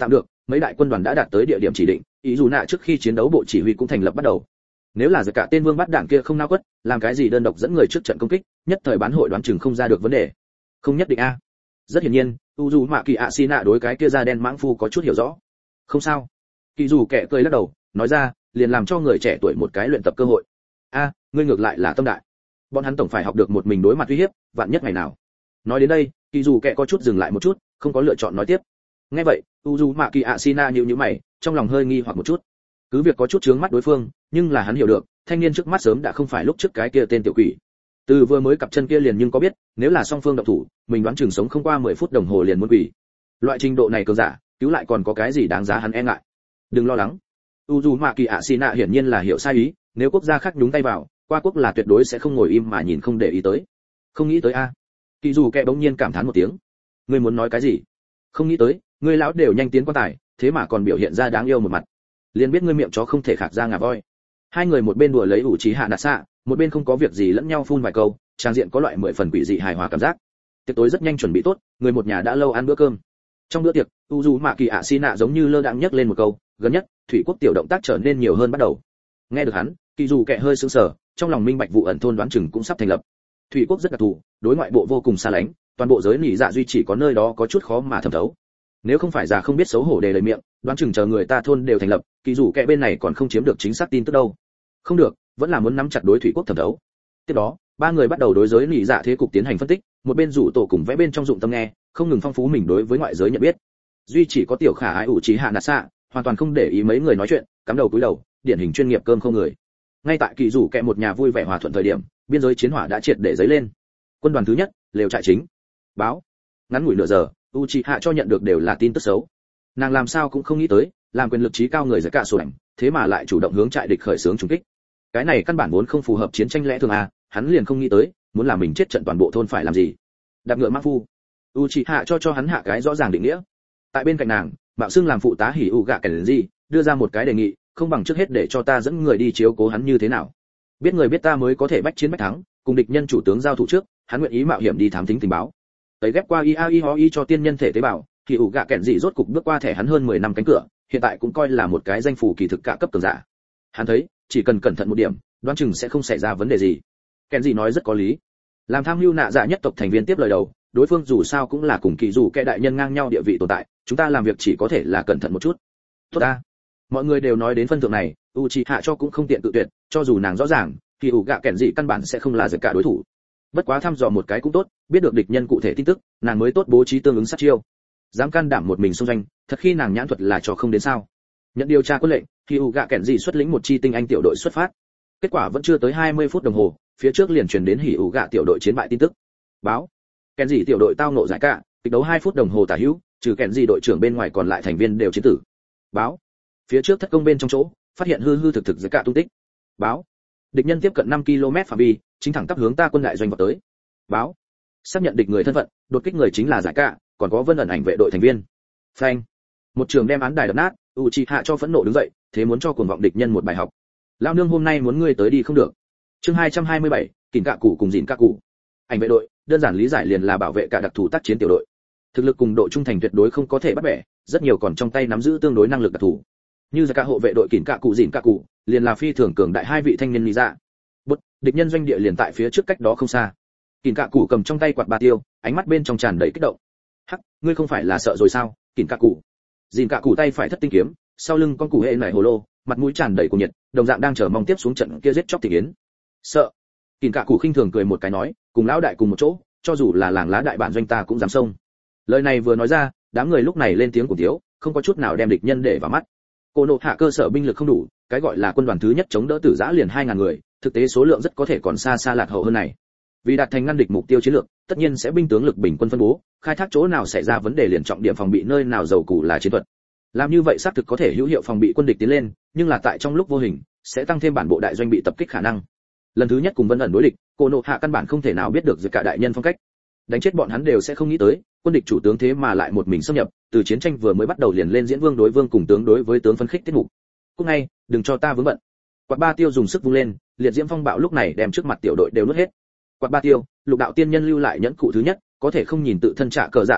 mấy đại quân đoàn đã đạt tới địa điểm chỉ định, ý dù nạ trước khi chiến đấu bộ chỉ huy cũng thành lập bắt đầu. Nếu là giật cả tên vương bắt đạn kia không nao quất, làm cái gì đơn độc dẫn người trước trận công kích, nhất thời bán hội đoán chừng không ra được vấn đề. Không nhất định a. Rất hiển nhiên, u dù mạ kỳ ạ xì nạ đối cái kia da đen mãng phu có chút hiểu rõ. Không sao. Kỳ dù kẻ cười lắc đầu, nói ra, liền làm cho người trẻ tuổi một cái luyện tập cơ hội. A, ngươi ngược lại là tâm đại. Bọn hắn tổng phải học được một mình đối mặt uy hiếp, vạn nhất ngày nào. Nói đến đây, kỳ dù kẻ có chút dừng lại một chút, không có lựa chọn nói tiếp. Nghe vậy, u dù mạ kỳ ạ xì nạ nhíu nhíu mày, trong lòng hơi nghi hoặc một chút. Cứ việc có chút chướng mắt đối phương, nhưng là hắn hiểu được, thanh niên trước mắt sớm đã không phải lúc trước cái kia tên tiểu quỷ. Từ vừa mới cặp chân kia liền nhưng có biết, nếu là song phương động thủ, mình đoán chừng sống không qua mười phút đồng hồ liền muốn quỷ. Loại trình độ này cường giả, cứu lại còn có cái gì đáng giá hắn e ngại. Đừng lo lắng. Uzumaki Asina hiển nhiên là hiểu sai ý, nếu quốc gia khác nhúng tay vào, qua quốc là tuyệt đối sẽ không ngồi im mà nhìn không để ý tới. Không nghĩ tới a. Kỳ dù kẻ bỗng nhiên cảm thán một tiếng. Ngươi muốn nói cái gì? Không nghĩ tới, ngươi lão đều nhanh tiến quan tài, thế mà còn biểu hiện ra đáng yêu một mặt. Liền biết ngươi miệng chó không thể khạc ra ngà voi. Hai người một bên đùa lấy ủ trí hạ nạt xạ, một bên không có việc gì lẫn nhau phun vài câu, trang diện có loại mười phần quỷ dị hài hòa cảm giác. Tiệc tối rất nhanh chuẩn bị tốt, người một nhà đã lâu ăn bữa cơm. Trong bữa tiệc, Uzumaki Asina giống như lơ đãng nhấc lên một câu, gần nhất, thủy quốc tiểu động tác trở nên nhiều hơn bắt đầu. Nghe được hắn, kỳ dù kẻ hơi sững sờ, trong lòng minh bạch vụ ẩn thôn đoán chừng cũng sắp thành lập. Thủy quốc rất đặc thù, đối ngoại bộ vô cùng xa lánh, toàn bộ giới nỉ dạ duy chỉ có nơi đó có chút khó mà thẩm thấu. Nếu không phải già không biết xấu hổ đề lời miệng, đoán chừng chờ người ta thôn đều thành lập, kỳ dù kẻ bên này còn không chiếm được chính xác tin tức đâu. Không được, vẫn là muốn nắm chặt đối thủy quốc thẩm thấu. Tiếp đó, ba người bắt đầu đối giới nỉ dạ thế cục tiến hành phân tích, một bên rủ tổ cùng vẽ bên trong dụng tâm nghe, không ngừng phong phú mình đối với ngoại giới nhận biết. Duy chỉ có tiểu khả ái ủ trí hạ nạt xạ, hoàn toàn không để ý mấy người nói chuyện, cắm đầu cúi đầu, điển hình chuyên nghiệp cơm không người. Ngay tại kỳ rủ kẹ một nhà vui vẻ hòa thuận thời điểm, biên giới chiến hỏa đã triệt để dấy lên. Quân đoàn thứ nhất, lều trại chính. Báo. Ngắn ngủi nửa giờ, Uchiha cho nhận được đều là tin tức xấu. Nàng làm sao cũng không nghĩ tới, làm quyền lực trí cao người giải cả sổ ảnh, thế mà lại chủ động hướng trại địch khởi xướng trùng kích. Cái này căn bản vốn không phù hợp chiến tranh lẽ thường à, hắn liền không nghĩ tới, muốn làm mình chết trận toàn bộ thôn phải làm gì. Đạp ngựa mã phu. Uchiha cho cho hắn hạ cái rõ ràng định nghĩa. Tại bên cạnh nàng, Mạo Xương làm phụ tá hỉ ủ gạ kẻ gì, đưa ra một cái đề nghị, không bằng trước hết để cho ta dẫn người đi chiếu cố hắn như thế nào. Biết người biết ta mới có thể bách chiến bách thắng, cùng địch nhân chủ tướng giao thủ trước, hắn nguyện ý mạo hiểm đi thám thính tình báo. Tấy ghép qua i a i ho i cho tiên nhân thể tế bào, thì ủ gạ kẹn gì rốt cục bước qua thẻ hắn hơn mười năm cánh cửa, hiện tại cũng coi là một cái danh phủ kỳ thực cả cấp cường giả. Hắn thấy, chỉ cần cẩn thận một điểm, đoán chừng sẽ không xảy ra vấn đề gì. Kẹn gì nói rất có lý. Làm tham mưu nạ dạ nhất tộc thành viên tiếp lời đầu, đối phương dù sao cũng là cùng kỳ dù kẻ đại nhân ngang nhau địa vị tồn tại, chúng ta làm việc chỉ có thể là cẩn thận một chút. Tốt ta. Mọi người đều nói đến phân thượng này, Uchiha cho cũng không tiện tự tuyệt, cho dù nàng rõ ràng, thì ủ gạ kẹn gì căn bản sẽ không là giật cả đối thủ. Bất quá thăm dò một cái cũng tốt, biết được địch nhân cụ thể tin tức, nàng mới tốt bố trí tương ứng sát chiêu. Dám can đảm một mình xông danh, thật khi nàng nhãn thuật là cho không đến sao. Nhận điều tra quân lệnh, thì ủ gạ kẹn gì xuất lĩnh một chi tinh anh tiểu đội xuất phát. Kết quả vẫn chưa tới hai mươi phút đồng hồ, phía trước liền truyền đến hỉ ủ gạ tiểu đội chiến bại tin tức. Báo. Kẹn gì tiểu đội tao nộ giải cả, kịch đấu hai phút đồng hồ tả hữu, trừ kẹn gì đội trưởng bên ngoài còn lại thành viên đều chiến tử. Báo. Phía trước thất công bên trong chỗ, phát hiện hư hư thực thực giải cả tung tích. Báo. Địch nhân tiếp cận năm ki lô mét phạm vi, chính thẳng tắp hướng ta quân đại doanh vào tới. Báo. Xác nhận địch người thân phận, đột kích người chính là giải cả, còn có vân ẩn ảnh vệ đội thành viên. Phanh. Một trường đem án đài đập nát, Uchiha cho phẫn nộ đứng dậy, thế muốn cho cuồng vọng địch nhân một bài học. Lão nương hôm nay muốn ngươi tới đi không được. Chương hai trăm hai mươi bảy, kỉnh cạ cụ cùng dìn cạ cụ. Ảnh vệ đội, đơn giản lý giải liền là bảo vệ cả đặc thù tác chiến tiểu đội. Thực lực cùng độ trung thành tuyệt đối không có thể bắt bẻ, rất nhiều còn trong tay nắm giữ tương đối năng lực đặc thù. Như giải cả hộ vệ đội kỉnh cạ cụ dìn cạ cụ, liền là phi thường cường đại hai vị thanh niên lý dạ. Bất, địch nhân doanh địa liền tại phía trước cách đó không xa. Kỉnh cạ cụ cầm trong tay quạt ba tiêu, ánh mắt bên trong tràn đầy kích động. Hắc, ngươi không phải là sợ rồi sao? Kỉnh cạ cụ. Dìn cạ cụ tay phải thất tinh kiếm, sau lưng con cụ hệ nảy hồ lô, mặt mũi tràn đầy cuồng nhiệt, đồng dạng đang chờ mong tiếp xuống trận kia giết chóc thị yến. Sợ? Kỉnh cạ cụ khinh thường cười một cái nói, cùng lão đại cùng một chỗ, cho dù là làng lá đại bản doanh ta cũng dám xông. Lời này vừa nói ra, đám người lúc này lên tiếng cùng thiếu, không có chút nào đem địch nhân để vào mắt. Cô nộ hạ cơ sở binh lực không đủ, cái gọi là quân đoàn thứ nhất chống đỡ tử giã liền hai ngàn người, thực tế số lượng rất có thể còn xa xa lạc hậu hơn này. Vì đạt thành ngăn địch mục tiêu chiến lược, tất nhiên sẽ binh tướng lực bình quân phân bố, khai thác chỗ nào xảy ra vấn đề liền trọng điểm phòng bị nơi nào giàu cù là chiến thuật. Làm như vậy xác thực có thể hữu hiệu phòng bị quân địch tiến lên, nhưng là tại trong lúc vô hình sẽ tăng thêm bản bộ đại doanh bị tập kích khả năng. Lần thứ nhất cùng Vân ẩn đối địch, cô nộ hạ căn bản không thể nào biết được giật cả đại nhân phong cách. Đánh chết bọn hắn đều sẽ không nghĩ tới, quân địch chủ tướng thế mà lại một mình xâm nhập, từ chiến tranh vừa mới bắt đầu liền lên diễn vương đối vương cùng tướng đối với tướng phân khích tiết mục. Cúc ngay, đừng cho ta vướng bận. Quạt ba tiêu dùng sức vung lên, liệt diễm phong bạo lúc này đem trước mặt tiểu đội đều nuốt hết. Quạt ba tiêu, lục đạo tiên nhân lưu lại nhẫn cụ thứ nhất, có thể không nhìn tự thân trả cờ dạ tính chất,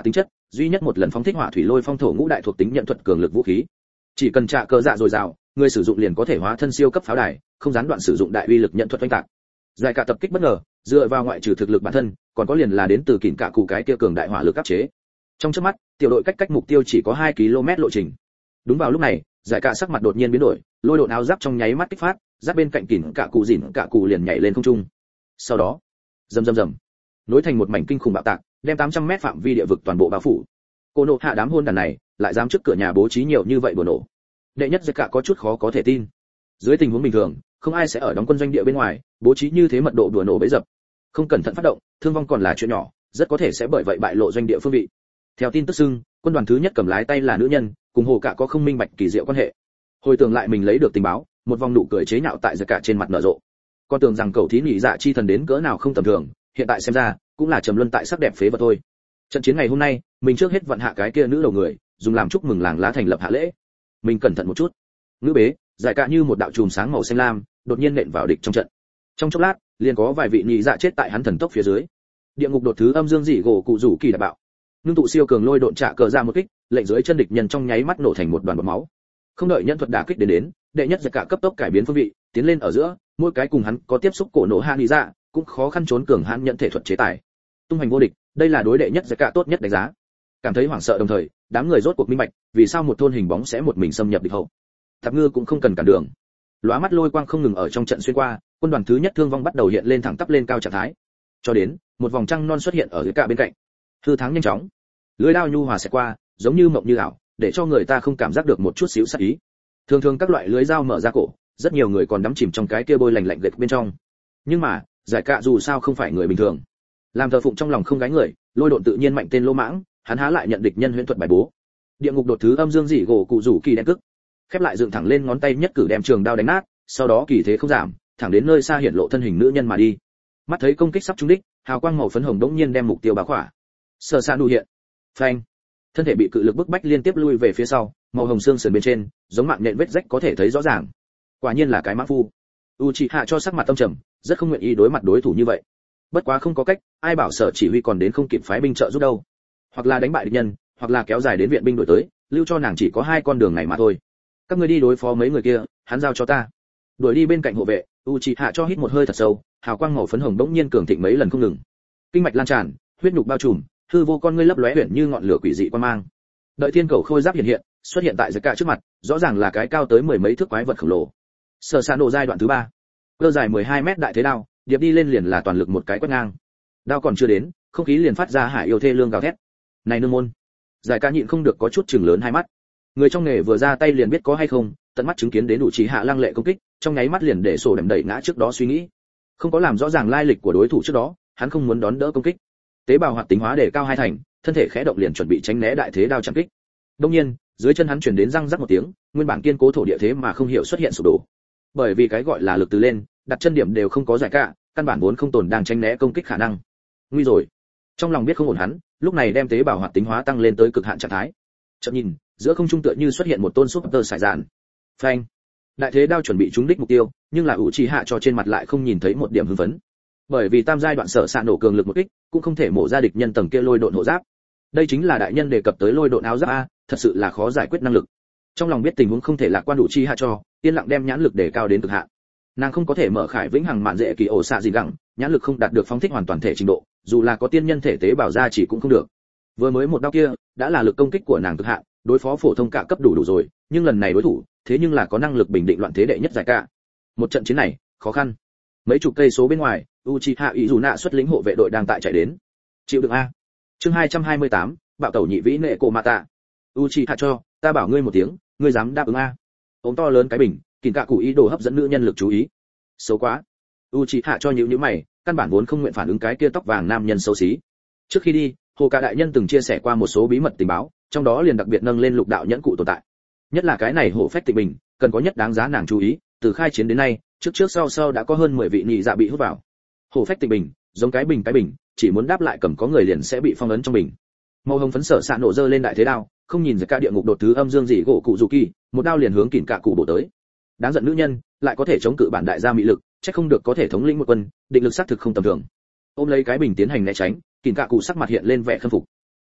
duy nhất một lần phóng thích hỏa thủy lôi phong thổ ngũ đại thuộc tính nhận thuật cường lực vũ khí. Chỉ cần trả cờ dạ dồi dào, người sử dụng liền có thể hóa thân siêu cấp pháo đài, không gián đoạn sử dụng đại uy lực nhận thuật oanh tạc. Giải cả tập kích bất ngờ, dựa vào ngoại trừ thực lực bản thân, còn có liền là đến từ kỉnh cả cụ cái kia cường đại hỏa lực áp chế. Trong chớp mắt, tiểu đội cách cách mục tiêu chỉ có hai ki lô mét lộ trình. Đúng vào lúc này, giải cả sắc mặt đột nhiên biến đổi, lôi độn áo giáp trong nháy mắt kích phát, giáp bên cạnh kỉnh cả cụ dỉn cả cụ liền nhảy lên không trung. Sau đó, rầm rầm rầm, nối thành một mảnh kinh khủng bạo tạc, đem tám trăm mét phạm vi địa vực toàn bộ bao phủ. Cô nộ hạ đám hôn đàn này, lại dám trước cửa nhà bố trí nhiều như vậy bừa nổ. Đệ nhất giải cả có chút khó có thể tin. Dưới tình huống bình thường, không ai sẽ ở đóng quân doanh địa bên ngoài bố trí như thế mật độ đùa nổ bẫy dập, không cẩn thận phát động, thương vong còn là chuyện nhỏ, rất có thể sẽ bởi vậy bại lộ doanh địa phương vị. Theo tin tức xưng, quân đoàn thứ nhất cầm lái tay là nữ nhân, cùng hồ cả có không minh bạch kỳ diệu quan hệ. Hồi tưởng lại mình lấy được tình báo, một vòng nụ cười chế nhạo tại giật cả trên mặt nở rộ. Con tưởng rằng cậu thí nhị dạ chi thần đến cỡ nào không tầm thường, hiện tại xem ra cũng là trầm luân tại sắc đẹp phế vật thôi. Trận chiến ngày hôm nay, mình trước hết vận hạ cái kia nữ đầu người, dùng làm chúc mừng làng lá thành lập hạ lễ. Mình cẩn thận một chút. Ngữ bế, giải cả như một đạo chùm sáng màu xanh lam, đột nhiên nện vào địch trong trận. Trong chốc lát, liền có vài vị nhị dạ chết tại hắn thần tốc phía dưới. Địa ngục đột thứ âm dương dị gỗ cụ rủ kỳ đã bạo. Nương tụ siêu cường lôi độn trả cờ ra một kích, lệnh dưới chân địch nhân trong nháy mắt nổ thành một đoàn bọt máu. Không đợi nhân thuật đả kích đến đến, đệ nhất giật cả cấp tốc cải biến phương vị, tiến lên ở giữa, mỗi cái cùng hắn có tiếp xúc cổ nổ hạ nhị dạ, cũng khó khăn trốn cường hãn nhận thể thuật chế tài. Tung hành vô địch, đây là đối đệ nhất giật cả tốt nhất đánh giá. Cảm thấy hoảng sợ đồng thời, đám người rốt cuộc minh bạch, vì sao một thôn hình bóng sẽ một mình xâm nhập địch hậu. Tạp ngư cũng không cần cản đường. Lóa mắt lôi quang không ngừng ở trong trận xuyên qua, quân đoàn thứ nhất thương vong bắt đầu hiện lên thẳng tắp lên cao trạng thái. Cho đến, một vòng trăng non xuất hiện ở dưới cả bên cạnh. Hư tháng nhanh chóng, lưỡi đao nhu hòa sẽ qua, giống như mộng như ảo, để cho người ta không cảm giác được một chút xíu sát ý. Thường thường các loại lưới dao mở ra cổ, rất nhiều người còn đắm chìm trong cái kia bôi lạnh lạnh gạch bên trong. Nhưng mà, giải cạ dù sao không phải người bình thường. Làm thờ phụng trong lòng không gái người, lôi độn tự nhiên mạnh tên lô mãng, hắn há lại nhận địch nhân huyễn thuật bài bố. Địa ngục đột thứ âm dương dị gỗ cụ rủ kỳ đen cức, khép lại dựng thẳng lên ngón tay nhất cử đem trường đao đánh nát, sau đó kỳ thế không giảm, thẳng đến nơi xa hiện lộ thân hình nữ nhân mà đi. Mắt thấy công kích sắp trúng đích, hào quang màu phấn hồng đống nhiên đem mục tiêu bao khỏa. Sở Sa Nu hiện, phanh, thân thể bị cự lực bức bách liên tiếp lui về phía sau, màu hồng xương sườn bên trên, giống mạng nhện vết rách có thể thấy rõ ràng. Quả nhiên là cái mã phu. Uchiha cho sắc mặt tâm trầm, rất không nguyện ý đối mặt đối thủ như vậy. Bất quá không có cách, ai bảo sở chỉ huy còn đến không kịp phái binh trợ giúp đâu. Hoặc là đánh bại địch nhân, hoặc là kéo dài đến viện binh đuổi tới, lưu cho nàng chỉ có hai con đường này mà thôi. Các ngươi đi đối phó mấy người kia, hắn giao cho ta. Đuổi đi bên cạnh hộ vệ, Uchiha cho hít một hơi thật sâu, hào quang màu phấn hồng đống nhiên cường thịnh mấy lần không ngừng. Kinh mạch lan tràn, huyết nhục bao trùm, hư vô con ngươi lấp lóe huyền như ngọn lửa quỷ dị quan mang. Đợi thiên cầu khôi giáp hiện hiện, xuất hiện tại giật cả trước mặt, rõ ràng là cái cao tới mười mấy thước quái vật khổng lồ. Sở Sa nổ giai đoạn thứ ba, cơ dài mười hai mét đại thế đao, điệp đi lên liền là toàn lực một cái quét ngang. Đao còn chưa đến, không khí liền phát ra hải yêu thê lương gào thét. Này nương môn, giải ca nhịn không được có chút chừng lớn hai mắt. Người trong nghề vừa ra tay liền biết có hay không, tận mắt chứng kiến đến đủ trí hạ lăng lệ công kích, trong nháy mắt liền để sổ đệm đẩy ngã trước đó suy nghĩ. Không có làm rõ ràng lai lịch của đối thủ trước đó, hắn không muốn đón đỡ công kích. Tế bào hoạt tính hóa để cao hai thành, thân thể khẽ động liền chuẩn bị tránh né đại thế đao chạm kích. Đương nhiên, dưới chân hắn truyền đến răng rắc một tiếng, nguyên bản kiên cố thổ địa thế mà không hiểu xuất hiện sụp đổ. Bởi vì cái gọi là lực từ lên, đặt chân điểm đều không có giải cả, căn bản vốn không tồn đang tránh né công kích khả năng. Nguy rồi. Trong lòng biết không ổn hắn, lúc này đem tế bào hoạt tính hóa tăng lên tới cực hạn trạng thái. Chợt nhìn, giữa không trung tựa như xuất hiện một tôn súp tơ sải dạn. Phanh. Đại thế đao chuẩn bị trúng đích mục tiêu, nhưng là ủ trì hạ cho trên mặt lại không nhìn thấy một điểm hưng phấn. Bởi vì tam giai đoạn sở xạ nổ cường lực một kích, cũng không thể mổ ra địch nhân tầng kia lôi độn hộ giáp. Đây chính là đại nhân đề cập tới lôi độn áo giáp a, thật sự là khó giải quyết năng lực. Trong lòng biết tình huống không thể lạc quan đủ chi hạ cho, yên lặng đem nhãn lực để cao đến cực hạn. Nàng không có thể mở khải vĩnh hằng mạn dễ kỳ ổ xạ gì gẳng, nhãn lực không đạt được phóng thích hoàn toàn thể trình độ, dù là có tiên nhân thể tế bảo ra chỉ cũng không được. Vừa mới một đao kia, đã là lực công kích của nàng cực hạn, đối phó phổ thông cả cấp đủ đủ rồi, nhưng lần này đối thủ, thế nhưng là có năng lực bình định loạn thế đệ nhất giải cả. Một trận chiến này, khó khăn. Mấy chục cây số bên ngoài, Uchiha Izuna xuất lĩnh hộ vệ đội đang tại chạy đến. Chịu đựng a. Chương hai trăm hai mươi tám, bạo tẩu nhị vĩ nệ cổ mata. Uchiha cho, ta bảo ngươi một tiếng, ngươi dám đáp ứng a? Ống to lớn cái bình, kìm cả cụ ý đồ hấp dẫn nữ nhân lực chú ý. Xấu quá. Uchiha cho nhíu nhíu mày, căn bản vốn không nguyện phản ứng cái kia tóc vàng nam nhân xấu xí. Trước khi đi, hồ cả đại nhân từng chia sẻ qua một số bí mật tình báo, trong đó liền đặc biệt nâng lên lục đạo nhẫn cụ tồn tại. Nhất là cái này hổ phách tịnh bình, cần có nhất đáng giá nàng chú ý, từ khai chiến đến nay, trước trước sau sau đã có hơn mười vị nhị dạ bị hút vào. Hổ phách tịnh bình, giống cái bình cái bình, chỉ muốn đáp lại cầm có người liền sẽ bị phong ấn trong bình. Màu hồng phấn sở xạ nổ dơ lên đại thế đao, không nhìn ra cả địa ngục đột thứ âm dương dị gỗ cụ dù kỳ, một đao liền hướng kỉn cả cụ bổ tới. Đáng giận nữ nhân, lại có thể chống cự bản đại gia mỹ lực, chắc không được có thể thống lĩnh một quân, định lực xác thực không tầm thường. Ôm lấy cái bình tiến hành né tránh, kỉn cả cụ sắc mặt hiện lên vẻ khâm phục.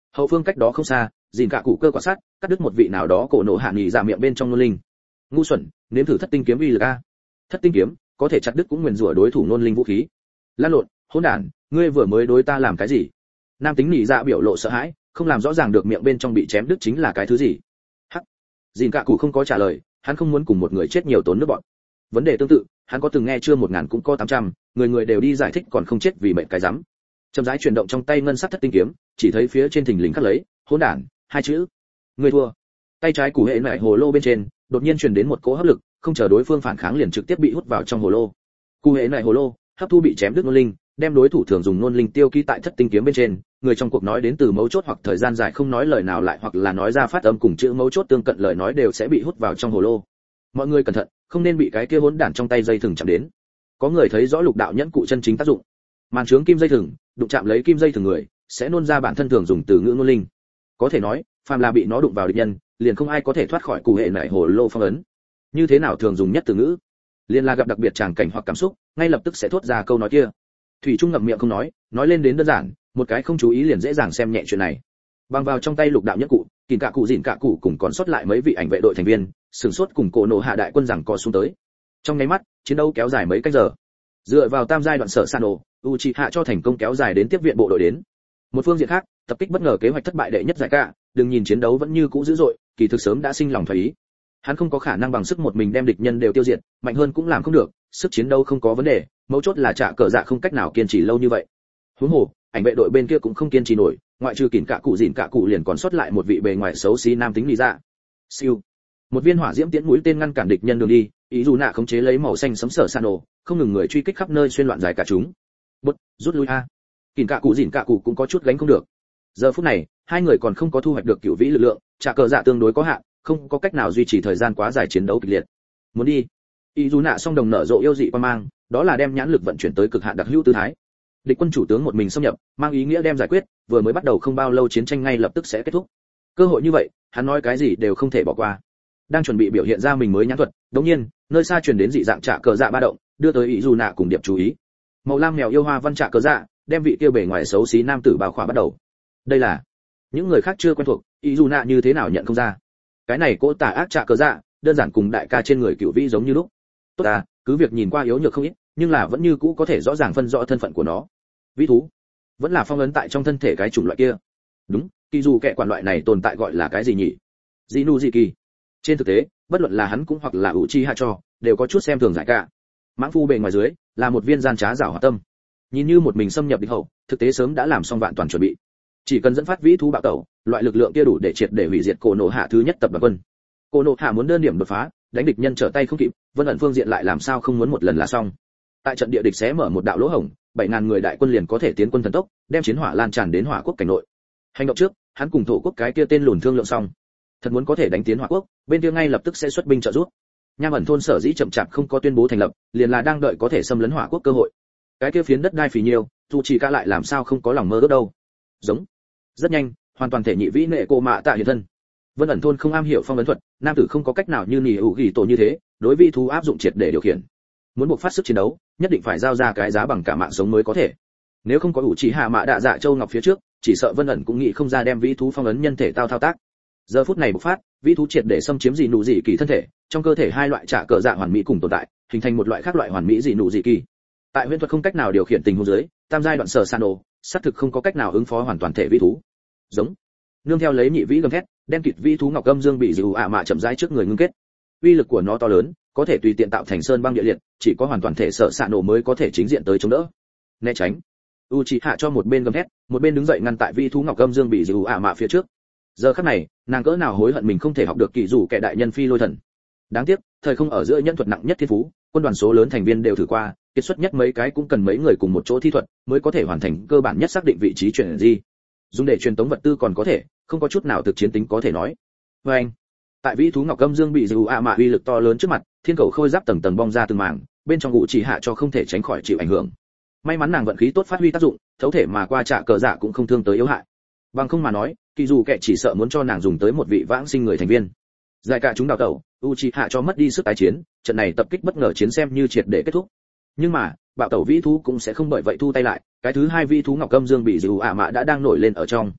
Hậu phương cách đó không xa, dìn cả cụ cơ quả sát, cắt đứt một vị nào đó cổ nổ hạ nghỉ ra miệng bên trong nôn linh. Ngu xuẩn, nếm thử thất tinh kiếm uy lực a. Thất tinh kiếm, có thể chặt đứt cũng nguyền rủa đối thủ nôn linh vũ khí. Lan lộn, hỗn đản, ngươi vừa mới đối ta làm cái gì? Nam tính nghỉ ra biểu lộ sợ hãi, không làm rõ ràng được miệng bên trong bị chém đứt chính là cái thứ gì. Hắc. Dìn cả cụ không có trả lời, hắn không muốn cùng một người chết nhiều tốn nước bọn. Vấn đề tương tự, hắn có từng nghe chưa một ngàn cũng có tám trăm, người người đều đi giải thích còn không chết vì mệnh cái rắm. Chậm rãi chuyển động trong tay ngân sắc thất tinh kiếm, chỉ thấy phía trên thình lình khắc lấy hỗn đản hai chữ. Người thua. Tay trái của hệ lại hồ lô bên trên đột nhiên truyền đến một cỗ hấp lực, không chờ đối phương phản kháng liền trực tiếp bị hút vào trong hồ lô. Cụ hệ lại hồ lô hấp thu bị chém đứt nôn linh, đem đối thủ thường dùng nôn linh tiêu ký tại thất tinh kiếm bên trên. Người trong cuộc nói đến từ mấu chốt hoặc thời gian dài không nói lời nào lại hoặc là nói ra phát âm cùng chữ mấu chốt tương cận lời nói đều sẽ bị hút vào trong hồ lô. Mọi người cẩn thận, không nên bị cái kia hỗn đản trong tay dây thừng chạm đến. Có người thấy rõ lục đạo nhẫn cụ chân chính tác dụng. Màn trướng kim dây thừng, đụng chạm lấy kim dây thừng người, sẽ nôn ra bản thân thường dùng từ ngữ nôn linh. Có thể nói, phàm là bị nó đụng vào địch nhân, liền không ai có thể thoát khỏi cụ hệ nảy hồ lô phong ấn. Như thế nào thường dùng nhất từ ngữ? Liên là gặp đặc biệt tràng cảnh hoặc cảm xúc, ngay lập tức sẽ thốt ra câu nói kia. Thủy Trung ngậm miệng không nói, nói lên đến đơn giản, một cái không chú ý liền dễ dàng xem nhẹ chuyện này. Băng vào trong tay lục đạo nhẫn cụ, kìm cả cụ dịn cả cụ cùng còn sót lại mấy vị ảnh vệ đội thành viên, sừng sốt cùng cổ nổ hạ đại quân rằng co xuống tới. Trong nháy mắt, chiến đấu kéo dài mấy canh giờ. Dựa vào tam giai đoạn sở Sano, Uchiha cho thành công kéo dài đến tiếp viện bộ đội đến. Một phương diện khác, tập kích bất ngờ kế hoạch thất bại đệ nhất giải cả, đừng nhìn chiến đấu vẫn như cũ dữ dội, kỳ thực sớm đã sinh lòng thoái ý. Hắn không có khả năng bằng sức một mình đem địch nhân đều tiêu diệt, mạnh hơn cũng làm không được, sức chiến đấu không có vấn đề, mấu chốt là trả cờ dạ không cách nào kiên trì lâu như vậy. Huống hồ, ảnh vệ đội bên kia cũng không kiên trì nổi, ngoại trừ kỉn cả cụ dịn cả cụ liền còn sót lại một vị bề ngoài xấu xí nam tính lý dạ. Siêu. Một viên hỏa diễm tiễn mũi tên ngăn cản địch nhân đường đi, ý dù nạ khống chế lấy màu xanh sấm sở Sano, không ngừng người truy kích khắp nơi xuyên loạn giải cả chúng. Bút, rút lui a. Kỉn cả cụ dịn cả cụ cũng có chút gánh không được. Giờ phút này, hai người còn không có thu hoạch được cửu vĩ lực lượng, trả cờ dạ tương đối có hạn, không có cách nào duy trì thời gian quá dài chiến đấu kịch liệt. Muốn đi. Ý dù nạ song đồng nở rộ yêu dị qua mang, đó là đem nhãn lực vận chuyển tới cực hạn đặc hữu tư thái. Địch quân chủ tướng một mình xâm nhập, mang ý nghĩa đem giải quyết, vừa mới bắt đầu không bao lâu chiến tranh ngay lập tức sẽ kết thúc. Cơ hội như vậy, hắn nói cái gì đều không thể bỏ qua. Đang chuẩn bị biểu hiện ra mình mới nhãn thuật, đột nhiên, nơi xa truyền đến dị dạng trả cờ dạ ba động, đưa tới ý dù nạ cùng điệp chú ý. Màu lam mèo yêu hoa văn trả cờ dạ, đem vị kia bề ngoài xấu xí nam tử bao khỏa bắt đầu. Đây là những người khác chưa quen thuộc, ý dù nạ như thế nào nhận không ra. Cái này cỗ tà ác trả cờ dạ, đơn giản cùng đại ca trên người cựu vĩ giống như lúc. Tốt à, cứ việc nhìn qua yếu nhược không ít, nhưng là vẫn như cũ có thể rõ ràng phân rõ thân phận của nó. Vĩ thú, vẫn là phong ấn tại trong thân thể cái chủng loại kia. Đúng, kỳ dù kẻ quản loại này tồn tại gọi là cái gì nhỉ? Jinu gì kỳ. Trên thực tế, bất luận là hắn cũng hoặc là Uchiha cho, đều có chút xem thường giải cả. Mãng phu bề ngoài dưới, là một viên gian trá giảo hoạt tâm. Nhìn như một mình xâm nhập địch hậu, thực tế sớm đã làm xong vạn toàn chuẩn bị. Chỉ cần dẫn phát vĩ thú bạo tẩu, loại lực lượng kia đủ để triệt để hủy diệt cổ nổ hạ thứ nhất tập đoàn quân. Cổ nổ hạ muốn đơn điểm đột phá, đánh địch nhân trở tay không kịp, Vân ẩn phương diện lại làm sao không muốn một lần là xong. Tại trận địa địch xé mở một đạo lỗ hổng, bảy ngàn người đại quân liền có thể tiến quân thần tốc, đem chiến hỏa lan tràn đến hỏa quốc cảnh nội. Hành động trước, hắn cùng thổ quốc cái kia tên lùn thương lượng xong. Thật muốn có thể đánh tiến hỏa quốc, bên kia ngay lập tức sẽ xuất binh trợ giúp. Nham ẩn thôn sở dĩ chậm chạp không có tuyên bố thành lập, liền là đang đợi có thể xâm lấn hỏa quốc cơ hội. Cái kia phiến đất đai phì nhiêu, dù chỉ cả lại làm sao không có lòng mơ ước đâu. Giống. Rất nhanh, hoàn toàn thể nhị vĩ nệ cô mạ tạ hiện thân. Vân ẩn thôn không am hiểu phong ấn thuật, nam tử không có cách nào như nỉ ủ gỉ tổ như thế, đối vi thú áp dụng triệt để điều khiển. Muốn buộc phát sức chiến đấu, nhất định phải giao ra cái giá bằng cả mạng sống mới có thể. Nếu không có ủ chỉ hạ mạ đạ dạ châu ngọc phía trước, chỉ sợ Vân ẩn cũng nghĩ không ra đem vĩ thú phong ấn nhân thể tao thao tác. Giờ phút này bộc phát, vĩ thú triệt để xâm chiếm dị nụ dị kỳ thân thể, trong cơ thể hai loại trả cờ dạ hoàn mỹ cùng tồn tại, hình thành một loại khác loại hoàn mỹ dị nụ dị kỳ. Tại huyễn thuật không cách nào điều khiển tình huống dưới, tam giai đoạn sở Sano, xác thực không có cách nào ứng phó hoàn toàn thể vĩ thú. Giống. Nương theo lấy nhị vĩ gầm thét, đen kịt vĩ thú ngọc âm dương bị dịu ạ mạ chậm rãi trước người ngưng kết. Uy lực của nó to lớn, có thể tùy tiện tạo thành sơn băng địa liệt, chỉ có hoàn toàn thể sở Sano mới có thể chính diện tới chống đỡ. Né tránh. Uchiha cho một bên gầm thét, một bên đứng dậy ngăn tại vĩ thú ngọc âm dương bị dịu ạ mạ phía trước. Giờ khắc này, nàng cỡ nào hối hận mình không thể học được kỳ dù kẻ đại nhân phi lôi thần. Đáng tiếc, thời không ở giữa nhân thuật nặng nhất thiên phú, quân đoàn số lớn thành viên đều thử qua, kết xuất nhất mấy cái cũng cần mấy người cùng một chỗ thi thuật mới có thể hoàn thành cơ bản nhất xác định vị trí chuyển di. Dùng để truyền tống vật tư còn có thể, không có chút nào thực chiến tính có thể nói. Và anh, tại vĩ thú ngọc âm dương bị dù ạ mạ uy lực to lớn trước mặt, thiên cầu khôi giáp tầng tầng bong ra từng mảng, bên trong ngụ chỉ hạ cho không thể tránh khỏi chịu ảnh hưởng. May mắn nàng vận khí tốt phát huy tác dụng, thấu thể mà qua trả cờ dạ cũng không thương tới yếu hại. Bằng không mà nói, kỳ dù kẻ chỉ sợ muốn cho nàng dùng tới một vị vãng sinh người thành viên. Giải cả chúng đào tẩu, Uchiha cho mất đi sức tái chiến, trận này tập kích bất ngờ chiến xem như triệt để kết thúc. Nhưng mà, bạo tẩu vĩ thú cũng sẽ không bởi vậy thu tay lại, cái thứ hai vĩ thú ngọc âm dương bị dịu ả mạ đã đang nổi lên ở trong.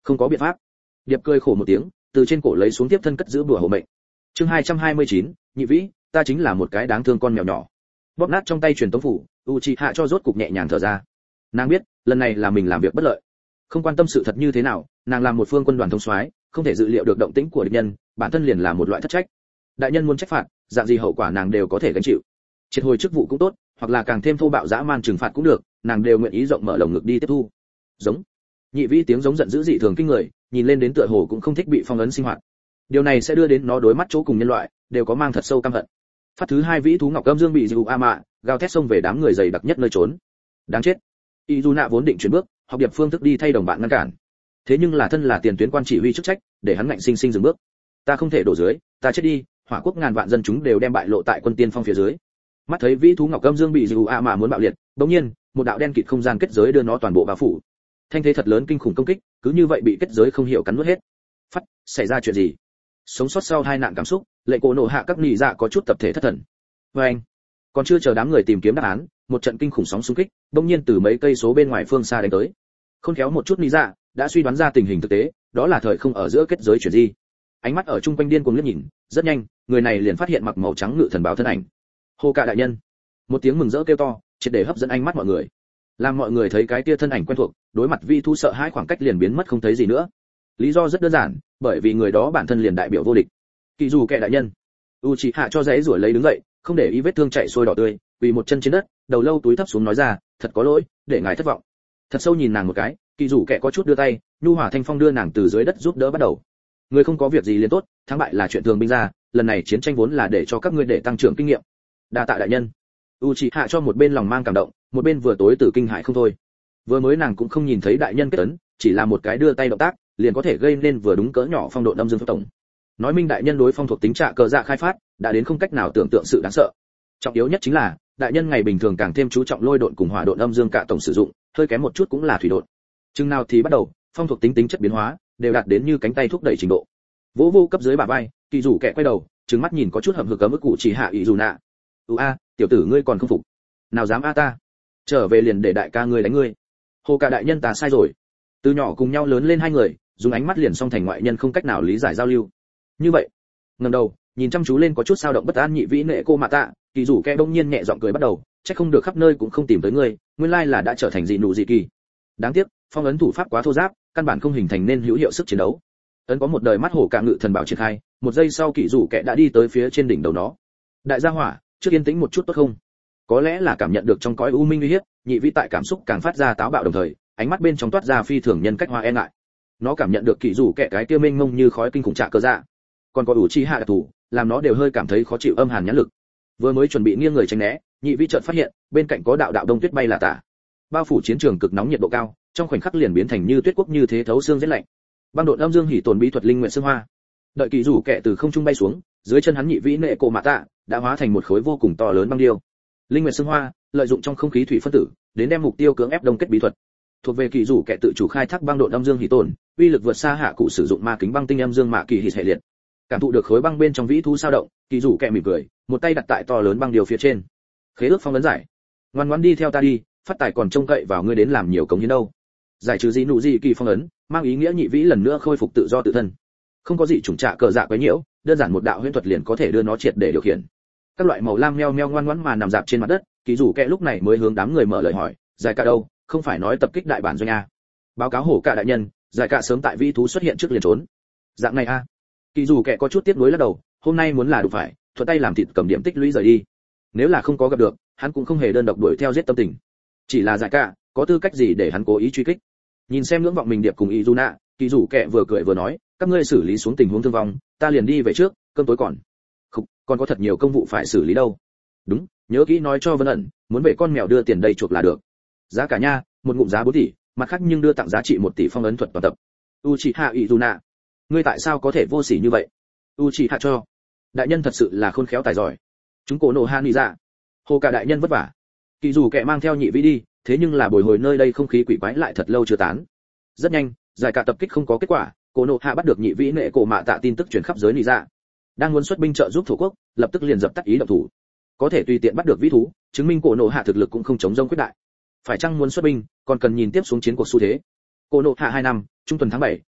Không có biện pháp. Điệp cười khổ một tiếng, từ trên cổ lấy xuống tiếp thân cất giữ bùa hộ mệnh. Chương hai trăm hai mươi chín, nhị vĩ, ta chính là một cái đáng thương con mèo nhỏ. Bóp nát trong tay truyền tống phủ, Uchiha cho rốt cục nhẹ nhàng thở ra. Nàng biết, lần này là mình làm việc bất lợi. Không quan tâm sự thật như thế nào, nàng làm một phương quân đoàn thống soái, không thể dự liệu được động tĩnh của địch nhân, bản thân liền là một loại thất trách. Đại nhân muốn trách phạt, dạng gì hậu quả nàng đều có thể gánh chịu. Triệt hồi chức vụ cũng tốt, hoặc là càng thêm thô bạo dã man trừng phạt cũng được, nàng đều nguyện ý rộng mở lồng ngực đi tiếp thu. Giống. Nhị vĩ tiếng giống giận dữ dị thường kinh người, nhìn lên đến tựa hồ cũng không thích bị phong ấn sinh hoạt. Điều này sẽ đưa đến nó đối mắt chỗ cùng nhân loại, đều có mang thật sâu căm hận. Phát thứ hai vĩ thú ngọc âm dương bị dịu ama, gào thét xông về đám người dày đặc nhất nơi trốn. Đáng chết. Izuna vốn định chuyển bước, học điệp phương thức đi thay đồng bạn ngăn cản. Thế nhưng là thân là tiền tuyến quan chỉ huy chức trách, để hắn ngạnh sinh sinh dừng bước. Ta không thể đổ dưới, ta chết đi, hỏa quốc ngàn vạn dân chúng đều đem bại lộ tại quân tiên phong phía dưới. Mắt thấy vĩ thú ngọc âm dương bị dịu ama muốn bạo liệt, đột nhiên, một đạo đen kịt không gian kết giới đưa nó toàn bộ bao phủ. Thanh thế thật lớn kinh khủng công kích, cứ như vậy bị kết giới không hiểu cắn nuốt hết. Phát, xảy ra chuyện gì? Sống sót sau hai nạn cảm xúc, lệ cổ nổ hạ các nị dạ có chút tập thể thất thần. Và anh, còn chưa chờ đám người tìm kiếm đáp án, một trận kinh khủng sóng xung kích, bỗng nhiên từ mấy cây số bên ngoài phương xa đánh tới. Khôn khéo một chút nị dạ, đã suy đoán ra tình hình thực tế, đó là thời không ở giữa kết giới chuyển di. Ánh mắt ở trung quanh điên cuồng liếc nhìn, rất nhanh, người này liền phát hiện mặc màu trắng ngự thần báo thân ảnh. Hô Cạ đại nhân. Một tiếng mừng rỡ kêu to, triệt để hấp dẫn ánh mắt mọi người. Làm mọi người thấy cái kia thân ảnh quen thuộc, đối mặt vi thu sợ hãi khoảng cách liền biến mất không thấy gì nữa. Lý do rất đơn giản, bởi vì người đó bản thân liền đại biểu vô địch. Kỳ dù kẻ đại nhân. Uchiha cho giấy rủi lấy đứng dậy, không để ý vết thương chảy sôi đỏ tươi, quỳ một chân trên đất, đầu lâu túi thấp xuống nói ra, thật có lỗi, để ngài thất vọng. Thật sâu nhìn nàng một cái, kỳ dù kẻ có chút đưa tay, nhu hòa thanh phong đưa nàng từ dưới đất giúp đỡ bắt đầu. Người không có việc gì liền tốt, thắng bại là chuyện thường binh ra, lần này chiến tranh vốn là để cho các ngươi để tăng trưởng kinh nghiệm. Đa tạ đại nhân. Uchiha cho một bên lòng mang cảm động, một bên vừa tối từ kinh hãi không thôi. Vừa mới nàng cũng không nhìn thấy đại nhân kết ấn, chỉ là một cái đưa tay động tác, liền có thể gây nên vừa đúng cỡ nhỏ phong độ âm dương tổng. Nói minh đại nhân đối phong thuộc tính trạ cờ dạ khai phát, đã đến không cách nào tưởng tượng sự đáng sợ. Trọng yếu nhất chính là, đại nhân ngày bình thường càng thêm chú trọng lôi độn cùng hỏa độn âm dương cả tổng sử dụng, hơi kém một chút cũng là thủy độn. Chừng nào thì bắt đầu, phong thuộc tính tính chất biến hóa, đều đạt đến như cánh tay thúc đẩy trình độ. Vỗ vô cấp dưới bả vai, kỳ rủ kẻ quay đầu, trừng mắt nhìn có chút hậm hực cấm ức cụ chỉ hạ ý dù nạ. "U a, tiểu tử ngươi còn không phục? Nào dám a ta? Trở về liền để đại ca ngươi đánh ngươi." Hồ Cạ đại nhân ta sai rồi. Từ nhỏ cùng nhau lớn lên hai người, dùng ánh mắt liền song thành ngoại nhân không cách nào lý giải giao lưu. Như vậy, ngẩng đầu, nhìn chăm chú lên có chút sao động bất an nhị vĩ nệ cô mạ tạ, kỳ rủ kẻ đông nhiên nhẹ giọng cười bắt đầu, chắc không được khắp nơi cũng không tìm tới ngươi, nguyên lai là đã trở thành dị nụ dị kỳ. Đáng tiếc, phong ấn thủ pháp quá thô ráp, căn bản không hình thành nên hữu hiệu sức chiến đấu. Ấn có một đời mắt hổ Cạ ngự thần bảo triển khai, một giây sau kỳ rủ kẻ đã đi tới phía trên đỉnh đầu nó. Đại gia hỏa, trước yên tĩnh một chút tốt không? Có lẽ là cảm nhận được trong cõi u minh uy hiếp, nhị vĩ tại cảm xúc càng phát ra táo bạo đồng thời, ánh mắt bên trong toát ra phi thường nhân cách hoa e ngại. Nó cảm nhận được kỳ rủ kẻ cái kia mênh mông như khói kinh khủng trạ cơ dạ, còn có ủ chi hạ thủ, làm nó đều hơi cảm thấy khó chịu âm hàn nhãn lực. Vừa mới chuẩn bị nghiêng người tránh né, nhị vĩ chợt phát hiện bên cạnh có đạo đạo đông tuyết bay là tả, bao phủ chiến trường cực nóng nhiệt độ cao, trong khoảnh khắc liền biến thành như tuyết quốc như thế thấu xương rét lạnh. Băng độn âm dương hỉ tồn bí thuật linh nguyện xương hoa. Đợi kỳ rủ kẻ từ không trung bay xuống, dưới chân hắn nhị vĩ nệ cổ mạ tạ đã hóa thành một khối vô cùng to lớn băng điêu. Linh nguyện xương hoa lợi dụng trong không khí thủy phân tử đến đem mục tiêu cưỡng ép đông kết bí thuật. Thuộc về kỳ rủ kẻ tự chủ khai thác băng độn âm dương hỉ tồn, uy lực vượt xa hạ cụ sử dụng ma kính băng tinh âm dương mạ kỳ hỉ hệ liệt. Cảm thụ được khối băng bên trong vĩ thú sao động, kỳ rủ kẻ mỉm cười, một tay đặt tại to lớn băng điêu phía trên. Khế ước phong ấn giải. Ngoan ngoãn đi theo ta đi, phát tài còn trông cậy vào ngươi đến làm nhiều công hiến đâu. Giải trừ dị nụ dị kỳ phong ấn, mang ý nghĩa nhị vĩ lần nữa khôi phục tự do tự thân. Không có gì trùng trạ cờ dạ quấy nhiễu, đơn giản một đạo huyễn thuật liền có thể đưa nó triệt để điều khiển. Các loại màu lam meo meo ngoan ngoãn mà nằm dạp trên mặt đất, kỳ rủ kẻ lúc này mới hướng đám người mở lời hỏi, giải cả đâu, không phải nói tập kích đại bản doanh a? Báo cáo hổ cả đại nhân, giải cả sớm tại vĩ thú xuất hiện trước liền trốn. Dạng này a? Kỳ rủ kẻ có chút tiếc nuối lắc đầu, hôm nay muốn là đủ phải, thuận tay làm thịt cầm điểm tích lũy rời đi. Nếu là không có gặp được, hắn cũng không hề đơn độc đuổi theo giết tâm tình. Chỉ là giải cả, có tư cách gì để hắn cố ý truy kích? Nhìn xem ngưỡng vọng mình điệp cùng Izuna, kỳ rủ kẻ vừa cười vừa nói, các ngươi xử lý xuống tình huống thương vong, ta liền đi về trước, cơm tối còn. Không, còn có thật nhiều công vụ phải xử lý đâu. Đúng, nhớ kỹ nói cho Vân ẩn, muốn về con mèo đưa tiền đây chuộc là được. Giá cả nha, một ngụm giá bốn tỷ, mặt khác nhưng đưa tặng giá trị một tỷ phong ấn thuật toàn tập. Uchiha Izuna, ngươi tại sao có thể vô sỉ như vậy? Uchiha cho, đại nhân thật sự là khôn khéo tài giỏi. Chúng cổ nổ han đi ra. Hồ cả đại nhân vất vả. Kỳ dù kẻ mang theo nhị vĩ đi, thế nhưng là bồi hồi nơi đây không khí quỷ quái lại thật lâu chưa tán. Rất nhanh, giải cả tập kích không có kết quả, cổ nổ hạ bắt được nhị vĩ nệ cổ mạ tạ tin tức truyền khắp giới nị dạ. Đang muốn xuất binh trợ giúp thổ quốc, lập tức liền dập tắt ý động thủ. Có thể tùy tiện bắt được vĩ thú, chứng minh cổ nổ hạ thực lực cũng không chống rông quyết đại. Phải chăng muốn xuất binh, còn cần nhìn tiếp xuống chiến cuộc xu thế. Cổ nổ hạ hai năm, trung tuần tháng bảy,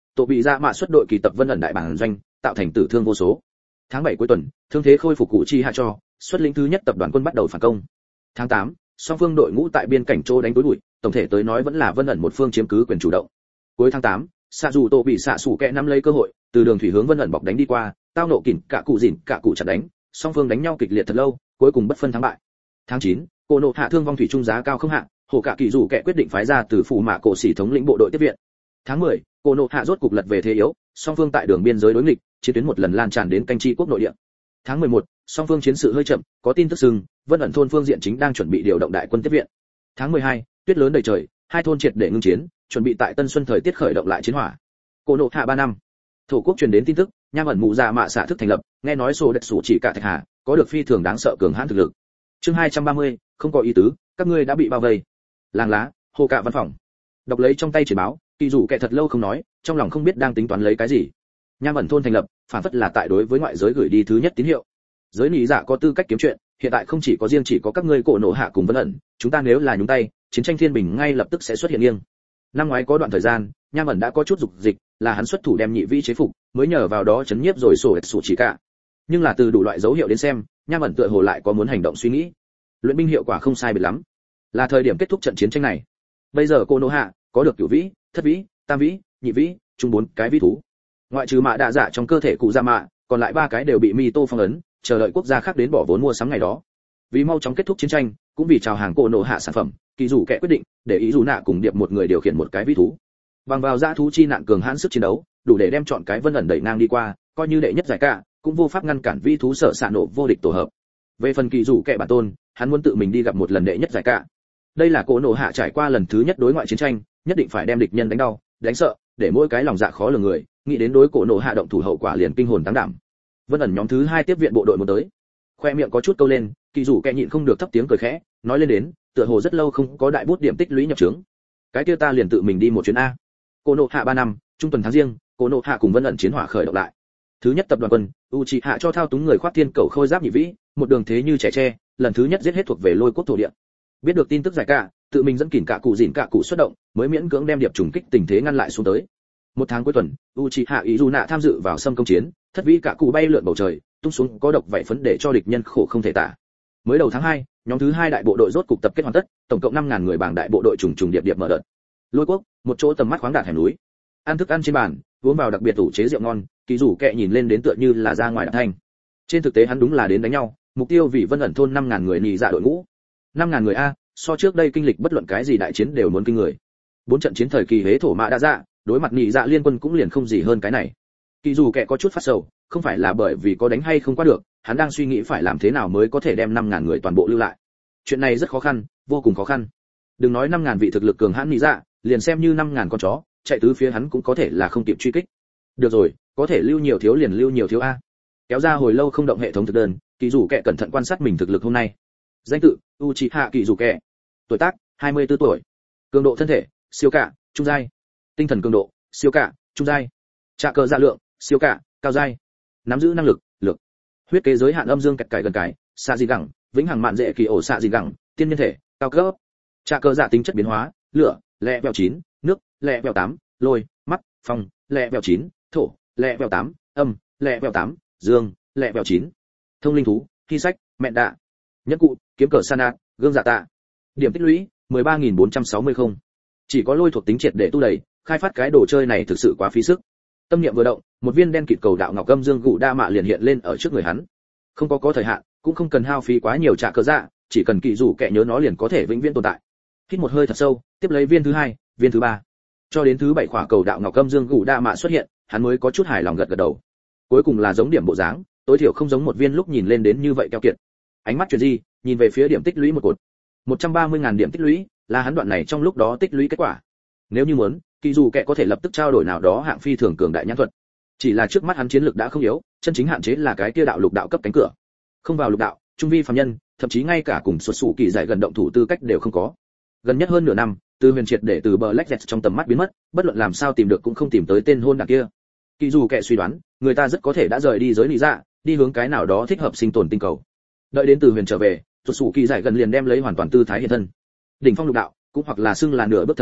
tổ bị dạ mạ xuất đội kỳ tập Vân ẩn đại bản doanh, tạo thành tử thương vô số. Tháng bảy cuối tuần, thương thế khôi phục cụ chi hạ cho, xuất lĩnh thứ nhất tập đoàn quân bắt đầu phản công. Tháng tám, song phương đội ngũ tại biên cảnh Trô đánh túi bụi, tổng thể tới nói vẫn là Vân ẩn một phương chiếm cứ quyền chủ động. Cuối tháng tám, xạ dù tổ bị xạ sủ kẹ nắm lấy cơ hội, từ đường thủy hướng Vân ẩn bọc đánh đi qua, tao nộ kỉnh cả cụ dỉn cả cụ chặt đánh, song phương đánh nhau kịch liệt thật lâu, cuối cùng bất phân thắng bại. Tháng chín, cô nộ hạ thương vong thủy trung giá cao không hạ, hồ cả kỳ dù kẹ quyết định phái ra từ phủ mạ cổ sĩ thống lĩnh bộ đội tiếp viện. Tháng mười, cô nộ hạ rốt cục lật về thế yếu, song phương tại đường biên giới đối nghịch, chiến tuyến một lần lan tràn đến canh chi quốc nội địa. Tháng mười một, song phương chiến sự hơi chậm, có tin tức sừng, Vân ẩn thôn phương diện chính đang chuẩn bị điều động đại quân tiếp viện. Tháng mười hai, tuyết lớn đầy trời, hai thôn triệt để ngưng chiến, chuẩn bị tại tân xuân thời tiết khởi động lại chiến hỏa. Cô nộ hạ ba năm, thổ quốc truyền đến tin tức, nham ẩn mụ dạ mạ xạ thức thành lập, nghe nói sổ đất sủ chỉ cả thạch hà, có được phi thường đáng sợ cường hãn thực lực. Chương hai trăm ba mươi, không có ý tứ, các ngươi đã bị bao vây. Làng lá, hồ cạ văn phòng. Đọc lấy trong tay chỉ báo, kỳ dù kệ thật lâu không nói, trong lòng không biết đang tính toán lấy cái gì. Nham ẩn thôn thành lập, phản phất là tại đối với ngoại giới gửi đi thứ nhất tín hiệu. Giới nị dạ có tư cách kiếm chuyện, hiện tại không chỉ có riêng chỉ có các ngươi cổ nổ hạ cùng Vân ẩn, chúng ta nếu là nhúng tay, chiến tranh thiên bình ngay lập tức sẽ xuất hiện nghiêng. Năm ngoái có đoạn thời gian, Nham ẩn đã có chút dục dịch, là hắn xuất thủ đem nhị vĩ chế phục, mới nhờ vào đó chấn nhiếp rồi sổ sủ chỉ cả. Nhưng là từ đủ loại dấu hiệu đến xem, Nham ẩn tựa hồ lại có muốn hành động suy nghĩ. Luyện binh hiệu quả không sai biệt lắm, là thời điểm kết thúc trận chiến tranh này. Bây giờ cô nô hạ có được cửu vĩ, thất vĩ, tam vĩ, nhị vĩ, chung bốn cái vĩ thú. Ngoại trừ mạ đạ dạ trong cơ thể cụ dạ mạ, còn lại ba cái đều bị mi tô phong ấn, chờ đợi quốc gia khác đến bỏ vốn mua sắm ngày đó. Vì mau chóng kết thúc chiến tranh, cũng vì chào hàng cô nô hạ sản phẩm, kỳ dù kẻ quyết định để ý dù nạ cùng điệp một người điều khiển một cái vĩ thú. Bằng vào dã thú chi nạn cường hãn sức chiến đấu, đủ để đem chọn cái Vân ẩn đẩy ngang đi qua, coi như đệ nhất giải cả, cũng vô pháp ngăn cản vĩ thú sở xạ nổ vô địch tổ hợp. Về phần kỳ dù kẻ bản tôn, hắn muốn tự mình đi gặp một lần đệ nhất giải cả. Đây là cô nổ hạ trải qua lần thứ nhất đối ngoại chiến tranh, nhất định phải đem địch nhân đánh đau, đánh sợ, để mỗi cái lòng dạ khó lường người, nghĩ đến đối cổ nổ hạ động thủ hậu quả liền kinh hồn tăng đảm. Vân ẩn nhóm thứ hai tiếp viện bộ đội một tới, khoe miệng có chút câu lên, kỳ dù kẻ nhịn không được thấp tiếng cười khẽ, nói lên đến, tựa hồ rất lâu không có đại bút điểm tích lũy nhập trướng. Cái kia ta liền tự mình đi một chuyến a. Cô nổ hạ ba năm, trung tuần tháng riêng, cô nổ hạ cùng Vân ẩn chiến hỏa khởi động lại. Thứ nhất tập đoàn quân, Uchiha cho thao túng người khoác thiên cầu khôi giáp nhị vĩ, một đường thế như trẻ tre, lần thứ nhất giết hết thuộc về lôi quốc thổ địa. Biết được tin tức giải cả, tự mình dẫn kỉn cả cụ dỉn cả cụ xuất động, mới miễn cưỡng đem điệp trùng kích tình thế ngăn lại xuống tới. Một tháng cuối tuần, Uchiha Izuna tham dự vào xâm công chiến, thất vĩ cả cụ bay lượn bầu trời, tung xuống có độc vảy phấn để cho địch nhân khổ không thể tả. Mới đầu tháng hai, nhóm thứ hai đại bộ đội rốt cục tập kết hoàn tất, tổng cộng năm ngàn người bảng đại bộ đội trùng trùng điệp điệp mở đợt. Lôi quốc, một chỗ tầm mắt khoáng đạt hẻm núi. Ăn thức ăn trên bàn, uống vào đặc biệt tủ chế rượu ngon, kỳ rủ kẹ nhìn lên đến tựa như là ra ngoài đạp thanh. Trên thực tế hắn đúng là đến đánh nhau, mục tiêu vì Vân ẩn thôn năm ngàn người nhị dạ đội ngũ. năm ngàn người a, so trước đây kinh lịch bất luận cái gì đại chiến đều muốn kinh người. Bốn trận chiến thời kỳ hế thổ mã đã dạ, đối mặt nhị dạ liên quân cũng liền không gì hơn cái này. Kỳ dù kẻ có chút phát sầu, không phải là bởi vì có đánh hay không qua được, hắn đang suy nghĩ phải làm thế nào mới có thể đem năm ngàn người toàn bộ lưu lại. Chuyện này rất khó khăn, vô cùng khó khăn. Đừng nói năm ngàn vị thực lực cường hãn nhị dạ, liền xem như năm ngàn con chó, chạy tứ phía hắn cũng có thể là không kịp truy kích. Được rồi, có thể lưu nhiều thiếu liền lưu nhiều thiếu a. Kéo ra hồi lâu không động hệ thống thực đơn, kỳ dù kẻ cẩn thận quan sát mình thực lực hôm nay. Danh tự: Uchiha Kỳ dù kẻ. Tuổi tác: hai mươi tư tuổi. Cường độ thân thể: siêu cả, trung giai. Tinh thần cường độ: siêu cả, trung giai. Trạ cờ dạ lượng: siêu cả, cao giai. Nắm giữ năng lực: lược. Huyết kế giới hạn âm dương kẹt cải gần cái, xạ dị gẳng, vĩnh hằng mạn dễ kỳ ổ xạ dị gẳng, tiên nhân thể, cao cấp. Trạ cờ dạ tính chất biến hóa: lửa, lẹ vẹo chín, nước, lẹ vẹo tám, lôi, mắt, phong, lẹ vẹo chín, thổ, lẹ vẹo tám, âm, lẹ vẹo tám, dương, lẹ vẹo chín. Thông linh thú: thi sách, mẹ đạ. Nhất cụ: kiếm cờ sana, gương dạ tạ. Điểm tích lũy: mười ba nghìn bốn trăm sáu mươi không. Chỉ có lôi thuộc tính triệt để tu đầy, khai phát cái đồ chơi này thực sự quá phí sức. Tâm niệm vừa động, một viên đen kịt cầu đạo ngọc âm dương gụ đa mạ liền hiện lên ở trước người hắn. Không có có thời hạn, cũng không cần hao phí quá nhiều trả cờ dạ, chỉ cần kỳ rủ kẻ nhớ nó liền có thể vĩnh viễn tồn tại. Hít một hơi thật sâu, tiếp lấy viên thứ hai, viên thứ ba, cho đến thứ bảy khỏa cầu đạo ngọc âm dương gụ đa mạ xuất hiện, hắn mới có chút hài lòng gật gật đầu. Cuối cùng là giống điểm bộ dáng, tối thiểu không giống một viên lúc nhìn lên đến như vậy keo kiệt. Ánh mắt chuyển di, nhìn về phía điểm tích lũy một cột. một trăm ba mươi ngàn điểm tích lũy, là hắn đoạn này trong lúc đó tích lũy kết quả. Nếu như muốn, kỳ dù kẻ có thể lập tức trao đổi nào đó hạng phi thường cường đại nhãn thuật. Chỉ là trước mắt hắn chiến lực đã không yếu, chân chính hạn chế là cái kia đạo lục đạo cấp cánh cửa. Không vào lục đạo, trung vi phàm nhân, thậm chí ngay cả cùng xuất sủ kỳ giải gần động thủ tư cách đều không có. Gần nhất hơn nửa năm, từ huyền triệt để từ bờ Black Jet trong tầm mắt biến mất, bất luận làm sao tìm được cũng không tìm tới tên hôn đảng kia. Kỳ dù kẻ suy đoán, người ta rất có thể đã rời đi giới lý dạ, đi hướng cái nào đó thích hợp sinh tồn tinh cầu. Đợi đến từ huyền trở về, xuất sủ kỳ giải gần liền đem lấy hoàn toàn tư thái hiện thân. Đỉnh phong lục đạo, cũng hoặc là xưng là nửa bước thần hỏa,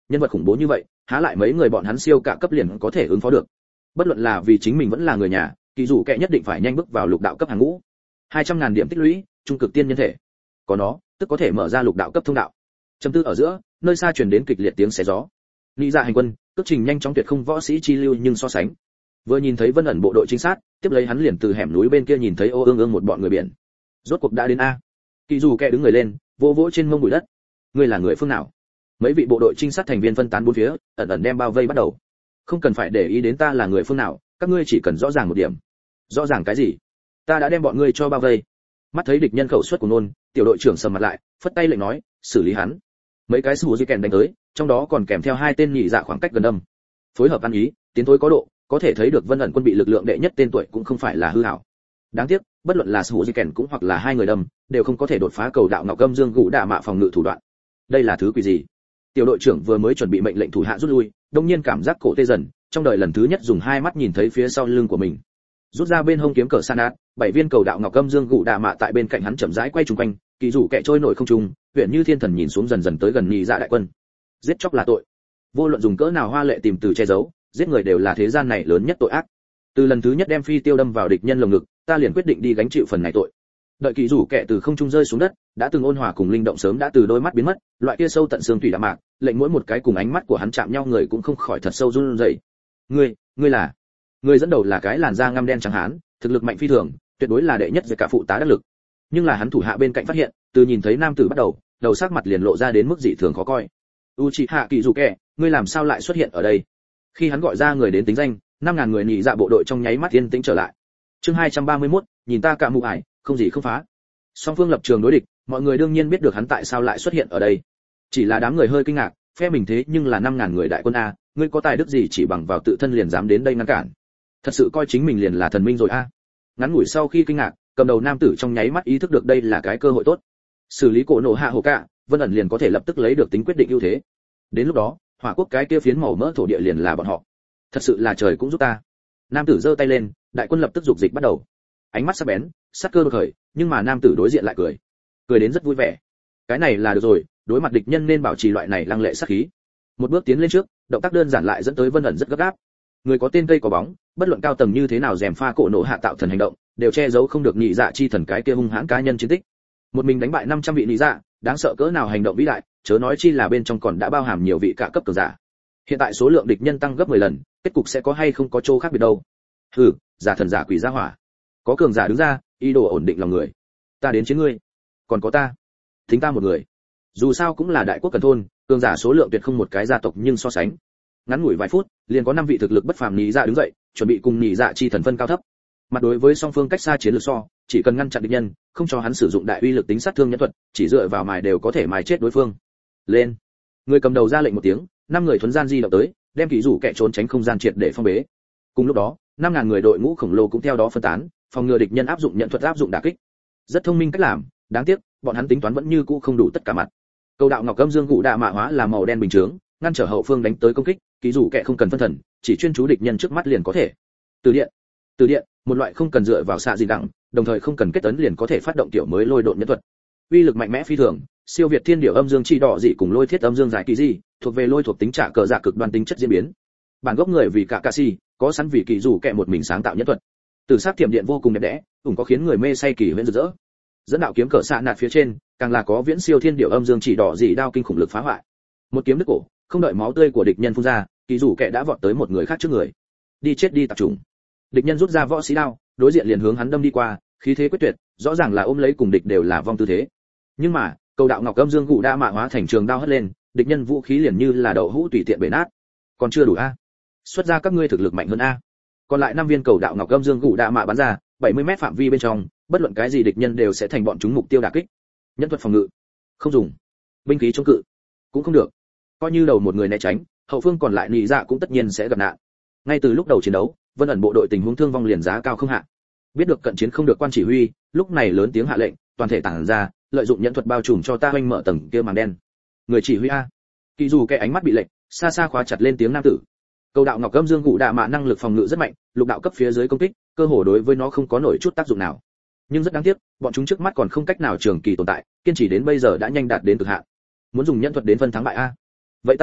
nhân vật khủng bố như vậy há lại mấy người bọn hắn siêu cả cấp liền có thể ứng phó được. Bất luận là vì chính mình vẫn là người nhà, kỳ dù kệ nhất định phải nhanh bước vào lục đạo cấp hàng ngũ. hai trăm ngàn điểm tích lũy, trung cực tiên nhân thể, có nó tức có thể mở ra lục đạo cấp thông đạo. Trầm tư ở giữa, nơi xa truyền đến kịch liệt tiếng xé gió. Lý Dạ hành quân, cước trình nhanh chóng tuyệt không võ sĩ chi lưu nhưng so sánh. Vừa nhìn thấy Vân ẩn bộ đội trinh sát, tiếp lấy hắn liền từ hẻm núi bên kia nhìn thấy ô ương ương một bọn người biển. Rốt cuộc đã đến a. Kỳ dù kệ đứng người lên, vỗ vỗ trên mông bụi đất. Ngươi là người phương nào? Mấy vị bộ đội trinh sát thành viên phân tán bốn phía, ẩn ẩn đem bao vây bắt đầu. Không cần phải để ý đến ta là người phương nào, các ngươi chỉ cần rõ ràng một điểm. Rõ ràng cái gì? Ta đã đem bọn ngươi cho bao vây. Mắt thấy địch nhân khẩu suất của nôn, tiểu đội trưởng sầm mặt lại, phất tay lệnh nói, xử lý hắn. Mấy cái sủ di kèn đánh tới, trong đó còn kèm theo hai tên nhị dạ khoảng cách gần âm. Phối hợp ăn ý, tiến thối có độ, có thể thấy được Vân ẩn quân bị lực lượng đệ nhất tên tuổi cũng không phải là hư hảo. Đáng tiếc, bất luận là sủ di kèn cũng hoặc là hai người đâm, đều không có thể đột phá cầu đạo ngọc âm dương gũ đả mạ phòng ngự thủ đoạn. Đây là thứ quỷ gì? Tiểu đội trưởng vừa mới chuẩn bị mệnh lệnh thủ hạ rút lui, đột nhiên cảm giác cổ tê dần, trong đời lần thứ nhất dùng hai mắt nhìn thấy phía sau lưng của mình. Rút ra bên hông kiếm cờ san át, bảy viên cầu đạo ngọc âm dương gũ đả mạ tại bên cạnh hắn chậm rãi quay trùng quanh, kỳ rủ kẻ trôi nổi không trung, huyền như thiên thần nhìn xuống dần dần tới gần nhị dạ đại quân. Giết chóc là tội, vô luận dùng cỡ nào hoa lệ tìm từ che giấu, giết người đều là thế gian này lớn nhất tội ác. Từ lần thứ nhất đem phi tiêu đâm vào địch nhân lồng ngực, ta liền quyết định đi gánh chịu phần này tội. Đợi kỳ rủ kẻ từ không trung rơi xuống đất, đã từng ôn hòa cùng linh động sớm đã từ đôi mắt biến mất, loại kia sâu tận xương tủy đạm mạc, lệnh mỗi một cái cùng ánh mắt của hắn chạm nhau người cũng không khỏi thật sâu run rẩy. Ngươi, ngươi là? Người dẫn đầu là cái làn da ngăm đen trắng hán, thực lực mạnh phi thường, tuyệt đối là đệ nhất về cả phụ tá đắc lực. Nhưng là hắn thủ hạ bên cạnh phát hiện, từ nhìn thấy nam tử bắt đầu, đầu sắc mặt liền lộ ra đến mức dị thường khó coi. Uchiha Kizuke, ngươi làm sao lại xuất hiện ở đây? Khi hắn gọi ra người đến tính danh, năm ngàn người nhị dạ bộ đội trong nháy mắt yên tĩnh trở lại. Chương hai trăm ba mươi mốt, nhìn ta cả mụ ải, không gì không phá. Song phương lập trường đối địch, mọi người đương nhiên biết được hắn tại sao lại xuất hiện ở đây. Chỉ là đám người hơi kinh ngạc, phe mình thế nhưng là năm ngàn người đại quân a, ngươi có tài đức gì chỉ bằng vào tự thân liền dám đến đây ngăn cản? Thật sự coi chính mình liền là thần minh rồi a. Ngắn ngủi sau khi kinh ngạc, cầm đầu nam tử trong nháy mắt ý thức được đây là cái cơ hội tốt. Xử lý cổ nổ hạ hồ cả, Vân ẩn liền có thể lập tức lấy được tính quyết định ưu thế. Đến lúc đó, hỏa quốc cái kia phiến màu mỡ thổ địa liền là bọn họ. Thật sự là trời cũng giúp ta. Nam tử giơ tay lên, đại quân lập tức dục dịch bắt đầu. Ánh mắt sắc bén, sắc cơ đột khởi, nhưng mà nam tử đối diện lại cười. Cười đến rất vui vẻ. Cái này là được rồi, đối mặt địch nhân nên bảo trì loại này lăng lệ sắc khí. Một bước tiến lên trước, động tác đơn giản lại dẫn tới Vân ẩn rất gấp gáp. Người có tên cây có bóng, bất luận cao tầng như thế nào rèm pha cổ nổ hạ tạo thần hành động, đều che giấu không được nhị dạ chi thần cái kia hung hãn cá nhân chiến tích. Một mình đánh bại năm trăm vị nhị dạ, đáng sợ cỡ nào hành động vĩ đại, chớ nói chi là bên trong còn đã bao hàm nhiều vị cả cấp cường giả. Hiện tại số lượng địch nhân tăng gấp mười lần, kết cục sẽ có hay không có chỗ khác biệt đâu. Hừ, giả thần giả quỷ ra hỏa. Có cường giả đứng ra, ý đồ ổn định lòng người. Ta đến chiến ngươi, còn có ta, thính ta một người. Dù sao cũng là đại quốc cần thôn, cường giả số lượng tuyệt không một cái gia tộc nhưng so sánh. Ngắn ngủi vài phút, liền có năm vị thực lực bất phàm nhị dạ đứng dậy, chuẩn bị cùng nhị dạ chi thần phân cao thấp. Mặt đối với song phương cách xa chiến lược so, chỉ cần ngăn chặn địch nhân, không cho hắn sử dụng đại uy lực tính sát thương nhân thuật, chỉ dựa vào mài đều có thể mài chết đối phương. Lên. Người cầm đầu ra lệnh một tiếng, năm người thuấn gian di động tới, đem kỹ rủ kẻ trốn tránh không gian triệt để phong bế. Cùng lúc đó, năm ngàn người đội ngũ khổng lồ cũng theo đó phân tán, phòng ngừa địch nhân áp dụng nhận thuật áp dụng đả kích. Rất thông minh cách làm, đáng tiếc, bọn hắn tính toán vẫn như cũ không đủ tất cả mặt. Cầu đạo ngọc âm dương cụ đạ mạ hóa là màu đen bình chướng, ngăn trở hậu phương đánh tới công kích, kỹ rủ kẻ không cần phân thần, chỉ chuyên chú địch nhân trước mắt liền có thể. Từ điện, từ điện, một loại không cần dựa vào xạ gì đẳng, đồng thời không cần kết tấn liền có thể phát động tiểu mới lôi độn nhân thuật. Uy lực mạnh mẽ phi thường, siêu việt thiên điểu âm dương chi đỏ dị cùng lôi thiết âm dương giải kỳ dị, thuộc về lôi thuộc tính trả cờ dạ cực đoan tính chất diễn biến. Bản gốc người vì cả ca si, có sẵn vì kỳ rủ kẻ một mình sáng tạo nhân thuật. Từ sát tiệm điện vô cùng đẹp đẽ, cũng có khiến người mê say kỳ huyễn rực rỡ. Dẫn đạo kiếm cờ xạ nạt phía trên, càng là có viễn siêu thiên điểu âm dương chỉ đỏ dị đao kinh khủng lực phá hoại. Một kiếm đứt cổ, không đợi máu tươi của địch nhân phun ra, kỳ rủ kẻ đã vọt tới một người khác trước người. Đi chết đi tập trung. Địch nhân rút ra võ sĩ đao, đối diện liền hướng hắn đâm đi qua, khí thế quyết tuyệt, rõ ràng là ôm lấy cùng địch đều là vong tư thế. Nhưng mà, cầu đạo ngọc âm dương cụ đa mạ hóa thành trường đao hất lên, địch nhân vũ khí liền như là đậu hũ tùy tiện bể nát. Còn chưa đủ a? Xuất ra các ngươi thực lực mạnh hơn a. Còn lại năm viên cầu đạo ngọc âm dương cụ đa mạ bắn ra, bảy mươi mét phạm vi bên trong, bất luận cái gì địch nhân đều sẽ thành bọn chúng mục tiêu đả kích. Nhân thuật phòng ngự, không dùng. Binh khí chống cự, cũng không được. Coi như đầu một người né tránh, hậu phương còn lại nhị dạ cũng tất nhiên sẽ gặp nạn. Ngay từ lúc đầu chiến đấu, Vân ẩn bộ đội tình huống thương vong liền giá cao không hạ. Biết được cận chiến không được quan chỉ huy, lúc này lớn tiếng hạ lệnh, toàn thể tản ra, lợi dụng nhận thuật bao trùm cho ta hoành mở tầng kia màng đen. Người chỉ huy a. Kỳ dù cái ánh mắt bị lệnh, xa xa khóa chặt lên tiếng nam tử. Cầu đạo ngọc âm dương cụ đạ mạ năng lực phòng ngự rất mạnh, lục đạo cấp phía dưới công kích, cơ hồ đối với nó không có nổi chút tác dụng nào. Nhưng rất đáng tiếc, bọn chúng trước mắt còn không cách nào trường kỳ tồn tại, kiên trì đến bây giờ đã nhanh đạt đến cực hạn. Muốn dùng nhân thuật đến phân thắng bại a. Vậy ta,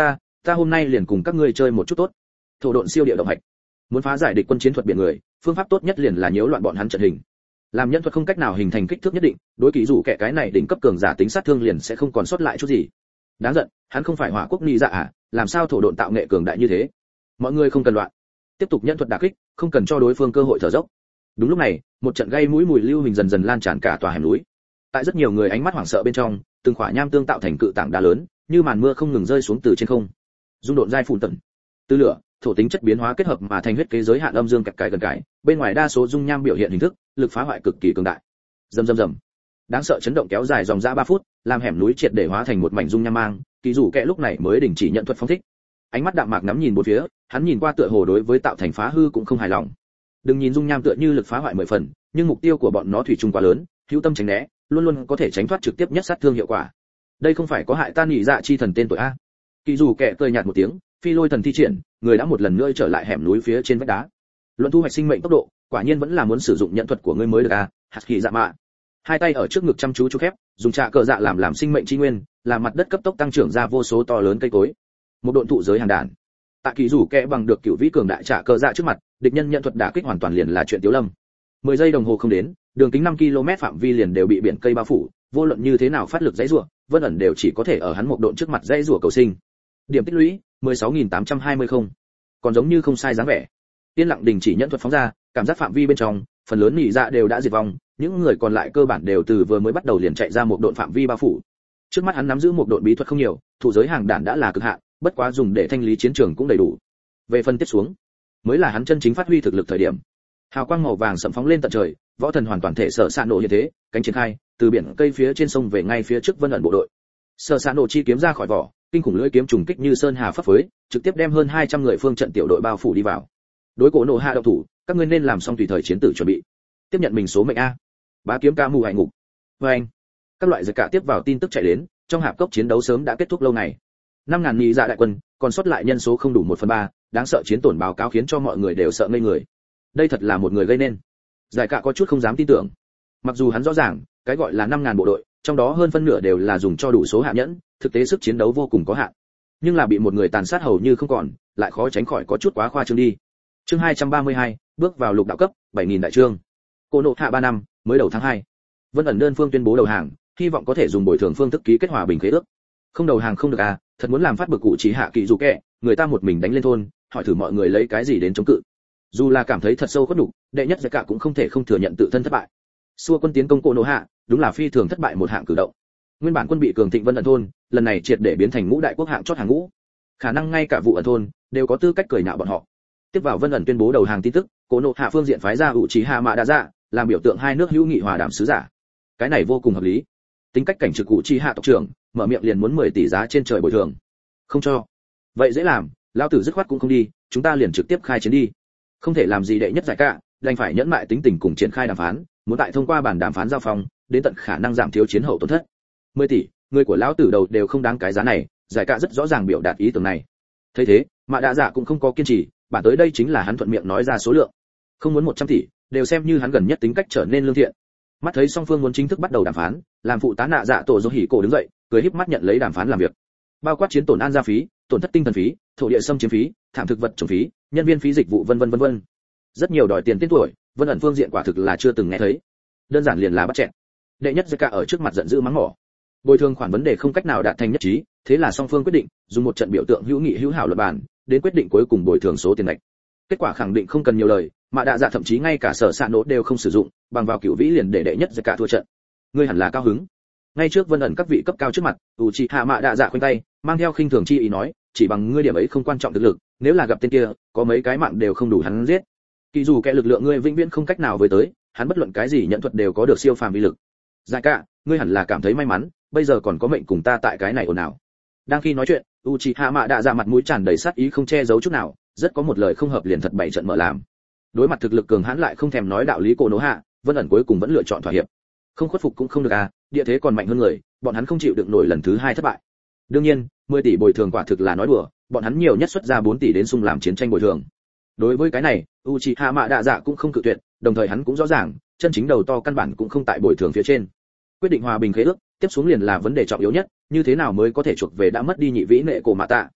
ta hôm nay liền cùng các ngươi chơi một chút tốt. Thổ độn siêu địa động hạch. Muốn phá giải địch quân chiến thuật biển người, phương pháp tốt nhất liền là nhiễu loạn bọn hắn trận hình. Làm nhân thuật không cách nào hình thành kích thước nhất định, đối kỹ dù kẻ cái này đỉnh cấp cường giả tính sát thương liền sẽ không còn sót lại chút gì. Đáng giận, hắn không phải hỏa quốc ni dạ à, làm sao thổ độn tạo nghệ cường đại như thế? Mọi người không cần loạn, tiếp tục nhân thuật đả kích, không cần cho đối phương cơ hội thở dốc. Đúng lúc này, một trận gây mũi mùi lưu hình dần dần lan tràn cả tòa hẻm núi. Tại rất nhiều người ánh mắt hoảng sợ bên trong, từng khỏa nham tương tạo thành cự tảng đá lớn, như màn mưa không ngừng rơi xuống từ trên không. Dung độn giai phun tận. Từ lửa, thổ tính chất biến hóa kết hợp mà thành huyết kế giới hạn âm dương cặp cải gần cải, bên ngoài đa số dung nham biểu hiện hình thức, lực phá hoại cực kỳ cường đại. Rầm rầm rầm. Đáng sợ chấn động kéo dài dòng dã ba phút, làm hẻm núi triệt để hóa thành một mảnh dung nham mang, kỳ dù kẻ lúc này mới đình chỉ nhận thuật phong thích. Ánh mắt đạm mạc ngắm nhìn bốn phía, hắn nhìn qua tựa hồ đối với tạo thành phá hư cũng không hài lòng. Đừng nhìn dung nham tựa như lực phá hoại mười phần, nhưng mục tiêu của bọn nó thủy chung quá lớn, hữu tâm tránh né, luôn luôn có thể tránh thoát trực tiếp nhất sát thương hiệu quả. Đây không phải có hại tan nhị dạ chi thần tên tuổi a. Kỳ dù kẻ cười nhạt một tiếng, phi lôi thần thi triển, người đã một lần nữa trở lại hẻm núi phía trên vách đá. Luận thu hoạch sinh mệnh tốc độ, quả nhiên vẫn là muốn sử dụng nhận thuật của ngươi mới được a. Hạt kỳ dạ mạ. Hai tay ở trước ngực chăm chú chú khép, dùng trạ cờ dạ làm làm sinh mệnh chi nguyên, làm mặt đất cấp tốc tăng trưởng ra vô số to lớn cây cối. Một độn thụ giới hàng đàn. Tạ Kỳ rủ kẻ bằng được cửu vĩ cường đại trạ cờ dạ trước mặt, địch nhân nhận thuật đả kích hoàn toàn liền là chuyện tiểu lâm. mười giây đồng hồ không đến, đường kính năm ki lô mét phạm vi liền đều bị biển cây bao phủ, vô luận như thế nào phát lực dãy rủa, Vân ẩn đều chỉ có thể ở hắn một độn trước mặt dãy rủa cầu sinh. Điểm tích lũy mười sáu nghìn tám trăm hai mươi không. Còn giống như không sai dáng vẻ. Tiên lặng đình chỉ nhận thuật phóng ra, cảm giác phạm vi bên trong, phần lớn nhị dạ đều đã diệt vong, những người còn lại cơ bản đều từ vừa mới bắt đầu liền chạy ra một độn phạm vi bao phủ. Trước mắt hắn nắm giữ một độn bí thuật không nhiều, thủ giới hàng đạn đã là cực hạn, bất quá dùng để thanh lý chiến trường cũng đầy đủ. Về phân tiếp xuống, mới là hắn chân chính phát huy thực lực thời điểm. Hào quang màu vàng sẫm phóng lên tận trời, võ thần hoàn toàn thể sở sạn nổ như thế, cánh triển khai, từ biển cây phía trên sông về ngay phía trước Vân ẩn bộ đội. Sở sạn nổ chi kiếm ra khỏi vỏ, kinh khủng lưỡi kiếm trùng kích như sơn hà phấp phới, trực tiếp đem hơn hai trăm người phương trận tiểu đội bao phủ đi vào. Đối cổ nổ hạ động thủ, các ngươi nên làm xong tùy thời chiến tử chuẩn bị. Tiếp nhận mình số mệnh a. Bá kiếm ca mù hải ngục. Với anh, các loại giật cả tiếp vào tin tức chạy đến, trong hạp cốc chiến đấu sớm đã kết thúc lâu ngày. năm ngàn nhị dạ đại quân, còn sót lại nhân số không đủ một phần ba, đáng sợ chiến tổn báo cáo khiến cho mọi người đều sợ ngây người. Đây thật là một người gây nên. Giải cả có chút không dám tin tưởng. Mặc dù hắn rõ ràng, cái gọi là năm ngàn bộ đội, trong đó hơn phân nửa đều là dùng cho đủ số hạ nhẫn, thực tế sức chiến đấu vô cùng có hạn. Nhưng là bị một người tàn sát hầu như không còn, lại khó tránh khỏi có chút quá khoa trương đi. Chương hai trăm ba mươi hai, bước vào lục đạo cấp, bảy nghìn đại chương. Cô nộ hạ ba năm, mới đầu tháng hai. Vân ẩn đơn phương tuyên bố đầu hàng, hy vọng có thể dùng bồi thường phương thức ký kết hòa bình khế ước. Không đầu hàng không được à, thật muốn làm phát bực cụ chỉ hạ kỳ dù kẻ, người ta một mình đánh lên thôn, hỏi thử mọi người lấy cái gì đến chống cự. Dù là cảm thấy thật sâu khuất nhục, đệ nhất giải cả cũng không thể không thừa nhận tự thân thất bại. Xua quân tiến công cô nộ hạ, đúng là phi thường thất bại một hạng cử động. Nguyên bản quân bị cường thịnh Vân ẩn thôn, lần này triệt để biến thành ngũ đại quốc hạng chót hàng ngũ. Khả năng ngay cả vụ ẩn thôn đều có tư cách cười nhạo bọn họ. Tiếp vào Vân ẩn tuyên bố đầu hàng tin tức, cô nộ hạ phương diện phái ra Uchiha Madara, làm biểu tượng hai nước hữu nghị hòa đàm sứ giả. Cái này vô cùng hợp lý. Tính cách cảnh trực Uchiha tộc trưởng, mở miệng liền muốn mười tỷ giá trên trời bồi thường. Không cho. Vậy dễ làm, lão tử dứt khoát cũng không đi, chúng ta liền trực tiếp khai chiến đi. Không thể làm gì đệ nhất giải cả, đành phải nhẫn mại tính tình cùng triển khai đàm phán, muốn tại thông qua bản đàm phán giao phong, đến tận khả năng giảm thiếu chiến hậu tổn thất. mười tỷ, người của lão tử đầu đều không đáng cái giá này, giải cả rất rõ ràng biểu đạt ý tưởng này. Thấy thế, Mã Đa Dạ cũng không có kiên trì, bản tới đây chính là hắn thuận miệng nói ra số lượng. Không muốn một trăm tỷ, đều xem như hắn gần nhất tính cách trở nên lương thiện. Mắt thấy song phương muốn chính thức bắt đầu đàm phán, làm phụ tá nạ dạ tổ dỗ hỉ cổ đứng dậy, cười híp mắt nhận lấy đàm phán làm việc. Bao quát chiến tổn an gia phí, tổn thất tinh thần phí, thổ địa xâm chiếm phí, thảm thực vật trồng phí, nhân viên phí dịch vụ vân vân vân vân. Rất nhiều đòi tiền tên tuổi, Vân ẩn phương diện quả thực là chưa từng nghe thấy. Đơn giản liền là bắt chẹn. Đệ nhất Zeka ở trước mặt giận dữ mắng mỏ. Bồi thường khoản vấn đề không cách nào đạt thành nhất trí, thế là song phương quyết định dùng một trận biểu tượng hữu nghị hữu hảo luật bản, đến quyết định cuối cùng bồi thường số tiền này. Kết quả khẳng định không cần nhiều lời, mà đạ dạ thậm chí ngay cả sở sạ nốt đều không sử dụng, bằng vào cửu vĩ liền để đệ nhất Zeka thua trận. Ngươi hẳn là cao hứng. Ngay trước Vân ẩn các vị cấp cao trước mặt, Uchiha Mạ đạ dạ khoanh tay, mang theo khinh thường chi ý nói, chỉ bằng ngươi điểm ấy không quan trọng thực lực, nếu là gặp tên kia, có mấy cái mạng đều không đủ hắn giết. Kỳ dù kẻ lực lượng ngươi vĩnh viễn không cách nào với tới, hắn bất luận cái gì nhận thuật đều có được siêu phàm uy lực. Giải cả, ngươi hẳn là cảm thấy may mắn, bây giờ còn có mệnh cùng ta tại cái này ồn ào. Đang khi nói chuyện, Uchiha Mạ đạ dạ mặt mũi tràn đầy sát ý không che giấu chút nào, rất có một lời không hợp liền thật bảy trận mở làm. Đối mặt thực lực cường hãn lại không thèm nói đạo lý cổ nổ hạ, Vân ẩn cuối cùng vẫn lựa chọn thỏa hiệp. Không khuất phục cũng không được à, địa thế còn mạnh hơn người, bọn hắn không chịu đựng nổi lần thứ hai thất bại. Đương nhiên, mười tỷ bồi thường quả thực là nói đùa, bọn hắn nhiều nhất xuất ra bốn tỷ đến xung làm chiến tranh bồi thường. Đối với cái này, Uchiha Mạ đạ dạ cũng không cự tuyệt, đồng thời hắn cũng rõ ràng, chân chính đầu to căn bản cũng không tại bồi thường phía trên. Quyết định hòa bình khế ước, tiếp xuống liền là vấn đề trọng yếu nhất, như thế nào mới có thể chuộc về đã mất đi nhị vĩ nệ cổ Mạ Tạ.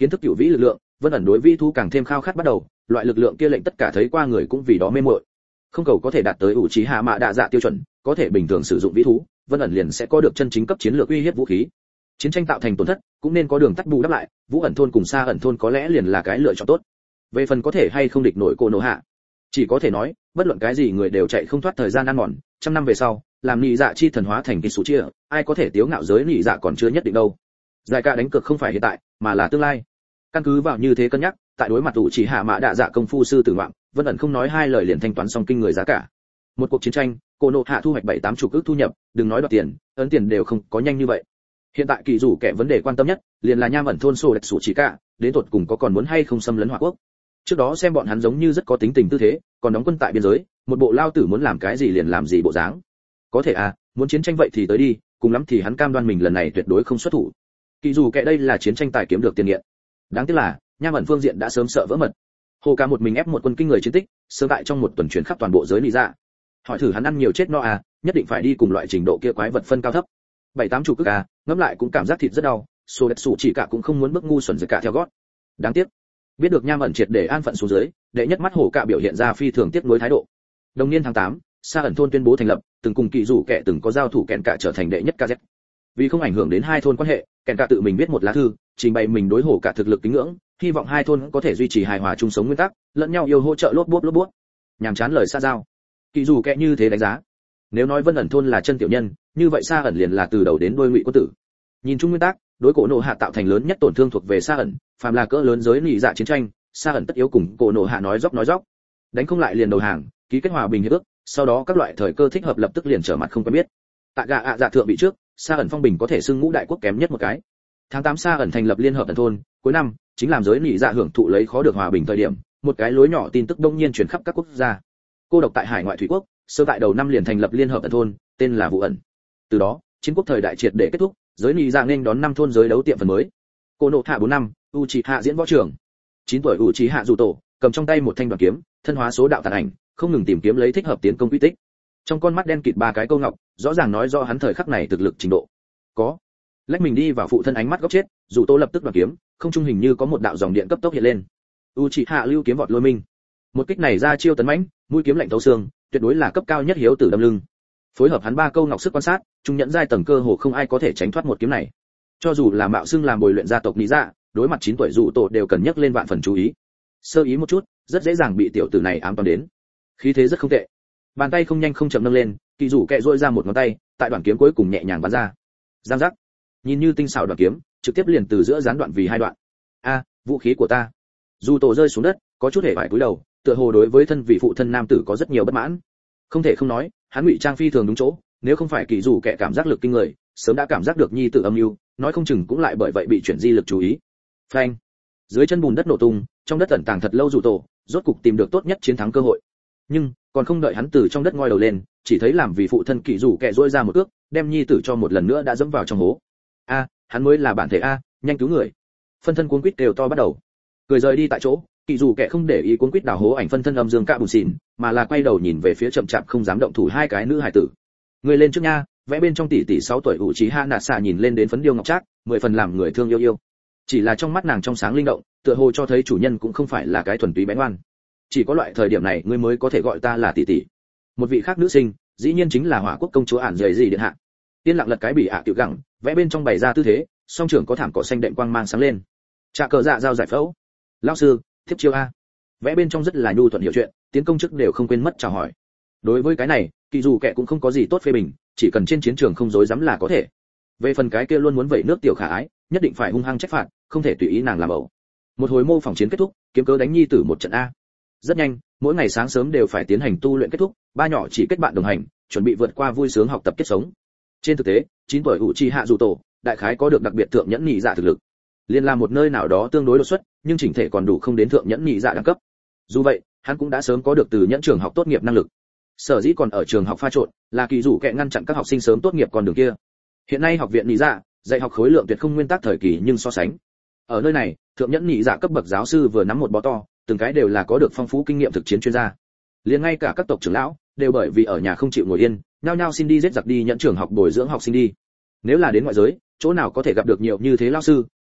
Kiến thức cửu vĩ lực lượng, Vân ẩn đối vĩ thú càng thêm khao khát bắt đầu, loại lực lượng kia lệnh tất cả thấy qua người cũng vì đó mê mội. Không cầu có thể đạt tới ủ trí hạ mạ đa dạ tiêu chuẩn, có thể bình thường sử dụng vĩ thú, Vân ẩn liền sẽ có được chân chính cấp chiến lược uy hiếp vũ khí. Chiến tranh tạo thành tổn thất, cũng nên có đường tắt bù đắp lại, Vũ ẩn thôn cùng Sa ẩn thôn có lẽ liền là cái lựa chọn tốt. Về phần có thể hay không địch nổi cô nổ hạ, chỉ có thể nói, bất luận cái gì người đều chạy không thoát thời gian ăn mòn, trăm năm về sau, làm nhị dạ chi thần hóa thành kỳ số chia, ai có thể tiếu ngạo giới nhị dạ còn chưa nhất định đâu. Giải cả đánh cược không phải hiện tại, mà là tương lai. Căn cứ vào như thế cân nhắc, tại đối mặt ủ chỉ hạ mã đạ dạ công phu sư tử ngoạn, Vân ẩn không nói hai lời liền thanh toán xong kinh người giá cả. Một cuộc chiến tranh, cô nộ hạ thu hoạch bảy tám chục ức thu nhập, đừng nói đoạt tiền, ấn tiền đều không có nhanh như vậy. Hiện tại kỳ rủ kẻ vấn đề quan tâm nhất, liền là nham ẩn thôn sổ đẹp sủ chỉ cả, đến tột cùng có còn muốn hay không xâm lấn Hỏa Quốc. Trước đó xem bọn hắn giống như rất có tính tình tư thế, còn đóng quân tại biên giới, một bộ lao tử muốn làm cái gì liền làm gì bộ dáng. Có thể à, muốn chiến tranh vậy thì tới đi, cùng lắm thì hắn cam đoan mình lần này tuyệt đối không xuất thủ. Kỳ dù kệ đây là chiến tranh tài kiếm được tiền nghiện. Đáng tiếc là, nham ẩn phương diện đã sớm sợ vỡ mật. Hồ Ca một mình ép một quân kinh người chiến tích, sớm tại trong một tuần chuyển khắp toàn bộ giới lý dạ. Hỏi thử hắn ăn nhiều chết no à, nhất định phải đi cùng loại trình độ kia quái vật phân cao thấp. Bảy tám chủ cước à, ngẫm lại cũng cảm giác thịt rất đau, Sô Đất Sủ chỉ cả cũng không muốn bước ngu xuẩn giật cả theo gót. Đáng tiếc, biết được nham ẩn triệt để an phận xuống dưới, đệ nhất mắt Hồ Ca biểu hiện ra phi thường tiếc nuối thái độ. Đồng niên tháng tám, Sa ẩn thôn tuyên bố thành lập, từng cùng kỳ rủ kẻ từng có giao thủ kèn cả trở thành đệ nhất ca dét. Vì không ảnh hưởng đến hai thôn quan hệ, kèn cả tự mình viết một lá thư, trình bày mình đối Hồ Cả thực lực kính ngưỡng, hy vọng hai thôn có thể duy trì hài hòa chung sống nguyên tắc, lẫn nhau yêu hỗ trợ lốp bốp lốp bốp. Nhàm chán lời xa giao. Kỳ rủ kẻ như thế đánh giá. Nếu nói Vân ẩn thôn là chân tiểu nhân, như vậy Sa ẩn liền là từ đầu đến đuôi ngụy quân tử. Nhìn chung nguyên tắc, đối cổ nộ hạ tạo thành lớn nhất tổn thương thuộc về Sa ẩn, phàm là cỡ lớn giới nị dạ chiến tranh, Sa ẩn tất yếu cùng cổ nộ hạ nói dốc nói dốc. Đánh không lại liền đầu hàng, ký kết hòa bình hiệp ước, sau đó các loại thời cơ thích hợp lập tức liền trở mặt không quen biết. Tại gạ ạ dạ thượng bị trước, Sa ẩn phong bình có thể xưng ngũ đại quốc kém nhất một cái. Tháng tám Sa ẩn thành lập liên hợp ẩn thôn, cuối năm chính làm giới nị dạ hưởng thụ lấy khó được hòa bình thời điểm, một cái lối nhỏ tin tức đông nhiên truyền khắp các quốc gia. Cô độc tại hải ngoại thủy quốc, sơ tại đầu năm liền thành lập liên hợp ẩn thôn, tên là Vũ ẩn. Từ đó, chiến quốc thời đại triệt để kết thúc, giới nị dạ nên đón năm thôn giới đấu tiệm phần mới. Cô nộ hạ bốn năm, Uchiha diễn võ trường. chín tuổi Uchiha dù tổ, cầm trong tay một thanh đoàn kiếm, thân hóa số đạo tàn ảnh, không ngừng tìm kiếm lấy thích hợp tiến công quy tích. Trong con mắt đen kịt ba cái câu ngọc, rõ ràng nói rõ hắn thời khắc này thực lực trình độ. Có. Lách mình đi vào phụ thân ánh mắt góc chết, dù tô lập tức đoạt kiếm, không trung hình như có một đạo dòng điện cấp tốc hiện lên. Uchiha lưu kiếm vọt lôi minh. Một kích này ra chiêu tấn mãnh, mũi kiếm lạnh thấu xương, tuyệt đối là cấp cao nhất hiếu tử đâm lưng. Phối hợp hắn ba câu ngọc sức quan sát, trung nhẫn giai tầng cơ hồ không ai có thể tránh thoát một kiếm này. Cho dù là mạo xưng làm bồi luyện gia tộc lý dạ, đối mặt chín tuổi dụ tổ đều cần nhắc lên vạn phần chú ý. Sơ ý một chút, rất dễ dàng bị tiểu tử này ám toán đến. Khí thế rất không tệ. Bàn tay không nhanh không chậm nâng lên, kỳ rủ kẹ duỗi ra một ngón tay, tại đoạn kiếm cuối cùng nhẹ nhàng bắn ra. Giang giác. Nhìn như tinh xảo đoạn kiếm, trực tiếp liền từ giữa gián đoạn vì hai đoạn. A, vũ khí của ta. Dù tổ rơi xuống đất, có chút hề bại cúi đầu, tựa hồ đối với thân vị phụ thân nam tử có rất nhiều bất mãn. Không thể không nói, hắn ngụy trang phi thường đúng chỗ, nếu không phải kỳ rủ kẹ cảm giác lực kinh người, sớm đã cảm giác được nhi tử âm mưu, nói không chừng cũng lại bởi vậy bị chuyển di lực chú ý. Phanh. Dưới chân bùn đất nổ tung, trong đất ẩn tàng thật lâu dù tổ, rốt cục tìm được tốt nhất chiến thắng cơ hội. Nhưng còn không đợi hắn từ trong đất ngoi đầu lên, chỉ thấy làm vì phụ thân kỳ rủ kẹ rỗi ra một cước, đem nhi tử cho một lần nữa đã dẫm vào trong hố. A, hắn mới là bản thể a, nhanh cứu người. Phân thân cuốn quýt đều to bắt đầu. Cười rời đi tại chỗ, kỳ rủ kẹ không để ý cuốn quýt đào hố ảnh phân thân âm dương cạ bùn xỉn, mà là quay đầu nhìn về phía chậm chạp không dám động thủ hai cái nữ hài tử. Người lên trước nha, vẽ bên trong tỷ tỷ sáu tuổi ủ trí ha nạt xạ nhìn lên đến phấn điêu ngọc trác, mười phần làm người thương yêu yêu. Chỉ là trong mắt nàng trong sáng linh động, tựa hồ cho thấy chủ nhân cũng không phải là cái thuần túy bé ngoan. Chỉ có loại thời điểm này ngươi mới có thể gọi ta là tỷ tỷ. Một vị khác nữ sinh, dĩ nhiên chính là Hỏa Quốc công chúa ản dày gì điện hạ. Tiên lặng lật cái bỉ ạ tiểu gẳng, vẽ bên trong bày ra tư thế, song trưởng có thảm cỏ xanh đệm quang mang sáng lên. Trà cờ dạ giao giải phẫu. Lão sư, thiếp chiêu a. Vẽ bên trong rất là nhu thuận hiểu chuyện, tiến công chức đều không quên mất chào hỏi. Đối với cái này, kỳ dù kệ cũng không có gì tốt phê bình, chỉ cần trên chiến trường không dối dám là có thể. Về phần cái kia luôn muốn vẩy nước tiểu khả ái, nhất định phải hung hăng trách phạt, không thể tùy ý nàng làm ẩu. Một hồi mô phỏng chiến kết thúc, kiếm cớ đánh nhi tử một trận a. Rất nhanh, mỗi ngày sáng sớm đều phải tiến hành tu luyện kết thúc, ba nhỏ chỉ kết bạn đồng hành, chuẩn bị vượt qua vui sướng học tập kết sống. Trên thực tế, chín tuổi Uchiha dù tổ, đại khái có được đặc biệt thượng nhẫn nhị dạ thực lực. Liên là một nơi nào đó tương đối đột xuất, nhưng chỉnh thể còn đủ không đến thượng nhẫn nhị dạ đẳng cấp. Dù vậy, hắn cũng đã sớm có được từ nhẫn trường học tốt nghiệp năng lực. Sở dĩ còn ở trường học pha trộn, là kỳ rủ kệ ngăn chặn các học sinh sớm tốt nghiệp con đường kia. Hiện nay học viện nhị dạ, dạy học khối lượng tuyệt không nguyên tắc thời kỳ nhưng so sánh. Ở nơi này, thượng nhẫn nhị dạ cấp bậc giáo sư vừa nắm một bó to, từng cái đều là có được phong phú kinh nghiệm thực chiến chuyên gia. Liền ngay cả các tộc trưởng lão đều bởi vì ở nhà không chịu ngồi yên, nhao nhao xin đi giết giặc đi nhẫn trường học bồi dưỡng học sinh đi. Nếu là đến ngoại giới, chỗ nào có thể gặp được nhiều như thế lão sư,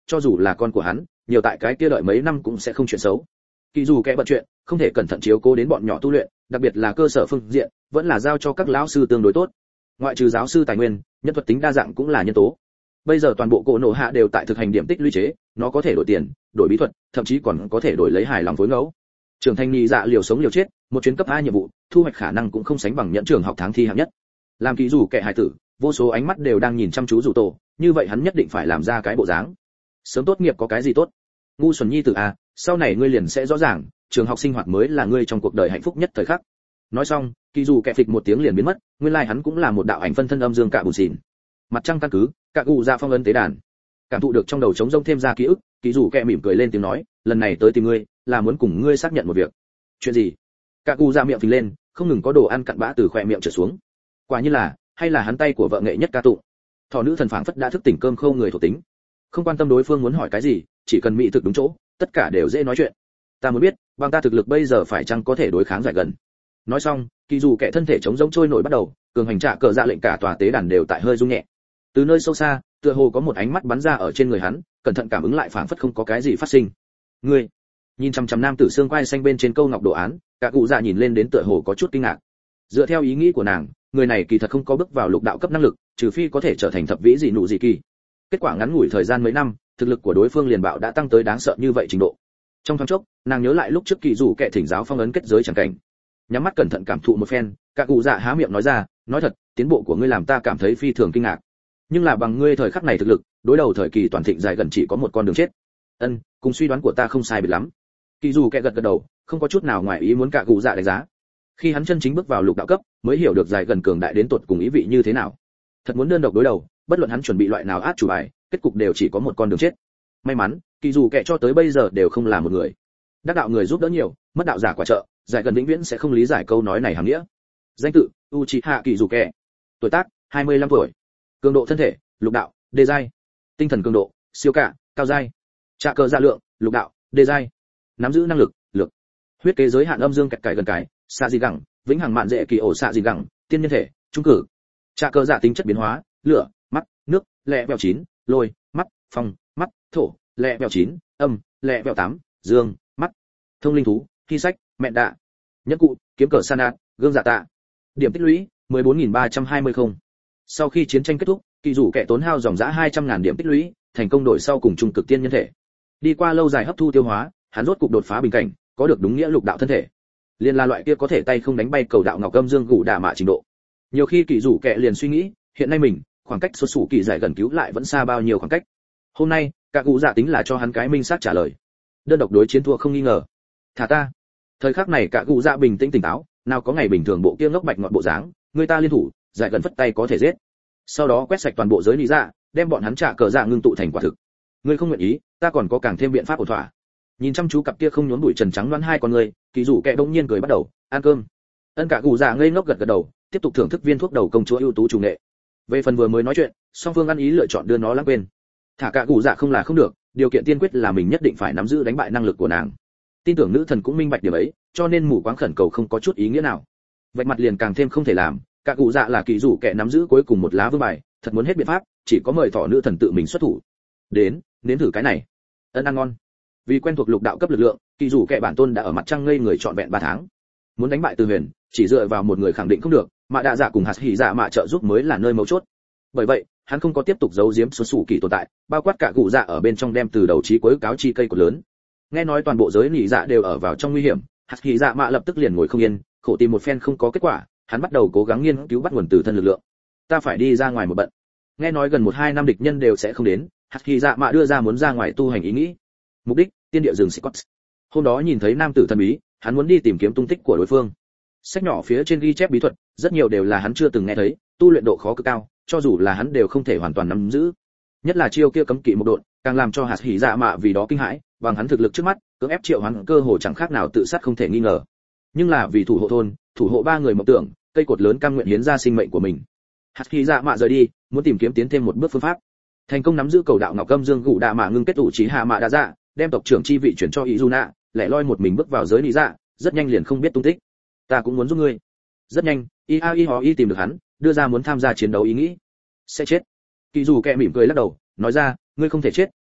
cho dù là con của hắn, nhiều tại cái kia đợi mấy năm cũng sẽ không chuyện xấu. Kỳ dù kẻ bận chuyện, không thể cẩn thận chiếu cố đến bọn nhỏ tu luyện, đặc biệt là cơ sở phương diện, vẫn là giao cho các lão sư tương đối tốt. Ngoại trừ giáo sư tài nguyên, nhân thuật tính đa dạng cũng là nhân tố. Bây giờ toàn bộ cổ nổ hạ đều tại thực hành điểm tích lũy chế, nó có thể đổi tiền, đổi bí thuật, thậm chí còn có thể đổi lấy hài lòng phối ngẫu. Trưởng thành nhị dạ liều sống liều chết, một chuyến cấp A nhiệm vụ, thu hoạch khả năng cũng không sánh bằng nhận trường học tháng thi hạng nhất. Làm kỳ dù kẻ hài tử, vô số ánh mắt đều đang nhìn chăm chú dù tổ, như vậy hắn nhất định phải làm ra cái bộ dáng. Sớm tốt nghiệp có cái gì tốt? Ngu xuẩn nhi tử à, sau này ngươi liền sẽ rõ ràng, trường học sinh hoạt mới là ngươi trong cuộc đời hạnh phúc nhất thời khắc. Nói xong, kỳ dù kẻ phịch một tiếng liền biến mất, nguyên lai like hắn cũng là một đạo ảnh phân thân âm dương cả bùn xỉn. Mặt trăng căn cứ, cả cụ ra phong ấn tế đàn. Cảm thụ được trong đầu trống rỗng thêm ra ký ức, kỳ dù kẻ mỉm cười lên tiếng nói, lần này tới tìm ngươi, là muốn cùng ngươi xác nhận một việc. Chuyện gì? Cả cụ ra miệng phình lên, không ngừng có đồ ăn cặn bã từ khóe miệng trở xuống. Quả như là, hay là hắn tay của vợ nghệ nhất ca tụng. Thỏ nữ thần phảng phất đã thức tỉnh cơm khô người thuộc tính. Không quan tâm đối phương muốn hỏi cái gì, chỉ cần mỹ thực đúng chỗ, tất cả đều dễ nói chuyện. Ta muốn biết, bằng ta thực lực bây giờ phải chăng có thể đối kháng giải gần. Nói xong, kỳ dù kẻ thân thể chống rỗng trôi nổi bắt đầu, cường hành trả cờ dạ lệnh cả tòa tế đàn đều tại hơi rung nhẹ. Từ nơi sâu xa, tựa hồ có một ánh mắt bắn ra ở trên người hắn, cẩn thận cảm ứng lại phảng phất không có cái gì phát sinh. Ngươi, nhìn chăm chăm nam tử xương quai xanh bên trên câu ngọc đồ án, cả cụ dạ nhìn lên đến tựa hồ có chút kinh ngạc. Dựa theo ý nghĩ của nàng, người này kỳ thật không có bước vào lục đạo cấp năng lực, trừ phi có thể trở thành thập vĩ dị nụ dị kỳ. Kết quả ngắn ngủi thời gian mấy năm, thực lực của đối phương liền bạo đã tăng tới đáng sợ như vậy trình độ. Trong thoáng chốc, nàng nhớ lại lúc trước kỳ dù kẻ thỉnh giáo phong ấn kết giới chẳng cảnh. Nhắm mắt cẩn thận cảm thụ một phen, cả cụ dạ há miệng nói ra, nói thật, tiến bộ của ngươi làm ta cảm thấy phi thường kinh ngạc. Nhưng là bằng ngươi thời khắc này thực lực, đối đầu thời kỳ toàn thịnh dài gần chỉ có một con đường chết. Ân, cùng suy đoán của ta không sai biệt lắm. Kỳ dù kẻ gật gật đầu, không có chút nào ngoài ý muốn cả cụ dạ đánh giá. Khi hắn chân chính bước vào lục đạo cấp, mới hiểu được dài gần cường đại đến tột cùng ý vị như thế nào. Thật muốn đơn độc đối đầu, bất luận hắn chuẩn bị loại nào át chủ bài, kết cục đều chỉ có một con đường chết. May mắn, kỳ dù kẻ cho tới bây giờ đều không là một người. Đắc đạo người giúp đỡ nhiều, mất đạo giả quả trợ, dài gần vĩnh viễn sẽ không lý giải câu nói này hàm nghĩa. Danh tự: Uchiha Kỳ dù kẻ. Tuổi tác: hai mươi lăm tuổi. Cường độ thân thể: lục đạo, đê giai. Tinh thần cường độ: siêu cả, cao giai. Trạ cờ dạ lượng: lục đạo, đê giai. Nắm giữ năng lực: lược. Huyết kế giới hạn âm dương kẹt cải gần cái, xạ dị gẳng, vĩnh hằng mạn dễ kỳ ổ xạ dị gẳng, tiên nhân thể, trung cử. Trạ cờ dạ tính chất biến hóa: lửa, mắt, nước, lẹ vẹo chín, lôi, mắt, phong, mắt, thổ, lẹ vẹo chín, âm, lẹ vẹo tám, dương, mắt. Thông linh thú, thi sách, mẹ đạ. Nhất cụ, kiếm cờ san đạn, gương dạ tạ. Điểm tích lũy: mười bốn nghìn ba trăm hai mươi không. Sau khi chiến tranh kết thúc, kỳ dù kẻ tốn hao dòng dã hai trăm ngàn điểm tích lũy, thành công đổi sau cùng trung cực tiên nhân thể. Đi qua lâu dài hấp thu tiêu hóa, hắn rốt cục đột phá bình cảnh, có được đúng nghĩa lục đạo thân thể. Liên là loại kia có thể tay không đánh bay cầu đạo ngọc âm dương gù đả mạ trình độ. Nhiều khi kỳ dù kẻ liền suy nghĩ, hiện nay mình, khoảng cách xuất xù kỳ giải gần cứu lại vẫn xa bao nhiêu khoảng cách. Hôm nay, cả cụ dạ tính là cho hắn cái minh xác trả lời. Đơn độc đối chiến thua không nghi ngờ. Thả ta. Thời khắc này cả cụ dạ bình tĩnh tỉnh táo, nào có ngày bình thường bộ kia ngốc bạch ngọn bộ dáng, người ta liên thủ, giải gần phất tay có thể giết. Sau đó quét sạch toàn bộ giới lý dạ, đem bọn hắn trả cờ dạ ngưng tụ thành quả thực. Ngươi không nguyện ý, ta còn có càng thêm biện pháp ổn thỏa. Nhìn chăm chú cặp kia không nhốn bụi trần trắng loáng hai con người, kỳ dù kẻ đông nhiên cười bắt đầu ăn cơm. Ân cả cụ dạ ngây ngốc gật gật đầu, tiếp tục thưởng thức viên thuốc đầu công chúa ưu tú chủ nghệ. Về phần vừa mới nói chuyện, song phương ăn ý lựa chọn đưa nó lãng quên. Thả cả cụ dạ không là không được, điều kiện tiên quyết là mình nhất định phải nắm giữ đánh bại năng lực của nàng. Tin tưởng nữ thần cũng minh bạch điểm ấy, cho nên mù quáng khẩn cầu không có chút ý nghĩa nào. Vạch mặt liền càng thêm không thể làm, cả cụ dạ là kỳ dù kẻ nắm giữ cuối cùng một lá vương bài, thật muốn hết biện pháp, chỉ có mời thỏ nữ thần tự mình xuất thủ. Đến, nếm thử cái này. Ân ăn ngon. Vì quen thuộc lục đạo cấp lực lượng, kỳ dù kẻ bản tôn đã ở mặt trăng ngây người trọn vẹn ba tháng. Muốn đánh bại Từ Huyền, chỉ dựa vào một người khẳng định không được, mà đạ dạ cùng hạt hỉ dạ mạ trợ giúp mới là nơi mấu chốt. Bởi vậy, hắn không có tiếp tục giấu giếm xuất xù kỳ tồn tại, bao quát cả cụ dạ ở bên trong đem từ đầu chí cuối cáo chi cây cột lớn. Nghe nói toàn bộ giới nỉ dạ đều ở vào trong nguy hiểm, hạt hỉ dạ mạ lập tức liền ngồi không yên, khổ tìm một phen không có kết quả, hắn bắt đầu cố gắng nghiên cứu bắt nguồn từ thân lực lượng. Ta phải đi ra ngoài một bận. Nghe nói gần một hai năm địch nhân đều sẽ không đến, hạt hỉ dạ mạ đưa ra muốn ra ngoài tu hành ý nghĩ. Mục đích, tiên địa rừng Scott. Hôm đó nhìn thấy nam tử thần bí, hắn muốn đi tìm kiếm tung tích của đối phương. Sách nhỏ phía trên ghi chép bí thuật, rất nhiều đều là hắn chưa từng nghe thấy, tu luyện độ khó cực cao, cho dù là hắn đều không thể hoàn toàn nắm giữ. Nhất là chiêu kia cấm kỵ một độn, càng làm cho hạt hỉ dạ mạ vì đó kinh hãi, bằng hắn thực lực trước mắt, cưỡng ép triệu hắn cơ hồ chẳng khác nào tự sát không thể nghi ngờ. Nhưng là vì thủ hộ thôn, thủ hộ ba người mộng tưởng, cây cột lớn cam nguyện hiến ra sinh mệnh của mình. Hạt hỉ dạ mạ rời đi, muốn tìm kiếm tiến thêm một bước phương pháp. Thành công nắm giữ cầu đạo ngọc âm dương gù đạ mạ ngưng kết tụ trí hạ mạ đa dạ, đem tộc trưởng chi vị chuyển cho Izuna, lẻ loi một mình bước vào giới lý dạ, rất nhanh liền không biết tung tích. Ta cũng muốn giúp ngươi. Rất nhanh, Iai Ho I tìm được hắn, đưa ra muốn tham gia chiến đấu ý nghĩ. Sẽ chết. Kỳ dù kẻ mỉm cười lắc đầu, nói ra, ngươi không thể chết,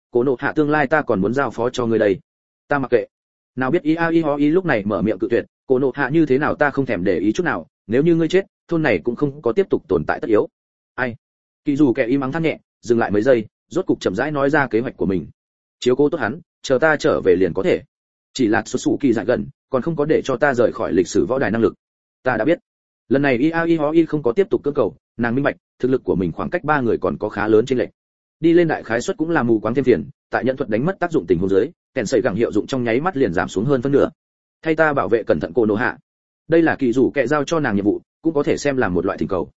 Cổ Nộ Hạ tương lai ta còn muốn giao phó cho ngươi đây. Ta mặc kệ. Nào biết Iai lúc này mở miệng cự tuyệt, Cổ Nộ Hạ như thế nào ta không thèm để ý chút nào, nếu như ngươi chết, thôn này cũng không có tiếp tục tồn tại tất yếu. Ai? Kỳ dù kẻ im ắng than nhẹ, dừng lại mấy giây, rốt cục chậm rãi nói ra kế hoạch của mình. Chiếu cố tốt hắn, chờ ta trở về liền có thể. Chỉ là xuất sụ kỳ dại gần, còn không có để cho ta rời khỏi lịch sử võ đài năng lực. Ta đã biết. Lần này Iai không có tiếp tục cưỡng cầu, nàng minh bạch, thực lực của mình khoảng cách ba người còn có khá lớn chênh lệch. Đi lên đại khái suất cũng là mù quáng thêm phiền, tại nhận thuật đánh mất tác dụng tình huống dưới, kèn sẩy gẳng hiệu dụng trong nháy mắt liền giảm xuống hơn phân nửa. Thay ta bảo vệ cẩn thận Cổ Nộ Hạ. Đây là kỳ rủ kệ giao cho nàng nhiệm vụ, cũng có thể xem là một loại thỉnh cầu.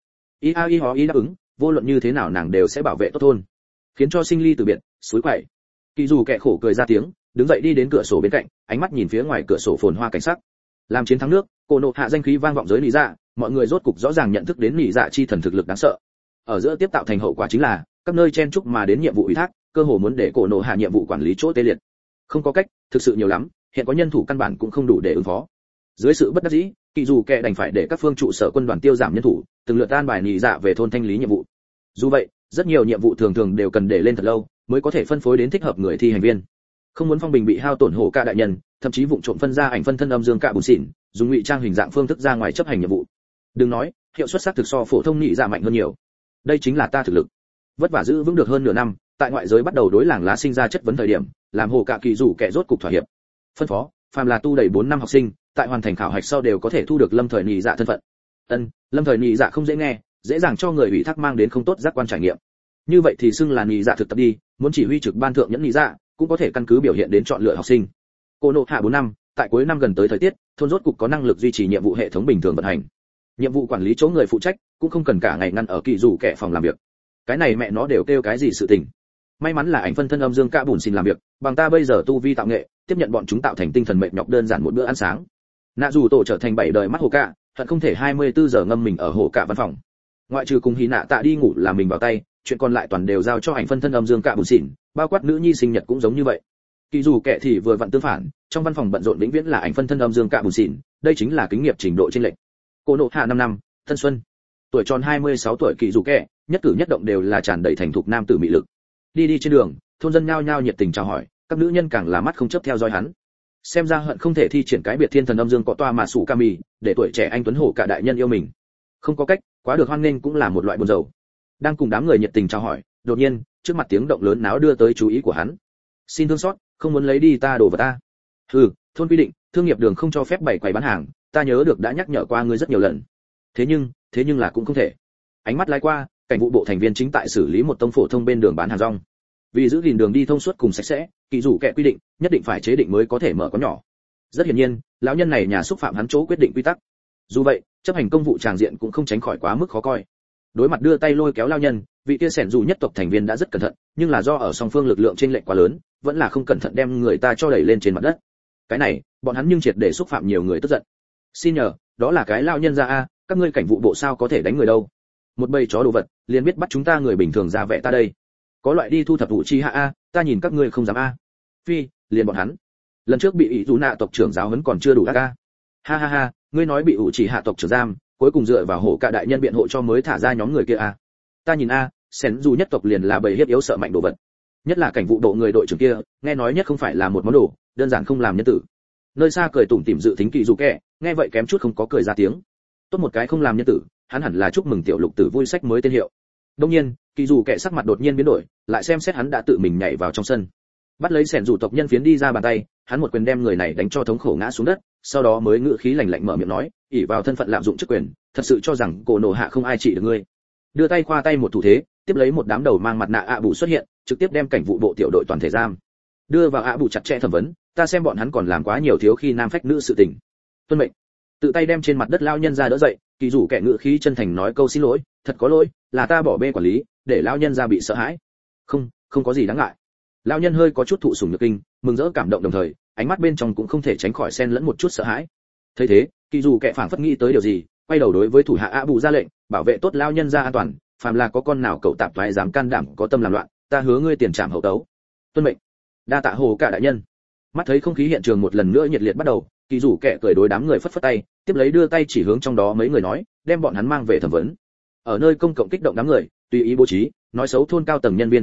Iai đáp ứng, vô luận như thế nào nàng đều sẽ bảo vệ tốt thôn, khiến cho sinh ly từ biệt, suối quậy. Kỳ rủ kệ khổ cười ra tiếng, đứng dậy đi đến cửa sổ bên cạnh, ánh mắt nhìn phía ngoài cửa sổ phồn hoa cảnh sắc. Làm chiến thắng nước, Cổ Nộ Hạ danh khí vang vọng giới lý dạ, mọi người rốt cục rõ ràng nhận thức đến lý dạ chi thần thực lực đáng sợ. Ở giữa tiếp tạo thành hậu quả chính là các nơi chen chúc mà đến nhiệm vụ ủy thác, cơ hồ muốn để Cổ Nộ Hạ nhiệm vụ quản lý chỗ tê liệt. Không có cách, thực sự nhiều lắm, hiện có nhân thủ căn bản cũng không đủ để ứng phó. Dưới sự bất đắc dĩ, kỳ dù kệ đành phải để các phương trụ sở quân đoàn tiêu giảm nhân thủ, từng lượt an bài nhị dạ về thôn thanh lý nhiệm vụ. Dù vậy, rất nhiều nhiệm vụ thường thường đều cần để lên thật lâu, mới có thể phân phối đến thích hợp người thi hành viên. Không muốn phong bình bị hao tổn hổ ca đại nhân, thậm chí vụng trộm phân ra ảnh phân thân âm dương cạ bùn xỉn, dùng ngụy trang hình dạng phương thức ra ngoài chấp hành nhiệm vụ. Đừng nói, hiệu suất xác thực so phổ thông nhị dạ mạnh hơn nhiều. Đây chính là ta thực lực. Vất vả giữ vững được hơn nửa năm, tại ngoại giới bắt đầu đối làng lá sinh ra chất vấn thời điểm, làm hồ cạ kỳ rủ kẻ rốt cục thỏa hiệp. Phân phó, phàm là tu đầy bốn năm học sinh, tại hoàn thành khảo hạch sau đều có thể thu được lâm thời nhị dạ thân phận. Ân, lâm thời nhị dạ không dễ nghe, dễ dàng cho người ủy thác mang đến không tốt giác quan trải nghiệm. Như vậy thì xưng là nhị dạ thực tập đi, muốn chỉ huy trực ban thượng nhẫn nhị dạ, cũng có thể căn cứ biểu hiện đến chọn lựa học sinh. Cổ Nộ Hạ bốn năm, tại cuối năm gần tới thời tiết, thôn rốt cục có năng lực duy trì nhiệm vụ hệ thống bình thường vận hành. Nhiệm vụ quản lý chỗ người phụ trách cũng không cần cả ngày ngăn ở kỳ rủ kẻ phòng làm việc. Cái này mẹ nó đều kêu cái gì sự tình. May mắn là ảnh phân thân âm dương cạ bùn xin làm việc, bằng ta bây giờ tu vi tạo nghệ, tiếp nhận bọn chúng tạo thành tinh thần mệt nhọc đơn giản một bữa ăn sáng. Nạ dù tổ trở thành bảy đời mắt hồ cạ, thật không thể hai mươi bốn giờ ngâm mình ở hồ cạ văn phòng. Ngoại trừ cùng hí nạ tạ đi ngủ là mình vào tay, chuyện còn lại toàn đều giao cho ảnh phân thân âm dương cạ bùn xỉn, bao quát nữ nhi sinh nhật cũng giống như vậy. Kỳ dù kẻ thì vừa vặn tương phản, trong văn phòng bận rộn vĩnh viễn là ảnh phân thân âm dương cạ bùn xỉn, đây chính là kinh nghiệm trình độ trên lệch. Cổ Nộ Hạ năm năm, thanh xuân. Tuổi tròn hai mươi sáu tuổi kỳ dù kẻ, nhất cử nhất động đều là tràn đầy thành thục nam tử mị lực. Đi đi trên đường, thôn dân nhao nhao nhiệt tình chào hỏi, các nữ nhân càng là mắt không chớp theo dõi hắn. Xem ra hận không thể thi triển cái biệt thiên thần âm dương cọ toa mà sủ kami, để tuổi trẻ anh tuấn hổ cả đại nhân yêu mình. Không có cách, quá được hoan nghênh cũng là một loại buồn rầu. Đang cùng đám người nhiệt tình chào hỏi, đột nhiên, trước mặt tiếng động lớn náo đưa tới chú ý của hắn. Xin thương xót, không muốn lấy đi ta đồ vật ta. Hừ, thôn quy định, thương nghiệp đường không cho phép bày quầy bán hàng, ta nhớ được đã nhắc nhở qua ngươi rất nhiều lần. Thế nhưng, thế nhưng là cũng không thể. Ánh mắt lái qua, cảnh vụ bộ thành viên chính tại xử lý một tông phổ thông bên đường bán hàng rong. Vì giữ gìn đường đi thông suốt cùng sạch sẽ, kỳ rủ kẻ quy định, nhất định phải chế định mới có thể mở quán nhỏ. Rất hiển nhiên, lão nhân này nhà xúc phạm hắn chỗ quyết định quy tắc. Dù vậy, chấp hành công vụ tràng diện cũng không tránh khỏi quá mức khó coi. Đối mặt đưa tay lôi kéo lão nhân, vị kia sẻn dù nhất tộc thành viên đã rất cẩn thận, nhưng là do ở song phương lực lượng trên lệnh quá lớn, vẫn là không cẩn thận đem người ta cho đẩy lên trên mặt đất. Cái này, bọn hắn nhưng triệt để xúc phạm nhiều người tức giận. Xin nhờ, đó là cái lão nhân ra a, các ngươi cảnh vụ bộ sao có thể đánh người đâu? Một bầy chó đồ vật, liền biết bắt chúng ta người bình thường ra vẻ ta đây. Có loại đi thu thập vụ chi hạ a, ta nhìn các ngươi không dám a. Phi, liền bọn hắn. Lần trước bị ý dù nạ tộc trưởng giáo huấn còn chưa đủ ác a. Ha ha ha, ngươi nói bị ủ chỉ hạ tộc trưởng giam, cuối cùng dựa vào hổ cả đại nhân biện hộ cho mới thả ra nhóm người kia a. Ta nhìn a, xén dù nhất tộc liền là bầy hiếp yếu sợ mạnh đồ vật. Nhất là cảnh vụ bộ người đội trưởng kia, nghe nói nhất không phải là một món đồ, đơn giản không làm nhân tử. Nơi xa cười tủm tỉm dự tính kỳ dù kẻ, nghe vậy kém chút không có cười ra tiếng. Tốt một cái không làm nhân tử, hắn hẳn là chúc mừng tiểu lục tử vui sách mới tên hiệu. Đương nhiên, kỳ dù kẻ sắc mặt đột nhiên biến đổi, lại xem xét hắn đã tự mình nhảy vào trong sân, bắt lấy sẻn dù tộc nhân phiến đi ra bàn tay, hắn một quyền đem người này đánh cho thống khổ ngã xuống đất, sau đó mới ngữ khí lạnh lạnh mở miệng nói, ỷ vào thân phận lạm dụng chức quyền, thật sự cho rằng Cổ Nộ Hạ không ai trị được ngươi. Đưa tay khoa tay một thủ thế, tiếp lấy một đám đầu mang mặt nạ ạ bù xuất hiện, trực tiếp đem cảnh vụ bộ tiểu đội toàn thể giam, đưa vào ạ bù chặt chẽ thẩm vấn, ta xem bọn hắn còn làm quá nhiều thiếu khi nam phách nữ sự tình. Tuân mệnh. Tự tay đem trên mặt đất lao nhân ra đỡ dậy, kỳ rủ kẻ ngữ khí chân thành nói câu xin lỗi, thật có lỗi, là ta bỏ bê quản lý, để lao nhân ra bị sợ hãi. Không, không có gì đáng ngại. Lão nhân hơi có chút thụ sủng nhược kinh, mừng rỡ cảm động đồng thời, ánh mắt bên trong cũng không thể tránh khỏi xen lẫn một chút sợ hãi. Thấy thế, kỳ dù kẻ phảng phất nghĩ tới điều gì, quay đầu đối với thủ hạ ạ bù ra lệnh, bảo vệ tốt lão nhân ra an toàn, phàm là có con nào cậu tạp thoái dám can đảm có tâm làm loạn, ta hứa ngươi tiền trảm hậu tấu. Tuân mệnh. Đa tạ hồ cả đại nhân. Mắt thấy không khí hiện trường một lần nữa nhiệt liệt bắt đầu, kỳ dù kẻ cười đối đám người phất phất tay, tiếp lấy đưa tay chỉ hướng trong đó mấy người nói, đem bọn hắn mang về thẩm vấn. Ở nơi công cộng kích động đám người, tùy ý bố trí, nói xấu thôn cao tầng nhân viên quản lý,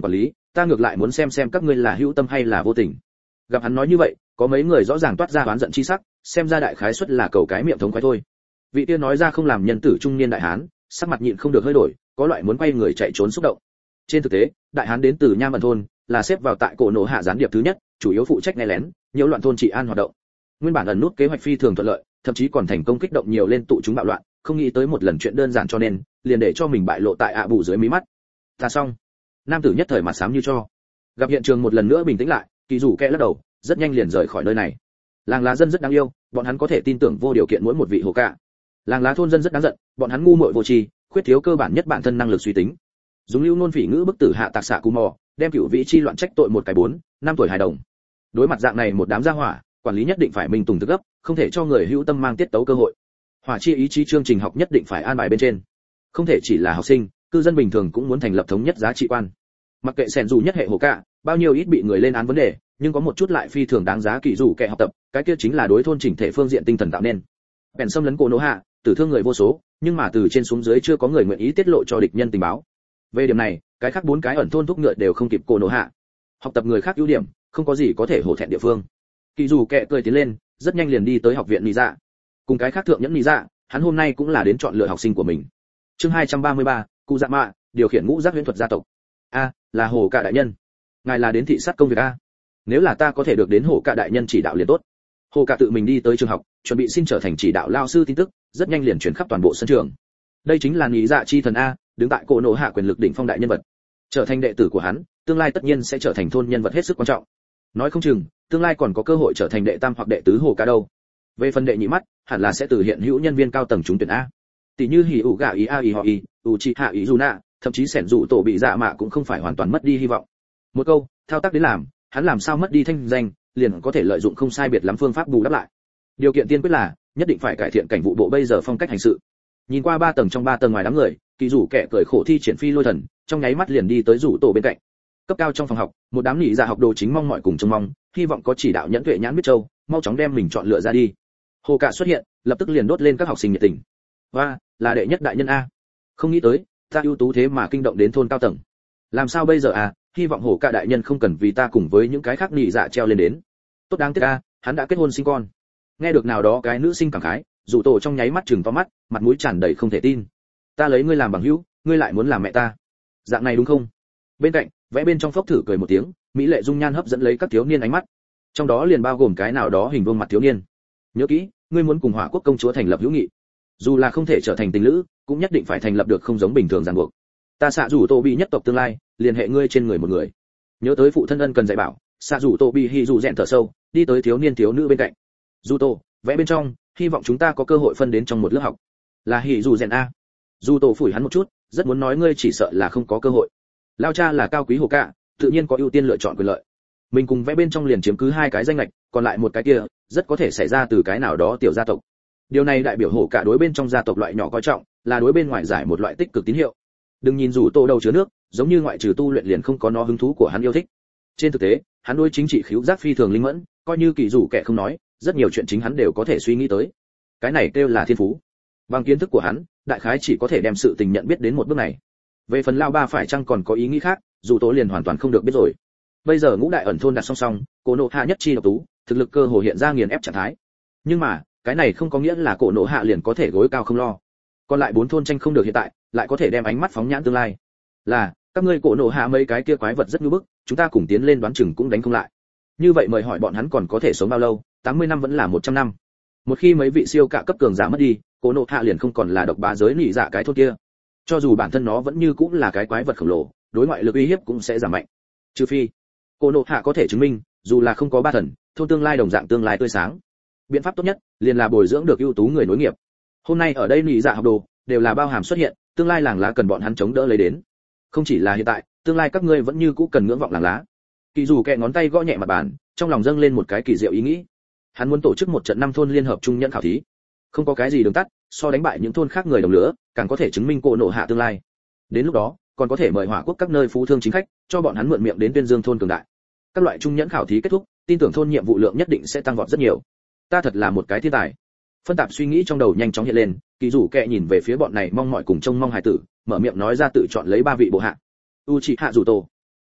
ta ngược lại muốn xem xem các ngươi là hữu tâm hay là vô tình. Gặp hắn nói như vậy, có mấy người rõ ràng toát ra oán giận chi sắc, xem ra đại khái suất là cầu cái miệng thống khoái thôi. Vị tiên nói ra không làm nhân tử trung niên đại hán, sắc mặt nhịn không được hơi đổi, có loại muốn quay người chạy trốn xúc động. Trên thực tế, đại hán đến từ Nham Ẩn thôn, là xếp vào tại cổ nổ hạ gián điệp thứ nhất, chủ yếu phụ trách nghe lén, nhiễu loạn thôn trị an hoạt động. Nguyên bản ẩn nút kế hoạch phi thường thuận lợi, thậm chí còn thành công kích động nhiều lên tụ chúng bạo loạn, không nghĩ tới một lần chuyện đơn giản cho nên liền để cho mình bại lộ tại ạ bù dưới mí mắt. Ta xong. Nam tử nhất thời mặt xám như cho. Gặp hiện trường một lần nữa bình tĩnh lại, Kỳ Dụ Kẹ lắc đầu, rất nhanh liền rời khỏi nơi này. Làng lá dân rất đáng yêu, bọn hắn có thể tin tưởng vô điều kiện mỗi một vị hồ cạ. Làng lá thôn dân rất đáng giận, bọn hắn ngu muội vô tri, khuyết thiếu cơ bản nhất bản thân năng lực suy tính. Dùng lưu nôn phỉ ngữ bức tử hạ tạc xạ cù mò, đem cửu vị chi loạn trách tội một cái bốn, năm tuổi hài đồng. Đối mặt dạng này một đám gia hỏa, quản lý nhất định phải minh tùng thực gấp, không thể cho người hữu tâm mang tiết tấu cơ hội. Hỏa chi ý chí chương trình học nhất định phải an bài bên trên. Không thể chỉ là học sinh, cư dân bình thường cũng muốn thành lập thống nhất giá trị quan. Mặc kệ sẻn dù nhất hệ hồ cạ, bao nhiêu ít bị người lên án vấn đề, nhưng có một chút lại phi thường đáng giá Kỳ Dụ Kẹ học tập, cái kia chính là đối thôn chỉnh thể phương diện tinh thần tạo nên. Bèn xâm lấn cổ nổ hạ, tử thương người vô số, nhưng mà từ trên xuống dưới chưa có người nguyện ý tiết lộ cho địch nhân tình báo. Về điểm này, cái khác bốn cái ẩn thôn thúc ngựa đều không kịp cổ nổ hạ. Học tập người khác ưu điểm, không có gì có thể hổ thẹn địa phương. Kỳ Dụ Kẹ cười tiến lên, rất nhanh liền đi tới học viện Nị Dạ. Cùng cái khác thượng nhẫn Nị Dạ, hắn hôm nay cũng là đến chọn lựa học sinh của mình. Chương hai trăm ba mươi ba, Cụ Dạ Mạ, điều khiển ngũ giác huyễn thuật gia tộc. A, là Hồ Cạ đại nhân. Ngài là đến thị sát công việc a? Nếu là ta có thể được đến Hồ Cạ đại nhân chỉ đạo liền tốt. Hồ Cạ tự mình đi tới trường học, chuẩn bị xin trở thành chỉ đạo lao sư tin tức, rất nhanh liền truyền khắp toàn bộ sân trường. Đây chính là Nị Dạ chi thần a, đứng tại cổ nổ hạ quyền lực đỉnh phong đại nhân vật. Trở thành đệ tử của hắn, tương lai tất nhiên sẽ trở thành thôn nhân vật hết sức quan trọng. Nói không chừng, tương lai còn có cơ hội trở thành đệ tam hoặc đệ tứ Hồ Cạ đâu. Về phần đệ nhị mắt, hẳn là sẽ từ hiện hữu nhân viên cao tầng trúng tuyển a. Tỷ như Hỉ ủ gạ ý a ý họ ý, Uchiha ý Yuna, thậm chí sẻn dụ tổ bị dạ mạ cũng không phải hoàn toàn mất đi hy vọng. Một câu, thao tác đến làm, hắn làm sao mất đi thanh danh, liền có thể lợi dụng không sai biệt lắm phương pháp bù đắp lại. Điều kiện tiên quyết là, nhất định phải cải thiện cảnh vụ bộ bây giờ phong cách hành sự. Nhìn qua ba tầng trong ba tầng ngoài đám người, Kỳ Dụ Kẹ cười khổ thi triển phi lôi thần, trong nháy mắt liền đi tới rủ tổ bên cạnh. Cấp cao trong phòng học, một đám nhị dạ học đồ chính mong mọi cùng trông mong, hy vọng có chỉ đạo nhẫn tuệ nhãn biết châu, mau chóng đem mình chọn lựa ra đi. Hồ Cạ xuất hiện, lập tức liền đốt lên các học sinh nhiệt tình. Và, là đệ nhất đại nhân a. Không nghĩ tới, ta ưu tú thế mà kinh động đến thôn cao tầng. Làm sao bây giờ à, hy vọng Hồ Cạ đại nhân không cần vì ta cùng với những cái khác nhị dạ treo lên đến. Tốt đáng tiếc a, hắn đã kết hôn sinh con. Nghe được nào đó cái nữ sinh cảm khái, Dụ tổ trong nháy mắt trừng to mắt, mặt mũi tràn đầy không thể tin. Ta lấy ngươi làm bằng hữu, ngươi lại muốn làm mẹ ta. Dạng này đúng không? Bên cạnh, vẽ bên trong phốc thử cười một tiếng, mỹ lệ dung nhan hấp dẫn lấy các thiếu niên ánh mắt. Trong đó liền bao gồm cái nào đó hình vuông mặt thiếu niên. Nhớ kỹ, ngươi muốn cùng Hỏa Quốc công chúa thành lập hữu nghị. Dù là không thể trở thành tình lữ, cũng nhất định phải thành lập được không giống bình thường ràng buộc. Ta xạ rủ tổ bị nhất tộc tương lai, liền hệ ngươi trên người một người. Nhớ tới phụ thân ân cần dạy bảo, xạ rủ tổ bị hỉ rủ rèn thở sâu, đi tới thiếu niên thiếu nữ bên cạnh. Dù tổ, vẽ bên trong, hy vọng chúng ta có cơ hội phân đến trong một lớp học. Là hỉ rủ rèn a. Dù tổ phủi hắn một chút, rất muốn nói ngươi chỉ sợ là không có cơ hội. Lao cha là cao quý Hồ Cạ, tự nhiên có ưu tiên lựa chọn quyền lợi. Mình cùng vẽ bên trong liền chiếm cứ hai cái danh lệch, còn lại một cái kia, rất có thể xảy ra từ cái nào đó tiểu gia tộc. Điều này đại biểu Hồ Cạ đối bên trong gia tộc loại nhỏ coi trọng, là đối bên ngoài giải một loại tích cực tín hiệu. Đừng nhìn rủ tổ đầu chứa nước, giống như ngoại trừ tu luyện liền không có nó hứng thú của hắn yêu thích. Trên thực tế, hắn đối chính trị khíu giác phi thường linh mẫn, coi như Kỳ Dụ Kẹ không nói, rất nhiều chuyện chính hắn đều có thể suy nghĩ tới. Cái này kêu là thiên phú. Bằng kiến thức của hắn, đại khái chỉ có thể đem sự tình nhận biết đến một bước này. Về phần lao ba phải chăng còn có ý nghĩ khác, dù tổ liền hoàn toàn không được biết rồi. Bây giờ ngũ đại ẩn thôn đặt song song, cổ nộ hạ nhất chi độc tú, thực lực cơ hồ hiện ra nghiền ép trạng thái. Nhưng mà, cái này không có nghĩa là cổ nộ hạ liền có thể gối cao không lo. Còn lại bốn thôn tranh không được hiện tại, lại có thể đem ánh mắt phóng nhãn tương lai. Là, các ngươi cổ nộ hạ mấy cái kia quái vật rất nhu bức, chúng ta cùng tiến lên đoán chừng cũng đánh không lại. Như vậy mời hỏi bọn hắn còn có thể sống bao lâu, tám mươi năm vẫn là một trăm năm. Một khi mấy vị siêu cả cấp cường giả mất đi, cổ nộ hạ liền không còn là độc bá giới nhị dạ cái thôn kia. Cho dù bản thân nó vẫn như cũng là cái quái vật khổng lồ, đối ngoại lực uy hiếp cũng sẽ giảm mạnh. Trừ phi, cổ nộ hạ có thể chứng minh, dù là không có ba thần, thôn tương lai đồng dạng tương lai tươi sáng. Biện pháp tốt nhất, liền là bồi dưỡng được ưu tú người nối nghiệp. Hôm nay ở đây nhị dạ học đồ, đều là bao hàm xuất hiện, tương lai làng lá cần bọn hắn chống đỡ lấy đến. Không chỉ là hiện tại, tương lai các ngươi vẫn như cũ cần ngưỡng vọng làng lá. Kỳ Dụ Kẹ ngón tay gõ nhẹ mặt bàn, trong lòng dâng lên một cái kỳ diệu ý nghĩ. Hắn muốn tổ chức một trận năm thôn liên hợp trung nhẫn khảo thí. Không có cái gì đường tắt, so đánh bại những thôn khác người đồng lứa, càng có thể chứng minh cổ nộ hạ tương lai. Đến lúc đó, còn có thể mời Hỏa Quốc các nơi phú thương chính khách, cho bọn hắn mượn miệng đến tuyên dương thôn cường đại. Các loại trung nhẫn khảo thí kết thúc, tin tưởng thôn nhiệm vụ lượng nhất định sẽ tăng vọt rất nhiều. Ta thật là một cái thiên tài. Phân tạp suy nghĩ trong đầu nhanh chóng hiện lên, Kỳ Dụ Kẹ nhìn về phía bọn này mong mỏi cùng trông mong hài tử, mở miệng nói ra tự chọn lấy ba vị bộ hạ. Uchiha Dụ Tổ,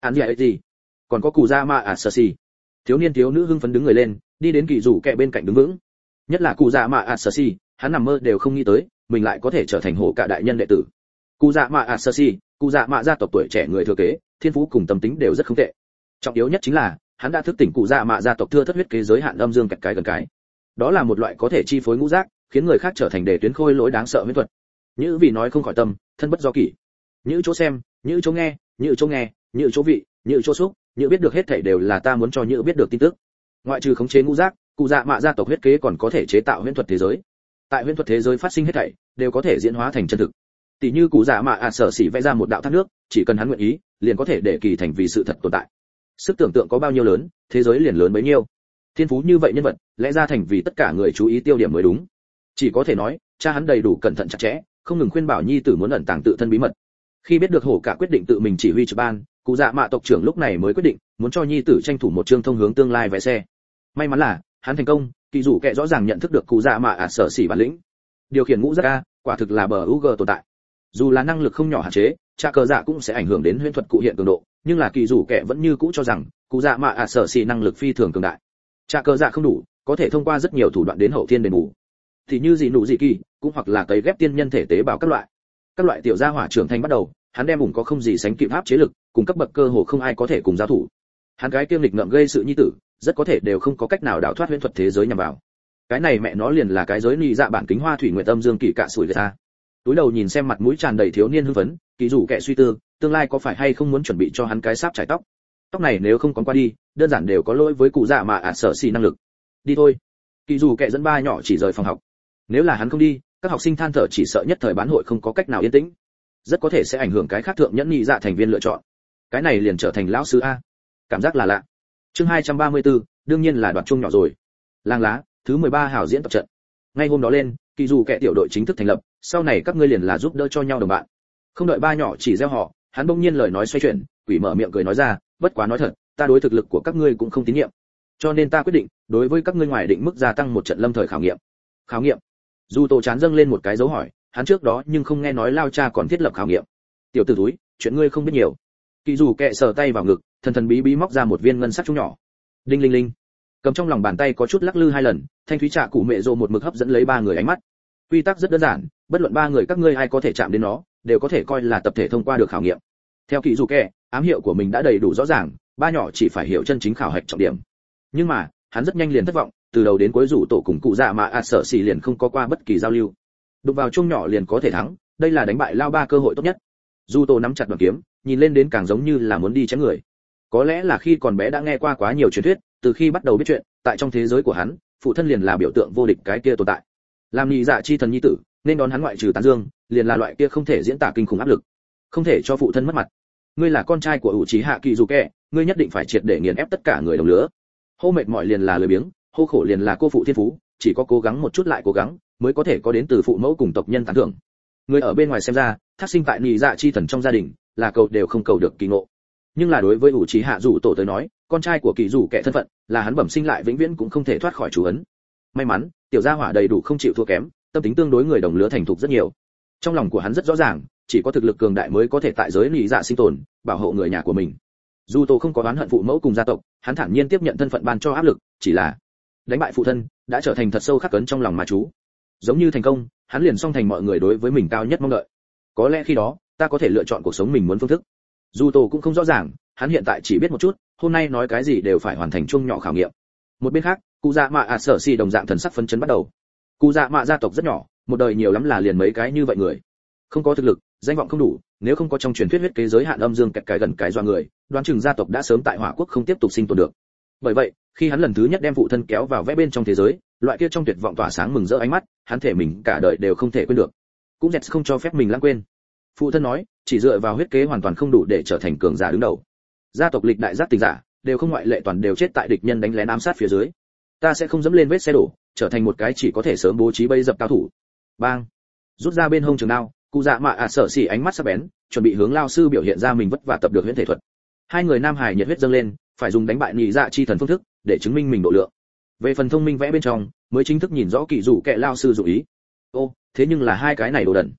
án gì gì còn có cụ dạ mạ ạ sở xì. Thiếu niên thiếu nữ hưng phấn đứng người lên, đi đến kỳ rủ kẹ bên cạnh đứng vững. Nhất là cụ dạ mạ ạ sở xì, hắn nằm mơ đều không nghĩ tới mình lại có thể trở thành hổ cả đại nhân đệ tử. Cụ dạ mạ ạ sở xì, cụ dạ mạ gia tộc tuổi trẻ người thừa kế, thiên phú cùng tâm tính đều rất không tệ. Trọng yếu nhất chính là hắn đã thức tỉnh cụ dạ mạ gia tộc thưa thất huyết kế giới hạn âm dương kẹt cái gần cái. Đó là một loại có thể chi phối ngũ giác, khiến người khác trở thành đề tuyến khôi lỗi đáng sợ huyễn thuật. Như vì nói không khỏi tâm, thân bất do kỷ. Như chỗ xem, như chỗ nghe, như chỗ nghe, như chỗ vị, như chỗ xúc, như biết được hết thảy đều là ta muốn cho như biết được tin tức. Ngoại trừ khống chế ngũ giác, cụ dạ mạ gia tộc huyết kế còn có thể chế tạo huyễn thuật thế giới. Tại huyễn thuật thế giới phát sinh hết thảy đều có thể diễn hóa thành chân thực. Tỷ như cụ dạ mạ ạ sở xỉ vẽ ra một đạo thác nước, chỉ cần hắn nguyện ý, liền có thể để kỳ thành vì sự thật tồn tại. Sức tưởng tượng có bao nhiêu lớn, thế giới liền lớn bấy nhiêu. Thiên phú như vậy nhân vật, lẽ ra thành vì tất cả người chú ý tiêu điểm mới đúng. Chỉ có thể nói, cha hắn đầy đủ cẩn thận chặt chẽ, không ngừng khuyên bảo nhi tử muốn ẩn tàng tự thân bí mật. Khi biết được hổ cả quyết định tự mình chỉ huy trực ban, cụ dạ mạ tộc trưởng lúc này mới quyết định muốn cho nhi tử tranh thủ một chương thông hướng tương lai vé xe. May mắn là hắn thành công, kỳ dụ kệ rõ ràng nhận thức được cụ dạ mạ ạ sở xỉ bản lĩnh. Điều khiển ngũ giác a, quả thực là bờ u giê tồn tại. Dù là năng lực không nhỏ hạn chế, trà cờ dạ cũng sẽ ảnh hưởng đến huyễn thuật cụ hiện cường độ, nhưng là kỳ dụ kệ vẫn như cũ cho rằng cụ dạ mạ ạ sở xỉ năng lực phi thường cường đại. Trà cờ dạ không đủ, có thể thông qua rất nhiều thủ đoạn đến hậu thiên đền bù. Thì như gì nụ gì kỳ, cũng hoặc là cấy ghép tiên nhân thể tế bào các loại. Các loại tiểu gia hỏa trưởng thành bắt đầu, hắn đem ủng có không gì sánh kịp áp chế lực, cùng cấp bậc cơ hồ không ai có thể cùng giao thủ. Hắn cái kiêm lịch ngợm gây sự nhi tử, rất có thể đều không có cách nào đào thoát huyễn thuật thế giới nhằm vào. Cái này mẹ nó liền là cái giới nị dạ bản kính hoa thủy nguyệt âm dương kỳ cạ sủi người ta. Túi đầu nhìn xem mặt mũi tràn đầy thiếu niên hưng phấn, kỳ rủ kệ suy tư, tương lai có phải hay không muốn chuẩn bị cho hắn cái sáp trải tóc. Tóc này nếu không còn qua đi, đơn giản đều có lỗi với cụ dạ mà ạ sở xì năng lực. Đi thôi. Kỳ rủ kệ dẫn ba nhỏ chỉ rời phòng học. Nếu là hắn không đi, các học sinh than thở chỉ sợ nhất thời bán hội không có cách nào yên tĩnh, rất có thể sẽ ảnh hưởng cái khác thượng nhẫn nhị dạ thành viên lựa chọn. Cái này liền trở thành lão sư a. Cảm giác là lạ. Chương hai trăm ba mươi tư, đương nhiên là đoạt chung nhỏ rồi. Làng lá, thứ mười ba hảo diễn tập trận. Ngay hôm đó lên, kỳ dù kẻ tiểu đội chính thức thành lập, sau này các ngươi liền là giúp đỡ cho nhau đồng bạn. Không đợi ba nhỏ chỉ gieo họ, hắn bỗng nhiên lời nói xoay chuyển, quỷ mở miệng cười nói ra, bất quá nói thật, ta đối thực lực của các ngươi cũng không tín nhiệm. Cho nên ta quyết định, đối với các ngươi ngoài định mức gia tăng một trận lâm thời khảo nghiệm. Khảo nghiệm? Dù Tô chán dâng lên một cái dấu hỏi, hắn trước đó nhưng không nghe nói lao cha còn thiết lập khảo nghiệm. Tiểu tử túi, chuyện ngươi không biết nhiều. Kỳ dù kệ sờ tay vào ngực, thần thần bí bí móc ra một viên ngân sắc trung nhỏ. Đinh linh linh. Cầm trong lòng bàn tay có chút lắc lư hai lần, thanh thúy trạ cụ mẹ rồ một mực hấp dẫn lấy ba người ánh mắt. Quy tắc rất đơn giản, bất luận ba người các ngươi ai có thể chạm đến nó, đều có thể coi là tập thể thông qua được khảo nghiệm. Theo kỳ dù kệ, ám hiệu của mình đã đầy đủ rõ ràng, ba nhỏ chỉ phải hiểu chân chính khảo hạch trọng điểm. Nhưng mà, hắn rất nhanh liền thất vọng, từ đầu đến cuối rủ tổ cùng cụ dạ mà ạ sở xì liền không có qua bất kỳ giao lưu. Đụng vào chung nhỏ liền có thể thắng, đây là đánh bại lao ba cơ hội tốt nhất. Dù tổ nắm chặt đoàn kiếm, nhìn lên đến càng giống như là muốn đi chém người. Có lẽ là khi còn bé đã nghe qua quá nhiều truyền thuyết, từ khi bắt đầu biết chuyện, tại trong thế giới của hắn, phụ thân liền là biểu tượng vô địch cái kia tồn tại. Làm nhị dạ chi thần nhi tử, nên đón hắn ngoại trừ tán dương, liền là loại kia không thể diễn tả kinh khủng áp lực, không thể cho phụ thân mất mặt. Ngươi là con trai của ủ trí hạ kỳ dù kệ, ngươi nhất định phải triệt để nghiền ép tất cả người đồng lứa. Hô mệt mỏi liền là lười biếng, hô khổ liền là cô phụ thiên phú, chỉ có cố gắng một chút lại cố gắng, mới có thể có đến từ phụ mẫu cùng tộc nhân tán thưởng. Người ở bên ngoài xem ra, thác sinh tại nhị dạ chi thần trong gia đình, là cầu đều không cầu được kỳ ngộ. Nhưng là đối với ủ trí hạ dù tổ tới nói, con trai của kỳ dù kệ thân phận, là hắn bẩm sinh lại vĩnh viễn cũng không thể thoát khỏi chú ấn. May mắn, tiểu gia hỏa đầy đủ không chịu thua kém, tâm tính tương đối người đồng lứa thành thục rất nhiều. Trong lòng của hắn rất rõ ràng, chỉ có thực lực cường đại mới có thể tại giới nhị dạ sinh tồn, bảo hộ người nhà của mình. Dù tổ không có oán hận phụ mẫu cùng gia tộc, hắn thản nhiên tiếp nhận thân phận ban cho áp lực, chỉ là đánh bại phụ thân, đã trở thành thật sâu khắc cấn trong lòng mà chú. Giống như thành công, hắn liền song thành mọi người đối với mình cao nhất mong đợi. Có lẽ khi đó, ta có thể lựa chọn cuộc sống mình muốn phương thức. Dù tổ cũng không rõ ràng, hắn hiện tại chỉ biết một chút, hôm nay nói cái gì đều phải hoàn thành chung nhỏ khảo nghiệm. Một bên khác, cụ dạ mạ ạ sở xì đồng dạng thần sắc phấn chấn bắt đầu. Cụ dạ mạ gia tộc rất nhỏ, một đời nhiều lắm là liền mấy cái như vậy người, không có thực lực, danh vọng không đủ, nếu không có trong truyền thuyết huyết kế giới hạn âm dương kẹt cái gần cái doa người, đoán chừng gia tộc đã sớm tại hỏa quốc không tiếp tục sinh tồn được. Bởi vậy, khi hắn lần thứ nhất đem phụ thân kéo vào vẽ bên trong thế giới, loại kia trong tuyệt vọng tỏa sáng mừng rỡ ánh mắt, hắn thể mình cả đời đều không thể quên được. Cũng dẹt không cho phép mình lãng quên. Phụ thân nói, chỉ dựa vào huyết kế hoàn toàn không đủ để trở thành cường giả đứng đầu. Gia tộc lịch đại giác tình giả, đều không ngoại lệ toàn đều chết tại địch nhân đánh lén ám sát phía dưới. Ta sẽ không dẫm lên vết xe đổ, trở thành một cái chỉ có thể sớm bố trí bẫy dập cao thủ. Bang! Rút ra bên hông trường đao, cụ dạ mạ ạ sở xỉ ánh mắt sắc bén, chuẩn bị hướng lao sư biểu hiện ra mình vất vả tập được huyễn thể thuật. Hai người nam hải nhiệt huyết dâng lên, phải dùng đánh bại nhị dạ chi thần phương thức để chứng minh mình độ lượng. Về phần thông minh vẽ bên trong, mới chính thức nhìn rõ kỳ dụ kệ lao sư dụ ý. Ô, thế nhưng là hai cái này đồ đần.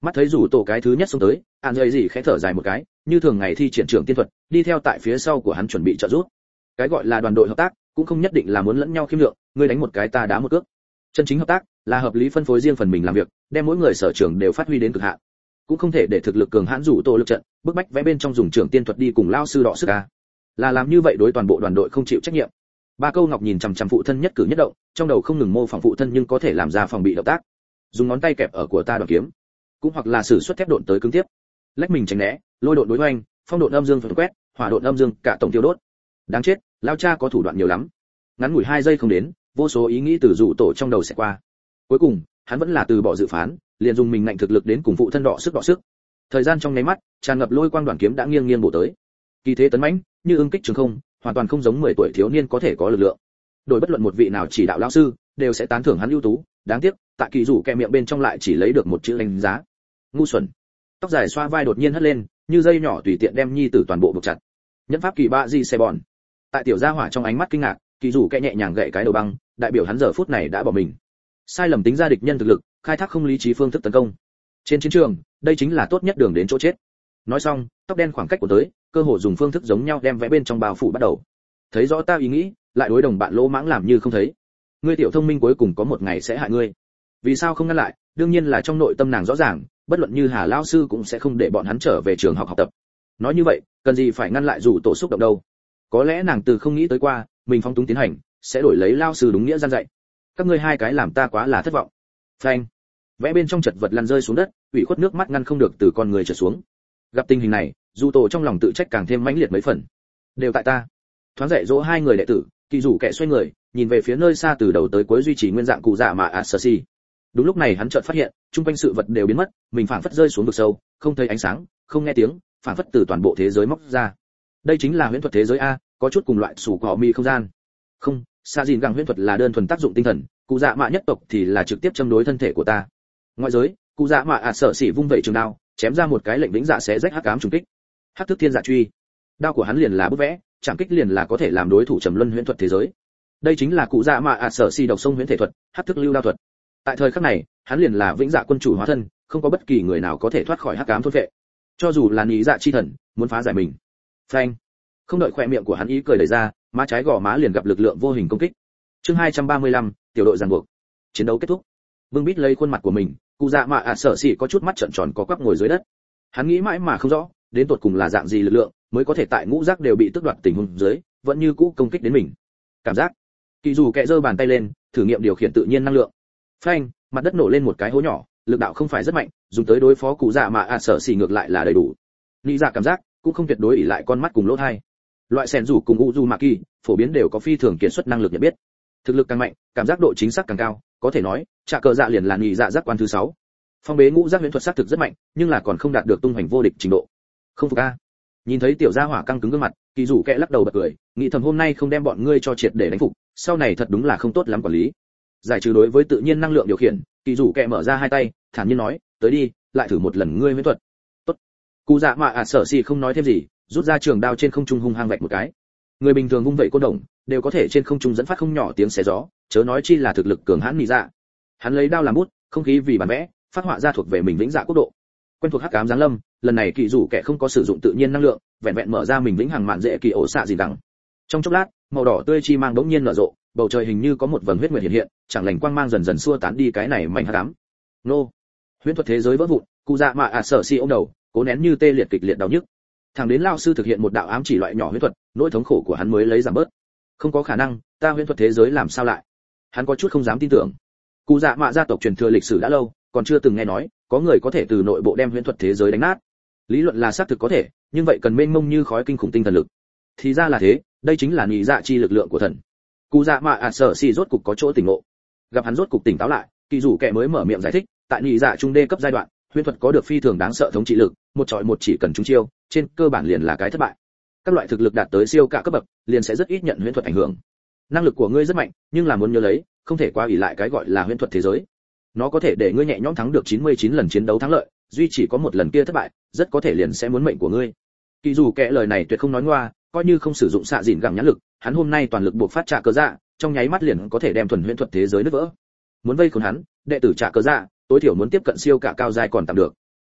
Mắt thấy rủ tổ cái thứ nhất xông tới, ạn dậy gì khẽ thở dài một cái, như thường ngày thi triển trưởng tiên thuật, đi theo tại phía sau của hắn chuẩn bị trợ giúp. Cái gọi là đoàn đội hợp tác, cũng không nhất định là muốn lẫn nhau khiêm lượng, ngươi đánh một cái ta đá một cước. Chân chính hợp tác là hợp lý phân phối riêng phần mình làm việc, đem mỗi người sở trường đều phát huy đến cực hạn. Cũng không thể để thực lực cường hãn rủ tổ lực trận, bức bách vẽ bên trong dùng trưởng tiên thuật đi cùng lao sư đọ sức a. Là làm như vậy đối toàn bộ đoàn đội không chịu trách nhiệm. Ba Câu Ngọc nhìn chằm chằm phụ thân nhất cử nhất động, trong đầu không ngừng mô phỏng phụ thân nhưng có thể làm ra phòng bị động tác. Dùng ngón tay kẹp ở của ta đoàn kiếm, cũng hoặc là sử xuất thép độn tới cứng tiếp. Lách mình tránh né, lôi độn đối hoành, phong độn âm dương phật quét, hỏa độn âm dương cả tổng tiêu đốt. Đáng chết, lao cha có thủ đoạn nhiều lắm. Ngắn ngủi hai giây không đến, vô số ý nghĩ từ rủ tổ trong đầu sẽ qua. Cuối cùng, hắn vẫn là từ bỏ dự phán, liền dùng mình ngạnh thực lực đến cùng phụ thân đọ sức đọ sức. Thời gian trong nháy mắt, tràn ngập lôi quang đoàn kiếm đã nghiêng nghiêng bổ tới. Kỳ thế tấn mãnh, như ưng kích trường không, hoàn toàn không giống mười tuổi thiếu niên có thể có lực lượng. Đổi bất luận một vị nào chỉ đạo lão sư, đều sẽ tán thưởng hắn ưu tú, đáng tiếc, tại kỳ rủ kẹ miệng bên trong lại chỉ lấy được một chữ đánh giá. Ngu xuẩn. Tóc dài xoa vai đột nhiên hất lên, như dây nhỏ tùy tiện đem nhi tử toàn bộ buộc chặt. Nhẫn pháp kỳ bạ gì xe bọn. Tại tiểu gia hỏa trong ánh mắt kinh ngạc, kỳ rủ kẹ nhẹ nhàng gậy cái đầu băng, đại biểu hắn giờ phút này đã bỏ mình. Sai lầm tính ra địch nhân thực lực, khai thác không lý trí phương thức tấn công. Trên chiến trường, đây chính là tốt nhất đường đến chỗ chết. Nói xong, tóc đen khoảng cách của tới, cơ hội dùng phương thức giống nhau đem vẽ bên trong bao phủ bắt đầu. Thấy rõ ta ý nghĩ, lại đối đồng bạn lỗ mãng làm như không thấy. Ngươi tiểu thông minh cuối cùng có một ngày sẽ hại ngươi. Vì sao không ngăn lại? Đương nhiên là trong nội tâm nàng rõ ràng, bất luận như Hà lão sư cũng sẽ không để bọn hắn trở về trường học học tập. Nói như vậy, cần gì phải ngăn lại dù tổ xúc động đâu? Có lẽ nàng từ không nghĩ tới qua, mình phóng túng tiến hành, sẽ đổi lấy lão sư đúng nghĩa gian dạy. Các ngươi hai cái làm ta quá là thất vọng. Phanh. Vẽ bên trong chật vật lăn rơi xuống đất, ủy khuất nước mắt ngăn không được từ con người trượt xuống. Gặp tình hình này, dù tổ trong lòng tự trách càng thêm mãnh liệt mấy phần. Đều tại ta. Thoáng dạy dỗ hai người đệ tử, kỳ rủ kẻ xoay người, nhìn về phía nơi xa từ đầu tới cuối duy trì nguyên dạng cụ dạ mà Asashi. Đúng lúc này hắn chợt phát hiện, chung quanh sự vật đều biến mất, mình phảng phất rơi xuống vực sâu, không thấy ánh sáng, không nghe tiếng, phảng phất từ toàn bộ thế giới móc ra. Đây chính là huyễn thuật thế giới a, có chút cùng loại sủ cỏ mi không gian. Không, xa gìn găng huyễn thuật là đơn thuần tác dụng tinh thần, cụ dạ mạ nhất tộc thì là trực tiếp châm đối thân thể của ta. Ngoại giới, cụ dạ mạ ạ sợ xỉ vung vẩy trường đao, chém ra một cái lệnh vĩnh dạ xé rách hắc ám trùng kích. Hắc thức thiên dạ truy. Đao của hắn liền là bút vẽ, chạm kích liền là có thể làm đối thủ trầm luân huyễn thuật thế giới. Đây chính là cụ dạ mạ ạ sợ xỉ độc sông huyễn thể thuật, hắc thức lưu đao thuật. Tại thời khắc này, hắn liền là vĩnh dạ quân chủ hóa thân, không có bất kỳ người nào có thể thoát khỏi hắc ám thôn vệ. Cho dù là nhị dạ chi thần, muốn phá giải mình. Phanh. Không đợi khóe miệng của hắn ý cười đẩy ra, má trái gò má liền gặp lực lượng vô hình công kích. Chương hai trăm ba mươi lăm, tiểu đội giằng buộc. Chiến đấu kết thúc. Vương Bít lấy khuôn mặt của mình, cụ dạ mạ ạ sợ xỉ có chút mắt trợn tròn có quắp ngồi dưới đất. Hắn nghĩ mãi mà không rõ, đến tột cùng là dạng gì lực lượng mới có thể tại ngũ giác đều bị tước đoạt tình huống dưới, vẫn như cũ công kích đến mình. Cảm giác. Kỳ dù kẹ giơ bàn tay lên, thử nghiệm điều khiển tự nhiên năng lượng. Phanh, mặt đất nổ lên một cái hố nhỏ, lực đạo không phải rất mạnh, dùng tới đối phó cụ dạ mạ ạ sợ xỉ ngược lại là đầy đủ. Lý dạ cảm giác cũng không tuyệt đối ỷ lại con mắt cùng lỗ tai. Loại sẻn rủ cùng Uzumaki, phổ biến đều có phi thường kiệt xuất năng lực nhận biết. Thực lực càng mạnh, cảm giác độ chính xác càng cao, có thể nói, trả cờ dạ liền là nhị dạ giác quan thứ sáu. Phong bế ngũ giác huyễn thuật xác thực rất mạnh, nhưng là còn không đạt được tung hoành vô địch trình độ. Không phục a. Nhìn thấy tiểu gia hỏa căng cứng gương mặt, Kỳ Dụ kẹ lắc đầu bật cười, nghĩ thầm hôm nay không đem bọn ngươi cho triệt để đánh phục, sau này thật đúng là không tốt lắm quản lý. Giải trừ đối với tự nhiên năng lượng điều khiển, Kỳ Dụ kẹ mở ra hai tay, thản nhiên nói, tới đi, lại thử một lần ngươi huyễn thuật. Tốt. Cụ dạ mạ ạ sở xì không nói thêm gì, rút ra trường đao trên không trung hung hăng vạch một cái. Người bình thường vung vẩy côn đồng, đều có thể trên không trung dẫn phát không nhỏ tiếng xé gió, chớ nói chi là thực lực cường hãn nhị dạ. Hắn lấy đao làm bút, không khí vì bản vẽ, phát họa ra thuộc về mình vĩnh dạ quốc độ. Quen thuộc hắc ám giáng lâm, lần này Kỳ Dụ kẻ không có sử dụng tự nhiên năng lượng, vẹn vẹn mở ra mình vĩnh hằng mạn dễ kỳ ổ xạ gì đằng. Trong chốc lát, màu đỏ tươi chi mang đống nhiên nở rộ, bầu trời hình như có một vầng huyết nguyệt hiện hiện, chẳng lành quang mang dần dần xua tán đi cái này mảnh hắc ám. Nô, huyễn thuật thế giới vỡ vụn, cụ dạ mạ ạ sở si ôm đầu, cố nén như tê liệt kịch liệt đau nhức. Thằng đến lão sư thực hiện một đạo ám chỉ loại nhỏ huyễn thuật, nỗi thống khổ của hắn mới lấy giảm bớt. Không có khả năng, ta huyễn thuật thế giới làm sao lại? Hắn có chút không dám tin tưởng. Cụ dạ mạ gia tộc truyền thừa lịch sử đã lâu, còn chưa từng nghe nói có người có thể từ nội bộ đem huyễn thuật thế giới đánh nát. Lý luận là xác thực có thể, nhưng vậy cần mênh mông như khói kinh khủng tinh thần lực. Thì ra là thế, đây chính là nhị dạ chi lực lượng của thần. Cụ dạ mạ ạ sở si rốt cục có chỗ tỉnh ngộ. Gặp hắn rốt cục tỉnh táo lại, Kỳ Dụ kẻ mới mở miệng giải thích, tại nhị dạ trung đê cấp giai đoạn, huyễn thuật có được phi thường đáng sợ thống trị lực, một chọi một chỉ cần trúng chiêu, trên cơ bản liền là cái thất bại. Các loại thực lực đạt tới siêu cả cấp bậc, liền sẽ rất ít nhận huyễn thuật ảnh hưởng. Năng lực của ngươi rất mạnh, nhưng là muốn nhớ lấy, không thể quá ỷ lại cái gọi là huyễn thuật thế giới. Nó có thể để ngươi nhẹ nhõm thắng được chín mươi chín lần chiến đấu thắng lợi, duy chỉ có một lần kia thất bại, rất có thể liền sẽ muốn mệnh của ngươi. Kỳ dù kẻ lời này tuyệt không nói ngoa, coi như không sử dụng xạ dịn gẳng nhãn lực, hắn hôm nay toàn lực buộc phát trả cờ dạ, trong nháy mắt liền có thể đem thuần huyễn thuật thế giới nứt vỡ. Muốn vây khốn hắn, đệ tử trả cờ dạ, tối thiểu muốn tiếp cận siêu cả cao giai còn tạm được.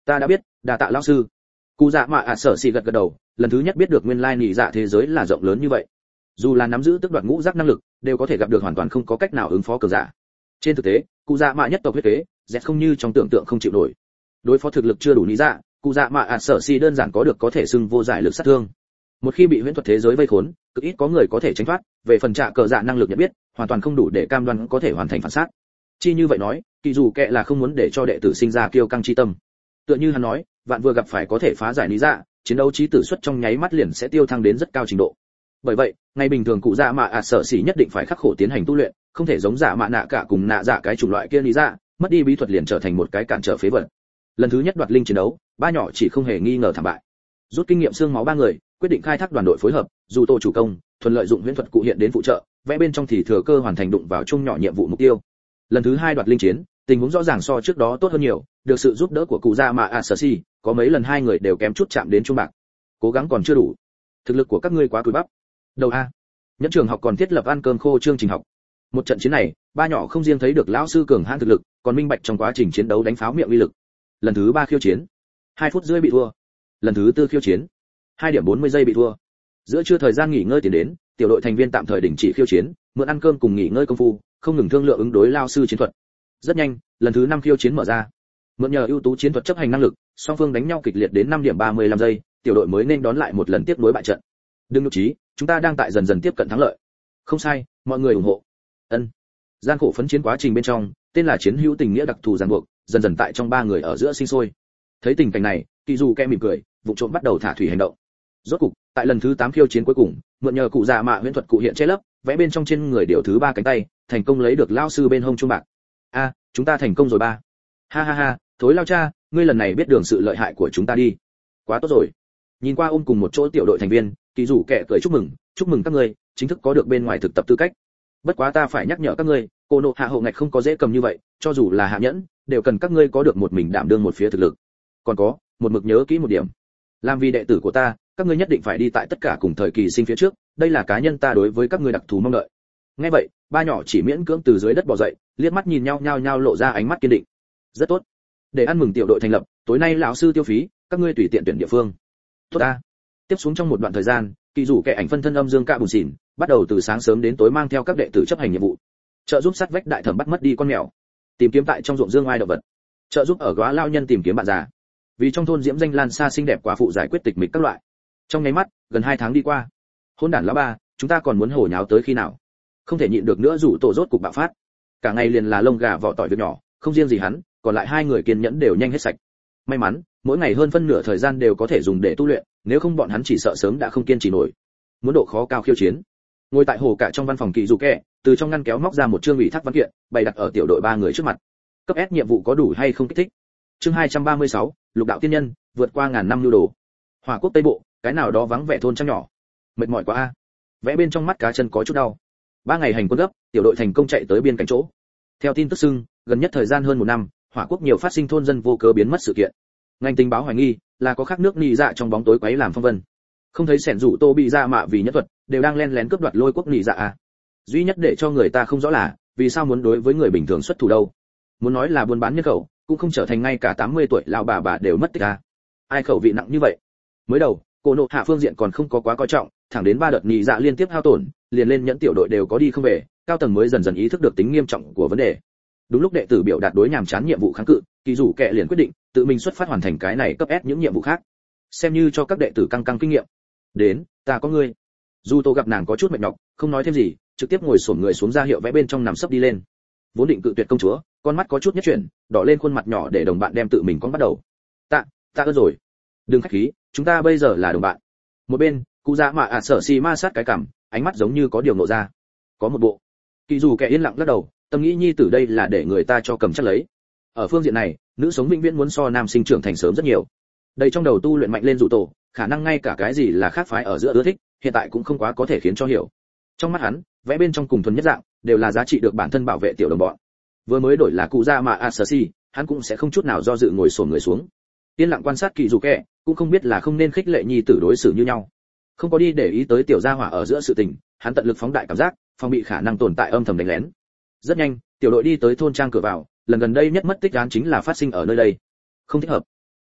Ta đã biết, đa tạ lão sư. Cụ dạ mạ ạ sở xì gật gật đầu, lần thứ nhất biết được nguyên lai nhị dạ thế giới là rộng lớn như vậy. Dù là nắm giữ tức đoạt ngũ giác năng lực, đều có thể gặp được hoàn toàn không có cách nào ứng phó cường giả. Trên thực tế, cụ dạ mạ nhất tộc huyết kế, dẹt không như trong tưởng tượng không chịu nổi. Đối phó thực lực chưa đủ nhị dạ, cụ dạ mạ ạ sở xì đơn giản có được có thể xưng vô giải lực sát thương. Một khi bị huyễn thuật thế giới vây khốn, cực ít có người có thể tránh thoát, về phần trả cờ dạ năng lực nhận biết, hoàn toàn không đủ để cam đoan có thể hoàn thành phản sát. Chi như vậy nói, kỳ dù kệ là không muốn để cho đệ tử sinh ra kiêu căng chi tâm. Tựa như hắn nói, vạn vừa gặp phải có thể phá giải lý dạ, chiến đấu trí tử suất trong nháy mắt liền sẽ tiêu thăng đến rất cao trình độ. Bởi vậy, ngày bình thường cụ dạ mạ ạ sở xỉ nhất định phải khắc khổ tiến hành tu luyện, không thể giống dạ mạ nạ cả cùng nạ dạ cái chủng loại kia lý dạ, mất đi bí thuật liền trở thành một cái cản trở phế vật. Lần thứ nhất đoạt linh chiến đấu, ba nhỏ chỉ không hề nghi ngờ thảm bại. Rút kinh nghiệm xương máu ba người, quyết định khai thác đoàn đội phối hợp, dù tổ chủ công, thuần lợi dụng huyễn thuật cụ hiện đến phụ trợ, vẽ bên trong thì thừa cơ hoàn thành đụng vào chung nhỏ nhiệm vụ mục tiêu. Lần thứ hai đoạt linh chiến, tình huống rõ ràng so trước đó tốt hơn nhiều, được sự giúp đỡ của cụ dạ mạ ạ sở xỉ, có mấy lần hai người đều kém chút chạm đến trung bạc. Cố gắng còn chưa đủ, thực lực của các ngươi quá cùi bắp. Đầu a, nhẫn trường học còn thiết lập ăn cơm khô chương trình học. Một trận chiến này, ba nhỏ không riêng thấy được lão sư cường hãn thực lực, còn minh bạch trong quá trình chiến đấu đánh pháo miệng uy lực. Lần thứ ba khiêu chiến, hai phút rưỡi bị thua. Lần thứ tư khiêu chiến, hai điểm bốn mươi giây bị thua. Giữa trưa thời gian nghỉ ngơi tiến đến, tiểu đội thành viên tạm thời đình chỉ khiêu chiến, mượn ăn cơm cùng nghỉ ngơi công phu, không ngừng thương lượng ứng đối lao sư chiến thuật. Rất nhanh, lần thứ năm khiêu chiến mở ra. Mượn nhờ ưu tú chiến thuật chấp hành năng lực, song phương đánh nhau kịch liệt đến năm điểm ba mươi lăm giây, tiểu đội mới nên đón lại một lần tiếp nối bại trận. Đừng nhục trí, chúng ta đang tại dần dần tiếp cận thắng lợi. Không sai, mọi người ủng hộ. Ân. Gian khổ phấn chiến quá trình bên trong, tên là chiến hữu tình nghĩa đặc thù ràng buộc, dần dần tại trong ba người ở giữa sinh sôi. Thấy tình cảnh này, Kỳ dù kẽ mỉm cười, vụ trộm bắt đầu thả thủy hành động. Rốt cục, tại lần thứ tám khiêu chiến cuối cùng, mượn nhờ cụ già mạ huyễn thuật cụ hiện che lấp, vẽ bên trong trên người điều thứ ba cánh tay, thành công lấy được lao sư bên hông trung bạc. A, chúng ta thành công rồi ba. Ha ha ha, thối lao cha, ngươi lần này biết đường sự lợi hại của chúng ta đi. Quá tốt rồi. Nhìn qua ôm cùng một chỗ tiểu đội thành viên, Kỳ dù kẻ cười chúc mừng, chúc mừng các ngươi, chính thức có được bên ngoài thực tập tư cách. Bất quá ta phải nhắc nhở các ngươi, cô nộ hạ hậu ngạch không có dễ cầm như vậy, cho dù là hạ nhẫn, đều cần các ngươi có được một mình đảm đương một phía thực lực. Còn có, một mực nhớ kỹ một điểm, làm vì đệ tử của ta, các ngươi nhất định phải đi tại tất cả cùng thời kỳ sinh phía trước, đây là cá nhân ta đối với các ngươi đặc thù mong đợi. Nghe vậy, ba nhỏ chỉ miễn cưỡng từ dưới đất bò dậy, liếc mắt nhìn nhau nhau nhau lộ ra ánh mắt kiên định. Rất tốt. Để ăn mừng tiểu đội thành lập, tối nay lão sư tiêu phí, các ngươi tùy tiện tuyển địa phương. Tốt ta. Tiếp xuống trong một đoạn thời gian, Kỳ dù kẻ ảnh phân thân âm dương cạ bùn xỉn, bắt đầu từ sáng sớm đến tối mang theo các đệ tử chấp hành nhiệm vụ. Trợ giúp sát vách đại thẩm bắt mất đi con mèo, tìm kiếm tại trong ruộng dương oai động vật, trợ giúp ở góa lao nhân tìm kiếm bạn già. Vì trong thôn diễm danh lan xa xinh đẹp quá phụ giải quyết tịch mịch các loại. Trong nháy mắt, gần hai tháng đi qua. Hôn đản lão ba, chúng ta còn muốn hổ nháo tới khi nào? Không thể nhịn được nữa rủ tổ rốt cục bạo phát. Cả ngày liền là lông gà vỏ tỏi việc nhỏ, không riêng gì hắn, còn lại hai người kiên nhẫn đều nhanh hết sạch. May mắn, mỗi ngày hơn phân nửa thời gian đều có thể dùng để tu luyện, nếu không bọn hắn chỉ sợ sớm đã không kiên trì nổi. Muốn độ khó cao khiêu chiến. Ngồi tại hồ cả trong văn phòng Kỳ dù kẻ, từ trong ngăn kéo móc ra một chương ủy thác văn kiện, bày đặt ở tiểu đội ba người trước mặt. Cấp S nhiệm vụ có đủ hay không kích thích? Chương hai trăm ba mươi sáu, Lục đạo tiên nhân, vượt qua ngàn năm lưu đồ. Hỏa quốc Tây Bộ, cái nào đó vắng vẻ thôn trang nhỏ. Mệt mỏi quá a. Vẽ bên trong mắt cá chân có chút đau. Ba ngày hành quân gấp, tiểu đội thành công chạy tới biên cảnh chỗ. Theo tin tức xưng, gần nhất thời gian hơn một năm, Hỏa quốc nhiều phát sinh thôn dân vô cớ biến mất sự kiện. Ngành tình báo hoài nghi là có khác nước nị dạ trong bóng tối quấy làm phong vân. Không thấy sẻn rủ tô bị ra mạ vì nhất thuật, đều đang len lén cướp đoạt lôi quốc nị dạ à. Duy nhất để cho người ta không rõ là, vì sao muốn đối với người bình thường xuất thủ đâu. Muốn nói là buôn bán nhân khẩu, cũng không trở thành ngay cả tám mươi tuổi lão bà bà đều mất tích à. Ai khẩu vị nặng như vậy? Mới đầu, cô nộ hạ phương diện còn không có quá coi trọng, thẳng đến ba đợt nị dạ liên tiếp hao tổn, liền lên nhẫn tiểu đội đều có đi không về, cao tầng mới dần dần ý thức được tính nghiêm trọng của vấn đề. Đúng lúc đệ tử biểu đạt đối nhàm chán nhiệm vụ kháng cự, Kỳ dù kệ liền quyết định tự mình xuất phát hoàn thành cái này cấp S những nhiệm vụ khác, xem như cho các đệ tử căng căng kinh nghiệm. Đến, ta có ngươi. Dù Tô gặp nàng có chút mệt nhọc, không nói thêm gì, trực tiếp ngồi xổm người xuống ra hiệu vẽ bên trong nằm sấp đi lên. Vốn định cự tuyệt công chúa, con mắt có chút nhất chuyển, đỏ lên khuôn mặt nhỏ để đồng bạn đem tự mình con bắt đầu. Tạ, ta ơn rồi. Đừng khách khí, chúng ta bây giờ là đồng bạn. Một bên, cụ dạ mạ ạ sở xì ma sát cái cằm, ánh mắt giống như có điều nộ ra. Có một bộ. Kỳ dù kẻ yên lặng lắc đầu, tâm nghĩ nhi tử đây là để người ta cho cầm chắc lấy. Ở phương diện này, nữ sống vĩnh viễn muốn so nam sinh trưởng thành sớm rất nhiều. Đây trong đầu tu luyện mạnh lên dụ tổ, khả năng ngay cả cái gì là khác phái ở giữa ưa thích, hiện tại cũng không quá có thể khiến cho hiểu. Trong mắt hắn, vẽ bên trong cùng thuần nhất dạng, đều là giá trị được bản thân bảo vệ tiểu đồng bọn. Vừa mới đổi là cụ ra mà Asashi, hắn cũng sẽ không chút nào do dự ngồi xổm người xuống. Yên lặng quan sát Kỳ dù kẻ, cũng không biết là không nên khích lệ nhi tử đối xử như nhau. Không có đi để ý tới tiểu gia hỏa ở giữa sự tình, hắn tận lực phóng đại cảm giác, phòng bị khả năng tồn tại âm thầm đánh lén. Rất nhanh, tiểu đội đi tới thôn trang cửa vào, lần gần đây nhất mất tích án chính là phát sinh ở nơi đây. Không thích hợp.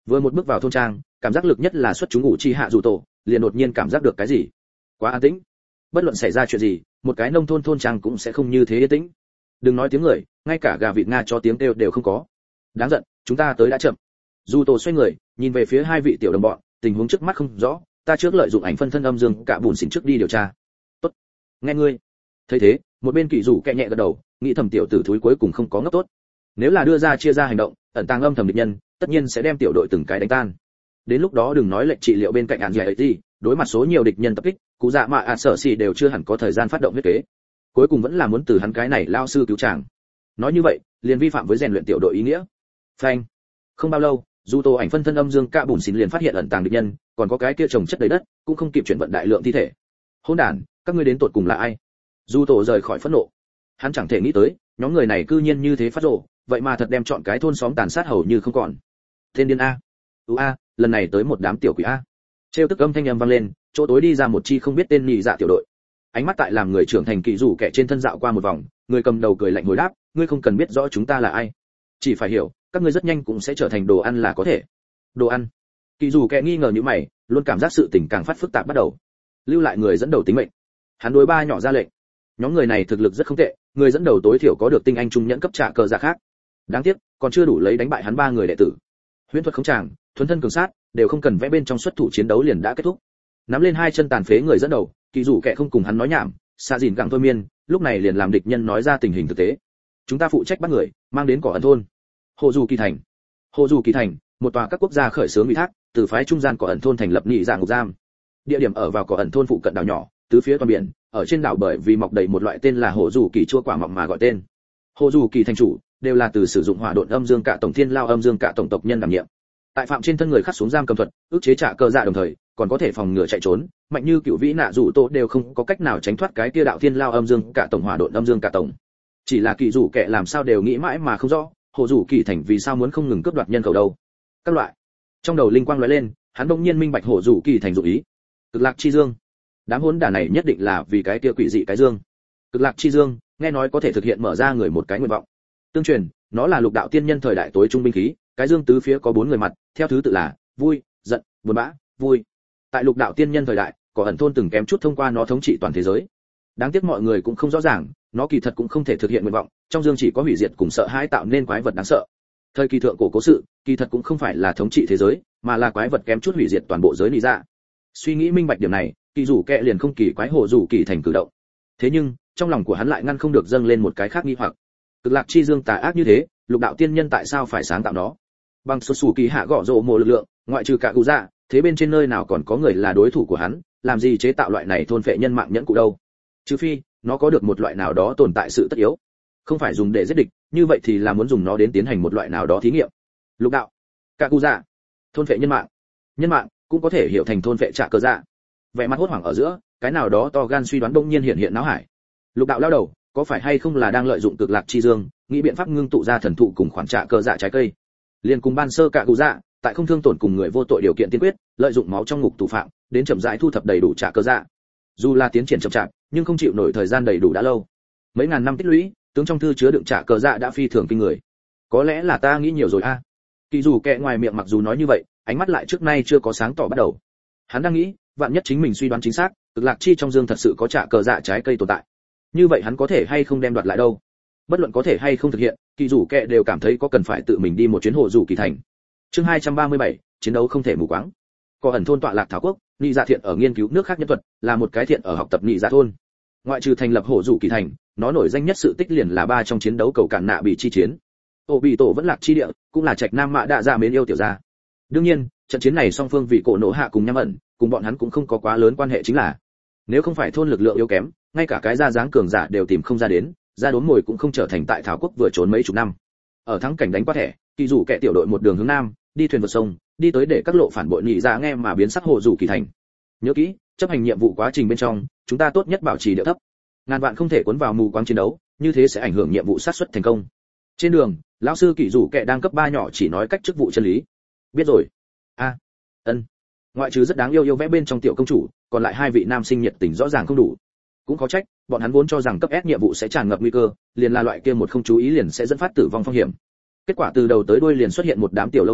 Vừa một bước vào thôn trang, cảm giác lực nhất là xuất chúng ngủ chi hạ dù tổ, liền đột nhiên cảm giác được cái gì. Quá an tĩnh. Bất luận xảy ra chuyện gì, một cái nông thôn thôn trang cũng sẽ không như thế yên tĩnh. Đừng nói tiếng người, ngay cả gà vịt nga cho tiếng kêu đều không có. Đáng giận, chúng ta tới đã chậm. Dù tổ xoay người, nhìn về phía hai vị tiểu đồng bọn, tình huống trước mắt không rõ, ta trước lợi dụng ảnh phân thân âm dương cả bùn xỉn trước đi điều tra. Tốt. Nghe ngươi. Thấy thế, một bên kỳ rủ kẹ nhẹ gật đầu, nghĩ thầm tiểu tử thúi cuối cùng không có ngốc tốt. Nếu là đưa ra chia ra hành động, ẩn tàng âm thầm địch nhân, tất nhiên sẽ đem tiểu đội từng cái đánh tan. Đến lúc đó đừng nói lệnh trị liệu bên cạnh án gì ấy gì, đối mặt số nhiều địch nhân tập kích, cụ dạ mạ ạt sở xì đều chưa hẳn có thời gian phát động huyết kế. Cuối cùng vẫn là muốn từ hắn cái này lao sư cứu chàng. Nói như vậy, liền vi phạm với rèn luyện tiểu đội ý nghĩa. Phanh. Không bao lâu, dù tổ ảnh phân thân âm dương cả bùn xỉn liền phát hiện ẩn tàng địch nhân, còn có cái kia trồng chất đầy đất, cũng không kịp chuyển vận đại lượng thi thể. Hỗn đản, các ngươi đến tột cùng là ai? Dù tổ rời khỏi phẫn nộ. Hắn chẳng thể nghĩ tới, nhóm người này cư nhiên như thế phát rồ, vậy mà thật đem chọn cái thôn xóm tàn sát hầu như không còn. Tên điên a. U a, lần này tới một đám tiểu quỷ a. Trêu tức âm thanh âm vang lên, chỗ tối đi ra một chi không biết tên nhị dạ tiểu đội. Ánh mắt tại làm người trưởng thành kỳ rủ kẻ trên thân dạo qua một vòng, người cầm đầu cười lạnh hồi đáp, ngươi không cần biết rõ chúng ta là ai, chỉ phải hiểu, các ngươi rất nhanh cũng sẽ trở thành đồ ăn là có thể. Đồ ăn? Kỳ rủ kẻ nghi ngờ như mày, luôn cảm giác sự tình càng phát phức tạp bắt đầu. Lưu lại người dẫn đầu tính mệnh. Hắn đối ba nhỏ ra lệnh. Nhóm người này thực lực rất không tệ, người dẫn đầu tối thiểu có được tinh anh trung nhẫn cấp trả cờ giả khác. Đáng tiếc, còn chưa đủ lấy đánh bại hắn ba người đệ tử. Huyễn thuật không tràng, thuần thân cường sát, đều không cần vẽ bên trong xuất thủ chiến đấu liền đã kết thúc. Nắm lên hai chân tàn phế người dẫn đầu, kỳ rủ kẻ không cùng hắn nói nhảm, xa dìn càng thôi miên, lúc này liền làm địch nhân nói ra tình hình thực tế. Chúng ta phụ trách bắt người, mang đến cỏ ẩn thôn. Hồ dù kỳ thành. Hồ dù kỳ thành, một tòa các quốc gia khởi xướng ủy thác, từ phái trung gian cỏ ẩn thôn thành lập nhị dạng ngục giam. Địa điểm ở vào cỏ ẩn thôn phụ cận đảo nhỏ, tứ phía toàn biển, ở trên đảo bởi vì mọc đầy một loại tên là hồ dù kỳ chua quả mọng mà gọi tên. Hồ dù kỳ thành chủ đều là từ sử dụng hỏa độn âm dương cả tổng thiên lao âm dương cả tổng tộc nhân đảm nhiệm. Tại phạm trên thân người khắc xuống giam cầm thuật, ức chế trả cơ dạ đồng thời, còn có thể phòng ngừa chạy trốn, mạnh như cựu vĩ nạ dụ tô đều không có cách nào tránh thoát cái kia đạo thiên lao âm dương cả tổng hỏa độn âm dương cả tổng. Chỉ là kỳ rủ kẻ làm sao đều nghĩ mãi mà không rõ, hồ dù kỳ thành vì sao muốn không ngừng cướp đoạt nhân khẩu đâu. Các loại. Trong đầu linh quang lóe lên, hắn bỗng nhiên minh bạch hồ dù kỳ thành dụ ý. Cực lạc chi dương. Đám hỗn đản này nhất định là vì cái kia quỷ dị cái dương. Cực lạc chi dương, nghe nói có thể thực hiện mở ra người một cái nguyện vọng. Tương truyền, nó là lục đạo tiên nhân thời đại tối trung binh khí, cái dương tứ phía có bốn người mặt, theo thứ tự là vui, giận, buồn bã, vui. Tại lục đạo tiên nhân thời đại, có ẩn thôn từng kém chút thông qua nó thống trị toàn thế giới. Đáng tiếc mọi người cũng không rõ ràng, nó kỳ thật cũng không thể thực hiện nguyện vọng, trong dương chỉ có hủy diệt cùng sợ hãi tạo nên quái vật đáng sợ. Thời kỳ thượng cổ cố sự, kỳ thật cũng không phải là thống trị thế giới, mà là quái vật kém chút hủy diệt toàn bộ giới lý dạ. Suy nghĩ minh bạch điểm này, kỳ rủ kẹ liền không kỳ quái hồ rủ kỳ thành cử động. Thế nhưng, trong lòng của hắn lại ngăn không được dâng lên một cái khác nghi hoặc. Cực lạc chi dương tà ác như thế, lục đạo tiên nhân tại sao phải sáng tạo nó? Bằng số sủ kỳ hạ gõ rộ mồ lực lượng, ngoại trừ cả cụ dạ, thế bên trên nơi nào còn có người là đối thủ của hắn, làm gì chế tạo loại này thôn phệ nhân mạng nhẫn cụ đâu? Trừ phi, nó có được một loại nào đó tồn tại sự tất yếu, không phải dùng để giết địch, như vậy thì là muốn dùng nó đến tiến hành một loại nào đó thí nghiệm. Lục đạo, cả cụ dạ, thôn phệ nhân mạng, nhân mạng cũng có thể hiểu thành thôn phệ trả cờ dạ. Vẻ mặt hốt hoảng ở giữa, cái nào đó to gan suy đoán bỗng nhiên hiện hiện náo hải. Lục đạo lao đầu, có phải hay không là đang lợi dụng cực lạc chi dương, nghĩ biện pháp ngưng tụ ra thần thụ cùng khoản trả cờ dạ trái cây, liền cùng ban sơ cả cụ dạ, tại không thương tổn cùng người vô tội điều kiện tiên quyết, lợi dụng máu trong ngục tù phạm, đến chậm rãi thu thập đầy đủ trả cờ dạ. Dù là tiến triển chậm chạp, nhưng không chịu nổi thời gian đầy đủ đã lâu. Mấy ngàn năm tích lũy, tướng trong thư chứa đựng trả cờ dạ đã phi thường kinh người. Có lẽ là ta nghĩ nhiều rồi a. À. Kỳ dù kệ ngoài miệng mặc dù nói như vậy, ánh mắt lại trước nay chưa có sáng tỏ bắt đầu. Hắn đang nghĩ, vạn nhất chính mình suy đoán chính xác, cực lạc chi trong dương thật sự có trả cờ dạ trái cây tồn tại. Như vậy hắn có thể hay không đem đoạt lại đâu? Bất luận có thể hay không thực hiện, kỳ dù kệ đều cảm thấy có cần phải tự mình đi một chuyến hồ dù kỳ thành. Chương hai trăm ba mươi bảy, chiến đấu không thể mù quáng. Có ẩn thôn tọa lạc thảo quốc, nhị dạ thiện ở nghiên cứu nước khác nhân thuật, là một cái thiện ở học tập nhị dạ thôn. Ngoại trừ thành lập hồ dù kỳ thành, nó nổi danh nhất sự tích liền là ba trong chiến đấu cầu cản nạ bị chi chiến. Ổ bị tổ vẫn lạc chi địa, cũng là trạch nam mạ đạ dạ mến yêu tiểu gia. Đương nhiên, trận chiến này song phương vì cổ nổ hạ cùng nham ẩn, cùng bọn hắn cũng không có quá lớn quan hệ chính là, nếu không phải thôn lực lượng yếu kém, ngay cả cái ra dáng cường giả đều tìm không ra đến, ra đốn mồi cũng không trở thành tại thảo quốc vừa trốn mấy chục năm. Ở thắng cảnh đánh qua thẻ, kỳ dù kẻ tiểu đội một đường hướng nam, đi thuyền vượt sông, đi tới để các lộ phản bội nhị dạ nghe mà biến sắc hồ dù kỳ thành. Nhớ kỹ, chấp hành nhiệm vụ quá trình bên trong, chúng ta tốt nhất bảo trì điệu thấp, ngàn vạn không thể cuốn vào mù quáng chiến đấu, như thế sẽ ảnh hưởng nhiệm vụ sát xuất thành công. Trên đường, lão sư kỳ dù kẻ đang cấp ba nhỏ chỉ nói cách chức vụ chân lý. Biết rồi. A. Ân. Ngoại trừ rất đáng yêu yêu vẽ bên trong tiểu công chủ, còn lại hai vị nam sinh nhiệt tình rõ ràng không đủ. Cũng có trách, bọn hắn vốn cho rằng cấp S nhiệm vụ sẽ tràn ngập nguy cơ, liền là loại kia một không chú ý liền sẽ dẫn phát tử vong phong hiểm. Kết quả từ đầu tới đuôi liền xuất hiện một đám tiểu lâu la,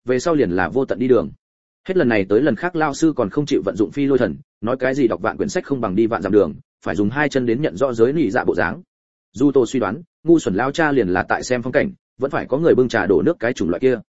về sau liền là vô tận đi đường. Hết lần này tới lần khác lao sư còn không chịu vận dụng phi lôi thần, nói cái gì đọc vạn quyển sách không bằng đi vạn dặm đường, phải dùng hai chân đến nhận rõ giới nỉ dạ bộ dáng. Du Tô suy đoán, ngu xuẩn lao cha liền là tại xem phong cảnh, vẫn phải có người bưng trà đổ nước cái chủng loại kia.